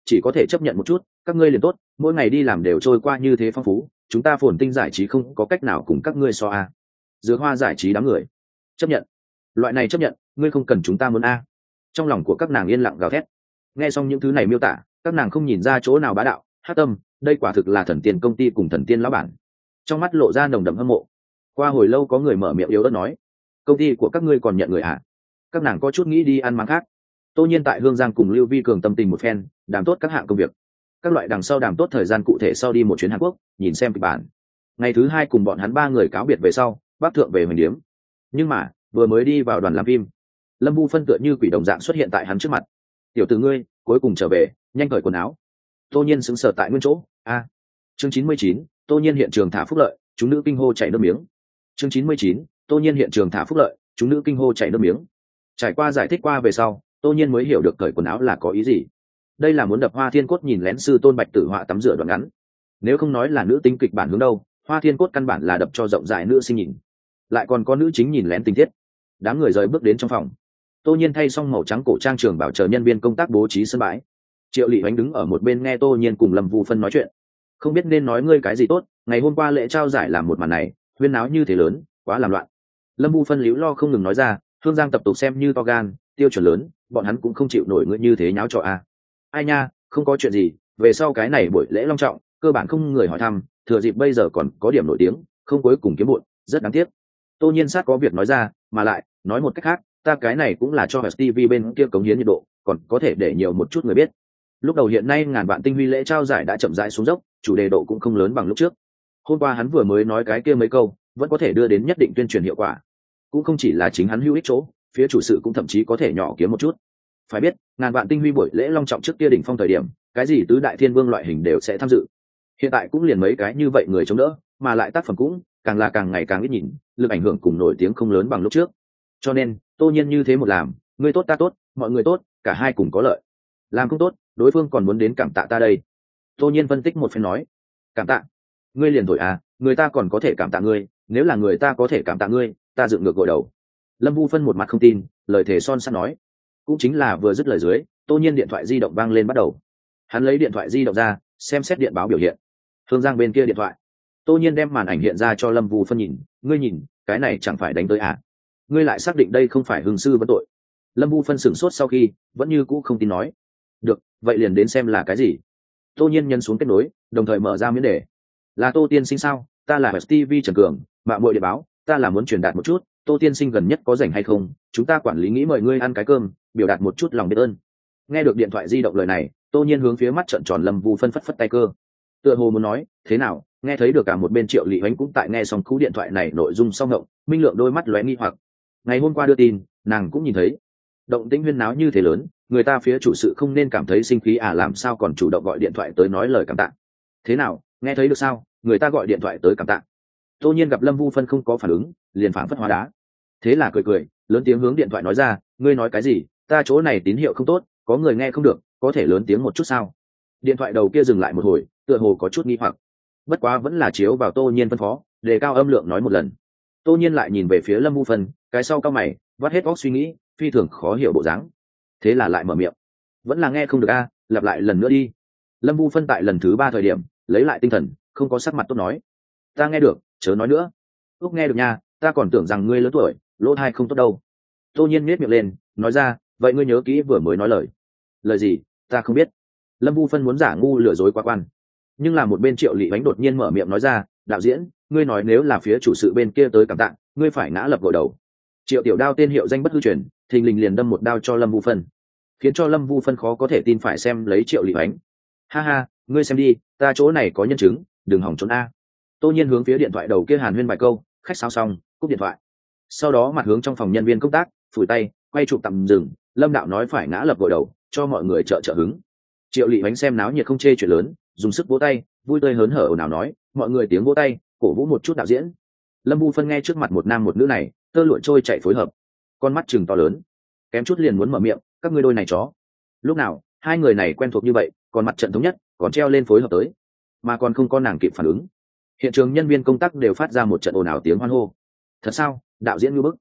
chỉ có thể chấp nhận một chút, các ngươi liền tốt, mỗi ngày đi làm đều trôi qua như thế phong phú, chúng ta Phồn Tinh giải trí không có cách nào cùng các ngươi so a. Dược Hoa giải trí đám người chấp nhận, loại này chấp nhận, ngươi không cần chúng ta muốn a. Trong lòng của các nàng yên lặng gào thét. Nghe xong những thứ này miêu tả, các nàng không nhìn ra chỗ nào bá đạo, hắc tâm, đây quả thực là thần tiên công ty cùng thần tiên lão bản. Trong mắt lộ ra nồng đậm hâm mộ. Qua hồi lâu có người mở miệng yếu ớt nói, công ty của các ngươi còn nhận người à? Các nàng có chút nghĩ đi ăn máng khác. Tô Nhiên tại Hương Giang cùng Lưu Vi Cường tâm tình một phen, đàm tốt các hạng công việc, các loại đằng sau đàm tốt thời gian cụ thể sau đi một chuyến Hàn Quốc, nhìn xem kịch bản. Ngày thứ hai cùng bọn hắn ba người cáo biệt về sau, bác thượng về Hoành Điếm. Nhưng mà vừa mới đi vào đoàn làm phim, Lâm Vu Phân tựa như quỷ đồng dạng xuất hiện tại hắn trước mặt. Tiểu tử ngươi cuối cùng trở về, nhanh cởi quần áo. Tô Nhiên sững sờ tại nguyên chỗ. Chương 99, Tô Nhiên hiện trường thả phúc lợi, chúng nữ kinh hô chảy nước miếng. Chương 99, Tô Nhiên hiện trường thả phúc lợi, chúng nữ kinh hô chảy nước miếng. Trải qua giải thích qua về sau, Tô Nhiên mới hiểu được cởi quần áo là có ý gì. Đây là muốn đập Hoa Thiên Cốt nhìn lén sư tôn Bạch Tử Họa tắm rửa đoạn ngắn. Nếu không nói là nữ tính kịch bản hướng đâu, Hoa Thiên Cốt căn bản là đập cho rộng rãi nữ sinh nhìn. Lại còn có nữ chính nhìn lén tình tiết. Đám người rời bước đến trong phòng. Tô Nhiên thay xong màu trắng cổ trang trường bảo chờ nhân viên công tác bố trí sân bãi. Triệu Lệ Oánh đứng ở một bên nghe Tô Nhiên cùng Lâm Vu Phân nói chuyện. Không biết nên nói ngươi cái gì tốt, ngày hôm qua lễ trao giải làm một màn này, huyên náo như thế lớn, quá làm loạn. Lâm Vu Phân líu lo không ngừng nói ra, Hương Giang tập tục xem như to gan, tiêu chuẩn lớn, bọn hắn cũng không chịu nổi ngươi như thế nháo trò a. Ai nha, không có chuyện gì, về sau cái này buổi lễ long trọng, cơ bản không người hỏi thăm, thừa dịp bây giờ còn có điểm nổi tiếng, không cuối cùng kiếm bội, rất đáng tiếc. Tô Nhiên sát có việc nói ra, mà lại, nói một cách khác, ta cái này cũng là cho TV bên kia cống hiến nhiệt độ, còn có thể để nhiều một chút người biết. Lúc đầu hiện nay ngàn vạn tinh huy lễ trao giải đã chậm rãi xuống dốc, chủ đề độ cũng không lớn bằng lúc trước. Hôm qua hắn vừa mới nói cái kia mấy câu, vẫn có thể đưa đến nhất định tuyên truyền hiệu quả. Cũng không chỉ là chính hắn hữu ích chỗ, phía chủ sự cũng thậm chí có thể nhỏ kiếm một chút. Phải biết, ngàn vạn tinh huy buổi lễ long trọng trước kia đỉnh phong thời điểm, cái gì tứ đại thiên vương loại hình đều sẽ tham dự. Hiện tại cũng liền mấy cái như vậy người chống đỡ, mà lại tác phẩm cũng càng là càng ngày càng ít nhìn, lực ảnh hưởng cùng nổi tiếng không lớn bằng lúc trước. Cho nên, Tô Nhiên như thế một làm, ngươi tốt ta tốt, mọi người tốt, cả hai cùng có lợi. Làm không tốt, đối phương còn muốn đến cảm tạ ta đây. Tô Nhiên phân tích một phen nói, cảm tạ? Ngươi liền thổi à, người ta còn có thể cảm tạ ngươi, nếu là người ta có thể cảm tạ ngươi, ta dựng ngược gội đầu. Lâm Vu Phân một mặt không tin, lời thề son sắt nói. Cũng chính là vừa dứt lời dưới, Tô Nhiên điện thoại di động vang lên bắt đầu. Hắn lấy điện thoại di động ra, xem xét điện báo biểu hiện. Hương Giang bên kia điện thoại. Tô Nhiên đem màn ảnh hiện ra cho Lâm Vu Phân nhìn, ngươi nhìn, cái này chẳng phải đánh tới à? Ngươi lại xác định đây không phải hương sư vấn tội. Lâm Vu Phân sửng sốt sau khi, vẫn như cũ không tin nói. Được, vậy liền đến xem là cái gì. Tô Nhiên nhấn xuống kết nối, đồng thời mở ra miễn đề. Là Tô tiên sinh sao? Ta là TV Trần Cường, mạng muội điện báo, ta là muốn truyền đạt một chút, Tô tiên sinh gần nhất có rảnh hay không, chúng ta quản lý nghĩ mời ngươi ăn cái cơm, biểu đạt một chút lòng biết ơn. Nghe được điện thoại di động lời này, Tô Nhiên hướng phía mắt trợn tròn Lâm Vu Phân phất phất tay cơ. Tựa hồ muốn nói, thế nào, nghe thấy được cả một bên Triệu Lệ Oánh cũng tại nghe xong cú điện thoại này nội dung sau ngộng, minh lượng đôi mắt lóe nghi hoặc. Ngày hôm qua đưa tin, nàng cũng nhìn thấy. Động tĩnh huyên náo như thế lớn, người ta phía chủ sự không nên cảm thấy sinh khí à, làm sao còn chủ động gọi điện thoại tới nói lời cảm tạ. Thế nào, nghe thấy được sao, người ta gọi điện thoại tới cảm tạ. Tô Nhiên gặp Lâm Vu Phân không có phản ứng, liền phảng phất hóa đá. Thế là cười cười, lớn tiếng hướng điện thoại nói ra, ngươi nói cái gì, ta chỗ này tín hiệu không tốt, có người nghe không được, có thể lớn tiếng một chút sao. Điện thoại đầu kia dừng lại một hồi, tựa hồ có chút nghi hoặc. Bất quá vẫn là chiếu vào Tô Nhiên phân phó, đề cao âm lượng nói một lần. Tô Nhiên lại nhìn về phía Lâm Vu Phân, cái sau cao mày, vắt hết óc suy nghĩ, phi thường khó hiểu bộ dáng. Thế là lại mở miệng, vẫn là nghe không được a, lặp lại lần nữa đi. Lâm Vu Phân tại lần thứ 3 thời điểm lấy lại tinh thần, không có sắc mặt tốt nói, ta nghe được, chớ nói nữa. Úc nghe được nha, ta còn tưởng rằng ngươi lớn tuổi, lỗ tai không tốt đâu. Tô Nhiên nhếch miệng lên, nói ra, vậy ngươi nhớ kỹ vừa mới nói lời. Lời gì, ta không biết. Lâm Vu Phân muốn giả ngu lừa dối quá quan, nhưng là một bên Triệu Lệ Oánh đột nhiên mở miệng nói ra, đạo diễn, ngươi nói nếu là phía chủ sự bên kia tới cảm tạ, ngươi phải ngã lập gội đầu. Triệu Tiểu Đao tên hiệu danh bất hư truyền, thình lình liền đâm một đao cho Lâm Vu Phân, khiến cho Lâm Vu Phân khó có thể tin phải xem lấy Triệu Lệ Oánh. Ha ha, ngươi xem đi, ta chỗ này có nhân chứng, đừng hỏng trốn a. Tô Nhiên hướng phía điện thoại đầu kia hàn huyên vài câu, khách sáo xong, cúp điện thoại. Sau đó mặt hướng trong phòng nhân viên công tác, phủi tay, quay chụp tạm dừng, Lâm đạo nói phải ngã lập gội đầu, cho mọi người trợ hứng. Triệu Lệ Oánh xem náo nhiệt không chê chuyện lớn, dùng sức vỗ tay, vui tươi hớn hở ồn ào nói, mọi người tiếng vỗ tay, cổ vũ một chút đạo diễn. Lâm Vu Phân nghe trước mặt một nam một nữ này, tơ lụa trôi chạy phối hợp, con mắt trừng to lớn, kém chút liền muốn mở miệng, các ngươi đôi này chó. Lúc nào hai người này quen thuộc như vậy, còn mặt trận thống nhất, còn treo lên phối hợp tới, mà còn không có nàng kịp phản ứng. Hiện trường nhân viên công tác đều phát ra một trận ồn ào tiếng hoan hô. Thật sao, đạo diễn ngưu bức.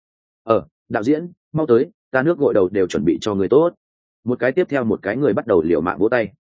Đạo diễn, mau tới, ta nước gội đầu đều chuẩn bị cho người tốt. Một cái tiếp theo một cái người bắt đầu liều mạng vỗ tay.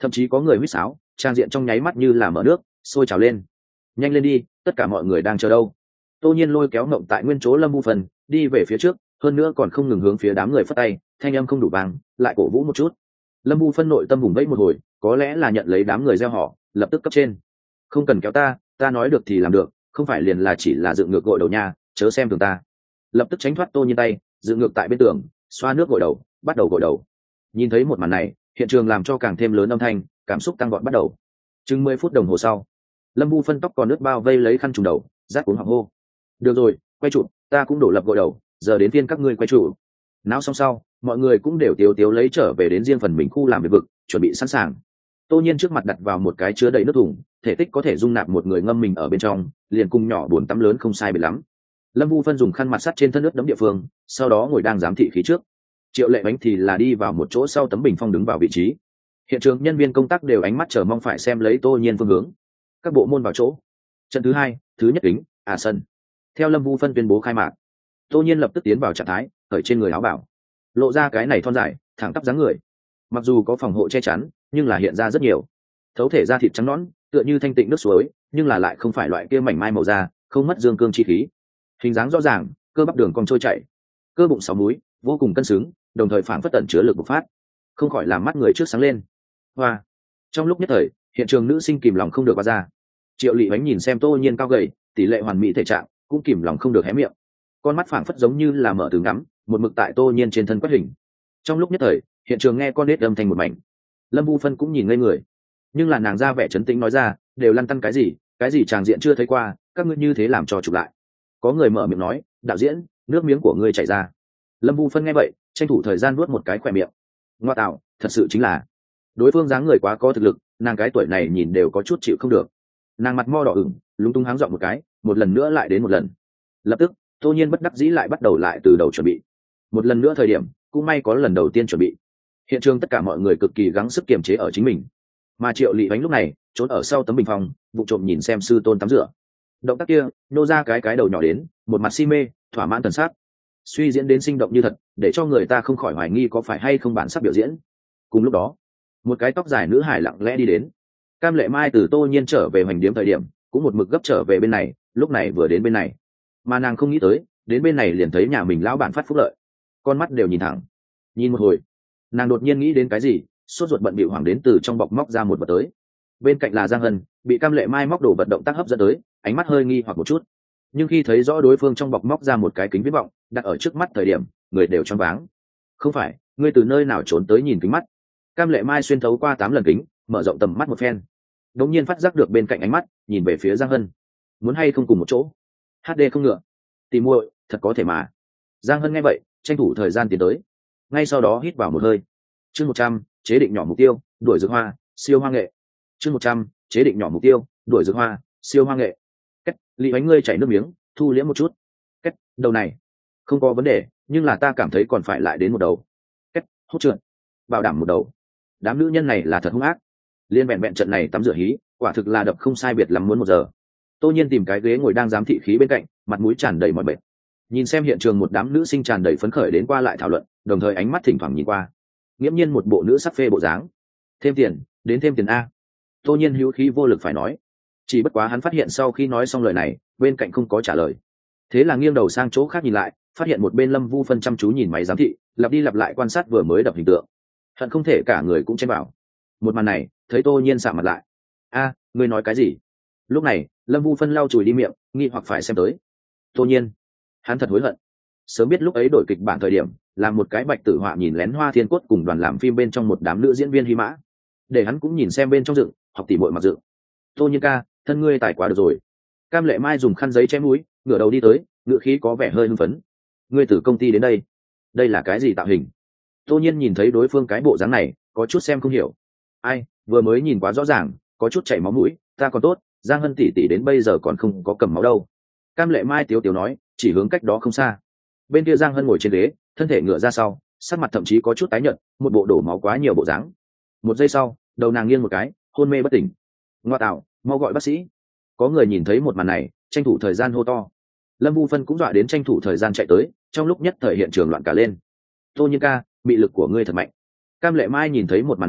thậm chí có người huýt sáo, trang diện trong nháy mắt như là mở nước sôi trào lên. Nhanh lên đi, tất cả mọi người đang chờ đâu. Tô Nhiên lôi kéo Ngộng tại nguyên chỗ Lâm Vu Phân đi về phía trước, hơn nữa còn không ngừng hướng phía đám người phất tay, thanh âm không đủ vang, lại cổ vũ một chút. Lâm Vu Phân nội tâm vùng vẫy một hồi, có lẽ là nhận lấy đám người gieo họ, lập tức cấp trên. Không cần kéo ta nói được thì làm được, không phải liền là chỉ là dựng ngược gội đầu nha, chớ xem thường ta. Lập tức tránh thoát Tô Nhiên tay, dựng ngược tại bên tường, xoa nước gội đầu, bắt đầu gội đầu. Nhìn thấy một màn này, hiện trường làm cho càng thêm lớn âm thanh, cảm xúc tăng vọt bắt đầu. Chừng 10 phút đồng hồ sau, Lâm Vu Phân tóc còn nước bao vây lấy khăn trùm đầu, rát cuống họng hô: được rồi, quay trụ, ta cũng đổ lập gội đầu, giờ đến phiên các ngươi quay trụ. Náo xong sau, mọi người cũng đều tiếu tiếu lấy trở về đến riêng phần mình khu làm việc vực, chuẩn bị sẵn sàng. Tô Nhiên trước mặt đặt vào một cái chứa đầy nước thùng, thể tích có thể dung nạp một người ngâm mình ở bên trong, liền cùng nhỏ buồn tắm lớn không sai biệt lắm. Lâm Vu Phân dùng khăn mặt sắt trên thân nước đấm địa phương, sau đó ngồi đang giám thị khí trước. Triệu Lệ Bánh thì là đi vào một chỗ sau tấm bình phong đứng vào vị trí. Hiện trường nhân viên công tác đều ánh mắt chờ mong phải xem lấy Tô Nhiên phương hướng. Các bộ môn vào chỗ. Trận thứ 2, thứ nhất kính, sân. Theo Lâm Vu Phân tuyên bố khai mạc, Tô Nhiên lập tức tiến vào trạng thái, cởi trên người áo bảo, lộ ra cái này thon dài, thẳng tắp dáng người. Mặc dù có phòng hộ che chắn, nhưng là hiện ra rất nhiều. Thấu thể da thịt trắng nõn, tựa như thanh tịnh nước suối, nhưng là lại không phải loại kia mảnh mai màu da, không mất dương cương chi khí. Hình dáng rõ ràng, cơ bắp đường cong trôi chảy, cơ bụng 6 múi, vô cùng cân xứng, đồng thời phản phất tận chứa lực bộc phát, không khỏi làm mắt người trước sáng lên. Hoa. Trong lúc nhất thời, hiện trường nữ sinh kìm lòng không được qua ra. Triệu Lệ Bánh nhìn xem Tô Nhiên cao gầy, tỷ lệ hoàn mỹ thể trạng, cũng kìm lòng không được hé miệng. Con mắt phảng phất giống như là mở từ ngắm, một mực tại Tô Nhiên trên thân quét hình. Trong lúc nhất thời, hiện trường nghe con nết âm thanh một mảnh. Lâm Vu Phân cũng nhìn ngây người, nhưng là nàng ra vẻ trấn tĩnh nói ra, đều lăn tăn cái gì tràng diện chưa thấy qua, các ngươi như thế làm cho chụp lại. Có người mở miệng nói, đạo diễn, nước miếng của ngươi chảy ra. Lâm Vu Phân nghe vậy, tranh thủ thời gian nuốt một cái khỏe miệng. Ngoa tạo, thật sự chính là đối phương dáng người quá có thực lực, nàng cái tuổi này nhìn đều có chút chịu không được. Nàng mặt mo đỏ ửng, lúng túng háng giọng một cái, một lần nữa lại đến một lần. Lập tức, Tô Nhiên bất đắc dĩ lại bắt đầu lại từ đầu chuẩn bị. Một lần nữa thời điểm, cũng may có lần đầu tiên chuẩn bị. Hiện trường tất cả mọi người cực kỳ gắng sức kiềm chế ở chính mình, mà Triệu Lệ Bánh lúc này trốn ở sau tấm bình phong, vụ trộm nhìn xem sư tôn tắm rửa. Động tác kia, nô ra cái đầu nhỏ đến, một mặt si mê, thỏa mãn thần sắc, suy diễn đến sinh động như thật, để cho người ta không khỏi hoài nghi có phải hay không bản sắc biểu diễn. Cùng lúc đó, một cái tóc dài nữ hải lặng lẽ đi đến. Cam Lệ Mai từ Tô Nhiên trở về hoành điếm thời điểm, cũng một mực gấp trở về bên này, lúc này vừa đến bên này, mà nàng không nghĩ tới, đến bên này liền thấy nhà mình lão bản phát phúc lợi, con mắt đều nhìn thẳng. Nhìn một hồi, nàng đột nhiên nghĩ đến cái gì, sốt ruột bận bịu hoảng đến từ trong bọc móc ra một vật tới. Bên cạnh là Giang Hân, bị Cam Lệ Mai móc đồ vật động tác hấp dẫn tới, ánh mắt hơi nghi hoặc một chút, nhưng khi thấy rõ đối phương trong bọc móc ra một cái kính viễn vọng đặt ở trước mắt thời điểm, người đều choáng váng. Không phải, ngươi từ nơi nào trốn tới nhìn kính mắt? Cam Lệ Mai xuyên thấu qua 8 lần kính, mở rộng tầm mắt một phen, đột nhiên phát giác được bên cạnh ánh mắt, nhìn về phía Giang Hân. Muốn hay không cùng một chỗ? HD không ngựa. Tìm muội, thật có thể mà. Giang Hân nghe vậy, tranh thủ thời gian tiến tới, ngay sau đó hít vào một hơi. Chương 100, chế định nhỏ mục tiêu, đuổi dược hoa, siêu hoa nghệ. Chương 100, chế định nhỏ mục tiêu, đuổi dược hoa, siêu hoa nghệ. Cách, Lý Ánh ngươi chảy nước miếng, thu liễm một chút. Cách, đầu này không có vấn đề, nhưng là ta cảm thấy còn phải lại đến một đầu. Cách, hút trượt, bảo đảm một đầu. Đám nữ nhân này là thật hung ác, liên vẹn vẹn trận này tắm rửa hí, quả thực là đập không sai biệt lắm muốn 1 giờ. Tô Nhiên tìm cái ghế ngồi đang giám thị khí bên cạnh, mặt mũi tràn đầy mỏi mệt. Nhìn xem hiện trường một đám nữ sinh tràn đầy phấn khởi đến qua lại thảo luận, đồng thời ánh mắt thỉnh thoảng nhìn qua, nghiễm nhiên một bộ nữ sắc phê bộ dáng. Thêm tiền, đến thêm tiền a. Tô Nhiên hữu khí vô lực phải nói, chỉ bất quá hắn phát hiện sau khi nói xong lời này, bên cạnh không có trả lời, thế là nghiêng đầu sang chỗ khác nhìn lại, phát hiện một bên Lâm Vu Phân chăm chú nhìn máy giám thị, lặp đi lặp lại quan sát vừa mới đập hình tượng, hận không thể cả người cũng chen vào. Một màn này thấy Tô Nhiên sạm mặt lại. A, ngươi nói cái gì? Lúc này Lâm Vu Phân lau chùi đi miệng, nghi hoặc phải xem tới Tô Nhiên. Hắn thật hối hận, sớm biết lúc ấy đổi kịch bản thời điểm, làm một cái bạch tử họa nhìn lén Hoa Thiên Cốt cùng đoàn làm phim bên trong một đám nữ diễn viên hy mã, để hắn cũng nhìn xem bên trong dựng, học tỉ muội mặc dựng. Tô Nhiên ca, thân ngươi tài quá được rồi. Cam Lệ Mai dùng khăn giấy che mũi, ngửa đầu đi tới, ngựa khí có vẻ hơi hưng phấn. Ngươi từ công ty đến đây, đây là cái gì tạo hình? Tô Nhiên nhìn thấy đối phương cái bộ dáng này, có chút xem không hiểu. Ai, vừa mới nhìn quá rõ ràng, có chút chảy máu mũi, ta còn tốt, Giang Hân tỷ tỷ đến bây giờ còn không có cầm máu đâu. Cam Lệ Mai tiếu tiếu nói, chỉ hướng cách đó không xa. Bên kia Giang Hân ngồi trên ghế, thân thể ngửa ra sau, sắc mặt thậm chí có chút tái nhợt, một bộ đổ máu quá nhiều bộ dáng. Một giây sau, đầu nàng nghiêng một cái, hôn mê bất tỉnh. Ngoa tạo, mau gọi bác sĩ. Có người nhìn thấy một màn này, tranh thủ thời gian hô to. Lâm Vu Phân cũng dọa đến tranh thủ thời gian chạy tới, trong lúc nhất thời hiện trường loạn cả lên. Tô Nhiên ca, mị lực của ngươi thật mạnh. Cam Lệ Mai nhìn thấy một màn này,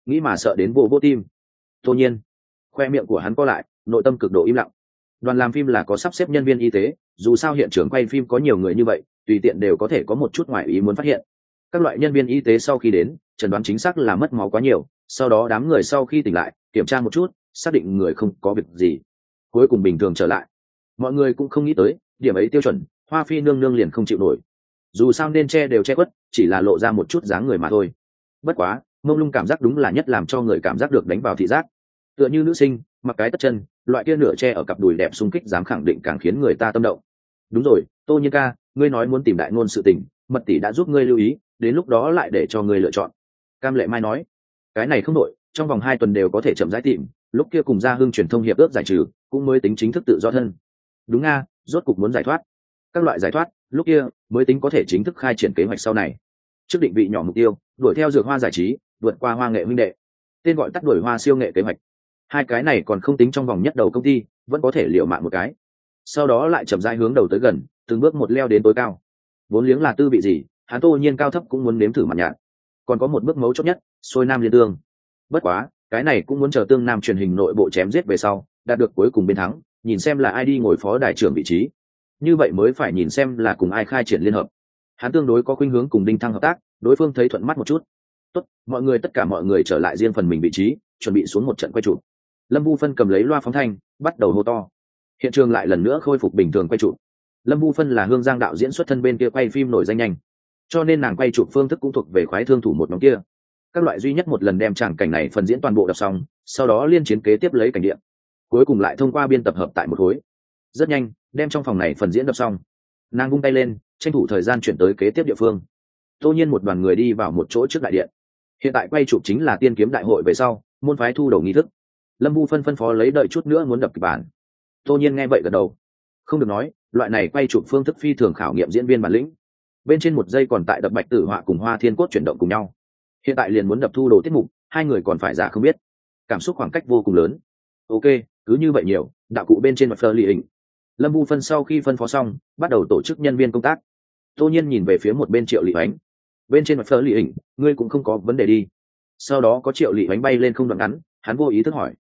nghĩ mà sợ đến vô vô tim. Tô nhiên khoe miệng của hắn co lại, nội tâm cực độ im lặng. Đoàn làm phim là có sắp xếp nhân viên y tế, dù sao hiện trường quay phim có nhiều người như vậy, tùy tiện đều có thể có một chút ngoại ý muốn phát hiện. Các loại nhân viên y tế sau khi đến, chẩn đoán chính xác là mất máu quá nhiều, sau đó đám người sau khi tỉnh lại kiểm tra một chút, xác định người không có việc gì, cuối cùng bình thường trở lại. Mọi người cũng không nghĩ tới điểm ấy tiêu chuẩn, Hoa Phi nương nương liền không chịu nổi. Dù sao nên che đều che khuất, chỉ là lộ ra một chút dáng người mà thôi. Bất quá mông lung cảm giác đúng là nhất làm cho người cảm giác được đánh vào thị giác, tựa như nữ sinh mặc cái tất chân, loại kia nửa che ở cặp đùi đẹp xung kích dám khẳng định càng khiến người ta tâm động. Đúng rồi, Tô Nhiên ca, ngươi nói muốn tìm đại ngôn sự tình, mật tỷ đã giúp ngươi lưu ý, đến lúc đó lại để cho ngươi lựa chọn. Cam Lệ Mai nói, cái này không đổi, trong vòng 2 tuần đều có thể chậm rãi tìm, lúc kia cùng Gia Hưng truyền thông hiệp ước giải trừ, cũng mới tính chính thức tự do thân. Đúng nga, rốt cục muốn giải thoát. Các loại giải thoát, lúc kia mới tính có thể chính thức khai triển kế hoạch sau này. Trước định vị nhỏ mục tiêu, đuổi theo dược hoa giải trí, vượt qua Hoa Nghệ huynh đệ. Tên gọi tắt đuổi hoa siêu nghệ kế hoạch. Hai cái này còn không tính trong vòng nhất đầu công ty, vẫn có thể liều mạng một cái. Sau đó lại chậm rãi hướng đầu tới gần, từng bước một leo đến tối cao. Vốn liếng là tư vị gì, hắn Tô Nhiên cao thấp cũng muốn nếm thử mặt nhạt. Còn có một bước mấu chốt nhất, xuôi nam liên tương. Bất quá cái này cũng muốn chờ tương nam truyền hình nội bộ chém giết về sau, đạt được cuối cùng bên thắng, nhìn xem là ai đi ngồi phó đại trưởng vị trí. Như vậy mới phải nhìn xem là cùng ai khai triển liên hợp. Hắn tương đối có khuynh hướng cùng Đinh Thăng hợp tác, đối phương thấy thuận mắt một chút. Tốt, tất cả mọi người trở lại riêng phần mình vị trí, chuẩn bị xuống một trận quay chụp. Lâm Vu Phân cầm lấy loa phóng thanh, bắt đầu hô to. Hiện trường lại lần nữa khôi phục bình thường quay chụp. Lâm Vu Phân là Hương Giang đạo diễn xuất thân bên kia quay phim nổi danh nhanh, cho nên nàng quay chụp phương thức cũng thuộc về khoái thương thủ một nhóm kia. Các loại duy nhất một lần đem tràng cảnh này phần diễn toàn bộ đọc xong, sau đó liên chiến kế tiếp lấy cảnh điện, cuối cùng lại thông qua biên tập hợp tại một khối. Rất nhanh đem trong phòng này phần diễn đọc xong, nàng vung tay lên, tranh thủ thời gian chuyển tới kế tiếp địa phương. Tô Nhiên một đoàn người đi vào một chỗ trước đại điện. Hiện tại quay chụp chính là tiên kiếm đại hội về sau môn phái thu đầu nghi thức. Lâm Vu phân phó lấy đợi chút nữa muốn đập kịch bản. Tô Nhiên nghe vậy gật đầu. Không được nói, loại này quay chụp phương thức phi thường khảo nghiệm diễn viên bản lĩnh. Bên trên một giây còn tại đập Bạch Tử Họa cùng Hoa Thiên Cốt chuyển động cùng nhau, hiện tại liền muốn đập thu đồ tiết mục, hai người còn phải giả không biết, cảm xúc khoảng cách vô cùng lớn. Ok, cứ như vậy nhiều đạo cụ bên trên mặt phơ lì hình. Lâm Vu phân sau khi phân phó xong, bắt đầu tổ chức nhân viên công tác. Tô Nhiên nhìn về phía một bên Triệu Lị Hoánh. Bên trên mặt phơ lì hình, ngươi cũng không có vấn đề đi? Sau đó có Triệu Lị Hoánh bay lên không đoạn ngắn, hắn vô ý thức hỏi.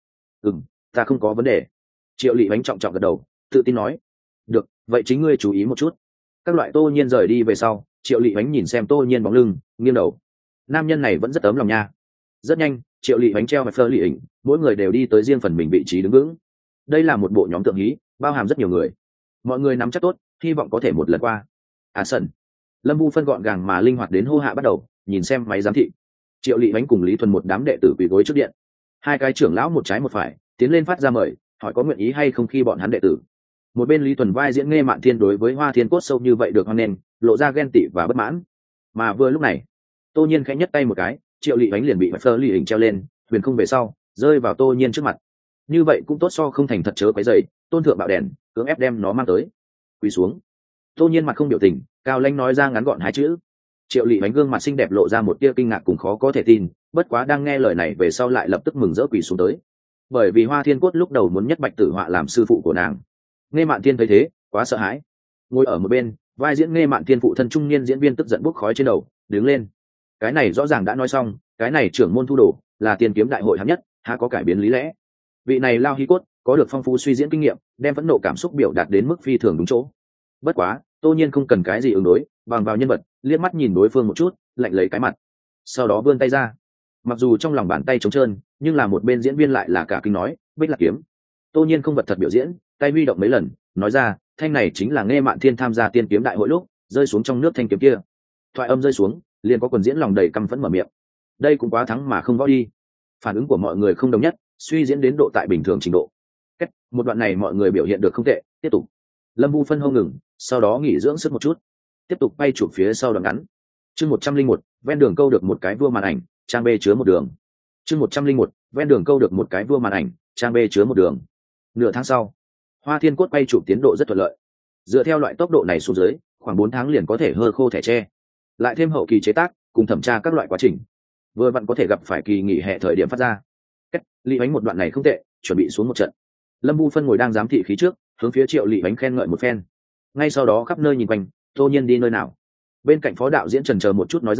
Ta không có vấn đề. Triệu Lị Hoánh trọng trọng gật đầu, tự tin nói. Được, vậy chính ngươi chú ý một chút. Các loại Tô Nhiên rời đi về sau, Triệu Lị Hoánh nhìn xem Tô Nhiên bóng lưng, nghiêng đầu. Nam nhân này vẫn rất ấm lòng nha. Rất nhanh, Triệu Lị Hoánh treo mặt phơ lì hình, mỗi người đều đi tới riêng phần mình vị trí đứng vững. Đây là một bộ nhóm tượng hí, bao hàm rất nhiều người. Mọi người nắm chắc tốt, hy vọng có thể một lần qua. Sân. Lâm Vu phân gọn gàng mà linh hoạt đến hô hạ bắt đầu, nhìn xem máy giám thị. Triệu Lị Hoánh cùng Lý Thuần một đám đệ tử quỳ gối trước điện. Hai cái trưởng lão một trái một phải tiến lên phát ra mời, hỏi có nguyện ý hay không khi bọn hắn đệ tử. Một bên Lý Thuần vai diễn Nghe Mạn Thiên đối với Hoa Thiên Cốt sâu như vậy được hoan nghênh, lộ ra ghen tị và bất mãn. Mà vừa lúc này, Tô Nhiên khẽ nhất tay một cái, Triệu Lị Hoánh liền bị phơ lì hình treo lên, huyền không về sau, rơi vào Tô Nhiên trước mặt. Như vậy cũng tốt, so không thành thật chớ quấy rầy, tôn thượng bạo đèn, cưỡng ép đem nó mang tới. Quỳ xuống. Tô Nhiên mặt không biểu tình, cao lãnh nói ra ngắn gọn 2 chữ. Triệu Lị Hoánh gương mặt xinh đẹp lộ ra một tia kinh ngạc cùng khó có thể tin, bất quá đang nghe lời này về sau lại lập tức mừng rỡ quỳ xuống tới. Bởi vì Hoa Thiên Cốt lúc đầu muốn nhất Bạch Tử Họa làm sư phụ của nàng. Nghe Mạn Thiên thấy thế, quá sợ hãi. Ngồi ở một bên, vai diễn Nghe Mạn Thiên phụ thân trung niên diễn viên tức giận bốc khói trên đầu, đứng lên. Cái này rõ ràng đã nói xong, cái này trưởng môn thu đồ là tiên kiếm đại hội hạng nhất, há có cải biến lý lẽ. Vị này lao hí cốt có được phong phú suy diễn kinh nghiệm, đem phẫn nộ cảm xúc biểu đạt đến mức phi thường đúng chỗ. Bất quá Tô Nhiên không cần cái gì ứng đối, bằng vào nhân vật, liếc mắt nhìn đối phương một chút, lạnh lấy cái mặt, sau đó vươn tay ra. Mặc dù trong lòng bàn tay trống trơn, nhưng là một bên diễn viên lại là cả kinh nói, Bích Lạc kiếm. Tô Nhiên không vật thật biểu diễn, tay huy động mấy lần, nói ra, thanh này chính là Nghe Mạn Thiên tham gia tiên kiếm đại hội lúc rơi xuống trong nước thanh kiếm kia. Thoại âm rơi xuống, liền có quần diễn lòng đầy căm phẫn mở miệng. Đây cũng quá thắng mà không võ đi. Phản ứng của mọi người không đồng nhất, suy diễn đến độ tại bình thường trình độ. Một đoạn này mọi người biểu hiện được không tệ, tiếp tục. Lâm Vu phân hô ngừng, sau đó nghỉ dưỡng sức một chút, tiếp tục bay chụp phía sau đoạn ngắn. Chương 101, ven đường câu được một cái vua màn ảnh, trang B chứa một đường. Chương 101, ven đường câu được một cái vua màn ảnh, trang B chứa một đường. Nửa tháng sau, Hoa Thiên Cốt bay chụp tiến độ rất thuận lợi. Dựa theo loại tốc độ này xuống dưới, khoảng 4 tháng liền có thể hơ khô thẻ tre. Lại thêm hậu kỳ chế tác, cùng thẩm tra các loại quá trình, vừa vặn có thể gặp phải kỳ nghỉ hè thời điểm phát ra. Lị Hoánh một đoạn này không tệ, chuẩn bị xuống một trận. Lâm Vu phân ngồi đang giám thị khí trước, hướng phía Triệu Lị Hoánh khen ngợi một phen. Ngay sau đó khắp nơi nhìn quanh, Tô Nhiên đi nơi nào. Bên cạnh phó đạo diễn chần chờ một chút nói ra,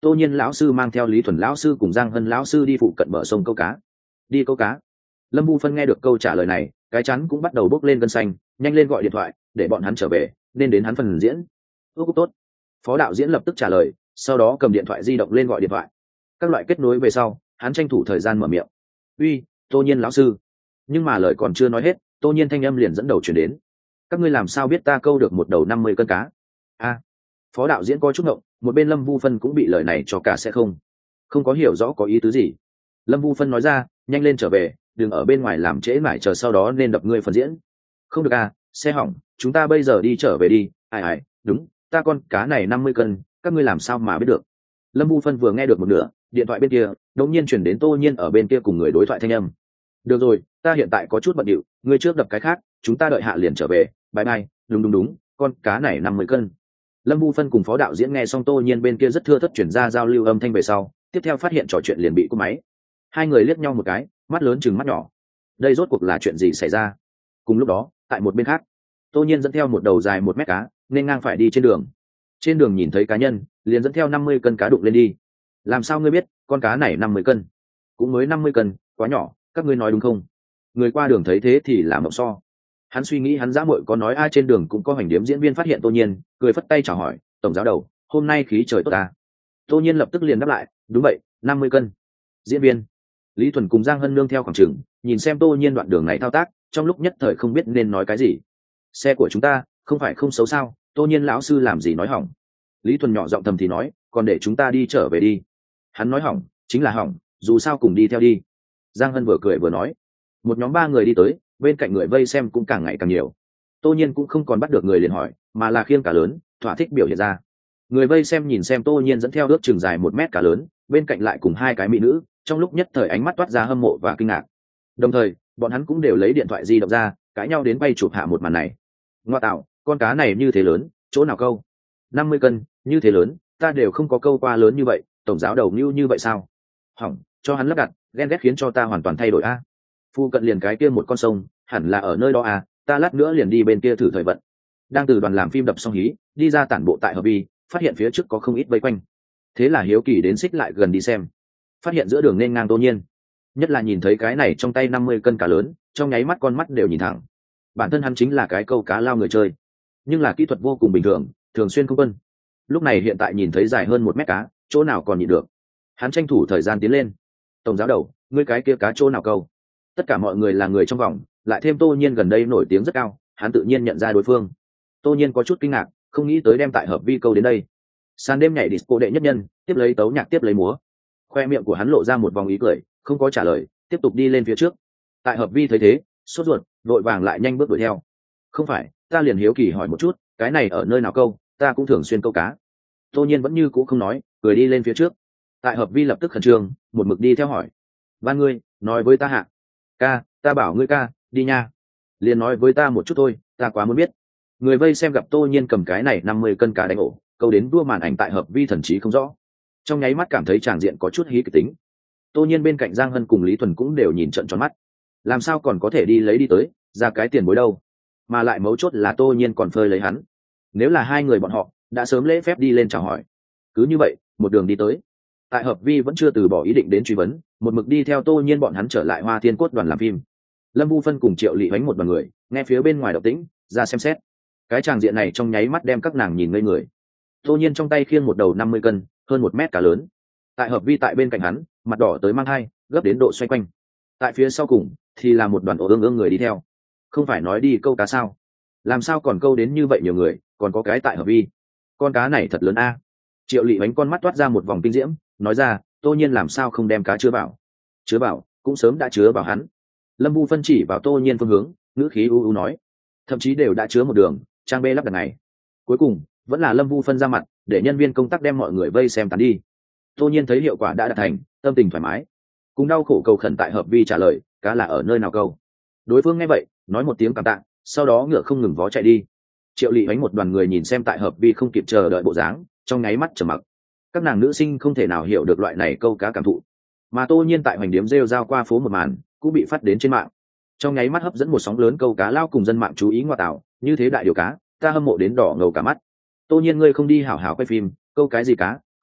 Tô Nhiên lão sư mang theo Lý Thuần lão sư cùng Giang Hân lão sư đi phụ cận bờ sông câu cá. Đi câu cá. Lâm Vu Phân nghe được câu trả lời này, cái chắn cũng bắt đầu bốc lên gân xanh, nhanh lên gọi điện thoại để bọn hắn trở về, nên đến hắn phần diễn. Ước tốt. Phó đạo diễn lập tức trả lời, sau đó cầm điện thoại di động lên gọi điện thoại. Các loại kết nối về sau, hắn tranh thủ thời gian mở miệng. Uy, Tô Nhiên lão sư. Nhưng mà lời còn chưa nói hết, Tô Nhiên thanh âm liền dẫn đầu chuyển đến. Các ngươi làm sao biết ta câu được một đầu 50 cân cá? A. Phó đạo diễn có chút ngộng, một bên Lâm Vu Phân cũng bị lời này cho cả sẽ không có hiểu rõ có ý tứ gì. Lâm Vu Phân nói ra, nhanh lên trở về, đừng ở bên ngoài làm trễ mãi chờ sau đó nên đập ngươi phần diễn. Không được à, xe hỏng, chúng ta bây giờ đi trở về đi. Ai, đúng, ta con cá này 50 cân, các ngươi làm sao mà biết được? Lâm Vu Phân vừa nghe được một nửa, điện thoại bên kia đột nhiên chuyển đến Tô Nhiên ở bên kia cùng người đối thoại thanh âm. Được rồi, ta hiện tại có chút bận điệu, ngươi trước đập cái khác, chúng ta đợi hạ liền trở về, bye bye. Đúng, con cá này 50 cân. Lâm Vu Phân cùng phó đạo diễn nghe xong Tô Nhiên bên kia rất thưa thớt chuyển ra giao lưu âm thanh về sau, tiếp theo phát hiện trò chuyện liền bị cúp máy. Hai người liếc nhau một cái, mắt lớn chừng mắt nhỏ. Đây rốt cuộc là chuyện gì xảy ra? Cùng lúc đó, tại một bên khác, Tô Nhiên dẫn theo một đầu dài 1 mét cá, nên ngang phải đi trên đường. Trên đường nhìn thấy cá nhân, liền dẫn theo 50 cân cá đụng lên đi. Làm sao ngươi biết, con cá này 50 cân? Cũng mới 50 cân, quá nhỏ, các ngươi nói đúng không? Người qua đường thấy thế thì làm mộng so. Hắn suy nghĩ hắn dã muội có nói ai trên đường cũng có hành điếm diễn viên phát hiện Tô Nhiên, cười phất tay chào hỏi, tổng giáo đầu, hôm nay khí trời tốt ta. Tô Nhiên lập tức liền đáp lại, đúng vậy, 50 cân. Diễn viên Lý Thuần cùng Giang Hân nương theo khoảng trường, nhìn xem Tô Nhiên đoạn đường này thao tác, trong lúc nhất thời không biết nên nói cái gì. Xe của chúng ta không phải không xấu sao? Tô Nhiên lão sư làm gì nói hỏng? Lý Thuần nhỏ giọng thầm thì nói, còn để chúng ta đi trở về đi. Hắn nói hỏng chính là hỏng, dù sao cùng đi theo đi. Giang Hân vừa cười vừa nói. Một nhóm 3 người đi tới, bên cạnh người vây xem cũng càng ngày càng nhiều. Tô Nhiên cũng không còn bắt được người liền hỏi, mà là khiêng cá lớn, thỏa thích biểu hiện ra. Người vây xem nhìn xem Tô Nhiên dẫn theo ước chừng dài 1 mét cá lớn, bên cạnh lại cùng 2 cái mỹ nữ, trong lúc nhất thời ánh mắt toát ra hâm mộ và kinh ngạc. Đồng thời, bọn hắn cũng đều lấy điện thoại di động ra, cãi nhau đến bay chụp hạ một màn này. Ngoa tạo, con cá này như thế lớn, chỗ nào câu? 50 cân, như thế lớn, ta đều không có câu qua lớn như vậy, tổng giáo đầu như vậy sao? Hỏng, cho hắn lắp đặt, ghen ghét khiến cho ta hoàn toàn thay đổi a. Phu cận liền cái kia một con sông, hẳn là ở nơi đó à, ta lát nữa liền đi bên kia thử thời vận. Đang từ đoàn làm phim đập xong hí, đi ra tản bộ tại hợp vi, phát hiện phía trước có không ít vây quanh. Thế là hiếu kỳ đến xích lại gần đi xem. Phát hiện giữa đường nên ngang Tô Nhiên. Nhất là nhìn thấy cái này trong tay 50 cân cá lớn, trong nháy mắt con mắt đều nhìn thẳng. Bản thân hắn chính là cái câu cá lao người chơi, nhưng là kỹ thuật vô cùng bình thường, thường xuyên không quân. Lúc này hiện tại nhìn thấy dài hơn 1 mét cá, chỗ nào còn nhịn được. Hắn tranh thủ thời gian tiến lên. Tổng giáo đầu, ngươi cái kia cá chỗ nào câu? Tất cả mọi người là người trong vòng, lại thêm Tô Nhiên gần đây nổi tiếng rất cao, hắn tự nhiên nhận ra đối phương. Tô Nhiên có chút kinh ngạc, không nghĩ tới đem tại hợp vi câu đến đây. Sàn đêm nhảy disco đệ nhất nhân, tiếp lấy tấu nhạc tiếp lấy múa. Khoe miệng của hắn lộ ra một vòng ý cười, không có trả lời, tiếp tục đi lên phía trước. Tại hợp vi thấy thế, sốt ruột, vội vàng lại nhanh bước đuổi theo. Không phải, ta liền hiếu kỳ hỏi một chút, cái này ở nơi nào câu, ta cũng thường xuyên câu cá. Tô Nhiên vẫn như cũ không nói, cười đi lên phía trước. Tại hợp vi lập tức khẩn trương, một mực đi theo hỏi. Ban ngươi, nói với ta hạ. Ca, ta bảo ngươi ca, đi nha. Liền nói với ta một chút thôi, ta quá muốn biết. Người vây xem gặp Tô Nhiên cầm cái này 50 cân cá đánh ổ, câu đến đua màn ảnh tại hợp vi thần trí không rõ. Trong nháy mắt cảm thấy tràng diện có chút hí kịch tính. Tô Nhiên bên cạnh Giang Hân cùng Lý Thuần cũng đều nhìn trợn tròn mắt. Làm sao còn có thể đi lấy đi tới, ra cái tiền bối đâu? Mà lại mấu chốt là Tô Nhiên còn phơi lấy hắn. Nếu là hai người bọn họ, đã sớm lễ phép đi lên chào hỏi. Cứ như vậy, một đường đi tới. Tại hợp vi vẫn chưa từ bỏ ý định đến truy vấn, một mực đi theo Tô Nhiên bọn hắn trở lại Hoa Thiên Cốt đoàn làm phim. Lâm Vu Phân cùng Triệu Lệ Hoánh một đoàn người, nghe phía bên ngoài động tĩnh, ra xem xét. Cái tràng diện này trong nháy mắt đem các nàng nhìn ngây người. Tô Nhiên trong tay khiêng một đầu 50 cân, hơn 1 mét cá lớn. Tại hợp vi tại bên cạnh hắn, mặt đỏ tới mang hai, gấp đến độ xoay quanh. Tại phía sau cùng thì là một đoàn ổ ương người đi theo. Không phải nói đi câu cá sao? Làm sao còn câu đến như vậy nhiều người, còn có cái tại hợp vi. Con cá này thật lớn a. Triệu Lệ Hoánh con mắt toát ra một vòng kinh diễm, nói ra, Tô Nhiên làm sao không đem cá chứa vào? Chứa vào, cũng sớm đã chứa vào hắn. Lâm Vu Phân chỉ vào Tô Nhiên phương hướng, ngữ khí u u nói, thậm chí đều đã chứa một đường, trang bê lắp đặt này. Cuối cùng vẫn là Lâm Vu Phân ra mặt, để nhân viên công tác đem mọi người vây xem tán đi. Tô Nhiên thấy hiệu quả đã đạt thành, tâm tình thoải mái, cùng đau khổ cầu khẩn tại hợp vi trả lời, cá là ở nơi nào câu? Đối phương nghe vậy, nói một tiếng cảm tạ, sau đó ngựa không ngừng vó chạy đi. Triệu Lệ Hoánh một đoàn người nhìn xem tại hợp vi không kịp chờ đợi bộ dáng, trong nháy mắt trầm mặc. Các nàng nữ sinh không thể nào hiểu được loại này câu cá cảm thụ, mà Tô Nhiên tại hoành điếm rêu rao qua phố một màn cũng bị phát đến trên mạng, trong nháy mắt hấp dẫn một sóng lớn câu cá lao cùng dân mạng chú ý. Ngoại tạo, như thế đại điều cá, ta hâm mộ đến đỏ ngầu cả mắt. Tô Nhiên ngươi không đi hảo hảo quay phim, câu cái gì cá,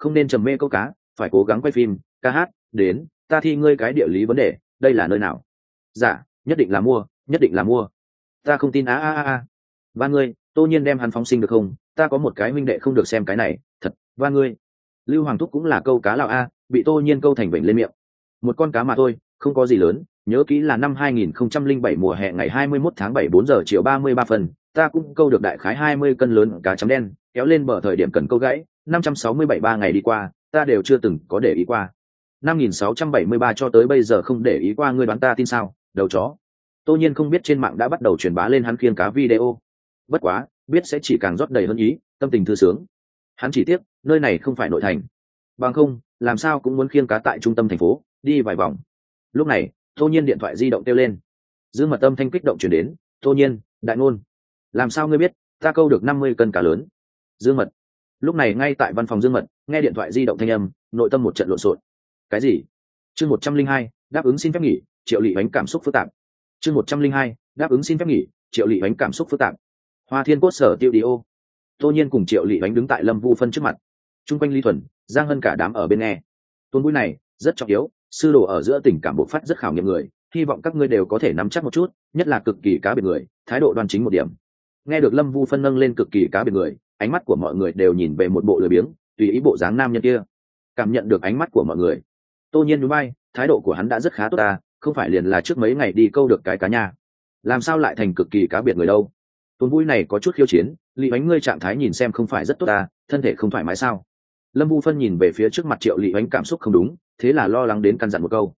không nên trầm mê câu cá, phải cố gắng quay phim ca hát. Đến, ta thi ngươi cái địa lý vấn đề, đây là nơi nào? Dạ, nhất định là mua, nhất định là mua. Ta không tin. Ba ngươi, Tô Nhiên đem hắn phóng sinh được không? Ta có một cái huynh đệ không được xem cái này, thật. Ba ngươi, Lưu Hoàng Thúc cũng là câu cá lạo a, bị Tô Nhiên câu thành vểnh lên miệng. Một con cá mà thôi, không có gì lớn. Nhớ kỹ là năm 2007 mùa hè ngày 21 tháng 7 4 giờ chiều 33 phần, ta cũng câu được đại khái 20 cân lớn cá chấm đen, kéo lên bờ thời điểm cần câu gãy. 567 ba ngày đi qua, ta đều chưa từng có để ý qua. 5673 cho tới bây giờ không để ý qua, ngươi đoán ta tin sao? Đầu chó. Tô Nhiên không biết trên mạng đã bắt đầu truyền bá lên hắn khiêng cá video. Bất quá, biết sẽ chỉ càng rót đầy hơn ý, tâm tình thư sướng. Hắn chỉ tiếc, nơi này không phải nội thành. Bằng không, làm sao cũng muốn khiêng cá tại trung tâm thành phố, đi vài vòng. Lúc này, Tô Nhiên điện thoại di động kêu lên. Dương Mật âm thanh kích động truyền đến, "Tô Nhiên, đại ngôn. Làm sao ngươi biết, ta câu được 50 cân cá lớn?" Dương Mật. Lúc này ngay tại văn phòng Dương Mật, nghe điện thoại di động thanh âm, nội tâm một trận lộn xộn. Cái gì? Chương 102, đáp ứng xin phép nghỉ, Triệu Lệ Ánh cảm xúc phức tạp. Chương 102, đáp ứng xin phép nghỉ, Triệu Lệ Ánh cảm xúc phức tạp. Hoa Thiên Cốt sở tiêu đi ô. Tô Nhiên cùng Triệu Lệ Ánh đứng tại Lâm Vu Phân trước mặt. Trung quanh Lý Thuần, Giang Hân cả đám ở bên nghe. Tôn buổi này rất trọng yếu, sư đồ ở giữa tình cảm bộc phát rất khảo nghiệm người, hy vọng các ngươi đều có thể nắm chắc một chút, nhất là cực kỳ cá biệt người, thái độ đoan chính một điểm. Nghe được Lâm Vu Phân nâng lên cực kỳ cá biệt người, ánh mắt của mọi người đều nhìn về một bộ lười biếng, tùy ý bộ dáng nam nhân kia. Cảm nhận được ánh mắt của mọi người, Tô Nhiên nhún vai, thái độ của hắn đã rất khá tốt ta, không phải liền là trước mấy ngày đi câu được cái cá nha, làm sao lại thành cực kỳ cá biệt người đâu? Tôn vui này có chút khiêu chiến, Lý Ánh ngươi trạng thái nhìn xem không phải rất tốt ta, thân thể không thoải mái sao? Lâm Vu Phân nhìn về phía trước mặt Triệu Lý Ánh cảm xúc không đúng, thế là lo lắng đến căn dặn một câu.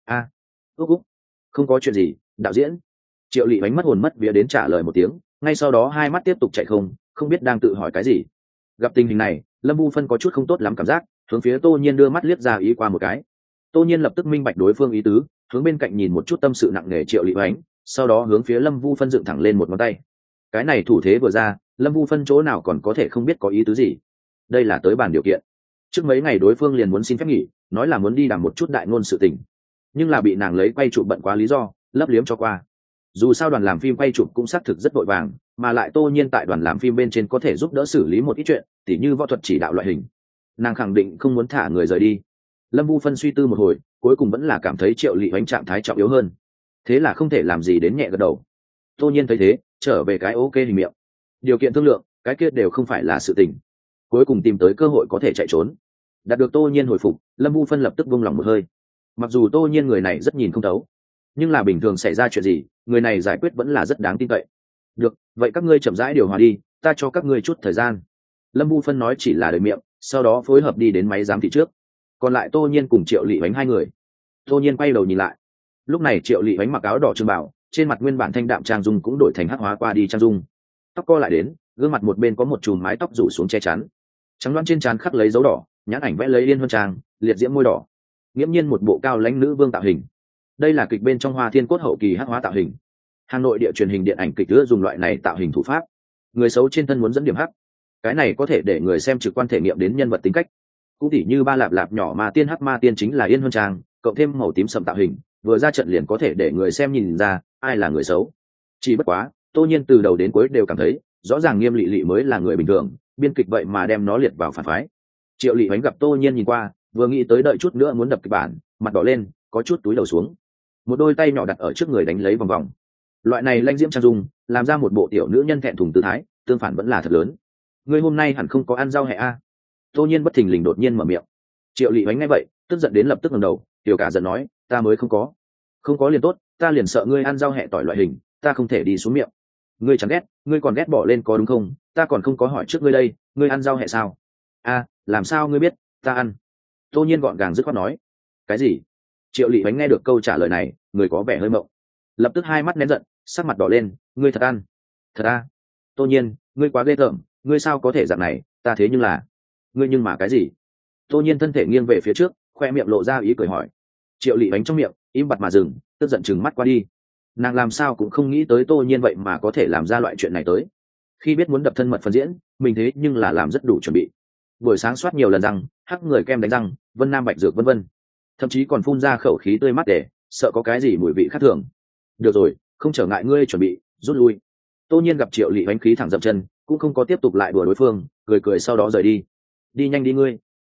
Úc, không có chuyện gì, đạo diễn. Triệu Lý Ánh mất hồn mất vía đến trả lời một tiếng, ngay sau đó hai mắt tiếp tục chạy không biết đang tự hỏi cái gì. Gặp tình hình này, Lâm Vu Phân có chút không tốt lắm cảm giác, hướng phía Tô Nhiên đưa mắt liếc ra ý qua một cái. Tô Nhiên lập tức minh bạch đối phương ý tứ, hướng bên cạnh nhìn một chút tâm sự nặng nề Triệu Lý Ánh, sau đó hướng phía Lâm Vu Phân dựng thẳng lên một ngón tay. Cái này thủ thế vừa ra, Lâm Vu Phân chỗ nào còn có thể không biết có ý tứ gì. Đây là tới bàn điều kiện. Trước mấy ngày đối phương liền muốn xin phép nghỉ, nói là muốn đi đàm một chút đại ngôn sự tình, nhưng là bị nàng lấy quay chụp bận quá lý do, lấp liếm cho qua. Dù sao đoàn làm phim quay chụp cũng xác thực rất vội vàng, mà lại Tô Nhiên tại đoàn làm phim bên trên có thể giúp đỡ xử lý một ít chuyện, tỉ như võ thuật chỉ đạo loại hình. Nàng khẳng định không muốn thả người rời đi. Lâm Vu Phân suy tư một hồi, cuối cùng vẫn là cảm thấy Triệu Lệ Ánh trạng thái trọng yếu hơn, thế là không thể làm gì đến nhẹ gật đầu. Tô Nhiên thấy thế, trở về cái ok hình miệng. Điều kiện thương lượng, cái kia đều không phải là sự tình. Cuối cùng tìm tới cơ hội có thể chạy trốn. Đạt được Tô Nhiên hồi phục, Lâm Vu Phân lập tức buông lòng một hơi. Mặc dù Tô Nhiên người này rất nhìn không thấu, nhưng là bình thường xảy ra chuyện gì, người này giải quyết vẫn là rất đáng tin cậy. Được, vậy các ngươi chậm rãi điều hòa đi, ta cho các ngươi chút thời gian. Lâm Vu Phân nói chỉ là lời miệng, sau đó phối hợp đi đến máy giám thị trước. Còn lại Tô Nhiên cùng Triệu Lệ Ánh hai người. Tô Nhiên quay đầu nhìn lại. Lúc này Triệu Lệ Ánh mặc áo đỏ trường bảo, trên mặt nguyên bản thanh đạm trang dung cũng đổi thành hắc hóa qua đi trang dung. Tóc co lại đến, gương mặt một bên có một chùm mái tóc rủ xuống che chắn. Trắng đoán trên trán khắc lấy dấu đỏ, nhãn ảnh vẽ lấy Yên Huân Trang, liệt diễm môi đỏ. Nghiễm nhiên một bộ cao lãnh nữ vương tạo hình. Đây là kịch bên trong Hoa Thiên Cốt hậu kỳ hắc hóa tạo hình. Hà Nội địa truyền hình điện ảnh kịch ưa dùng loại này tạo hình thủ pháp. Người xấu trên thân muốn dẫn điểm hắc, cái này có thể để người xem trực quan thể nghiệm đến nhân vật tính cách. Cũng tỉ như ba lạp lạp nhỏ ma tiên hắc ma tiên chính là Yên Huân Trang, cộng thêm màu tím sậm tạo hình, vừa ra trận liền có thể để người xem nhìn ra ai là người xấu. Chỉ bất quá, Tô Nhiên từ đầu đến cuối đều cảm thấy, rõ ràng Nghiêm Lệ Lệ mới là người bình thường, biên kịch vậy mà đem nó liệt vào phản phái. Triệu Lệ Ánh gặp Tô Nhiên nhìn qua, vừa nghĩ tới đợi chút nữa muốn đập kịch bản, mặt đỏ lên, có chút túi đầu xuống. Một đôi tay nhỏ đặt ở trước người đánh lấy vòng vòng. Loại này lanh diễm trang dung, làm ra một bộ tiểu nữ nhân thẹn thùng tư thái, tương phản vẫn là thật lớn. Ngươi hôm nay hẳn không có ăn rau hẹ a? Tô Nhiên bất thình lình đột nhiên mở miệng. Triệu Lệ Ánh nghe vậy, tức giận đến lập tức ngẩng đầu, tiểu cả giận nói, ta mới không có. Không có liền tốt, ta liền sợ ngươi ăn rau hẹ tỏi loại hình, ta không thể đi xuống miệng. Ngươi chẳng ghét, ngươi còn ghét bỏ lên có đúng không? Ta còn không có hỏi trước ngươi đây, ngươi ăn rau hẹ sao? Làm sao ngươi biết ta ăn? Tô Nhiên gọn gàng dứt khoát nói. Cái gì? Triệu Lệ Ánh nghe được câu trả lời này, người có vẻ hơi mộng, lập tức hai mắt nén giận, sắc mặt đỏ lên. Ngươi thật ăn? Thật à? Tô Nhiên, ngươi quá ghê tởm, ngươi sao có thể dạng này? Ta thế nhưng là... Ngươi nhưng mà cái gì? Tô Nhiên thân thể nghiêng về phía trước, khoe miệng lộ ra ý cười hỏi. Triệu Lệ Ánh trong miệng im bặt mà dừng, tức giận chừng mắt qua đi. Nàng làm sao cũng không nghĩ tới Tô Nhiên vậy mà có thể làm ra loại chuyện này tới. Khi biết muốn đập thân mật phân diễn, mình thế nhưng là làm rất đủ chuẩn bị. Buổi sáng soát nhiều lần răng, hắc người kem đánh răng, vân nam bạch dược vân vân, thậm chí còn phun ra khẩu khí tươi mát để sợ có cái gì mùi vị khác thường. Được rồi, không trở ngại ngươi chuẩn bị, rút lui. Tô Nhiên gặp Triệu Lệ Ánh khí thẳng dậm chân, cũng không có tiếp tục lại đùa đối phương, cười cười sau đó rời đi. Đi nhanh đi ngươi.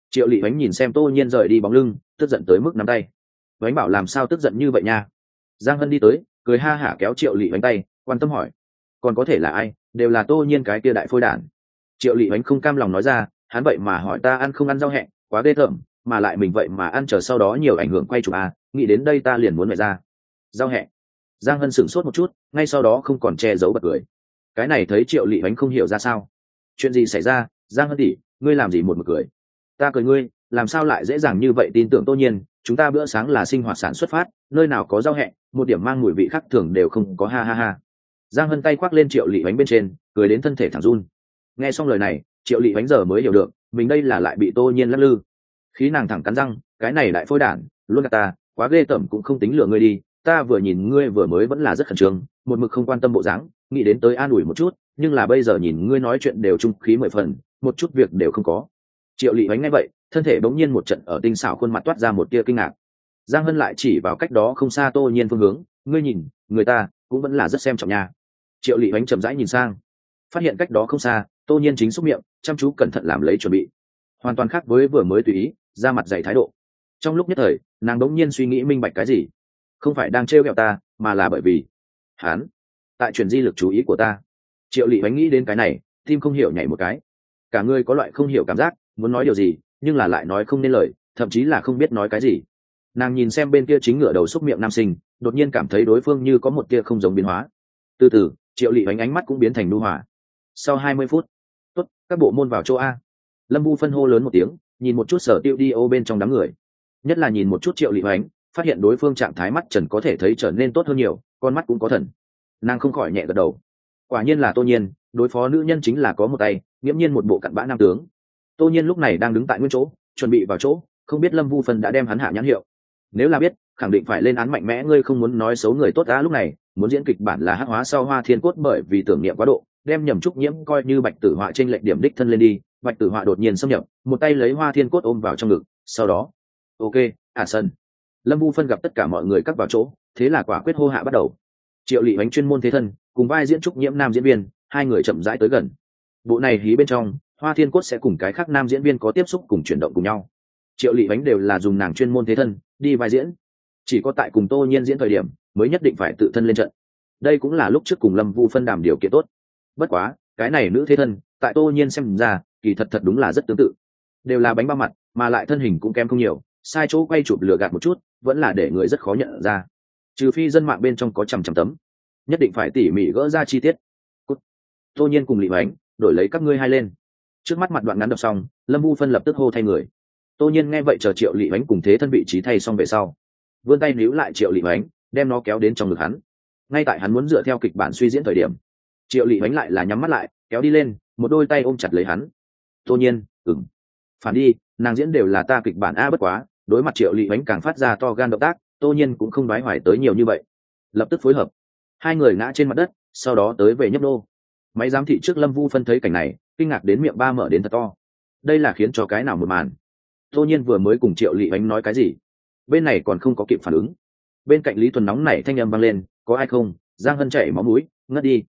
Triệu lị oánh nhìn xem Tô Nhiên rời đi bóng lưng, tức giận tới mức nắm tay. Oánh bảo làm sao tức giận như vậy nha. Giang Hân đi tới, cười ha hả kéo Triệu lị oánh tay, quan tâm hỏi, còn có thể là ai, đều là Tô Nhiên cái kia đại phôi đản. Triệu lị oánh không cam lòng nói ra, hắn vậy mà hỏi ta ăn không ăn rau hẹ, quá ghê tởm, mà lại mình vậy mà ăn chờ sau đó nhiều ảnh hưởng quay chụp à, nghĩ đến đây ta liền muốn mẹ ra. Rau hẹ. Giang Hân sửng sốt một chút, ngay sau đó không còn che giấu bật cười. Cái này thấy Triệu lị oánh không hiểu ra sao. Chuyện gì xảy ra, Giang Hân tỷ, ngươi làm gì một mực cười? Ta cười ngươi, làm sao lại dễ dàng như vậy tin tưởng Tô Nhiên, chúng ta bữa sáng là sinh hoạt sản xuất phát, nơi nào có rau hẹ, một điểm mang mùi vị khác thường đều không có, ha ha ha. Giang Hân tay khoác lên Triệu lị oánh bên trên, cười đến thân thể thẳng run. Nghe xong lời này, Triệu lị oánh giờ mới hiểu được mình đây là lại bị Tô Nhiên lắc lư. Khí nàng thẳng cắn răng, cái này đại phôi đản luôn gạt ta, quá ghê tởm, cũng không tính lừa ngươi đi, ta vừa nhìn ngươi vừa mới vẫn là rất khẩn trương, một mực không quan tâm bộ dáng, nghĩ đến tới an ủi một chút, nhưng là bây giờ nhìn ngươi nói chuyện đều trung khí mười phần, một chút việc đều không có. Triệu lị oánh nghe vậy, thân thể bỗng nhiên một trận ở tinh xảo khuôn mặt toát ra một tia kinh ngạc. Giang Hân lại chỉ vào cách đó không xa Tô Nhiên phương hướng, ngươi nhìn, người ta cũng vẫn là rất xem trọng nhà. Triệu lị oánh chậm rãi nhìn sang, phát hiện cách đó không xa Tô Nhiên chính xúc miệng, chăm chú cẩn thận làm lấy chuẩn bị, hoàn toàn khác với vừa mới tùy ý ra mặt dày thái độ. Trong lúc nhất thời, nàng đống nhiên suy nghĩ minh bạch cái gì, không phải đang trêu ghẹo ta, mà là bởi vì hắn tại chuyển di lực chú ý của ta. Triệu lị oánh nghĩ đến cái này, tim không hiểu nhảy một cái, cả người có loại không hiểu cảm giác, muốn nói điều gì nhưng là lại nói không nên lời, thậm chí là không biết nói cái gì. Nàng nhìn xem bên kia chính ngửa đầu xúc miệng nam sinh, đột nhiên cảm thấy đối phương như có một tia không giống biến hóa. Từ từ, Triệu lị oánh ánh mắt cũng biến thành nhu hòa. Sau 20 phút, tốt, các bộ môn vào chỗ A. Lâm Vu phân hô lớn một tiếng, nhìn một chút Sở Tiêu đi ô bên trong đám người, nhất là nhìn một chút Triệu lị oánh, phát hiện đối phương trạng thái mắt trần có thể thấy trở nên tốt hơn nhiều, con mắt cũng có thần. Nàng không khỏi nhẹ gật đầu, quả nhiên là Tô Nhiên, đối phó nữ nhân chính là có một tay, nghiễm nhiên một bộ cặn bã nam tướng. Tô Nhiên lúc này đang đứng tại nguyên chỗ, chuẩn bị vào chỗ, không biết Lâm Vu phân đã đem hắn hạ nhãn hiệu. Nếu là biết, khẳng định phải lên án mạnh mẽ, ngươi không muốn nói xấu người tốt đã. Lúc này muốn diễn kịch bản là hắc hóa sau Hoa Thiên Cốt, bởi vì tưởng niệm quá độ, đem Nhậm Trúc Nhiễm coi như Bạch Tử Họa trên lệnh điểm đích thân lên đi. Bạch Tử Họa đột nhiên xâm nhập, một tay lấy Hoa Thiên Cốt ôm vào trong ngực, sau đó ok, sân. Lâm Vu phân gặp tất cả mọi người cắt vào chỗ, thế là quả quyết hô hạ bắt đầu. Triệu lị oánh chuyên môn thế thân, cùng vai diễn Trúc Nhiễm nam diễn viên, hai người chậm rãi tới gần. Bộ này hí bên trong, Hoa Thiên Cốt sẽ cùng cái khác nam diễn viên có tiếp xúc cùng chuyển động cùng nhau. Triệu lị oánh đều là dùng nàng chuyên môn thế thân đi vai diễn, chỉ có tại cùng Tô Nhiên diễn thời điểm mới nhất định phải tự thân lên trận. Đây cũng là lúc trước cùng Lâm Vu phân đàm điều kiện tốt. Bất quá cái này nữ thế thân tại Tô Nhiên xem ra kỳ thật đúng là rất tương tự, đều là bánh bao mặt, mà lại thân hình cũng kém không nhiều, sai chỗ quay chụp lừa gạt một chút vẫn là để người rất khó nhận ra, trừ phi dân mạng bên trong có chằm chằm tấm, nhất định phải tỉ mỉ gỡ ra chi tiết. Tô Nhiên cùng lị oánh đổi lấy các ngươi hai lên. Trước mắt mặt đoạn ngắn đọc xong, Lâm Vu phân lập tức hô thay người. Tô Nhiên nghe vậy chờ Triệu lị oánh cùng thế thân vị trí thay xong về sau, vươn tay níu lại Triệu lị oánh, đem nó kéo đến trong ngực hắn. Ngay tại hắn muốn dựa theo kịch bản suy diễn thời điểm, Triệu lị oánh lại là nhắm mắt lại kéo đi lên, một đôi tay ôm chặt lấy hắn. Tô Nhiên, phản đi, nàng diễn đều là ta kịch bản a. Bất quá đối mặt Triệu lị oánh càng phát ra to gan động tác, Tô Nhiên cũng không đoái hoài tới nhiều như vậy, lập tức phối hợp. Hai người ngã trên mặt đất, sau đó tới về nhấp nô. Máy giám thị trước Lâm Vu phân thấy cảnh này, kinh ngạc đến miệng ba mở đến thật to. Đây là khiến cho cái nào một màn. Tô Nhiên vừa mới cùng Triệu lị oánh nói cái gì, bên này còn không có kịp phản ứng, bên cạnh Lý Thuần nóng nảy thanh âm vang lên, có ai không? Giang Hân chảy máu mũi, ngất đi.